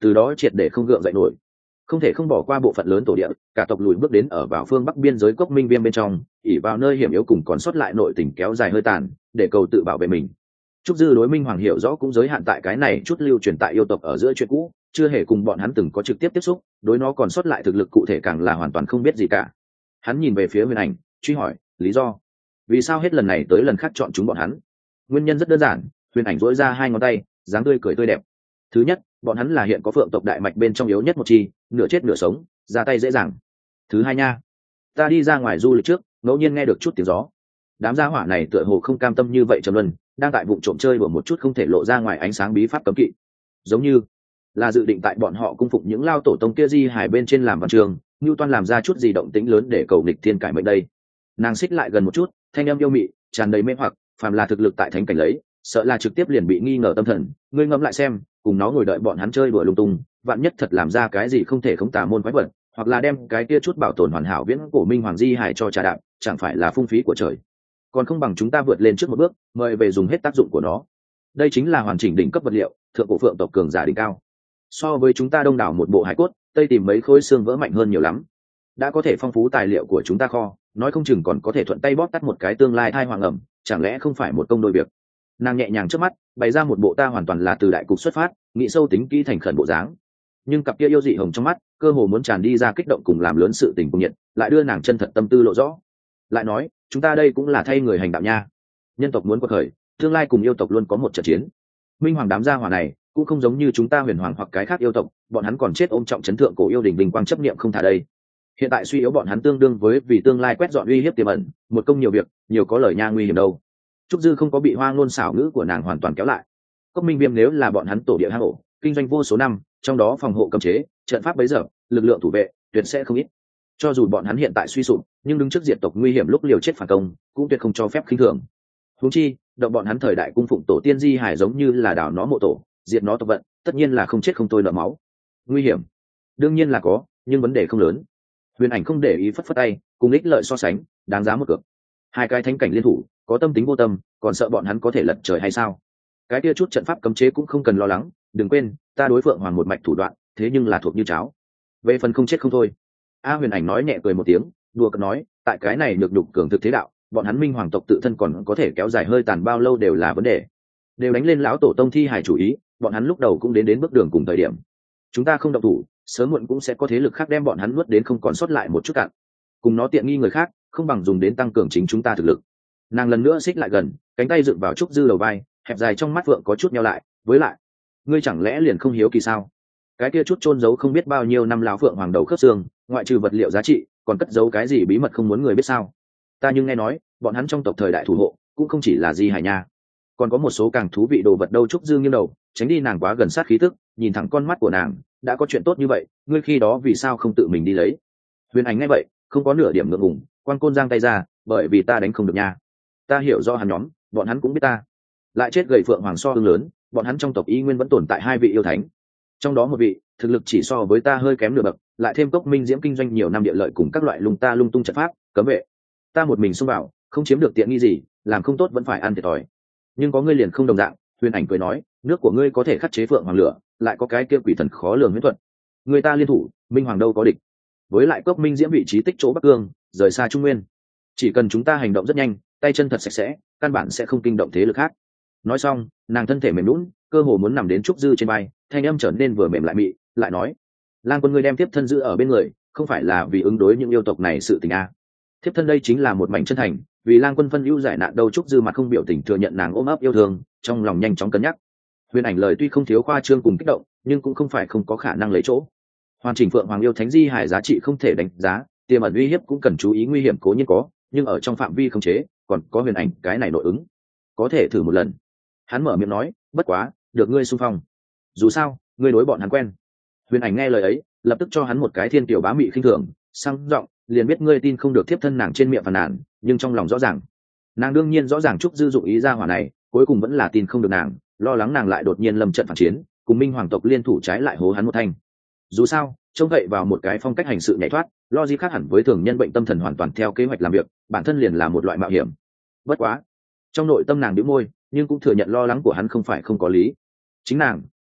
từ đó triệt để không gượng dậy nổi. Không thể không bỏ qua bộ phận lớn tổ địa, cả tộc lùi bước đến ở vào phương bắc biên giới cốc minh viêm bên trong, ỉ vào nơi hiểm yếu cùng còn sót lại nội tình kéo dài hơi tàn, để cầu tự bảo vệ mình. Trúc Dư đối Minh Hoàng hiểu rõ cũng giới hạn tại cái này chút lưu truyền tại yêu tộc ở giữa chuyện cũ, chưa hề cùng bọn hắn từng có trực tiếp tiếp xúc, đối nó còn sót lại thực lực cụ thể càng là hoàn toàn không biết gì cả. Hắn nhìn về phía Huyền Ảnh, truy hỏi, lý do vì sao hết lần này tới lần khác chọn chúng bọn hắn? Nguyên nhân rất đơn giản, Huyền Ảnh duỗi ra hai ngón tay, dáng tươi cười tươi đẹp. Thứ nhất, bọn hắn là hiện có phượng tộc đại mạch bên trong yếu nhất một chi, nửa chết nửa sống, ra tay dễ dàng. Thứ hai nha, ta đi ra ngoài du lịch trước, ngẫu nhiên nghe được chút tiếng gió. Đám gia hỏa này tựa hồ không cam tâm như vậy trầm luân, đang tại vụ trộm chơi đùa một chút không thể lộ ra ngoài ánh sáng bí pháp cấm kỵ, giống như là dự định tại bọn họ cung phụng những lao tổ tông kia di hải bên trên làm văn trường, như toan làm ra chút gì động tĩnh lớn để cầu nghịch thiên cải mệnh đây. Nàng xích lại gần một chút, thanh âm yêu mị, tràn đầy mê hoặc, phàm là thực lực tại thánh cảnh lấy, sợ là trực tiếp liền bị nghi ngờ tâm thần. Ngươi ngẫm lại xem, cùng nó ngồi đợi bọn hắn chơi đùa lung tung, vạn nhất thật làm ra cái gì không thể không tà môn quái vật, hoặc là đem cái kia chút bảo tồn hoàn hảo viễn cổ minh hoàng di hải cho trà đạp, chẳng phải là phung phí của trời. Còn không bằng chúng ta vượt lên trước một bước, mời về dùng hết tác dụng của nó. Đây chính là hoàn chỉnh đỉnh cấp vật liệu, thượng cổ phượng tộc cường giả đỉnh cao. So với chúng ta đông đảo một bộ hải cốt, tây tìm mấy khối xương vỡ mạnh hơn nhiều lắm. Đã có thể phong phú tài liệu của chúng ta kho, nói không chừng còn có thể thuận tay bóp tắt một cái tương lai thai hoàng ẩm, chẳng lẽ không phải một công đôi việc? Nàng nhẹ nhàng trước mắt, bày ra một bộ ta hoàn toàn là từ đại cục xuất phát, nghĩ sâu tính kỹ thành khẩn bộ dáng. Nhưng cặp kia yêu dị hồng trong mắt, cơ hồ muốn tràn đi ra kích động cùng làm lớn sự tình cùng nhiệt, lại đưa nàng chân thật tâm tư lộ rõ. Lại nói, chúng ta đây cũng là thay người hành đạo nha. Nhân tộc muốn quật khởi, tương lai cùng yêu tộc luôn có một trận chiến. Minh hoàng đám gia hỏa này cũng không giống như chúng ta huyền hoàng hoặc cái khác yêu tộc, bọn hắn còn chết ôm trọng chấn thượng cổ yêu đình bình quang chấp niệm không thả đây. Hiện tại suy yếu bọn hắn tương đương với vì tương lai quét dọn uy hiếp tiềm ẩn, một công nhiều việc, nhiều có lời nha nguy hiểm đâu. Trúc Dư không có bị hoa ngôn xảo ngữ của nàng hoàn toàn kéo lại. Cốc Minh Viêm nếu là bọn hắn tổ địa hang ổ, kinh doanh vô số năm, trong đó phòng hộ cấm chế, trận pháp bấy giờ, lực lượng thủ vệ, tuyệt sẽ không ít. Cho dù bọn hắn hiện tại suy sụp, nhưng đứng trước diệt tộc nguy hiểm lúc liều chết phản công, cũng tuyệt không cho phép khinh thường. Huống chi, động bọn hắn thời đại cung phụng tổ tiên di hải giống như là đảo nó mộ tổ, diệt nó tộc vận, tất nhiên là không chết không tôi nợ máu. Nguy hiểm, đương nhiên là có, nhưng vấn đề không lớn. Huyền Ảnh không để ý phất phất tay, cùng ích lợi so sánh, đáng giá một cược. Hai cái thánh cảnh liên thủ, có tâm tính vô tâm, còn sợ bọn hắn có thể lật trời hay sao? Cái kia chút trận pháp cấm chế cũng không cần lo lắng, đừng quên, ta đối phượng hoàng một mạch thủ đoạn, thế nhưng là thuộc như cháo. Về phần không chết không thôi. A Huyền Ảnh nói nhẹ cười một tiếng, đùa cợt nói, tại cái này nhược nhục cường thực thế đạo, bọn hắn minh hoàng tộc tự thân còn có thể kéo dài hơi tàn bao lâu đều là vấn đề. Đều đánh lên lão tổ tông thi hài chủ ý, bọn hắn lúc đầu cũng đến đến bước đường cùng thời điểm. Chúng ta không động thủ, sớm muộn cũng sẽ có thế lực khác đem bọn hắn nuốt đến không còn sót lại một chút cạn. Cùng nó tiện nghi người khác, không bằng dùng đến tăng cường chính chúng ta thực lực. Nàng lần nữa xích lại gần, cánh tay dựng vào Trúc Dư đầu vai, hẹp dài trong mắt vượng có chút nheo lại, với lại, ngươi chẳng lẽ liền không hiếu kỳ sao? Cái kia chút chôn giấu không biết bao nhiêu năm lão phượng hoàng đầu khớp xương, ngoại trừ vật liệu giá trị, còn cất giấu cái gì bí mật không muốn người biết sao? Ta nhưng nghe nói, bọn hắn trong tộc thời đại thủ hộ, cũng không chỉ là di hải nha, còn có một số càng thú vị đồ vật đâu. Trúc Dư nghiêng đầu, tránh đi nàng quá gần sát khí tức, nhìn thẳng con mắt của nàng, đã có chuyện tốt như vậy, ngươi khi đó vì sao không tự mình đi lấy? Huyền Ảnh nghe vậy, không có nửa điểm ngượng ngùng, quan côn giang tay ra, bởi vì ta đánh không được nha. Ta hiểu do hắn nhóm, bọn hắn cũng biết ta. Lại chết gầy phượng hoàng so ưng lớn, bọn hắn trong tộc y nguyên vẫn tồn tại hai vị yêu thánh, trong đó một vị thực lực chỉ so với ta hơi kém nửa bậc, lại thêm Cốc Minh Diễm kinh doanh nhiều năm địa lợi cùng các loại lung ta lung tung trận pháp cấm vệ, ta một mình xông vào, không chiếm được tiện nghi gì, làm không tốt vẫn phải ăn thiệt thòi. Nhưng có ngươi liền không đồng dạng. Huyền Ảnh cười nói, nước của ngươi có thể khắc chế phượng hoàng lửa, lại có cái kia quỷ thần khó lường huyễn thuật, người ta liên thủ, minh hoàng đâu có địch. Với lại Cốc Minh Diễm vị trí tích chỗ bắc cương, rời xa trung nguyên, chỉ cần chúng ta hành động rất nhanh, tay chân thật sạch sẽ, căn bản sẽ không kinh động thế lực khác. Nói xong, nàng thân thể mềm lún, cơ hồ muốn nằm đến Trúc Dư trên vai, thanh âm trở nên vừa mềm lại mị, lại nói, Lang Quân ngươi đem tiếp thân giữ ở bên người, không phải là vì ứng đối những yêu tộc này sự tình a? Tiếp thân đây chính là một mảnh chân thành, vì Lang Quân phân ưu giải nạn đâu. Trúc Dư mặt không biểu tình thừa nhận nàng ôm ấp yêu thương, trong lòng nhanh chóng cân nhắc. Huyền Ảnh lời tuy không thiếu khoa trương cùng kích động, nhưng cũng không phải không có khả năng lấy chỗ. Hoàn chỉnh phượng hoàng yêu thánh di hải giá trị không thể đánh giá, tiềm ẩn uy hiếp cũng cần chú ý nguy hiểm cố nhiên có, nhưng ở trong phạm vi khống chế, còn có Huyền Ảnh cái này nội ứng, có thể thử một lần. Hắn mở miệng nói, bất quá, được ngươi xung phong. Dù sao, ngươi đối bọn hắn quen. Huyền Ảnh nghe lời ấy, lập tức cho hắn một cái thiên tiểu bá mị khinh thường, sang giọng, liền biết ngươi tin không được tiếp thân nàng trên miệng phàn nàn, nhưng trong lòng rõ ràng. Nàng đương nhiên rõ ràng Trúc Dư dụng ý ra hỏa này, cuối cùng vẫn là tin không được nàng, lo lắng nàng lại đột nhiên lâm trận phản chiến, cùng Minh hoàng tộc liên thủ trái lại hố hắn một thanh. Dù sao, trông cậy vào một cái phong cách hành sự nhảy thoát, logic khác hẳn với thường nhân bệnh tâm thần hoàn toàn theo kế hoạch làm việc, bản thân liền là một loại mạo hiểm. Bất quá, trong nội tâm nàng nhíu môi, nhưng cũng thừa nhận lo lắng của hắn không phải không có lý. Chính nàng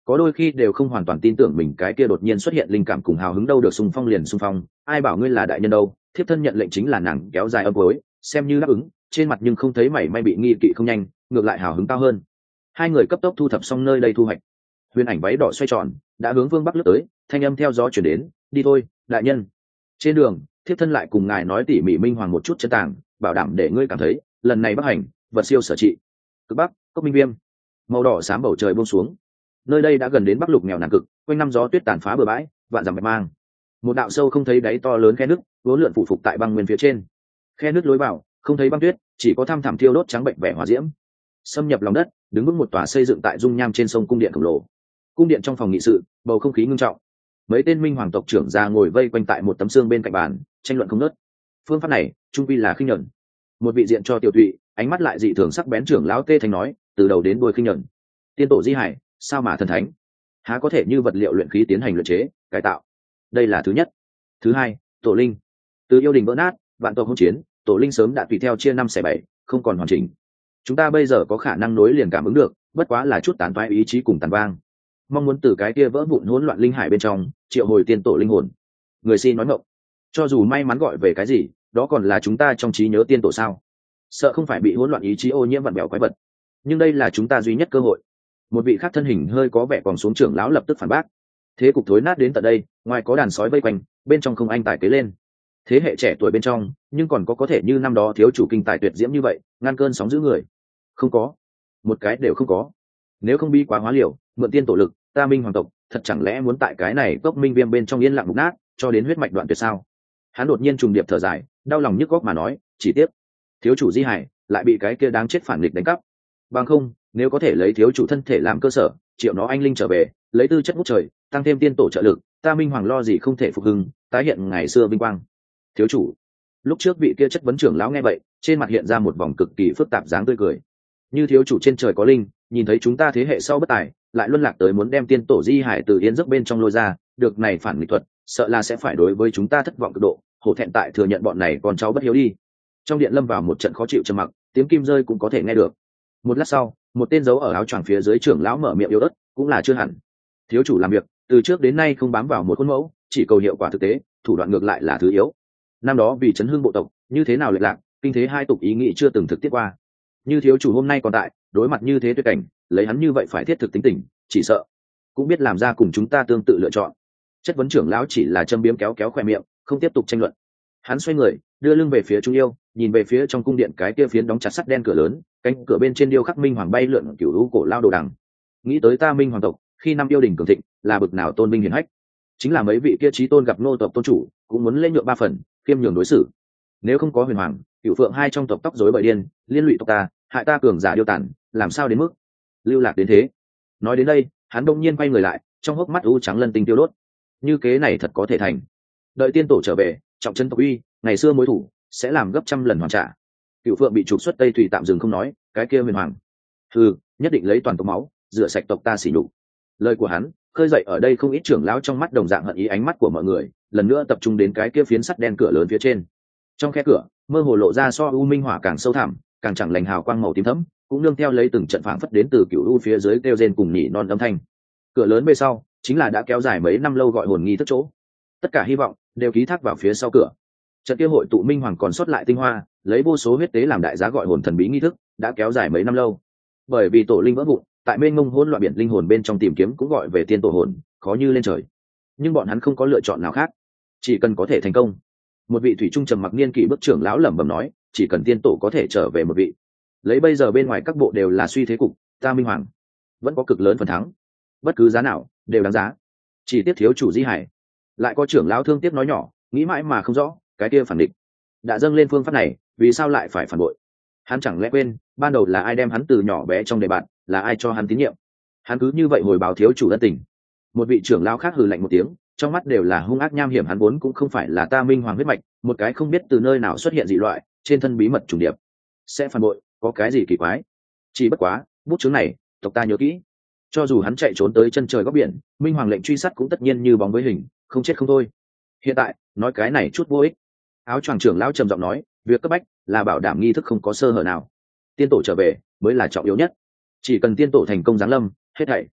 có đôi khi đều không hoàn toàn tin tưởng mình cái kia đột nhiên xuất hiện linh cảm cùng hào hứng đâu được xung phong liền xung phong, ai bảo ngươi là đại nhân đâu. Thiếp thân nhận lệnh chính là nàng kéo dài âm cuối, xem như đáp ứng, trên mặt nhưng không thấy mảy may bị nghi kỵ không nhanh, ngược lại hào hứng cao hơn. Hai người cấp tốc thu thập xong nơi đây thu hoạch, huyền ảnh váy đỏ xoay tròn đã hướng vương bắc lướt tới, thanh âm theo gió chuyển đến, đi thôi đại nhân. Trên đường thiếp thân lại cùng ngài nói tỉ mỉ minh hoàng một chút chân tàng, bảo đảm để ngươi cảm thấy lần này bắc hành vật siêu sở trị. Cực bắc cốc minh viêm, màu đỏ xám bầu trời buông xuống, nơi đây đã gần đến bắc lục nghèo nàn cực, quanh năm gió tuyết tàn phá bờ bãi, vạn dặm bạch mang. Một đạo sâu không thấy đáy to lớn khe nước vốn lượn phủ phục tại băng nguyên phía trên, khe nước lối vào không thấy băng tuyết, chỉ có thăm thẳm thiêu đốt trắng bệnh vẻ hỏa diễm. Xâm nhập lòng đất đứng vững một tòa xây dựng tại dung nham trên sông cung điện khổng lồ. Cung điện trong phòng nghị sự bầu không khí ngưng trọng, mấy tên minh hoàng tộc trưởng già ngồi vây quanh tại một tấm xương bên cạnh bàn, tranh luận không ngớt. Phương pháp này trung quy là khinh nhẫn. Một vị diện cho tiểu thụy, ánh mắt lại dị thường sắc bén trưởng lão tê thành nói, từ đầu đến đuôi khinh nhẫn. Tiên tổ di hải sao mà thần thánh, há có thể như vật liệu luyện khí tiến hành luyện chế cải tạo. Đây là thứ nhất. Thứ hai, tổ linh từ yêu đình vỡ nát, vạn tộc hỗn chiến, tổ linh sớm đã tùy theo chia năm xẻ bảy, không còn hoàn chỉnh. Chúng ta bây giờ có khả năng nối liền cảm ứng được, bất quá là chút tán toái ý chí cùng tàn vang. Mong muốn từ cái kia vỡ vụn hỗn loạn linh hải bên trong triệu hồi tiên tổ linh hồn. Người xin nói ngọng, cho dù may mắn gọi về cái gì, đó còn là chúng ta trong trí nhớ tiên tổ sao? Sợ không phải bị hỗn loạn ý chí ô nhiễm vặn bèo quái vật. Nhưng đây là chúng ta duy nhất cơ hội. Một vị khác thân hình hơi có vẻ còn xuống trưởng lão lập tức phản bác. Thế cục thối nát đến tận đây, ngoài có đàn sói vây quanh, bên trong không anh tài kế lên. Thế hệ trẻ tuổi bên trong, nhưng còn có có thể như năm đó thiếu chủ kinh tài tuyệt diễm như vậy, ngăn cơn sóng giữ người. Không có, một cái đều không có. Nếu không bi quá hóa liều, mượn tiên tổ lực, ta minh hoàng tộc thật chẳng lẽ muốn tại cái này cốc minh viêm bên trong yên lặng mục nát cho đến huyết mạch đoạn tuyệt sao? Hắn đột nhiên trùng điệp thở dài, đau lòng nhức góc mà nói, chỉ tiếc thiếu chủ di hải lại bị cái kia đáng chết phản nghịch đánh cắp. Bằng không, nếu có thể lấy thiếu chủ thân thể làm cơ sở, triệu nó anh linh trở về, lấy tư chất ngút trời, tăng thêm tiên tổ trợ lực, ta minh hoàng lo gì không thể phục hưng, tái hiện ngày xưa vinh quang. Thiếu chủ. Lúc trước vị kia chất vấn trưởng lão nghe vậy, trên mặt hiện ra một vòng cực kỳ phức tạp dáng tươi cười. Như thiếu chủ trên trời có linh, nhìn thấy chúng ta thế hệ sau bất tài, lại luân lạc tới muốn đem tiên tổ di hải từ yên giấc bên trong lôi ra, được này phản nghịch thuật, sợ là sẽ phải đối với chúng ta thất vọng cực độ, hổ thẹn tại thừa nhận bọn này con cháu bất hiếu đi. Trong điện lâm vào một trận khó chịu trầm mặc, tiếng kim rơi cũng có thể nghe được. Một lát sau, một tên dấu ở áo choàng phía dưới trưởng lão mở miệng yếu ớt, cũng là chưa hẳn. Thiếu chủ làm việc từ trước đến nay không bám vào một khuôn mẫu, chỉ cầu hiệu quả thực tế, thủ đoạn ngược lại là thứ yếu. Năm đó vì chấn hương bộ tộc, như thế nào lệch lạc, kinh thế hai tục ý nghĩ chưa từng thực tiết qua. Như thiếu chủ hôm nay còn tại, đối mặt như thế tuyệt cảnh, lấy hắn như vậy phải thiết thực tính tình, chỉ sợ cũng biết làm ra cùng chúng ta tương tự lựa chọn. Chất vấn trưởng lão chỉ là châm biếm kéo kéo khoe miệng, không tiếp tục tranh luận. Hắn xoay người, đưa lưng về phía Trung Yêu, nhìn về phía trong cung điện cái kia phiến đóng chặt sắt đen cửa lớn, cánh cửa bên trên điêu khắc minh hoàng bay lượn cửu lũ cổ lao đồ đằng. Nghĩ tới ta minh hoàng tộc, khi năm yêu đình cường thịnh, là bực nào tôn minh hiển hách. Chính là mấy vị kia chí tôn gặp nô tộc tôn chủ, cũng muốn lễ nhượng ba phần, khiêm nhường đối xử. Nếu không có huyền hoàng, cửu phượng hai trong tộc tóc rối bời điên, liên lụy tộc ta, hại ta cường giả điêu tản, làm sao đến mức lưu lạc đến thế. Nói đến đây, hắn đông nhiên quay người lại, trong hốc mắt u trắng lân tinh tiêu đốt. Như kế này thật có thể thành. Đợi tiên tổ trở về, trọng trấn tộc uy, ngày xưa mối thủ sẽ làm gấp trăm lần hoàn trả. Cửu phượng bị trục xuất tây thủy tạm dừng không nói, cái kia huyền hoàng, ừ, nhất định lấy toàn tộc máu rửa sạch tộc ta xỉ nhục. Lời của hắn khơi dậy ở đây không ít trưởng lão trong mắt đồng dạng hận ý, ánh mắt của mọi người lần nữa tập trung đến cái kia phiến sắt đen cửa lớn phía trên. Trong khe cửa mơ hồ lộ ra so u minh hỏa càng sâu thẳm, càng chẳng lành hào quang màu tím thẫm, cũng nương theo lấy từng trận phảng phất đến từ cửu u phía dưới kêu rên cùng nhỉ non âm thanh. Cửa lớn bên sau chính là đã kéo dài mấy năm lâu gọi hồn nghi thức chỗ, tất cả hy vọng đều ký thác vào phía sau cửa. Trận kia hội tụ minh hoàng còn sót lại tinh hoa, lấy vô số huyết tế làm đại giá gọi hồn thần bí nghi thức đã kéo dài mấy năm lâu. Bởi vì tổ linh vỡ vụn, tại mênh mông hỗn loạn biển linh hồn bên trong tìm kiếm cũng gọi về tiên tổ hồn, khó như lên trời. Nhưng bọn hắn không có lựa chọn nào khác, chỉ cần có thể thành công. Một vị thủy trung trầm mặc niên kỷ bước trưởng lão lẩm bẩm nói, chỉ cần tiên tổ có thể trở về một vị, lấy bây giờ bên ngoài các bộ đều là suy thế cục, ta minh hoàng vẫn có cực lớn phần thắng, bất cứ giá nào đều đáng giá. Chỉ tiếc thiếu chủ di hải. Lại có trưởng lão thương tiếc nói nhỏ, nghĩ mãi mà không rõ, cái kia phản địch đã dâng lên phương pháp này, vì sao lại phải phản bội? Hắn chẳng lẽ quên ban đầu là ai đem hắn từ nhỏ bé trong đề bạn, là ai cho hắn tín nhiệm? Hắn cứ như vậy hồi báo thiếu chủ ân tình. Một vị trưởng lão khác hừ lạnh một tiếng, trong mắt đều là hung ác nham hiểm. Hắn vốn cũng không phải là ta minh hoàng huyết mạch, một cái không biết từ nơi nào xuất hiện dị loại, trên thân bí mật trùng điệp, sẽ phản bội, có cái gì kỳ quái? Chỉ bất quá bút chứng này tộc ta nhớ kỹ, cho dù hắn chạy trốn tới chân trời góc biển, minh hoàng lệnh truy sát cũng tất nhiên như bóng với hình, không chết không thôi. Hiện tại nói cái này chút vô ích. Áo choàng trưởng lão trầm giọng nói, việc cấp bách là bảo đảm nghi thức không có sơ hở nào, tiên tổ trở về mới là trọng yếu nhất. Chỉ cần tiên tổ thành công giáng lâm, hết thảy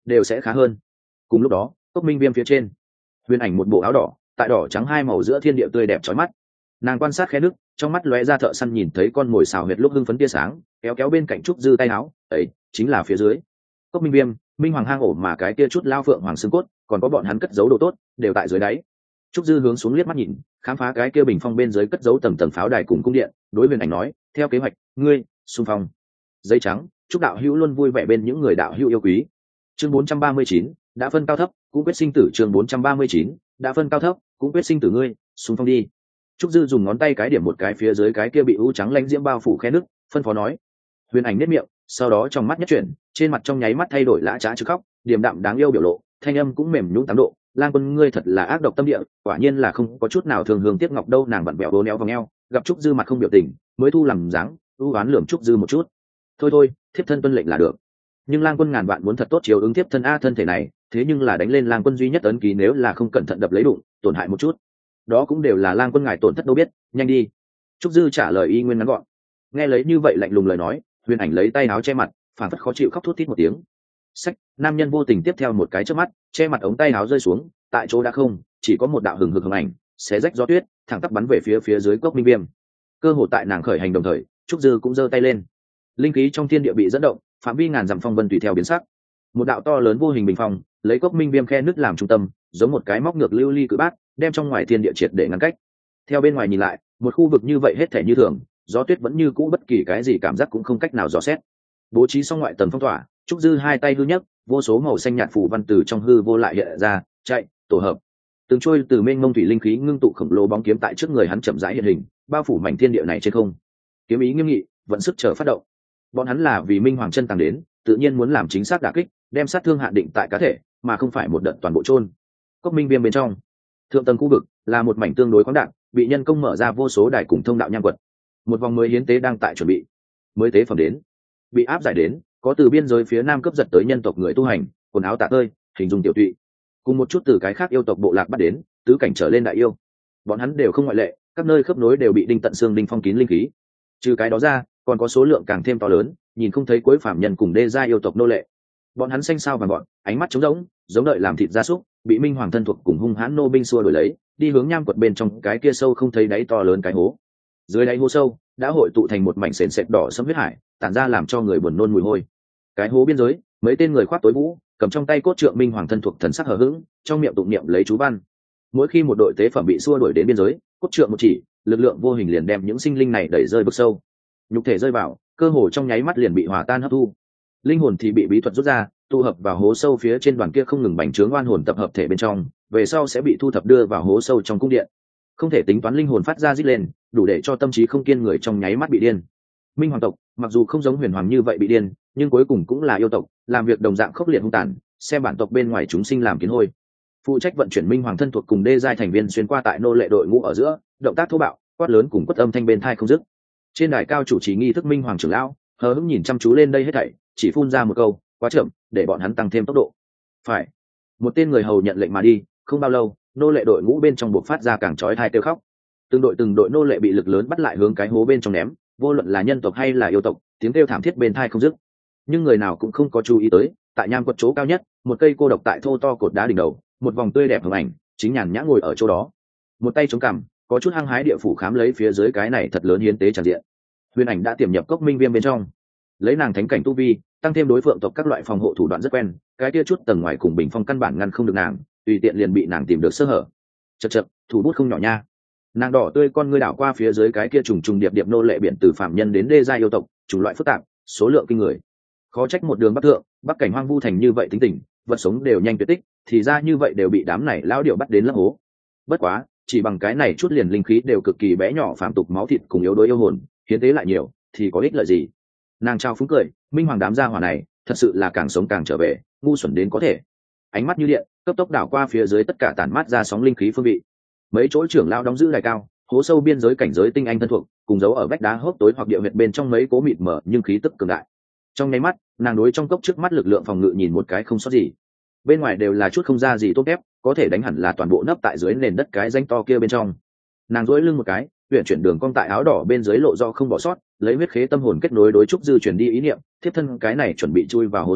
đều sẽ khá hơn. Cùng lúc đó cốc minh viêm phía trên, huyền ảnh một bộ áo đỏ tại đỏ trắng hai màu giữa thiên địa tươi đẹp chói mắt. Nàng quan sát khe nước, trong mắt lóe ra thợ săn nhìn thấy con mồi xào huyệt lúc hưng phấn tia sáng, kéo kéo bên cạnh trúc dư tay áo, ấy chính là phía dưới cốc minh viêm, minh hoàng hang ổ mà cái kia chút lao phượng hoàng xương cốt, còn có bọn hắn cất giấu đồ tốt đều tại dưới đáy. Trúc dư hướng xuống liếc mắt nhìn, khám phá cái kia bình phong bên dưới cất giấu tầng tầng pháo đài cùng cung điện, đối huyền ảnh nói, theo kế hoạch ngươi xung phong. Dây trắng, chúc đạo hữu luôn vui vẻ bên những người đạo hữu yêu quý. Chương bốn trăm ba mươi chín, đã phân cao thấp cũng quyết sinh tử. Chương bốn trăm ba mươi chín, đã phân cao thấp cũng quyết sinh tử, ngươi xung phong đi. Trúc dư dùng ngón tay cái điểm một cái phía dưới cái kia bị u trắng lanh diễm bao phủ khe nước, phân phó nói. Huyền ảnh nét miệng, sau đó trong mắt nhất chuyển, trên mặt trong nháy mắt thay đổi lã trá chứ khóc, điềm đạm đáng yêu biểu lộ, thanh âm cũng mềm nhũn tám độ. Lang quân ngươi thật là ác độc tâm địa, quả nhiên là không có chút nào thường hương tiếc ngọc đâu. Nàng vặn vẹo bố néo vòng eo, gặp Trúc dư mặt không biểu tình, mới thu làm dáng, ưu oán lườm Trúc dư một chút. Thôi thôi, thiếp thân tuân lệnh là được. Nhưng Lang quân ngàn vạn muốn thật tốt chiếu ứng thiếp thân a, thân thể này thế nhưng là đánh lên Lang quân duy nhất ấn ký, nếu là không cẩn thận đập lấy đụng, tổn hại một chút, đó cũng đều là Lang quân ngài tổn thất đâu biết, nhanh đi. Trúc dư trả lời y nguyên ngắn gọn. Nghe lấy như vậy lạnh lùng lời nói, huyền ảnh lấy tay áo che mặt, phản phất khó chịu khóc thút thít một tiếng. Sách, nam nhân vô tình tiếp theo một cái chớp mắt, che mặt ống tay áo rơi xuống, tại chỗ đã không chỉ có một đạo hừng hực hừng ảnh, xé rách gió tuyết, thẳng tắp bắn về phía phía dưới cốc minh viêm. Cơ hội tại nàng khởi hành đồng thời, Trúc dư cũng giơ tay lên, linh khí trong thiên địa bị dẫn động, phạm vi ngàn dặm phong vân tùy theo biến sắc. Một đạo to lớn vô hình bình phong, lấy cốc minh viêm khe nứt làm trung tâm, giống một cái móc ngược lưu ly cự bát, đem trong ngoài thiên địa triệt để ngăn cách. Theo bên ngoài nhìn lại, một khu vực như vậy hết thể như thường, gió tuyết vẫn như cũ, bất kỳ cái gì cảm giác cũng không cách nào dò xét. Bố trí xong ngoại tầng phong tỏa, Trúc dư hai tay hư nhấc, vô số màu xanh nhạt phù văn từ trong hư vô lại hiện ra, chạy tổ hợp. Từng trôi từ mênh mông thủy linh khí ngưng tụ khổng lồ bóng kiếm tại trước người hắn chậm rãi hiện hình, bao phủ mảnh thiên địa này trên không. Kiếm ý nghiêm nghị, vận sức chờ phát động. Bọn hắn là vì minh hoàng chân tàng đến, tự nhiên muốn làm chính xác đả kích, đem sát thương hạn định tại cá thể, mà không phải một đợt toàn bộ chôn. Cốc minh viêm bên trong, thượng tầng khu vực là một mảnh tương đối khoáng đạn, bị nhân công mở ra vô số đài cùng thông đạo nham quật. Một vòng mới hiến tế đang tại chuẩn bị, mới tế phẩm đến, bị áp giải đến, có từ biên giới phía nam cấp giật tới nhân tộc người tu hành, quần áo tả tơi, hình dung tiểu tụy, cùng một chút từ cái khác yêu tộc bộ lạc bắt đến, tứ cảnh trở lên đại yêu, bọn hắn đều không ngoại lệ, các nơi khớp nối đều bị đinh tận xương đinh phong kín linh khí. Trừ cái đó ra, còn có số lượng càng thêm to lớn, nhìn không thấy cuối phạm nhân cùng đê gia yêu tộc nô lệ. Bọn hắn xanh sao vàng gọn, ánh mắt trống rỗng, giống đợi làm thịt gia súc, bị minh hoàng thân thuộc cùng hung hãn nô binh xua đuổi lấy, đi hướng nham quật bên trong cái kia sâu không thấy đáy to lớn cái hố. Dưới đáy hố sâu đã hội tụ thành một mảnh sền sệt đỏ sẫm huyết hải, tản ra làm cho người buồn nôn mùi hôi. Cái hố biên giới, mấy tên người khoác tối vũ, cầm trong tay cốt trượng minh hoàng thân thuộc thần sắc hờ hững, trong miệng tụng niệm lấy chú văn. Mỗi khi một đội tế phẩm bị xua đuổi đến biên giới, cốt trượng một chỉ, lực lượng vô hình liền đem những sinh linh này đẩy rơi vực sâu. Nhục thể rơi vào, cơ hồ trong nháy mắt liền bị hòa tan hấp thu. Linh hồn thì bị bí thuật rút ra, tụ hợp vào hố sâu phía trên đoàn kia không ngừng bành trướng oan hồn tập hợp thể bên trong, về sau sẽ bị thu thập đưa vào hố sâu trong cung điện. Không thể tính toán linh hồn phát ra rít lên, đủ để cho tâm trí không kiên người trong nháy mắt bị điên. Minh hoàng tộc mặc dù không giống huyền hoàng như vậy bị điên, nhưng cuối cùng cũng là yêu tộc, làm việc đồng dạng khốc liệt hung tàn, xem bản tộc bên ngoài chúng sinh làm kiến hôi. Phụ trách vận chuyển minh hoàng thân thuộc cùng đê giai thành viên xuyên qua tại nô lệ đội ngũ ở giữa, động tác thô bạo, quát lớn cùng quất âm thanh bên thai không dứt. Trên đài cao chủ trì nghi thức minh hoàng trưởng lão hờ hững nhìn chăm chú lên đây hết thảy, chỉ phun ra một câu, quá chậm, để bọn hắn tăng thêm tốc độ. Phải. Một tên người hầu nhận lệnh mà đi, không bao lâu, nô lệ đội ngũ bên trong buộc phát ra càng chói tai kêu khóc. Từng đội từng đội nô lệ bị lực lớn bắt lại hướng cái hố bên trong ném, vô luận là nhân tộc hay là yêu tộc, tiếng kêu thảm thiết bên thai không dứt. Nhưng người nào cũng không có chú ý tới, tại nham quật chỗ cao nhất, một cây cô độc tại thô to cột đá đỉnh đầu, một vòng tươi đẹp hồng ảnh, chính nhàn nhã ngồi ở chỗ đó. Một tay chống cằm, có chút hăng hái địa phủ khám lấy phía dưới cái này thật lớn hiến tế tràn diện. Huyền ảnh đã tiềm nhập cốc minh viêm bên trong, lấy nàng thánh cảnh tu vi, tăng thêm đối phượng tộc các loại phòng hộ thủ đoạn rất quen, cái kia chút tầng ngoài cùng bình phong căn bản ngăn không được nàng, tùy tiện liền bị nàng tìm được sơ hở. Chậc chậc, thủ bút không nhỏ nha. Nàng đỏ tươi con ngươi đảo qua phía dưới cái kia trùng trùng điệp điệp nô lệ biển từ phạm nhân đến đê gia yêu tộc, chủng loại phức tạp, số lượng kinh người. Khó trách một đường bắc thượng, bắc cảnh hoang vu thành như vậy tính tình, vật sống đều nhanh tuyệt tích, thì ra như vậy đều bị đám này lão điệu bắt đến lấp hố. Bất quá, chỉ bằng cái này chút liền linh khí đều cực kỳ bé nhỏ phàm tục máu thịt cùng yếu đuối yêu hồn, hiến tế lại nhiều, thì có ích lợi gì? Nàng trao phúng cười, minh hoàng đám gia hỏa này, thật sự là càng sống càng trở về, ngu xuẩn đến có thể. Ánh mắt như điện, cấp tốc đảo qua phía dưới tất cả tản mát ra sóng linh khí phương vị. Mấy chỗ trưởng lão đóng giữ đài cao, hố sâu biên giới cảnh giới tinh anh thân thuộc, cùng giấu ở vách đá hốc tối hoặc địa huyệt bên trong mấy cố mịt mờ nhưng khí tức cường đại. Trong nháy mắt, nàng đối trong cốc trước mắt lực lượng phòng ngự nhìn một cái không sót gì. Bên ngoài đều là chút không ra gì tốt đẹp, có thể đánh hẳn là toàn bộ nấp tại dưới nền đất cái danh to kia bên trong. Nàng duỗi lưng một cái, tuyển chuyển đường cong tại áo đỏ bên dưới lộ do không bỏ sót, lấy huyết khế tâm hồn kết nối đối trúc dư truyền đi ý niệm, thiếp thân cái này chuẩn bị chui vào hố sâu,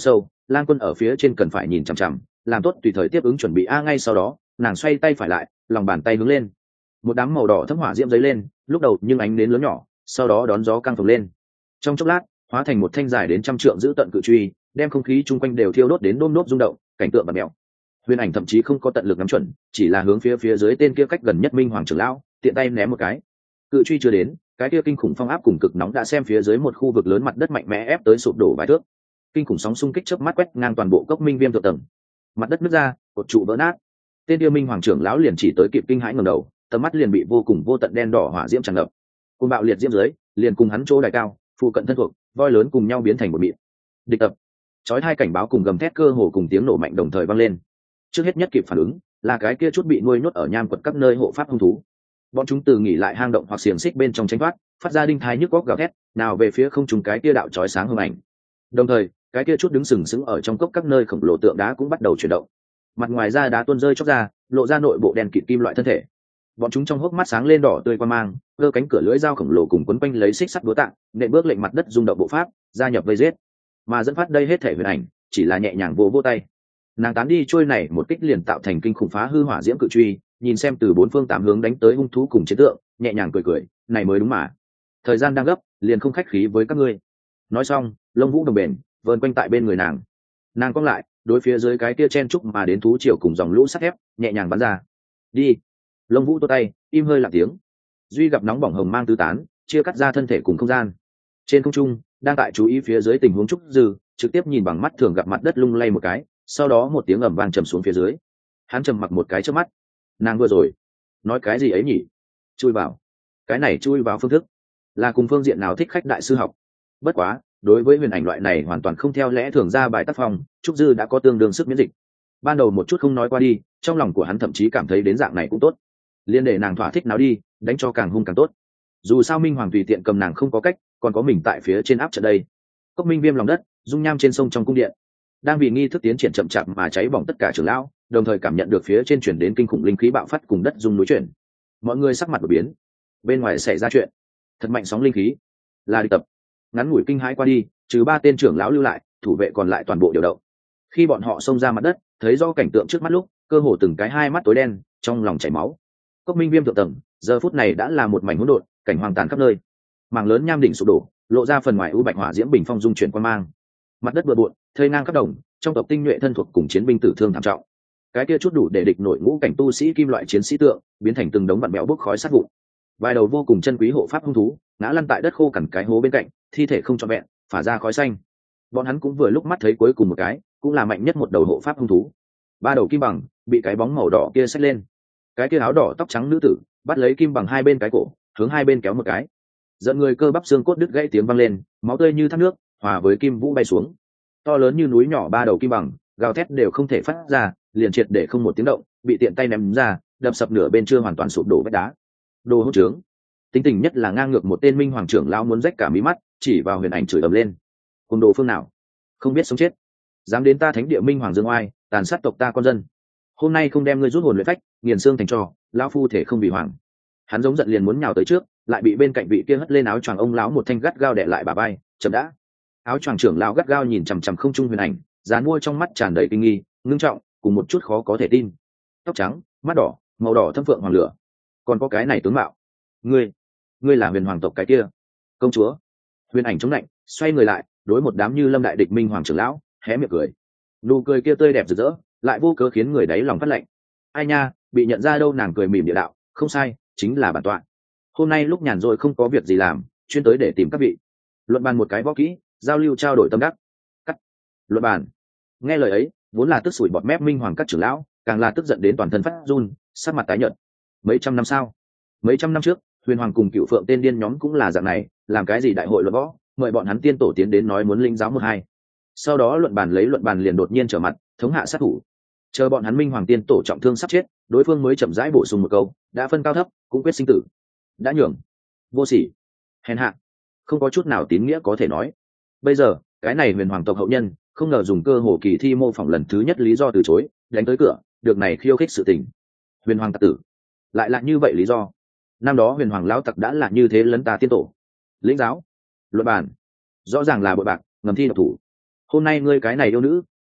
lang quân ở phía trên cần phải nhìn chằm chằm, làm tốt tùy thời tiếp ứng chuẩn bị. A ngay sau đó nàng xoay tay phải lại, lòng bàn tay hướng lên, một đám màu đỏ thấm hỏa diễm dấy lên, lúc đầu nhưng ánh đến lớn nhỏ, sau đó đón gió căng phồng lên, trong chốc lát hóa thành một thanh dài đến trăm trượng giữ tận cự truy, đem không khí chung quanh đều thiêu đốt đến đôm đốt rung động, cảnh tượng bạt mèo. Huyền Ảnh thậm chí không có tận lực ngắm chuẩn, chỉ là hướng phía phía dưới tên kia cách gần nhất Minh Hoàng trưởng lão tiện tay ném một cái. Cự truy chưa đến, cái kia kinh khủng phong áp cùng cực nóng đã xem phía dưới một khu vực lớn mặt đất mạnh mẽ ép tới sụp đổ vài thước. Kinh khủng sóng xung kích chớp mắt quét ngang toàn bộ cốc minh viêm thượng tầng, mặt đất nứt ra, cột trụ vỡ nát. Tên kia Minh Hoàng trưởng lão liền chỉ tới kịp kinh hãi ngẩng đầu, tầm mắt liền bị vô cùng vô tận đen đỏ hỏa diễm tràn ngập. Cơn bạo liệt diễm dưới, liền cùng hắn chỗ đại cao, phụ cận thân thuộc, voi lớn cùng nhau biến thành một mịn. Địch tập. Chói hai cảnh báo cùng gầm thét cơ hồ cùng tiếng nổ mạnh đồng thời vang lên. Trước hết nhất kịp phản ứng là cái kia chút bị nuôi nhốt ở nham quật các nơi hộ pháp hung thú. Bọn chúng từ nghỉ lại hang động hoặc xiềng xích bên trong tránh thoát, phát ra đinh thai nhức góc gào thét, nào về phía không trùng cái kia đạo chói sáng hung ảnh. Đồng thời, cái kia chút đứng sừng sững ở trong cốc các nơi khổng lồ tượng đá cũng bắt đầu chuyển động. Mặt ngoài da đá tuôn rơi chóc ra, lộ ra nội bộ đen kịt kim loại thân thể. Bọn chúng trong hốc mắt sáng lên đỏ tươi quan mang, cơ cánh cửa lưỡi dao khổng lồ cùng quấn quanh lấy xích sắt búa tạ, nện bước lệnh mặt đất rung động bộ pháp, gia nhập vây giết. Mà dẫn phát đây hết thể Huyền Ảnh chỉ là nhẹ nhàng vỗ vỗ tay, nàng tán đi trôi này một kích liền tạo thành kinh khủng phá hư hỏa diễm cự truy, nhìn xem từ bốn phương tám hướng đánh tới hung thú cùng chiến tượng, nhẹ nhàng cười cười, này mới đúng mà. Thời gian đang gấp, liền không khách khí với các ngươi. Nói xong, lông vũ đồng bền vờn quanh tại bên người nàng, nàng cong lại, đối phía dưới cái kia chen trúc mà đến thú triều cùng dòng lũ sắt thép, nhẹ nhàng bắn ra. Đi. Lông vũ tô tay, im hơi lặng tiếng. Duy gặp nóng bỏng hồng mang tứ tán, chia cắt ra thân thể cùng không gian. Trên không trung, đang tại chú ý phía dưới tình huống trúc dư, trực tiếp nhìn bằng mắt thường gặp mặt đất lung lay một cái, sau đó một tiếng ầm vang trầm xuống phía dưới. Hắn trầm mặc một cái trước mắt, nàng vừa rồi nói cái gì ấy nhỉ? Chui vào. Cái này chui vào phương thức là cùng phương diện nào thích khách đại sư học? Bất quá, đối với Huyền Ảnh loại này hoàn toàn không theo lẽ thường ra bài tác phong, trúc dư đã có tương đương sức miễn dịch. Ban đầu một chút không nói qua đi, trong lòng của hắn thậm chí cảm thấy đến dạng này cũng tốt, liên để nàng thỏa thích nào đi, đánh cho càng hung càng tốt. Dù sao Minh Hoàng tùy tiện cầm nàng không có cách, còn có mình tại phía trên áp trận đây. Cốc minh viêm lòng đất, dung nham trên sông trong cung điện, đang vì nghi thức tiến triển chậm chạp mà cháy bỏng tất cả trưởng lão, đồng thời cảm nhận được phía trên chuyển đến kinh khủng linh khí bạo phát cùng đất rung núi chuyển. Mọi người sắc mặt đổi biến, bên ngoài xảy ra chuyện, thật mạnh sóng linh khí, là địch tập. Ngắn ngủi kinh hãi qua đi, trừ ba tên trưởng lão lưu lại, thủ vệ còn lại toàn bộ điều động. Khi bọn họ xông ra mặt đất, thấy do cảnh tượng trước mắt lúc, cơ hồ từng cái hai mắt tối đen, trong lòng chảy máu. Cốc minh viêm thượng tầng, giờ phút này đã là một mảnh hỗn độn, cảnh hoang tàn khắp nơi. Mảng lớn nham đỉnh sụp đổ, lộ ra phần ngoài u bạch hỏa diễm bình phong dung chuyển quan mang. Mặt đất bừa bộn, thây ngang khắp đồng, trong tộc tinh nhuệ thân thuộc cùng chiến binh tử thương thảm trọng. Cái kia chút đủ để địch nội ngũ cảnh tu sĩ kim loại chiến sĩ tượng, biến thành từng đống vặn bèo bốc khói sát vụn. Vài đầu vô cùng chân quý hộ pháp hung thú, ngã lăn tại đất khô cằn cái hố bên cạnh, thi thể không trọn vẹn, phả ra khói xanh. Bọn hắn cũng vừa lúc mắt thấy cuối cùng một cái, cũng là mạnh nhất một đầu hộ pháp hung thú. Ba đầu kim bằng bị cái bóng màu đỏ kia xách lên. Cái kia áo đỏ tóc trắng nữ tử bắt lấy kim bằng hai bên cái cổ, hướng hai bên kéo một cái, dẫn người cơ bắp xương cốt đứt gãy tiếng vang lên, máu tươi như thác nước hòa với kim vũ bay xuống. To lớn như núi nhỏ ba đầu kim bằng gào thét đều không thể phát ra, liền triệt để không một tiếng động, bị tiện tay ném ra, đập sập nửa bên chưa hoàn toàn sụp đổ vách đá. Đồ hỗn trướng. Tính tình nhất là ngang ngược một tên Minh Hoàng trưởng lão muốn rách cả mí mắt, chỉ vào Huyền Ảnh chửi ầm lên. Cùng đồ phương nào, không biết sống chết, dám đến ta thánh địa Minh Hoàng dương oai, tàn sát tộc ta con dân. Hôm nay không đem ngươi rút hồn luyện phách, nghiền xương thành trò, lão phu thể không vì hoàng. Hắn giống giận liền muốn nhào tới trước, lại bị bên cạnh vị kia hất lên áo choàng ông lão một thanh gắt gao đè lại bà bay. Chậm đã. Áo choàng trưởng lão gắt gao nhìn chằm chằm không trung Huyền Ảnh, dán mua trong mắt tràn đầy kinh nghi, ngưng trọng cùng một chút khó có thể tin. Tóc trắng, mắt đỏ, màu đỏ thâm phượng hoàng lửa, còn có cái này tướng mạo, ngươi ngươi là Huyền Hoàng tộc cái kia công chúa? Huyền Ảnh chống lạnh, xoay người lại, đối một đám như lâm đại địch Minh Hoàng trưởng lão hé miệng cười. Nụ cười kia tươi đẹp rực rỡ, lại vô cớ khiến người đáy lòng phát lạnh. Ai nha, bị nhận ra đâu? Nàng cười mỉm địa đạo, không sai, chính là bản tọa. Hôm nay lúc nhàn rỗi không có việc gì làm, chuyên tới để tìm các vị luận bàn một cái võ kỹ, giao lưu trao đổi tâm đắc. Cắt. Luận bàn. Nghe lời ấy, vốn là tức sủi bọt mép Minh Hoàng các trưởng lão càng là tức giận đến toàn thân phát run, sắc mặt tái nhợt. Mấy trăm năm sau, mấy trăm năm trước, Huyền Hoàng cùng Cựu Phượng tên điên nhóm cũng là dạng này, làm cái gì đại hội luận võ, mời bọn hắn tiên tổ tiến đến nói muốn linh giáo một hai. Sau đó luận bàn lấy luận bàn liền đột nhiên trở mặt, thống hạ sát thủ. Chờ bọn hắn Minh Hoàng tiên tổ trọng thương sắp chết, đối phương mới chậm rãi bổ sung một câu, đã phân cao thấp, cũng quyết sinh tử. Đã nhường. Vô sỉ. Hèn hạ. Không có chút nào tín nghĩa có thể nói. Bây giờ, cái này Huyền Hoàng tộc hậu nhân, không ngờ dùng cơ hồ kỳ thi mô phỏng lần thứ nhất lý do từ chối, đánh tới cửa, được này khiêu khích sự tình. Huyền Hoàng tặc tử. Lại là như vậy lý do. Năm đó Huyền Hoàng lão tặc đã là như thế lấn ta tiên tổ. Lĩnh giáo. Luận bàn. Rõ ràng là bội bạc, ngầm thi độc thủ. Hôm nay ngươi cái này yêu nữ,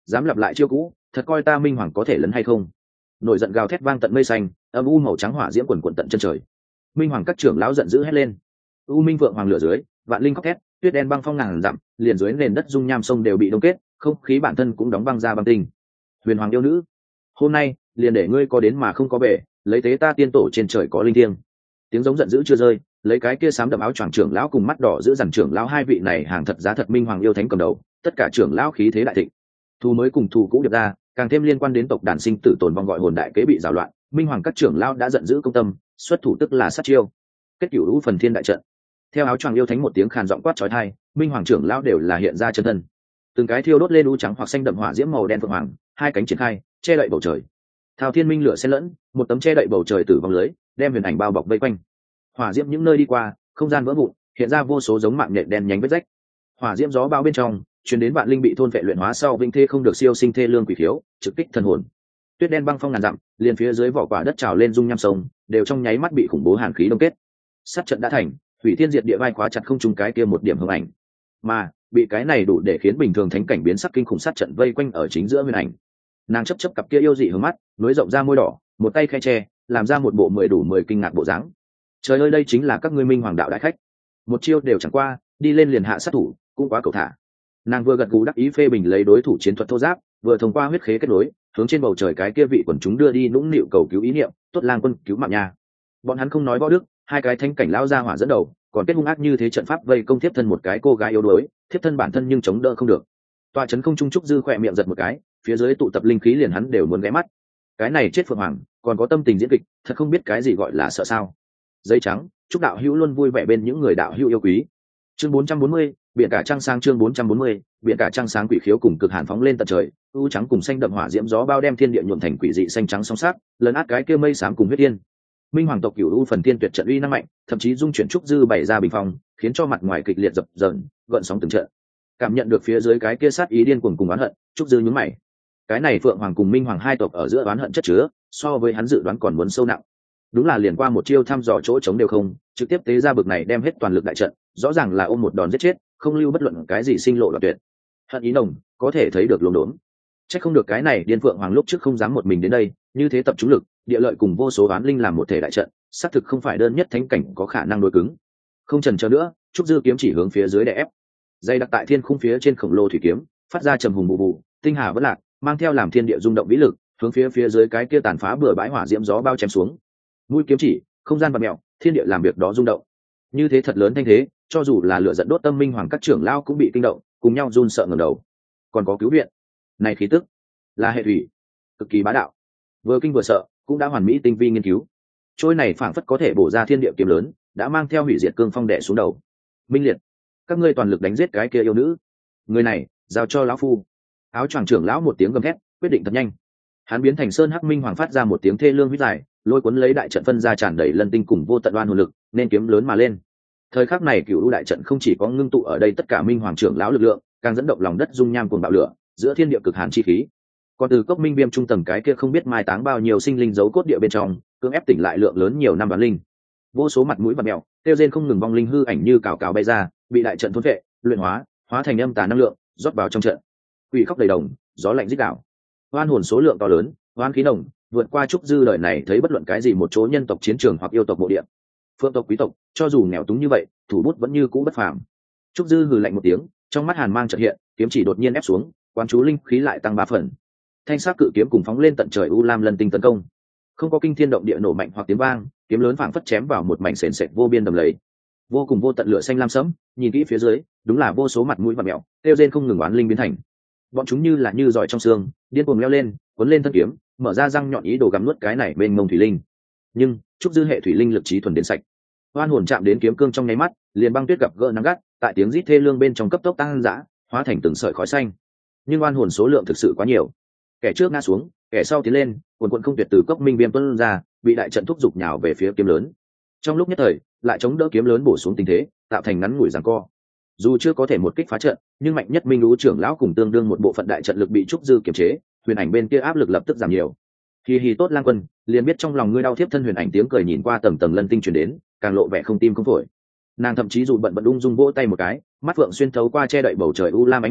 dám lặp lại chiêu cũ, thật coi ta minh hoàng có thể lấn hay không? Nổi giận gào thét vang tận mây xanh, âm u màu trắng hỏa diễm quần quần tận chân trời. Minh hoàng các trưởng lão giận dữ hét lên. U minh vượng hoàng lửa dưới, vạn linh khóc thét, tuyết đen băng phong ngàn dặm, liền dưới nền đất dung nham sông đều bị đông kết, không khí bản thân cũng đóng băng ra băng tinh. Huyền hoàng yêu nữ, hôm nay liền để ngươi có đến mà không có bể, lấy tế ta tiên tổ trên trời có linh thiêng. Tiếng giống giận dữ chưa rơi, lấy cái kia sám đậm áo choàng trưởng lão cùng mắt đỏ giữ dằn trưởng lão hai vị này hàng thật giá thật minh hoàng yêu thánh cầm đầu, tất cả trưởng lão khí thế đại thịnh. Thù mới cùng thù cũ điệp ra, càng thêm liên quan đến tộc đàn sinh tử tồn vong gọi hồn đại kế bị rào loạn, minh hoàng các trưởng lão đã giận dữ công tâm, xuất thủ tức là sát chiêu. Kết cửu lũ phần thiên đại trận. Theo áo choàng yêu thánh một tiếng khàn giọng quát chói tai, minh hoàng trưởng lão đều là hiện ra chân thân. Từng cái thiêu đốt lên u trắng hoặc xanh đậm hỏa diễm màu đen phượng hoàng, hai cánh triển khai, che đậy bầu trời. Thao thiên minh lửa xen lẫn, một tấm che đậy bầu trời tử vong lưới, đem huyền ảnh bao bọc vây quanh. Hỏa diễm những nơi đi qua, không gian vỡ vụn, hiện ra vô số giống mạng nhện đen nhánh vết rách. Hỏa diễm gió bao bên trong, truyền đến vạn linh bị thôn vệ luyện hóa sau vinh thê không được siêu sinh thê lương quỷ thiếu, trực kích thần hồn. Tuyết đen băng phong ngàn dặm, liền phía dưới vỏ quả đất trào lên dung nham sông, đều trong nháy mắt bị khủng bố hàn khí đông kết. Sát trận đã thành, hủy thiên diệt địa vai khóa chặt không trùng cái kia một điểm hưởng ảnh, mà bị cái này đủ để khiến bình thường thánh cảnh biến sắc kinh khủng sát trận vây quanh ở chính giữa huyền ảnh. Nàng chấp chấp cặp kia yêu dị hướng mắt, nối rộng ra môi đỏ, một tay khe che, làm ra một bộ mười đủ mười kinh ngạc bộ dáng. Trời ơi, đây chính là các ngươi minh hoàng đạo đại khách, một chiêu đều chẳng qua, đi lên liền hạ sát thủ, cũng quá cầu thả. Nàng vừa gật gù đắc ý phê bình lấy đối thủ chiến thuật thô giáp, vừa thông qua huyết khế kết nối, hướng trên bầu trời cái kia vị quần chúng đưa đi nũng nịu cầu cứu ý niệm, tốt lang quân cứu mạng nhà. Bọn hắn không nói võ đức, hai cái thánh cảnh lao ra hỏa dẫn đầu, còn kết hung ác như thế trận pháp vây công tiếp thân một cái cô gái yếu đuối, tiếp thân bản thân nhưng chống đỡ không được. Tòa trấn không trung trúc dư khỏe miệng giật một cái, phía dưới tụ tập linh khí liền hắn đều muốn ghé mắt. Cái này chết phượng hoàng, còn có tâm tình diễn kịch, thật không biết cái gì gọi là sợ sao. Giấy trắng, chúc đạo hữu luôn vui vẻ bên những người đạo hữu yêu quý. Chương bốn trăm bốn mươi, biển cả trăng sáng chương bốn trăm bốn mươi, biển cả trăng sáng quỷ khiếu cùng cực hàn phóng lên tận trời, u trắng cùng xanh đậm hỏa diễm gió bao đem thiên địa nhuộm thành quỷ dị xanh trắng song sắc, lấn át cái kia mây xám cùng huyết tiên. Minh hoàng tộc cửu u phần thiên tuyệt trận uy năng mạnh, thậm chí dung chuyển trúc dư bày ra bình phong, khiến cho mặt ngoài kịch liệt dập dờn, gợn sóng từng trận. Cảm nhận được phía dưới cái kia sát ý điên cuồng cùng oán hận, trúc dư nhướng mày. Cái này phượng hoàng cùng minh hoàng hai tộc ở giữa oán hận chất chứa, so với hắn dự đoán còn muốn sâu nặng. Đúng là liền qua một chiêu thăm dò chỗ trống đều không, trực tiếp tế ra bực này đem hết toàn lực đại trận, rõ ràng là ôm một đòn giết chết, không lưu bất luận cái gì sinh lộ đoạn tuyệt. Hận ý nồng, có thể thấy được luồng đốn. Chắc không được cái này điên phượng hoàng lúc trước không dám một mình đến đây, như thế tập trung lực, địa lợi cùng vô số oán linh làm một thể đại trận, xác thực không phải đơn nhất thánh cảnh có khả năng đối cứng. Không chần chờ nữa, trúc dư kiếm chỉ hướng phía dưới đè ép. Dây đặt tại thiên khung phía trên khổng lồ thủy kiếm, phát ra trầm hùng bù bù, tinh hà vẫn lạc, mang theo làm thiên địa rung động vĩ lực, hướng phía phía dưới cái kia tàn phá bừa bãi hỏa diễm gió bao chém xuống. Mũi kiếm chỉ, không gian vặn mèo, thiên địa làm việc đó rung động. Như thế thật lớn thanh thế, cho dù là lửa giận đốt tâm minh hoàng các trưởng lao cũng bị kinh động, cùng nhau run sợ ngẩng đầu. Còn có cứu viện. Này khí tức, là hệ thủy, cực kỳ bá đạo. Vừa kinh vừa sợ, cũng đã hoàn mỹ tinh vi nghiên cứu. Trôi này phảng phất có thể bổ ra thiên địa kiếm lớn, đã mang theo hủy diệt cương phong đè xuống đầu. Minh liệt, các ngươi toàn lực đánh giết cái kia yêu nữ. Người này, giao cho lão phu. Áo choàng trưởng lão một tiếng gầm thét, quyết định thật nhanh. Hắn biến thành sơn hắc minh hoàng phát ra một tiếng thê lương huyết dài, lôi cuốn lấy đại trận phân ra tràn đầy lân tinh cùng vô tận oan hồn lực, nên kiếm lớn mà lên. Thời khắc này cựu lũ đại trận không chỉ có ngưng tụ ở đây tất cả minh hoàng trưởng lão lực lượng, càng dẫn động lòng đất dung nham cuồng bạo lửa, giữa thiên địa cực hàn chi khí. Còn từ cốc minh viêm trung tầng cái kia không biết mai táng bao nhiêu sinh linh giấu cốt địa bên trong, cưỡng ép tỉnh lại lượng lớn nhiều năm đoán linh. Vô số mặt mũi bặm mèo, tiêu rên không ngừng vong linh hư ảnh như cào cào bay ra, bị đại trận thôn vệ, luyện hóa, hóa thành âm tà năng lượng, rót vào trong trận. Quỷ khóc đầy đồng, gió lạnh rít đảo. Oan hồn số lượng to lớn, oan khí nồng, vượt qua trúc dư đời này thấy bất luận cái gì một chỗ nhân tộc chiến trường hoặc yêu tộc mộ địa. Phượng tộc quý tộc, cho dù nghèo túng như vậy, thủ bút vẫn như cũ bất phàm. Trúc dư hừ lạnh một tiếng, trong mắt hàn mang chợt hiện, kiếm chỉ đột nhiên ép xuống, quán chú linh khí lại tăng ba phần. Thanh sắc cự kiếm cùng phóng lên tận trời u lam lần tinh tấn công. Không có kinh thiên động địa nổ mạnh hoặc tiếng vang, kiếm lớn phảng phất chém vào một mảnh sền sệt vô biên đầm lầy. Vô cùng vô tận lửa xanh lam sẫm, nhìn kỹ phía dưới, đúng là vô số mặt mũi và mèo, tiêu rên không ngừng oán linh biến thành. Bọn chúng như là như giỏi trong xương, điên cuồng leo lên, cuốn lên thân kiếm, mở ra răng nhọn ý đồ gặm nuốt cái này bên mông thủy linh. Nhưng trúc dư hệ thủy linh lực trí thuần đến sạch, oan hồn chạm đến kiếm cương trong nháy mắt, liền băng tuyết gặp gỡ nắng gắt, tại tiếng rít thê lương bên trong cấp tốc tăng dã, hóa thành từng sợi khói xanh. Nhưng oan hồn số lượng thực sự quá nhiều, kẻ trước ngã xuống, kẻ sau tiến lên, quần quần không tuyệt từ cốc minh viêm tuôn ra, bị đại trận thúc giục nhào về phía kiếm lớn. Trong lúc nhất thời, lại chống đỡ kiếm lớn bổ xuống tình thế, tạo thành ngắn ngủi giằng co. Dù chưa có thể một kích phá trận, nhưng mạnh nhất minh lũ trưởng lão cùng tương đương một bộ phận đại trận lực bị trúc dư kiềm chế, huyền ảnh bên kia áp lực lập tức giảm nhiều. Hi hi tốt lang quân, liền biết trong lòng ngươi đau thiếp thân huyền ảnh tiếng cười nhìn qua tầng tầng lân tinh truyền đến, càng lộ vẻ không tim không phổi. Nàng thậm chí dù bận bận ung dung vỗ tay một cái, mắt phượng xuyên thấu qua che đậy bầu trời u lam ánh lửa,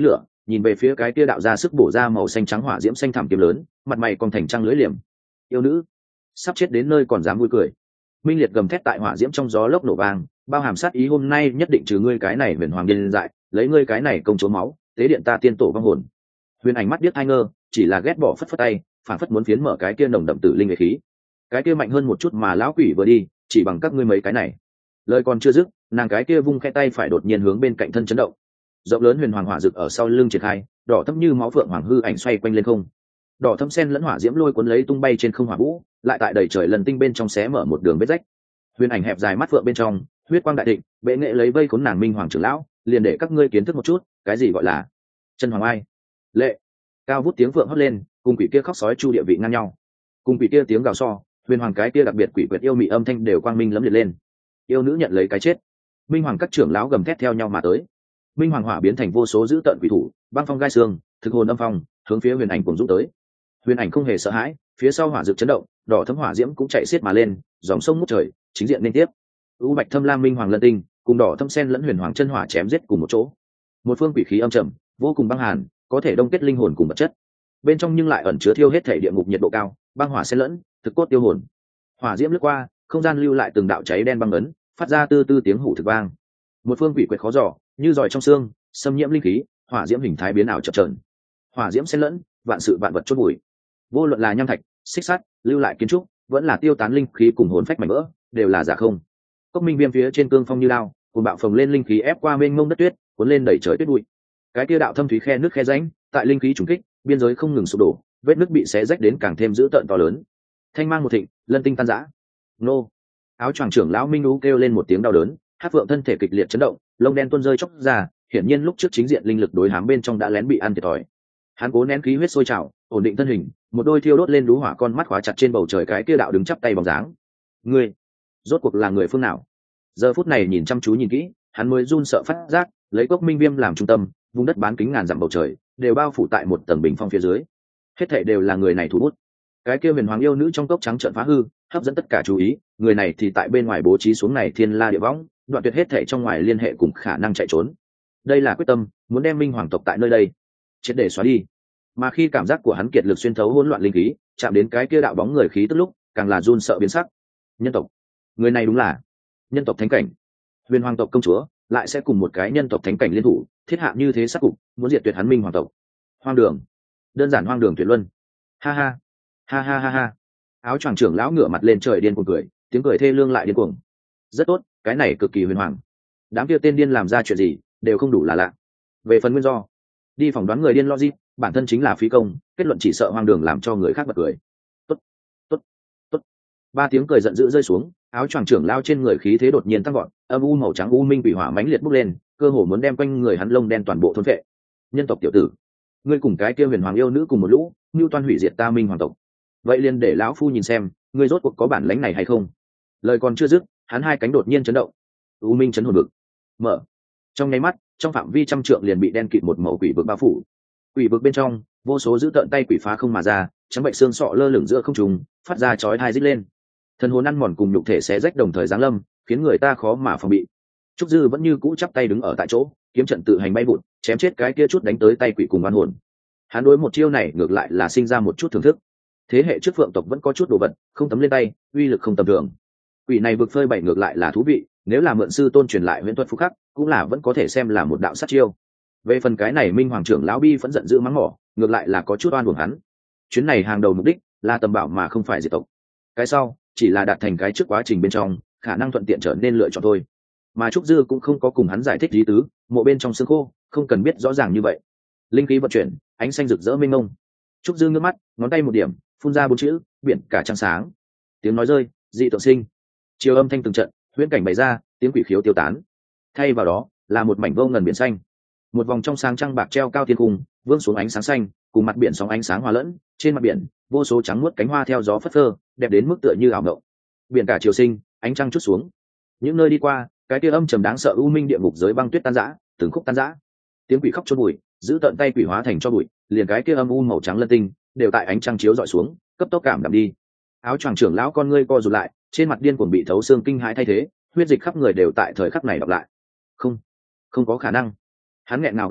nhìn về phía cái kia đạo ra sức bổ ra màu xanh trắng hỏa diễm xanh thẳm kiếm lớn, mặt mày còn thành trăng lưỡi liềm. Yêu nữ sắp chết đến nơi còn dám vui cười. Minh liệt gầm thét tại hỏa diễm trong gió lốc nổ vang, bao hàm sát ý hôm nay nhất định trừ ngươi cái này huyền hoàng điên dại, lấy ngươi cái này công chúa máu, tế điện ta tiên tổ vong hồn. Huyền ảnh mắt biết hai ngơ, chỉ là ghét bỏ phất phất tay, phản phất muốn phiến mở cái kia nồng đậm tử linh về khí. Cái kia mạnh hơn một chút mà lão quỷ vừa đi, chỉ bằng các ngươi mấy cái này. Lời còn chưa dứt, nàng cái kia vung khẽ tay phải đột nhiên hướng bên cạnh thân chấn động. Rộng lớn huyền hoàng hỏa rực ở sau lưng triển khai, đỏ thẫm như máu phượng hoàng hư ảnh xoay quanh lên không. Đỏ thẫm sen lẫn hỏa diễm lôi cuốn lấy tung bay trên không hỏa vũ, lại tại đầy trời lần tinh bên trong xé mở một đường vết rách. Huyền ảnh hẹp dài mắt phượng bên trong, huyết quang đại thịnh, bệ nghệ lấy vây cuốn nàng minh hoàng trưởng lão, liền để các ngươi kiến thức một chút, cái gì gọi là chân hoàng ai. Lệ. Cao vút tiếng phượng hót lên, cùng quỷ kia khóc sói chu địa vị ngang nhau. Cùng quỷ kia tiếng gào so, huyền hoàng cái kia đặc biệt quỷ quyệt yêu mị âm thanh đều quang minh lẫm liệt lên. Yêu nữ nhận lấy cái chết. Minh hoàng các trưởng lão gầm thét theo nhau mà tới. Minh hoàng hỏa biến thành vô số dữ tợn quỷ thủ, băng phong gai xương, thực hồn âm phong, hướng phía huyền ảnh cùng dũng tới. Huyền ảnh không hề sợ hãi, phía sau hỏa dược chấn động, đỏ thấm hỏa diễm cũng chạy xiết mà lên, dòng sông ngút trời, chính diện liên tiếp. U bạch thâm lam minh hoàng lân tinh, cùng đỏ thâm sen lẫn huyền hoàng chân hỏa chém giết cùng một chỗ. Một phương quỷ khí âm trầm, vô cùng băng hàn, có thể đông kết linh hồn cùng vật chất. Bên trong nhưng lại ẩn chứa thiêu hết thể địa ngục nhiệt độ cao, băng hỏa xen lẫn, thực cốt tiêu hồn. Hỏa diễm lướt qua, không gian lưu lại từng đạo cháy đen băng ấn, phát ra tư tư tiếng hủ thực vang. Một phương quỷ quyệt khó dò, như giỏi trong xương, xâm nhiễm linh khí, hỏa diễm hình thái biến ảo chập chờn. Hỏa diễm xen lẫn, vạn sự vạn vật chôn bụi. Vô luận là nham thạch, xích sắt, lưu lại kiến trúc, vẫn là tiêu tán linh khí cùng hồn phách mảnh vỡ, đều là giả không. Cốc minh viêm phía trên cương phong như lao, cùng bạo phồng lên linh khí ép qua mênh mông đất tuyết, cuốn lên đẩy trời tuyết bụi. Cái kia đạo thâm thúy khe nước khe rãnh, tại linh khí trùng kích, biên giới không ngừng sụp đổ, vết nước bị xé rách đến càng thêm dữ tợn to lớn. Thanh mang một thịnh, lân tinh tan rã. Nô. Áo choàng trưởng lão Minh Ú kêu lên một tiếng đau đớn, Hắc Phượng thân thể kịch liệt chấn động, lông đen tuôn rơi chốc ra, hiển nhiên lúc trước chính diện linh lực đối hám bên trong đã lén bị ăn thiệt thòi. Hắn cố nén khí huyết sôi trào, ổn định thân hình, một đôi thiêu đốt lên đú hỏa con mắt khóa chặt trên bầu trời cái kia đạo đứng chắp tay bóng dáng. Ngươi, rốt cuộc là người phương nào? Giờ phút này nhìn chăm chú nhìn kỹ, hắn mới run sợ phát giác, lấy Cốc Minh Viêm làm trung tâm, vùng đất bán kính ngàn dặm bầu trời, đều bao phủ tại một tầng bình phong phía dưới. Hết thảy đều là người này thủ bút. Cái kia huyền hoàng yêu nữ trong cốc trắng trợn phá hư, hấp dẫn tất cả chú ý, người này thì tại bên ngoài bố trí xuống này thiên la địa võng, đoạn tuyệt hết thảy trong ngoài liên hệ cùng khả năng chạy trốn. Đây là quyết tâm, muốn đem minh hoàng tộc tại nơi đây triệt để xóa đi. Mà khi cảm giác của hắn kiệt lực xuyên thấu hỗn loạn linh khí, chạm đến cái kia đạo bóng người khí tức lúc, càng là run sợ biến sắc. Nhân tộc, người này đúng là nhân tộc thánh cảnh. Huyền hoàng tộc công chúa lại sẽ cùng một cái nhân tộc thánh cảnh liên thủ, thiết hạ như thế sát cục, muốn diệt tuyệt hắn minh hoàng tộc. Hoang đường, đơn giản hoang đường tuyệt luân. Ha ha, ha ha ha ha. Áo choàng trưởng lão ngửa mặt lên trời điên cuồng cười, tiếng cười thê lương lại điên cuồng. Rất tốt, cái này cực kỳ huyền hoàng. Đám kia tên điên làm ra chuyện gì, đều không đủ là lạ. Về phần nguyên do, đi phỏng đoán người điên logic, bản thân chính là phí công, kết luận chỉ sợ hoang đường làm cho người khác bật cười. Tốt, tốt, tốt. Ba tiếng cười giận dữ rơi xuống, áo choàng trưởng lao trên người khí thế đột nhiên tăng vọt, âm u màu trắng u minh quỷ hỏa mãnh liệt bốc lên, cơ hồ muốn đem quanh người hắn lông đen toàn bộ thôn phệ. Nhân tộc tiểu tử, ngươi cùng cái kia huyền hoàng yêu nữ cùng một lũ, như toan hủy diệt ta minh hoàng tộc. Vậy liền để lão phu nhìn xem, ngươi rốt cuộc có bản lĩnh này hay không. Lời còn chưa dứt, hắn hai cánh đột nhiên chấn động. U minh chấn hồn vực mở. Trong nháy mắt, trong phạm vi trăm trượng liền bị đen kịt một màu quỷ vực bao phủ. Quỷ vực bên trong, vô số giữ tợn tay quỷ phá không mà ra, trắng bệnh xương sọ lơ lửng giữa không trung, phát ra chói tai rít lên. Thần hồn ăn mòn cùng nhục thể xé rách đồng thời giáng lâm, khiến người ta khó mà phòng bị. Trúc Dư vẫn như cũ chắp tay đứng ở tại chỗ, kiếm trận tự hành bay vụt, chém chết cái kia chút đánh tới tay quỷ cùng oan hồn. Hắn đối một chiêu này ngược lại là sinh ra một chút thưởng thức. Thế hệ trước phượng tộc vẫn có chút đồ vật, không tấm lên tay, uy lực không tầm thường. Quỷ này vực phơi bày ngược lại là thú vị, nếu là mượn sư tôn truyền lại huyễn thuật phúc khắc, cũng là vẫn có thể xem là một đạo sát chiêu. Về phần cái này minh hoàng trưởng lão bi vẫn giận dữ mắng mỏ, ngược lại là có chút oan uổng hắn. Chuyến này hàng đầu mục đích là tầm bảo mà không phải diệt tộc. Cái sau chỉ là đạt thành cái trước quá trình bên trong, khả năng thuận tiện trở nên lựa chọn thôi. Mà Trúc Dư cũng không có cùng hắn giải thích lý tứ, mộ bên trong xương khô, không cần biết rõ ràng như vậy. Linh khí vận chuyển, ánh xanh rực rỡ mênh mông. Trúc Dư ngước mắt, ngón tay một điểm, phun ra bốn chữ, biển cả trăng sáng. Tiếng nói rơi, dị tượng sinh. Chiều âm thanh từng trận, huyễn cảnh bày ra, tiếng quỷ khiếu tiêu tán. Thay vào đó, là một mảnh vô ngần biển xanh. Một vòng trong sáng trăng bạc treo cao thiên cung, vương xuống ánh sáng xanh, cùng mặt biển sóng ánh sáng hòa lẫn, trên mặt biển, vô số trắng muốt cánh hoa theo gió phất phơ, đẹp đến mức tựa như ảo ngộng. Biển cả chiều sinh, ánh trăng chút xuống. Những nơi đi qua, cái kia âm trầm đáng sợ u minh địa ngục giới băng tuyết tan rã, từng khúc tan rã. Tiếng quỷ khóc chôn bụi, giữ tận tay quỷ hóa thành cho bụi, liền cái kia âm u màu trắng lân tinh, đều tại ánh trăng chiếu dọi xuống, cấp tốc cảm đạm đi. Áo choàng trưởng lão con ngươi co rụt lại, trên mặt điên cuồng bị thấu xương kinh hãi thay thế, huyết dịch khắp người đều tại thời khắc này đọc lại. Không, không có khả năng. Hắn nghẹn ngào gào thét,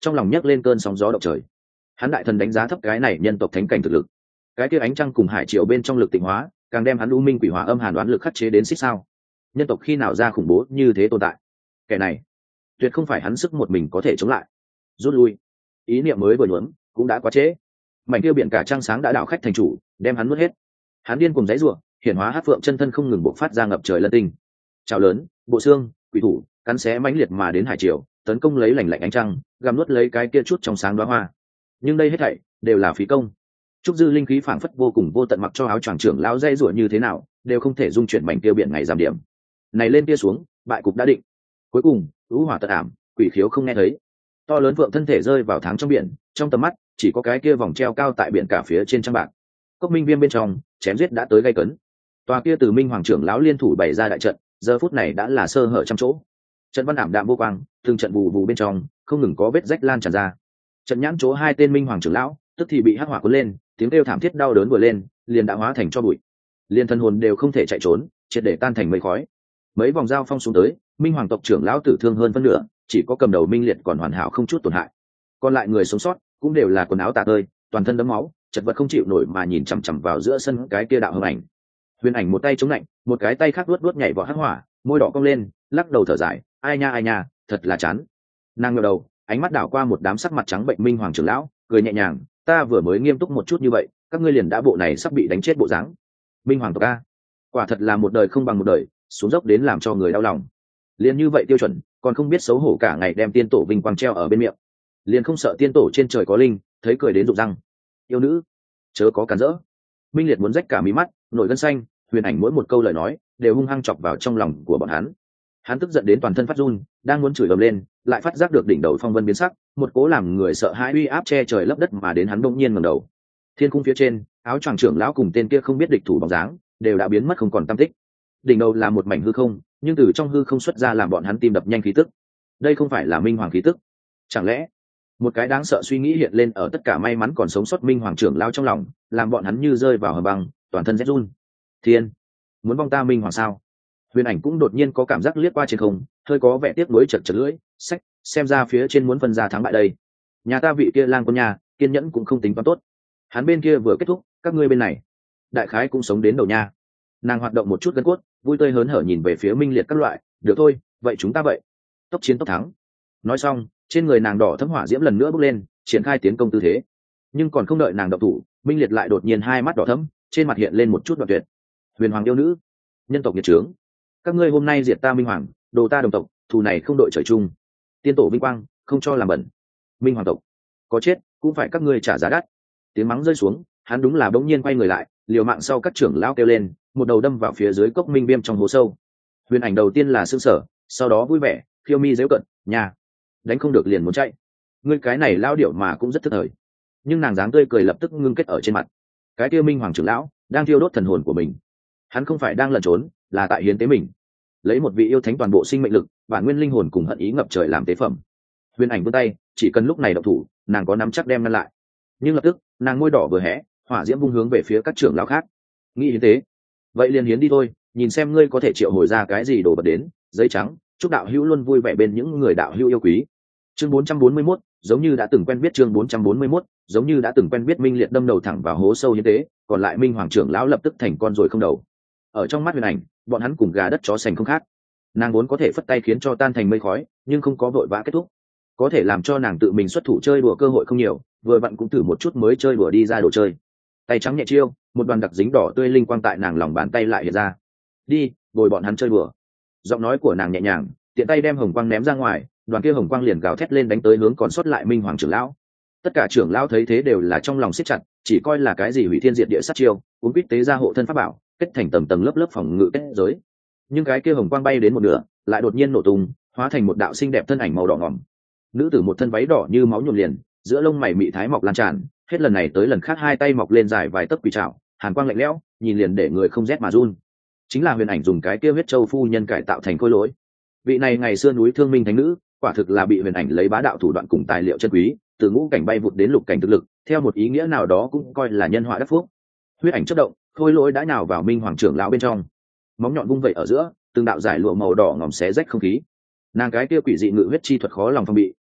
trong lòng nhấc lên cơn sóng gió động trời. Hắn đại thần đánh giá thấp cái này nhân tộc thánh cảnh thực lực, cái kia ánh trăng cùng hải triều bên trong lực tịnh hóa càng đem hắn u minh quỷ hỏa âm hàn đoán lực khắc chế đến xích sao. Nhân tộc khi nào ra khủng bố như thế tồn tại? Kẻ này tuyệt không phải hắn sức một mình có thể chống lại. Rút lui. Ý niệm mới vừa nhuốm cũng đã quá trễ. Mảnh kia biển cả trăng sáng đã đảo khách thành chủ, đem hắn nuốt hết. Hắn điên cùng giãy giụa, hiển hóa hắc phượng chân thân không ngừng bộc phát ra ngập trời lân tinh. Chảo lớn, bộ xương, quỷ thủ, cắn xé mãnh liệt mà đến hải triều, tấn công lấy lạnh lạnh ánh trăng, gặm nuốt lấy cái kia chút trong sáng đóa hoa. Nhưng đây hết thảy đều là phí công. Trúc dư linh khí phảng phất vô cùng vô tận, mặc cho áo choàng trưởng lão dây rủa như thế nào, đều không thể dung chuyển mảnh kia biển ngày giảm điểm. Này lên kia xuống, bại cục đã định. Cuối cùng, u hỏa tận ảm, quỷ khiếu không nghe thấy. To lớn vượng thân thể rơi vào tháng trong biển, trong tầm mắt chỉ có cái kia vòng treo cao tại biển cả phía trên trăng bạc. Cốc minh viêm bên trong, chém giết đã tới gay cấn. Tòa kia từ minh hoàng trưởng lão liên thủ bày ra đại trận, giờ phút này đã là sơ hở trăm chỗ. Trận văn ảm đạm vô quang, từng trận bù bù bên trong không ngừng có vết rách lan tràn ra. Trận nhãn chỗ hai tên minh hoàng trưởng lão tức thì bị hắc hỏa cuốn lên, tiếng kêu thảm thiết đau đớn vừa lên liền đã hóa thành cho bụi, liền thân hồn đều không thể chạy trốn, triệt để tan thành mây khói. Mấy vòng giao phong xuống tới, minh hoàng tộc trưởng lão tử thương hơn phân nửa, chỉ có cầm đầu minh liệt còn hoàn hảo không chút tổn hại, còn lại người sống sót cũng đều là quần áo tả tơi, toàn thân đẫm máu, chật vật không chịu nổi mà nhìn chằm chằm vào giữa sân cái kia đạo hư ảnh. Huyền ảnh một tay chống lạnh, một cái tay khác luốt luốt nhảy vào hắc hỏa, môi đỏ cong lên, lắc đầu thở dài, ai nha ai nha, thật là chán. Nàng ngẩng đầu, ánh mắt đảo qua một đám sắc mặt trắng bệnh minh hoàng trưởng lão, cười nhẹ nhàng, ta vừa mới nghiêm túc một chút như vậy, các ngươi liền đã bộ này sắp bị đánh chết bộ dáng. Minh hoàng tộc a, quả thật là một đời không bằng một đời, xuống dốc đến làm cho người đau lòng. Liền như vậy tiêu chuẩn, còn không biết xấu hổ cả ngày đem tiên tổ vinh quang treo ở bên miệng, liền không sợ tiên tổ trên trời có linh, thấy cười đến rụng răng. Yêu nữ, chớ có cản rỡ. Minh liệt muốn rách cả mí mắt, nổi gân xanh. Huyền ảnh mỗi một câu lời nói đều hung hăng chọc vào trong lòng của bọn hắn. Hắn tức giận đến toàn thân phát run, đang muốn chửi ầm lên, lại phát giác được đỉnh đầu phong vân biến sắc, một cố làm người sợ hãi uy áp che trời lấp đất mà đến, hắn bỗng nhiên ngẩng đầu. Thiên cung phía trên, áo choàng trưởng lão cùng tên kia không biết địch thủ bóng dáng đều đã biến mất không còn tăm tích. Đỉnh đầu là một mảnh hư không, nhưng từ trong hư không xuất ra làm bọn hắn tim đập nhanh khí tức. Đây không phải là minh hoàng khí tức? Chẳng lẽ? Một cái đáng sợ suy nghĩ hiện lên ở tất cả may mắn còn sống sót minh hoàng trưởng lão trong lòng, làm bọn hắn như rơi vào hầm băng, toàn thân rét run. Thiên, muốn vong ta minh hoàng sao? Huyền ảnh cũng đột nhiên có cảm giác liếc qua trên không, hơi có vẻ tiếc nuối, chật chật lưỡi, sách, xem ra phía trên muốn phân ra thắng bại đây. Nhà ta vị kia lang con nhà, kiên nhẫn cũng không tính toán tốt. Hắn bên kia vừa kết thúc, các ngươi bên này, đại khái cũng sống đến đầu nha. Nàng hoạt động một chút gân cốt, vui tươi hớn hở nhìn về phía minh liệt các loại, được thôi, vậy chúng ta vậy, tốc chiến tốc thắng. Nói xong, trên người nàng đỏ thấm hỏa diễm lần nữa bốc lên, triển khai tiến công tư thế. Nhưng còn không đợi nàng động thủ, minh liệt lại đột nhiên hai mắt đỏ thấm, trên mặt hiện lên một chút đoạn tuyệt. Huyền hoàng yêu nữ, nhân tộc nhiệt trướng, các ngươi hôm nay diệt ta minh hoàng, đồ ta đồng tộc, thù này không đội trời chung. Tiên tổ vinh quang không cho làm bẩn, minh hoàng tộc có chết cũng phải các ngươi trả giá đắt. Tiếng mắng rơi xuống, hắn đúng là bỗng nhiên quay người lại, liều mạng sau các trưởng lão kêu lên, một đầu đâm vào phía dưới cốc minh viêm trong hố sâu. Huyền ảnh đầu tiên là sững sờ, sau đó vui vẻ, khiêu mi giễu cận, nhà đánh không được liền muốn chạy, ngươi cái này lao điệu mà cũng rất thức thời. Nhưng nàng dáng tươi cười lập tức ngưng kết ở trên mặt. Cái kia minh hoàng trưởng lão đang thiêu đốt thần hồn của mình, hắn không phải đang lẩn trốn, là tại hiến tế mình, lấy một vị yêu thánh toàn bộ sinh mệnh lực, bản nguyên linh hồn cùng hận ý ngập trời làm tế phẩm. Huyền ảnh vươn tay, chỉ cần lúc này động thủ, nàng có nắm chắc đem ngăn lại. Nhưng lập tức, nàng môi đỏ vừa hé, hỏa diễm vung hướng về phía các trưởng lão khác. Nghĩ hiến tế, vậy liền hiến đi thôi, nhìn xem ngươi có thể triệu hồi ra cái gì đồ vật đến. Giấy trắng, chúc đạo hữu luôn vui vẻ bên những người đạo hữu yêu quý. Chương bốn trăm bốn mươi mốt, giống như đã từng quen biết. Chương bốn trăm bốn mươi mốt, giống như đã từng quen biết. Minh liệt đâm đầu thẳng vào hố sâu hiến tế, còn lại minh hoàng trưởng lão lập tức thành con rồi không đầu. Ở trong mắt huyền ảnh, bọn hắn cùng gà đất chó sành không khác. Nàng vốn có thể phất tay khiến cho tan thành mây khói, nhưng không có vội vã kết thúc. Có thể làm cho nàng tự mình xuất thủ chơi đùa cơ hội không nhiều, vừa vặn cũng thử một chút mới chơi đùa đi ra đồ chơi. Tay trắng nhẹ chiêu, một đoàn đặc dính đỏ tươi linh quang tại nàng lòng bàn tay lại hiện ra. Đi, bồi bọn hắn chơi đùa. Giọng nói của nàng nhẹ nhàng, tiện tay đem hồng quang ném ra ngoài, đoàn kia hồng quang liền gào thét lên đánh tới hướng còn sót lại minh hoàng trưởng lão. Tất cả trưởng lão thấy thế đều là trong lòng siết chặt, chỉ coi là cái gì hủy thiên diệt địa sát chiêu, cuốn quýt tế ra hộ thân pháp bảo, kết thành tầng tầng lớp lớp phòng ngự kết giới. Nhưng cái kia hồng quang bay đến một nửa, lại đột nhiên nổ tung, hóa thành một đạo xinh đẹp thân ảnh màu đỏ ngỏm. Nữ tử một thân váy đỏ như máu nhuộm liền, giữa lông mày mị thái mọc lan tràn, hết lần này tới lần khác hai tay mọc lên dài vài tấc quỷ trảo, hàn quang lạnh lẽo, nhìn liền để người không rét mà run. Chính là huyền ảnh dùng cái kia huyết châu phu nhân cải tạo thành khôi lỗi. Vị này ngày xưa núi thương minh thánh nữ, quả thực là bị huyền ảnh lấy bá đạo thủ đoạn cùng tài liệu chân quý, từ ngũ cảnh bay vụt đến lục cảnh thực lực, theo một ý nghĩa nào đó cũng coi là nhân họa đắc phúc. Huyết ảnh chớp động, khôi lỗi đã nhào vào minh hoàng trưởng lão bên trong, móng nhọn vung vẩy ở giữa, từng đạo giải lụa màu đỏ ngòm xé rách không khí. Nàng cái kia quỷ dị ngự huyết chi thuật khó lòng phòng bị,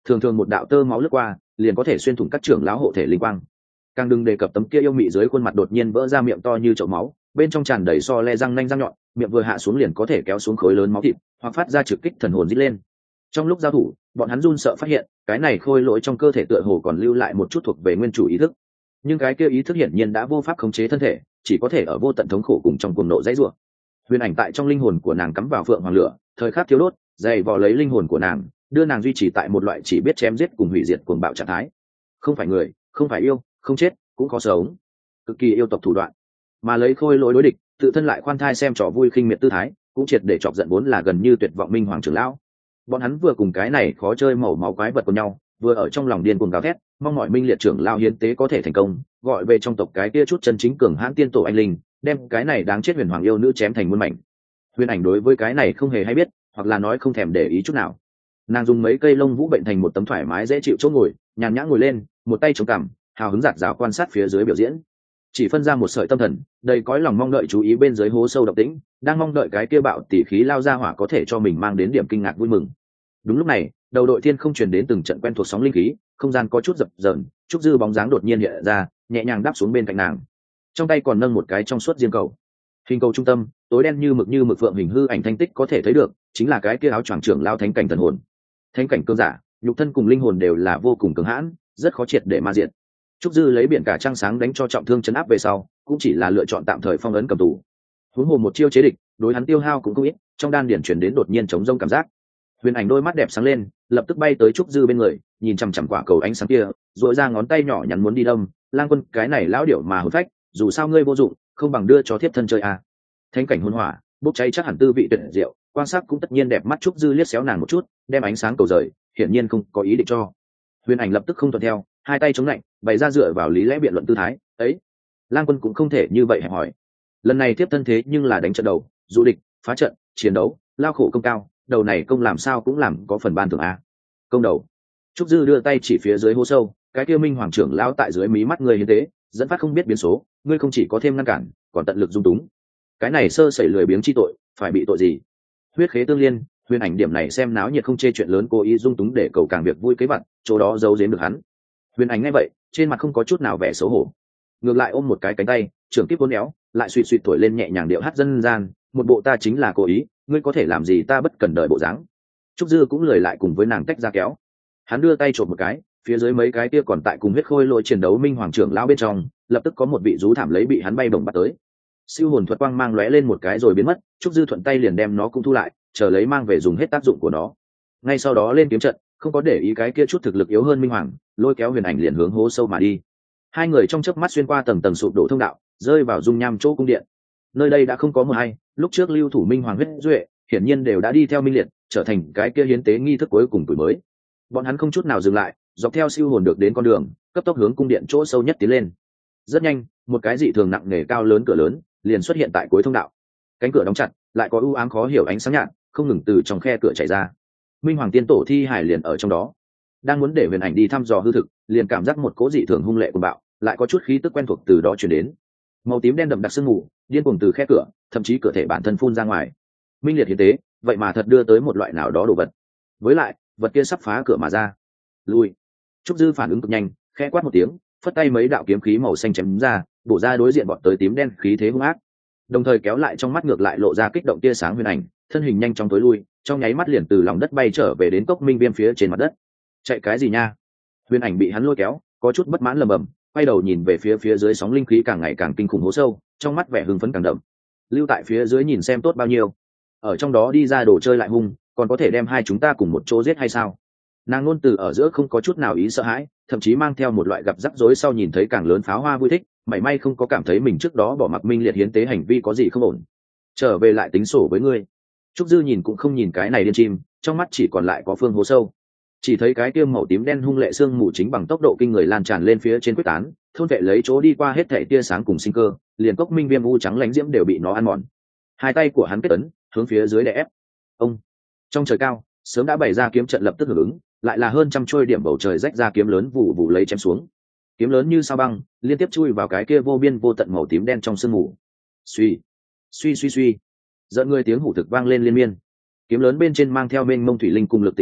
thường thường một đạo tơ máu lướt qua liền có thể xuyên thủng các trưởng lão hộ thể linh quang. Càng đừng đề cập tấm kia yêu mị dưới khuôn mặt đột nhiên vỡ ra miệng to như chậu máu, bên trong tràn đầy so le răng nanh răng nhọn, miệng vừa hạ xuống liền có thể kéo xuống khối lớn máu thịt, hoặc phát ra trực kích thần hồn rít lên. Trong lúc giao thủ, bọn hắn run sợ phát hiện cái này khôi lỗi trong cơ thể tựa hồ còn lưu lại một chút thuộc về nguyên chủ ý thức, nhưng cái kia ý thức hiển nhiên đã vô pháp khống chế thân thể, chỉ có thể ở vô tận thống khổ cùng trong cuồng nộ dãy rủa. Huyền ảnh tại trong linh hồn của nàng cắm vào phượng hoàng lửa, thời khắc thiếu đốt, dày vò lấy linh hồn của nàng, đưa nàng duy trì tại một loại chỉ biết chém giết cùng hủy diệt cuồng bạo trạng thái. Không phải người, không phải yêu, không chết cũng khó sống, cực kỳ yêu tộc thủ đoạn. Mà lấy khôi lỗi đối địch, tự thân lại khoan thai xem trò vui khinh miệt tư thái, cũng triệt để chọc giận vốn là gần như tuyệt vọng minh hoàng trưởng lão. Bọn hắn vừa cùng cái này khó chơi màu máu quái vật của nhau, vừa ở trong lòng điên cuồng gào thét, mong mọi minh liệt trưởng lão hiến tế có thể thành công, gọi về trong tộc cái kia chút chân chính cường hãn tiên tổ anh linh, đem cái này đáng chết huyền hoàng yêu nữ chém thành muôn mảnh. Huyền ảnh đối với cái này không hề hay biết, hoặc là nói không thèm để ý chút nào. Nàng dùng mấy cây lông vũ bệnh thành một tấm thoải mái dễ chịu chỗ ngồi, nhàn nhã ngồi lên, một tay chống cằm, hào hứng giạt rào quan sát phía dưới biểu diễn, chỉ phân ra một sợi tâm thần đầy cõi lòng mong đợi chú ý bên dưới hố sâu độc tĩnh, đang mong đợi cái kia bạo tỉ khí lao ra hỏa có thể cho mình mang đến điểm kinh ngạc vui mừng. Đúng lúc này, đầu đội thiên không truyền đến từng trận quen thuộc sóng linh khí, không gian có chút dập dờn, trúc dư bóng dáng đột nhiên hiện ra, nhẹ nhàng đáp xuống bên cạnh nàng, trong tay còn nâng một cái trong suốt diêm cầu. Hình cầu trung tâm, tối đen như mực như mực phượng hình hư ảnh thanh tích có thể thấy được, chính là cái kia áo choàng trưởng lao thánh cảnh thần hồn. Thánh cảnh cương giả, nhục thân cùng linh hồn đều là vô cùng cường hãn, rất khó triệt để ma diệt. Trúc dư lấy biển cả trăng sáng đánh cho trọng thương chấn áp về sau, cũng chỉ là lựa chọn tạm thời phong ấn cầm tù. Huống hồ một chiêu chế địch, đối hắn tiêu hao cũng không ít, trong đan điển chuyển đến đột nhiên chống rông cảm giác. Huyền ảnh đôi mắt đẹp sáng lên, lập tức bay tới Trúc dư bên người, nhìn chằm chằm quả cầu ánh sáng kia, duỗi ra ngón tay nhỏ nhắn muốn đi đâm. Lang Quân, cái này lão điểu mà hồn phách, dù sao ngươi vô dụng, không bằng đưa cho thiếp thân chơi à. Thánh cảnh hôn hỏa, bốc cháy chắc hẳn tư vị tuyệt diệu, quan sát cũng tất nhiên đẹp mắt. Trúc dư liếc xéo nàng một chút, đem ánh sáng cầu rời, hiển nhiên không có ý định cho. Huyền ảnh lập tức không thuận theo, hai tay chống lạnh, bày ra dựa vào lý lẽ biện luận tư thái ấy. Lang Quân cũng không thể như vậy hẹp hỏi, lần này tiếp thân thế nhưng là đánh trận đầu, dụ địch, phá trận, chiến đấu, lao khổ công cao, đầu này công làm sao cũng làm có phần ban thưởng a. Công đầu. Trúc dư đưa tay chỉ phía dưới hố sâu, cái kia minh hoàng trưởng lão tại dưới mí mắt người hiến tế, dẫn phát không biết biến số, ngươi không chỉ có thêm ngăn cản, còn tận lực dung túng, cái này sơ sẩy lười biếng chi tội, phải bị tội gì? Huyết khế tương liên, Huyền ảnh điểm này xem náo nhiệt không chê chuyện lớn, cố ý dung túng để cầu càng việc vui kế vặt, chỗ đó giấu giếm được hắn. Huyền ảnh nghe vậy, trên mặt không có chút nào vẻ xấu hổ, ngược lại ôm một cái cánh tay, trưởng tiếp vốn éo, lại suỵt suỵt thổi lên nhẹ nhàng điệu hát dân gian, một bộ ta chính là cố ý, ngươi có thể làm gì ta bất cần đợi bộ dáng. Trúc dư cũng lười lại cùng với nàng tách ra kéo, hắn đưa tay trộm một cái, phía dưới mấy cái kia còn tại cùng huyết khôi lôi chiến đấu minh hoàng trưởng lão bên trong, lập tức có một vị rú thảm lấy bị hắn bay bổng bắt tới. Siêu hồn thuật quang mang lóe lên một cái rồi biến mất, Trúc dư thuận tay liền đem nó cũng thu lại, chờ lấy mang về dùng hết tác dụng của nó. Ngay sau đó lên kiếm trận, không có để ý cái kia chút thực lực yếu hơn minh hoàng, lôi kéo Huyền ảnh liền hướng hố sâu mà đi. Hai người trong chớp mắt xuyên qua tầng tầng sụp đổ thông đạo, rơi vào dung nham chỗ cung điện. Nơi đây đã không có một ai, lúc trước lưu thủ minh hoàng huyết duệ hiển nhiên đều đã đi theo minh liệt, trở thành cái kia hiến tế nghi thức cuối cùng tuổi mới. Bọn hắn không chút nào dừng lại, dọc theo siêu hồn được đến con đường, cấp tốc hướng cung điện chỗ sâu nhất tiến lên. Rất nhanh, một cái dị thường nặng nề cao lớn cửa lớn liền xuất hiện tại cuối thông đạo. Cánh cửa đóng chặt, lại có u ám khó hiểu ánh sáng nhạt không ngừng từ trong khe cửa chảy ra. Minh hoàng tiên tổ thi hải liền ở trong đó. Đang muốn để Huyền ảnh đi thăm dò hư thực, liền cảm giác một cỗ dị thường hung lệ cuồng bạo, lại có chút khí tức quen thuộc từ đó truyền đến. Màu tím đen đậm đặc sương mù, điên cuồng từ khe cửa, thậm chí cửa thể bản thân phun ra ngoài. Minh liệt hiến tế, vậy mà thật đưa tới một loại nào đó đồ vật. Với lại, vật kia sắp phá cửa mà ra. Lui. Trúc dư phản ứng cực nhanh, khẽ quát một tiếng, phất tay mấy đạo kiếm khí màu xanh chém ra, bổ ra đối diện bọn tới tím đen khí thế hung ác. Đồng thời kéo lại trong mắt ngược lại lộ ra kích động tia sáng Huyền ảnh, thân hình nhanh chóng tối lui, trong nháy mắt liền từ lòng đất bay trở về đến cốc minh viêm phía trên mặt đất. Chạy cái gì nha? Huyền ảnh bị hắn lôi kéo, có chút bất mãn lầm bầm, quay đầu nhìn về phía phía dưới sóng linh khí càng ngày càng kinh khủng hố sâu, trong mắt vẻ hưng phấn càng đậm. Lưu tại phía dưới nhìn xem tốt bao nhiêu, ở trong đó đi ra đồ chơi lại hung, còn có thể đem hai chúng ta cùng một chỗ giết hay sao? Nàng ngôn từ ở giữa không có chút nào ý sợ hãi, thậm chí mang theo một loại gặp rắc rối sau nhìn thấy càng lớn pháo hoa vui thích, mảy may không có cảm thấy mình trước đó bỏ mặc minh liệt hiến tế hành vi có gì không ổn. Trở về lại tính sổ với ngươi. Trúc dư nhìn cũng không nhìn cái này điên chim, trong mắt chỉ còn lại có phương hố sâu. Chỉ thấy cái kia màu tím đen hung lệ xương mù chính bằng tốc độ kinh người lan tràn lên phía trên quyết tán, thôn vệ lấy chỗ đi qua hết thảy tia sáng cùng sinh cơ, liền cốc minh viêm u trắng lánh diễm đều bị nó ăn mòn. Hai tay của hắn kết ấn, hướng phía dưới đè ép. Ông. Trong trời cao, sớm đã bày ra kiếm trận lập tức hưởng ứng, lại là hơn trăm trôi điểm bầu trời rách ra kiếm lớn vụ vụ lấy chém xuống. Kiếm lớn như sao băng, liên tiếp chui vào cái kia vô biên vô tận màu tím đen trong sương mù. Suy, suy suy suy. Giận người tiếng hủ thực vang lên liên miên. Kiếm lớn bên trên mang theo mênh mông thủy linh cùng lực tịnh hóa,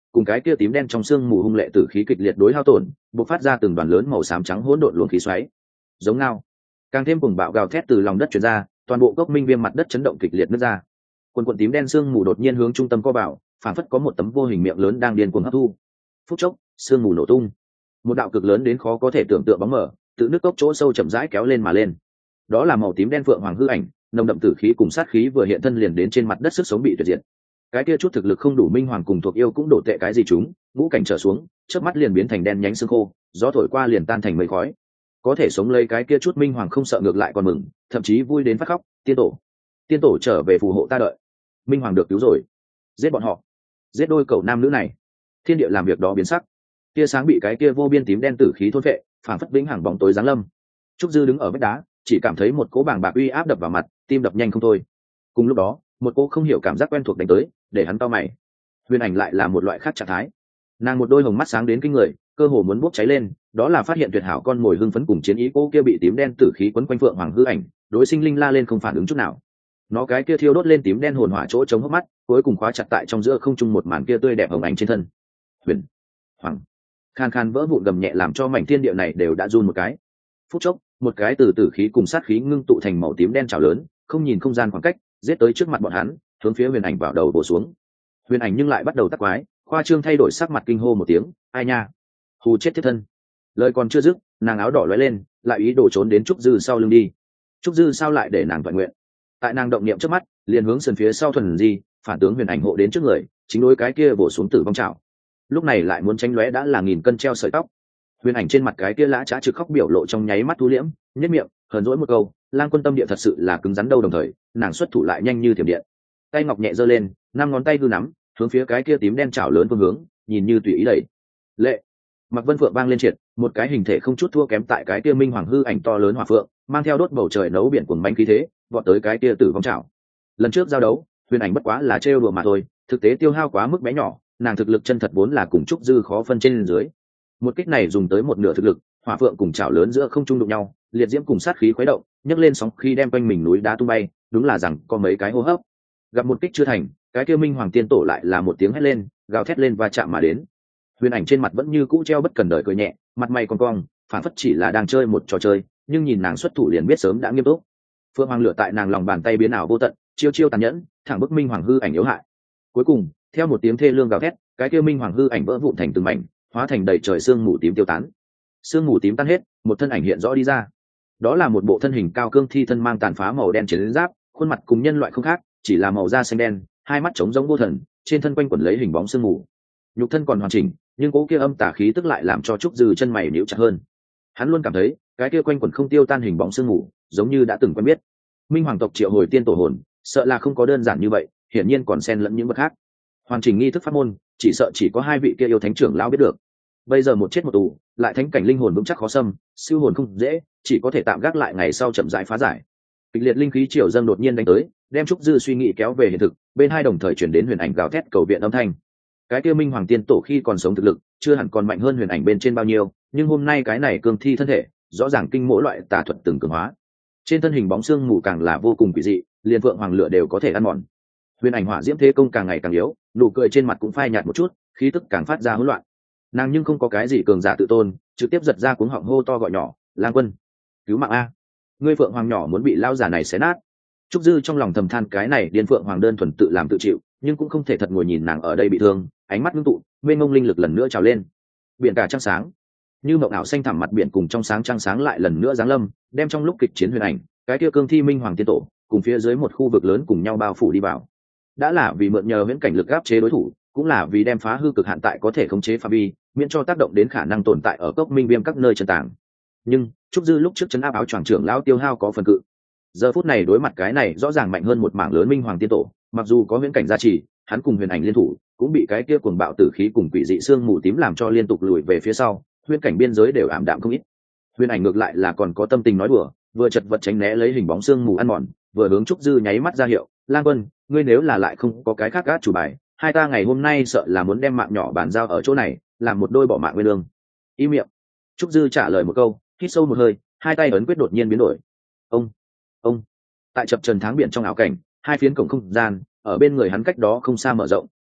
cùng cái kia tím đen trong xương mù hung lệ tử khí kịch liệt đối hao tổn, bộc phát ra từng đoàn lớn màu xám trắng hỗn độn luồng khí xoáy. Giống ngao, càng thêm cùng bạo gào thét từ lòng đất truyền ra, toàn bộ cốc minh viêm mặt đất chấn động kịch liệt nứt ra. Quần quần tím đen xương mù đột nhiên hướng trung tâm co vào, phản phất có một tấm vô hình miệng lớn đang điên cuồng hấp thu. Phút chốc, xương mù nổ tung, một đạo cực lớn đến khó có thể tưởng tượng bóng mờ từ nước cốc chỗ sâu chậm rãi kéo lên mà lên. Đó là màu tím đen phượng hoàng hư ảnh, nồng đậm tử khí cùng sát khí vừa hiện thân liền đến trên mặt đất, sức sống bị tuyệt diệt. Cái kia chút thực lực không đủ minh hoàng cùng thuộc yêu cũng đổ tệ cái gì chúng, ngũ cảnh trở xuống, chớp mắt liền biến thành đen nhánh xương khô, gió thổi qua liền tan thành mây khói. Có thể sống lấy cái kia chút minh hoàng không sợ ngược lại còn mừng, thậm chí vui đến phát khóc. Tiên tổ, tiên tổ trở về phù hộ ta đợi. Minh hoàng được cứu rồi, giết bọn họ, giết đôi cậu nam nữ này. Thiên địa làm việc đó biến sắc, tia sáng bị cái kia vô biên tím đen tử khí thôn phệ, phản phất vĩnh hằng bóng tối giáng lâm. Trúc Dư đứng ở vách đá, chỉ cảm thấy một cỗ bàng bạc uy áp đập vào mặt, tim đập nhanh không thôi. Cùng lúc đó, một cỗ không hiểu cảm giác quen thuộc đánh tới, để hắn cau mày. Huyền ảnh lại là một loại khác trạng thái, nàng một đôi hồng mắt sáng đến kinh người, cơ hồ muốn bốc cháy lên. Đó là phát hiện tuyệt hảo con mồi hưng phấn cùng chiến ý, cô kia bị tím đen tử khí quấn quanh phượng hoàng hư ảnh, đối sinh linh la lên không phản ứng chút nào. Nó cái kia thiêu đốt lên tím đen hồn hỏa chỗ chống hốc mắt, cuối cùng khóa chặt tại trong giữa không trung một màn kia tươi đẹp hồng ảnh trên thân. Huyền hoàng khan khan vỡ vụn gầm nhẹ làm cho mảnh thiên địa này đều đã run một cái. Phút chốc, một cái từ tử khí cùng sát khí ngưng tụ thành màu tím đen trào lớn, không nhìn không gian khoảng cách, giết tới trước mặt bọn hắn, hướng phía huyền ảnh vào đầu bổ xuống. Huyền ảnh nhưng lại bắt đầu tắc quái, khoa trương thay đổi sắc mặt, kinh hô một tiếng, ai nha, hù chết thiết thân. Lời còn chưa dứt, nàng áo đỏ lóe lên, lại ý đồ trốn đến Trúc Dư sau lưng đi. Trúc Dư sao lại để nàng toàn nguyện? Tại nàng động niệm trước mắt, liền hướng sườn phía sau thuần di, phản tướng huyền ảnh hộ đến trước người, chính đối cái kia bổ xuống tử vong trảo. Lúc này lại muốn tránh lóe đã là nghìn cân treo sợi tóc. Huyền ảnh trên mặt cái kia lã chã trực khóc biểu lộ trong nháy mắt thu liễm, nhất miệng hờn dỗi một câu, lang quân tâm địa thật sự là cứng rắn đâu. Đồng thời nàng xuất thủ lại nhanh như thiểm điện, tay ngọc nhẹ giơ lên, năm ngón tay hư nắm, hướng phía cái kia tím đen chảo lớn phương hướng, nhìn như tùy ý đẩy. Lệ mặc vân phượng vang lên triệt, một cái hình thể không chút thua kém tại cái kia minh hoàng hư ảnh to lớn hỏa phượng, mang theo đốt bầu trời nấu biển cuồng manh khí thế, vọt tới cái kia tử vong chảo. Lần trước giao đấu, huyền ảnh bất quá là trêu đùa mà thôi, thực tế tiêu hao quá mức bé nhỏ, nàng thực lực chân thật vốn là cùng Trúc Dư khó phân trên dưới. Một kích này dùng tới một nửa thực lực, hỏa phượng cùng chảo lớn giữa không trung đụng nhau, liệt diễm cùng sát khí khuấy động, nhấc lên sóng khí đem quanh mình núi đá tung bay, đúng là rằng có mấy cái hô hấp. Gặp một kích chưa thành, cái kia minh hoàng tiên tổ lại là một tiếng hét lên, gào thét lên và chạm mà đến. Huyền ảnh trên mặt vẫn như cũ treo bất cần đời cười nhẹ, mặt mày cong cong, phản phất chỉ là đang chơi một trò chơi, nhưng nhìn nàng xuất thủ liền biết sớm đã nghiêm túc. Phượng hoàng lửa tại nàng lòng bàn tay biến ảo vô tận, chiêu chiêu tàn nhẫn, thẳng bức minh hoàng hư ảnh yếu hại. Cuối cùng, theo một tiếng thê lương gào thét, cái kia minh hoàng hư ảnh vỡ vụn thành từng mảnh, hóa thành đầy trời sương mù tím tiêu tán. Sương mù tím tan hết, một thân ảnh hiện rõ đi ra. Đó là một bộ thân hình cao cương thi thân mang tàn phá màu đen chiến giáp, khuôn mặt cùng nhân loại không khác, chỉ là màu da xanh đen, hai mắt trống giống vô thần, trên thân quanh quẩn lấy hình bóng sương mù. Nhục thân còn hoàn chỉnh, nhưng cố kia âm tà khí tức lại làm cho Trúc Dư chân mày nhíu chặt hơn. Hắn luôn cảm thấy, cái kia quanh quẩn không tiêu tan hình bóng sương mù, giống như đã từng quen biết. Minh hoàng tộc triệu hồi tiên tổ hồn, sợ là không có đơn giản như vậy, hiển nhiên còn xen lẫn những vật khác. Hoàn chỉnh nghi thức pháp môn, chỉ sợ chỉ có hai vị kia yêu thánh trưởng lão biết được. Bây giờ một chết một tù, lại thánh cảnh linh hồn vững chắc khó xâm, siêu hồn không dễ, chỉ có thể tạm gác lại ngày sau chậm rãi phá giải. Kịch liệt linh khí triều dâng đột nhiên đánh tới, đem Trúc Dư suy nghĩ kéo về hiện thực, bên hai đồng thời chuyển đến huyền ảnh gào thét cầu viện âm thanh. Cái kia minh hoàng tiên tổ khi còn sống thực lực, chưa hẳn còn mạnh hơn huyền ảnh bên trên bao nhiêu, nhưng hôm nay cái này cương thi thân thể, rõ ràng kinh mỗi loại tà thuật từng cường hóa. Trên thân hình bóng xương mù càng là vô cùng quỷ dị, liền vượng hoàng lửa đều có thể ăn mòn. Huyền ảnh hỏa diễm thế công càng ngày càng yếu, nụ cười trên mặt cũng phai nhạt một chút, khí tức càng phát ra hỗn loạn. Nàng nhưng không có cái gì cường giả tự tôn, trực tiếp giật ra cuống họng hô to gọi nhỏ, lang quân, cứu mạng a, ngươi phượng hoàng nhỏ muốn bị lao giả này xé nát. Trúc Dư trong lòng thầm than, cái này điên phượng hoàng đơn thuần tự làm tự chịu, nhưng cũng không thể thật ngồi nhìn nàng ở đây bị thương. Ánh mắt ngưng tụ, mênh mông linh lực lần nữa trào lên. Biển cả trăng sáng, như mộng ảo xanh thẳm mặt biển cùng trong sáng trăng sáng lại lần nữa giáng lâm, đem trong lúc kịch chiến huyền ảnh, cái kia cương thi minh hoàng tiên tổ, cùng phía dưới một khu vực lớn cùng nhau bao phủ đi vào. Đã là vì mượn nhờ viễn cảnh lực áp chế đối thủ, cũng là vì đem phá hư cực hạn tại có thể khống chế phạm vi, miễn cho tác động đến khả năng tồn tại ở cốc minh viêm các nơi chân tàng. Nhưng Trúc Dư lúc trước chấn áp áo choàng trưởng lão tiêu hao có phần cự. Giờ phút này đối mặt cái này rõ ràng mạnh hơn một mảng lớn minh hoàng tiên tổ, mặc dù có viễn cảnh gia trì, hắn cùng huyền ảnh liên thủ cũng bị cái kia cuồng bạo tử khí cùng quỷ dị xương mù tím làm cho liên tục lùi về phía sau, huyễn cảnh biên giới đều ảm đạm không ít. Huyền ảnh ngược lại là còn có tâm tình nói đùa, vừa chật vật tránh né lấy hình bóng xương mù ăn mòn, vừa hướng Trúc Dư nháy mắt ra hiệu, lang quân, ngươi nếu là lại không có cái khác gác chủ bài, hai ta ngày hôm nay sợ là muốn đem mạng nhỏ bàn giao ở chỗ này, làm một đôi bỏ mạng nguyên lương. Im miệng. Trúc Dư trả lời một câu, hít sâu một hơi, hai tay ấn quyết đột nhiên biến đổi. Ông, ông. Tại chập trần tháng biển trong ảo cảnh, hai phiến cổng không gian ở bên người hắn cách đó không xa mở rộng,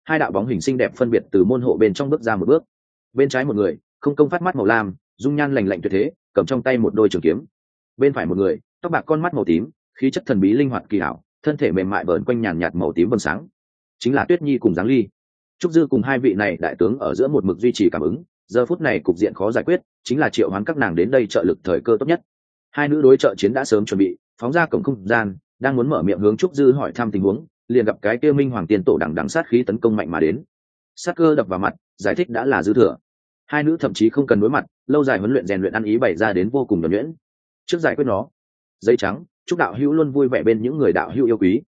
hai đạo bóng hình xinh đẹp phân biệt từ môn hộ bên trong bước ra một bước. Bên trái một người không công phát mắt màu lam, dung nhan lành lạnh tuyệt thế, cầm trong tay một đôi trường kiếm. Bên phải một người tóc bạc con mắt màu tím, khí chất thần bí linh hoạt kỳ hảo, thân thể mềm mại vờn quanh nhàn nhạt màu tím vầng sáng, chính là Tuyết Nhi cùng Giáng Ly. Trúc Dư cùng hai vị này đại tướng ở giữa một mực duy trì cảm ứng, giờ phút này cục diện khó giải quyết, chính là triệu hoán các nàng đến đây trợ lực thời cơ tốt nhất. Hai nữ đối trợ chiến đã sớm chuẩn bị, phóng ra cổng không gian, đang muốn mở miệng hướng Trúc Dư hỏi thăm tình huống, liền gặp cái kia Minh Hoàng Tiên Tổ đằng đằng sát khí tấn công mạnh mà đến. Sát cơ đập vào mặt, giải thích đã là dư thừa. Hai nữ thậm chí không cần đối mặt, lâu dài huấn luyện rèn luyện ăn ý bày ra đến vô cùng nhuần nhuyễn. Trước giải quyết nó, giấy trắng, chúc đạo hữu luôn vui vẻ bên những người đạo hữu yêu quý.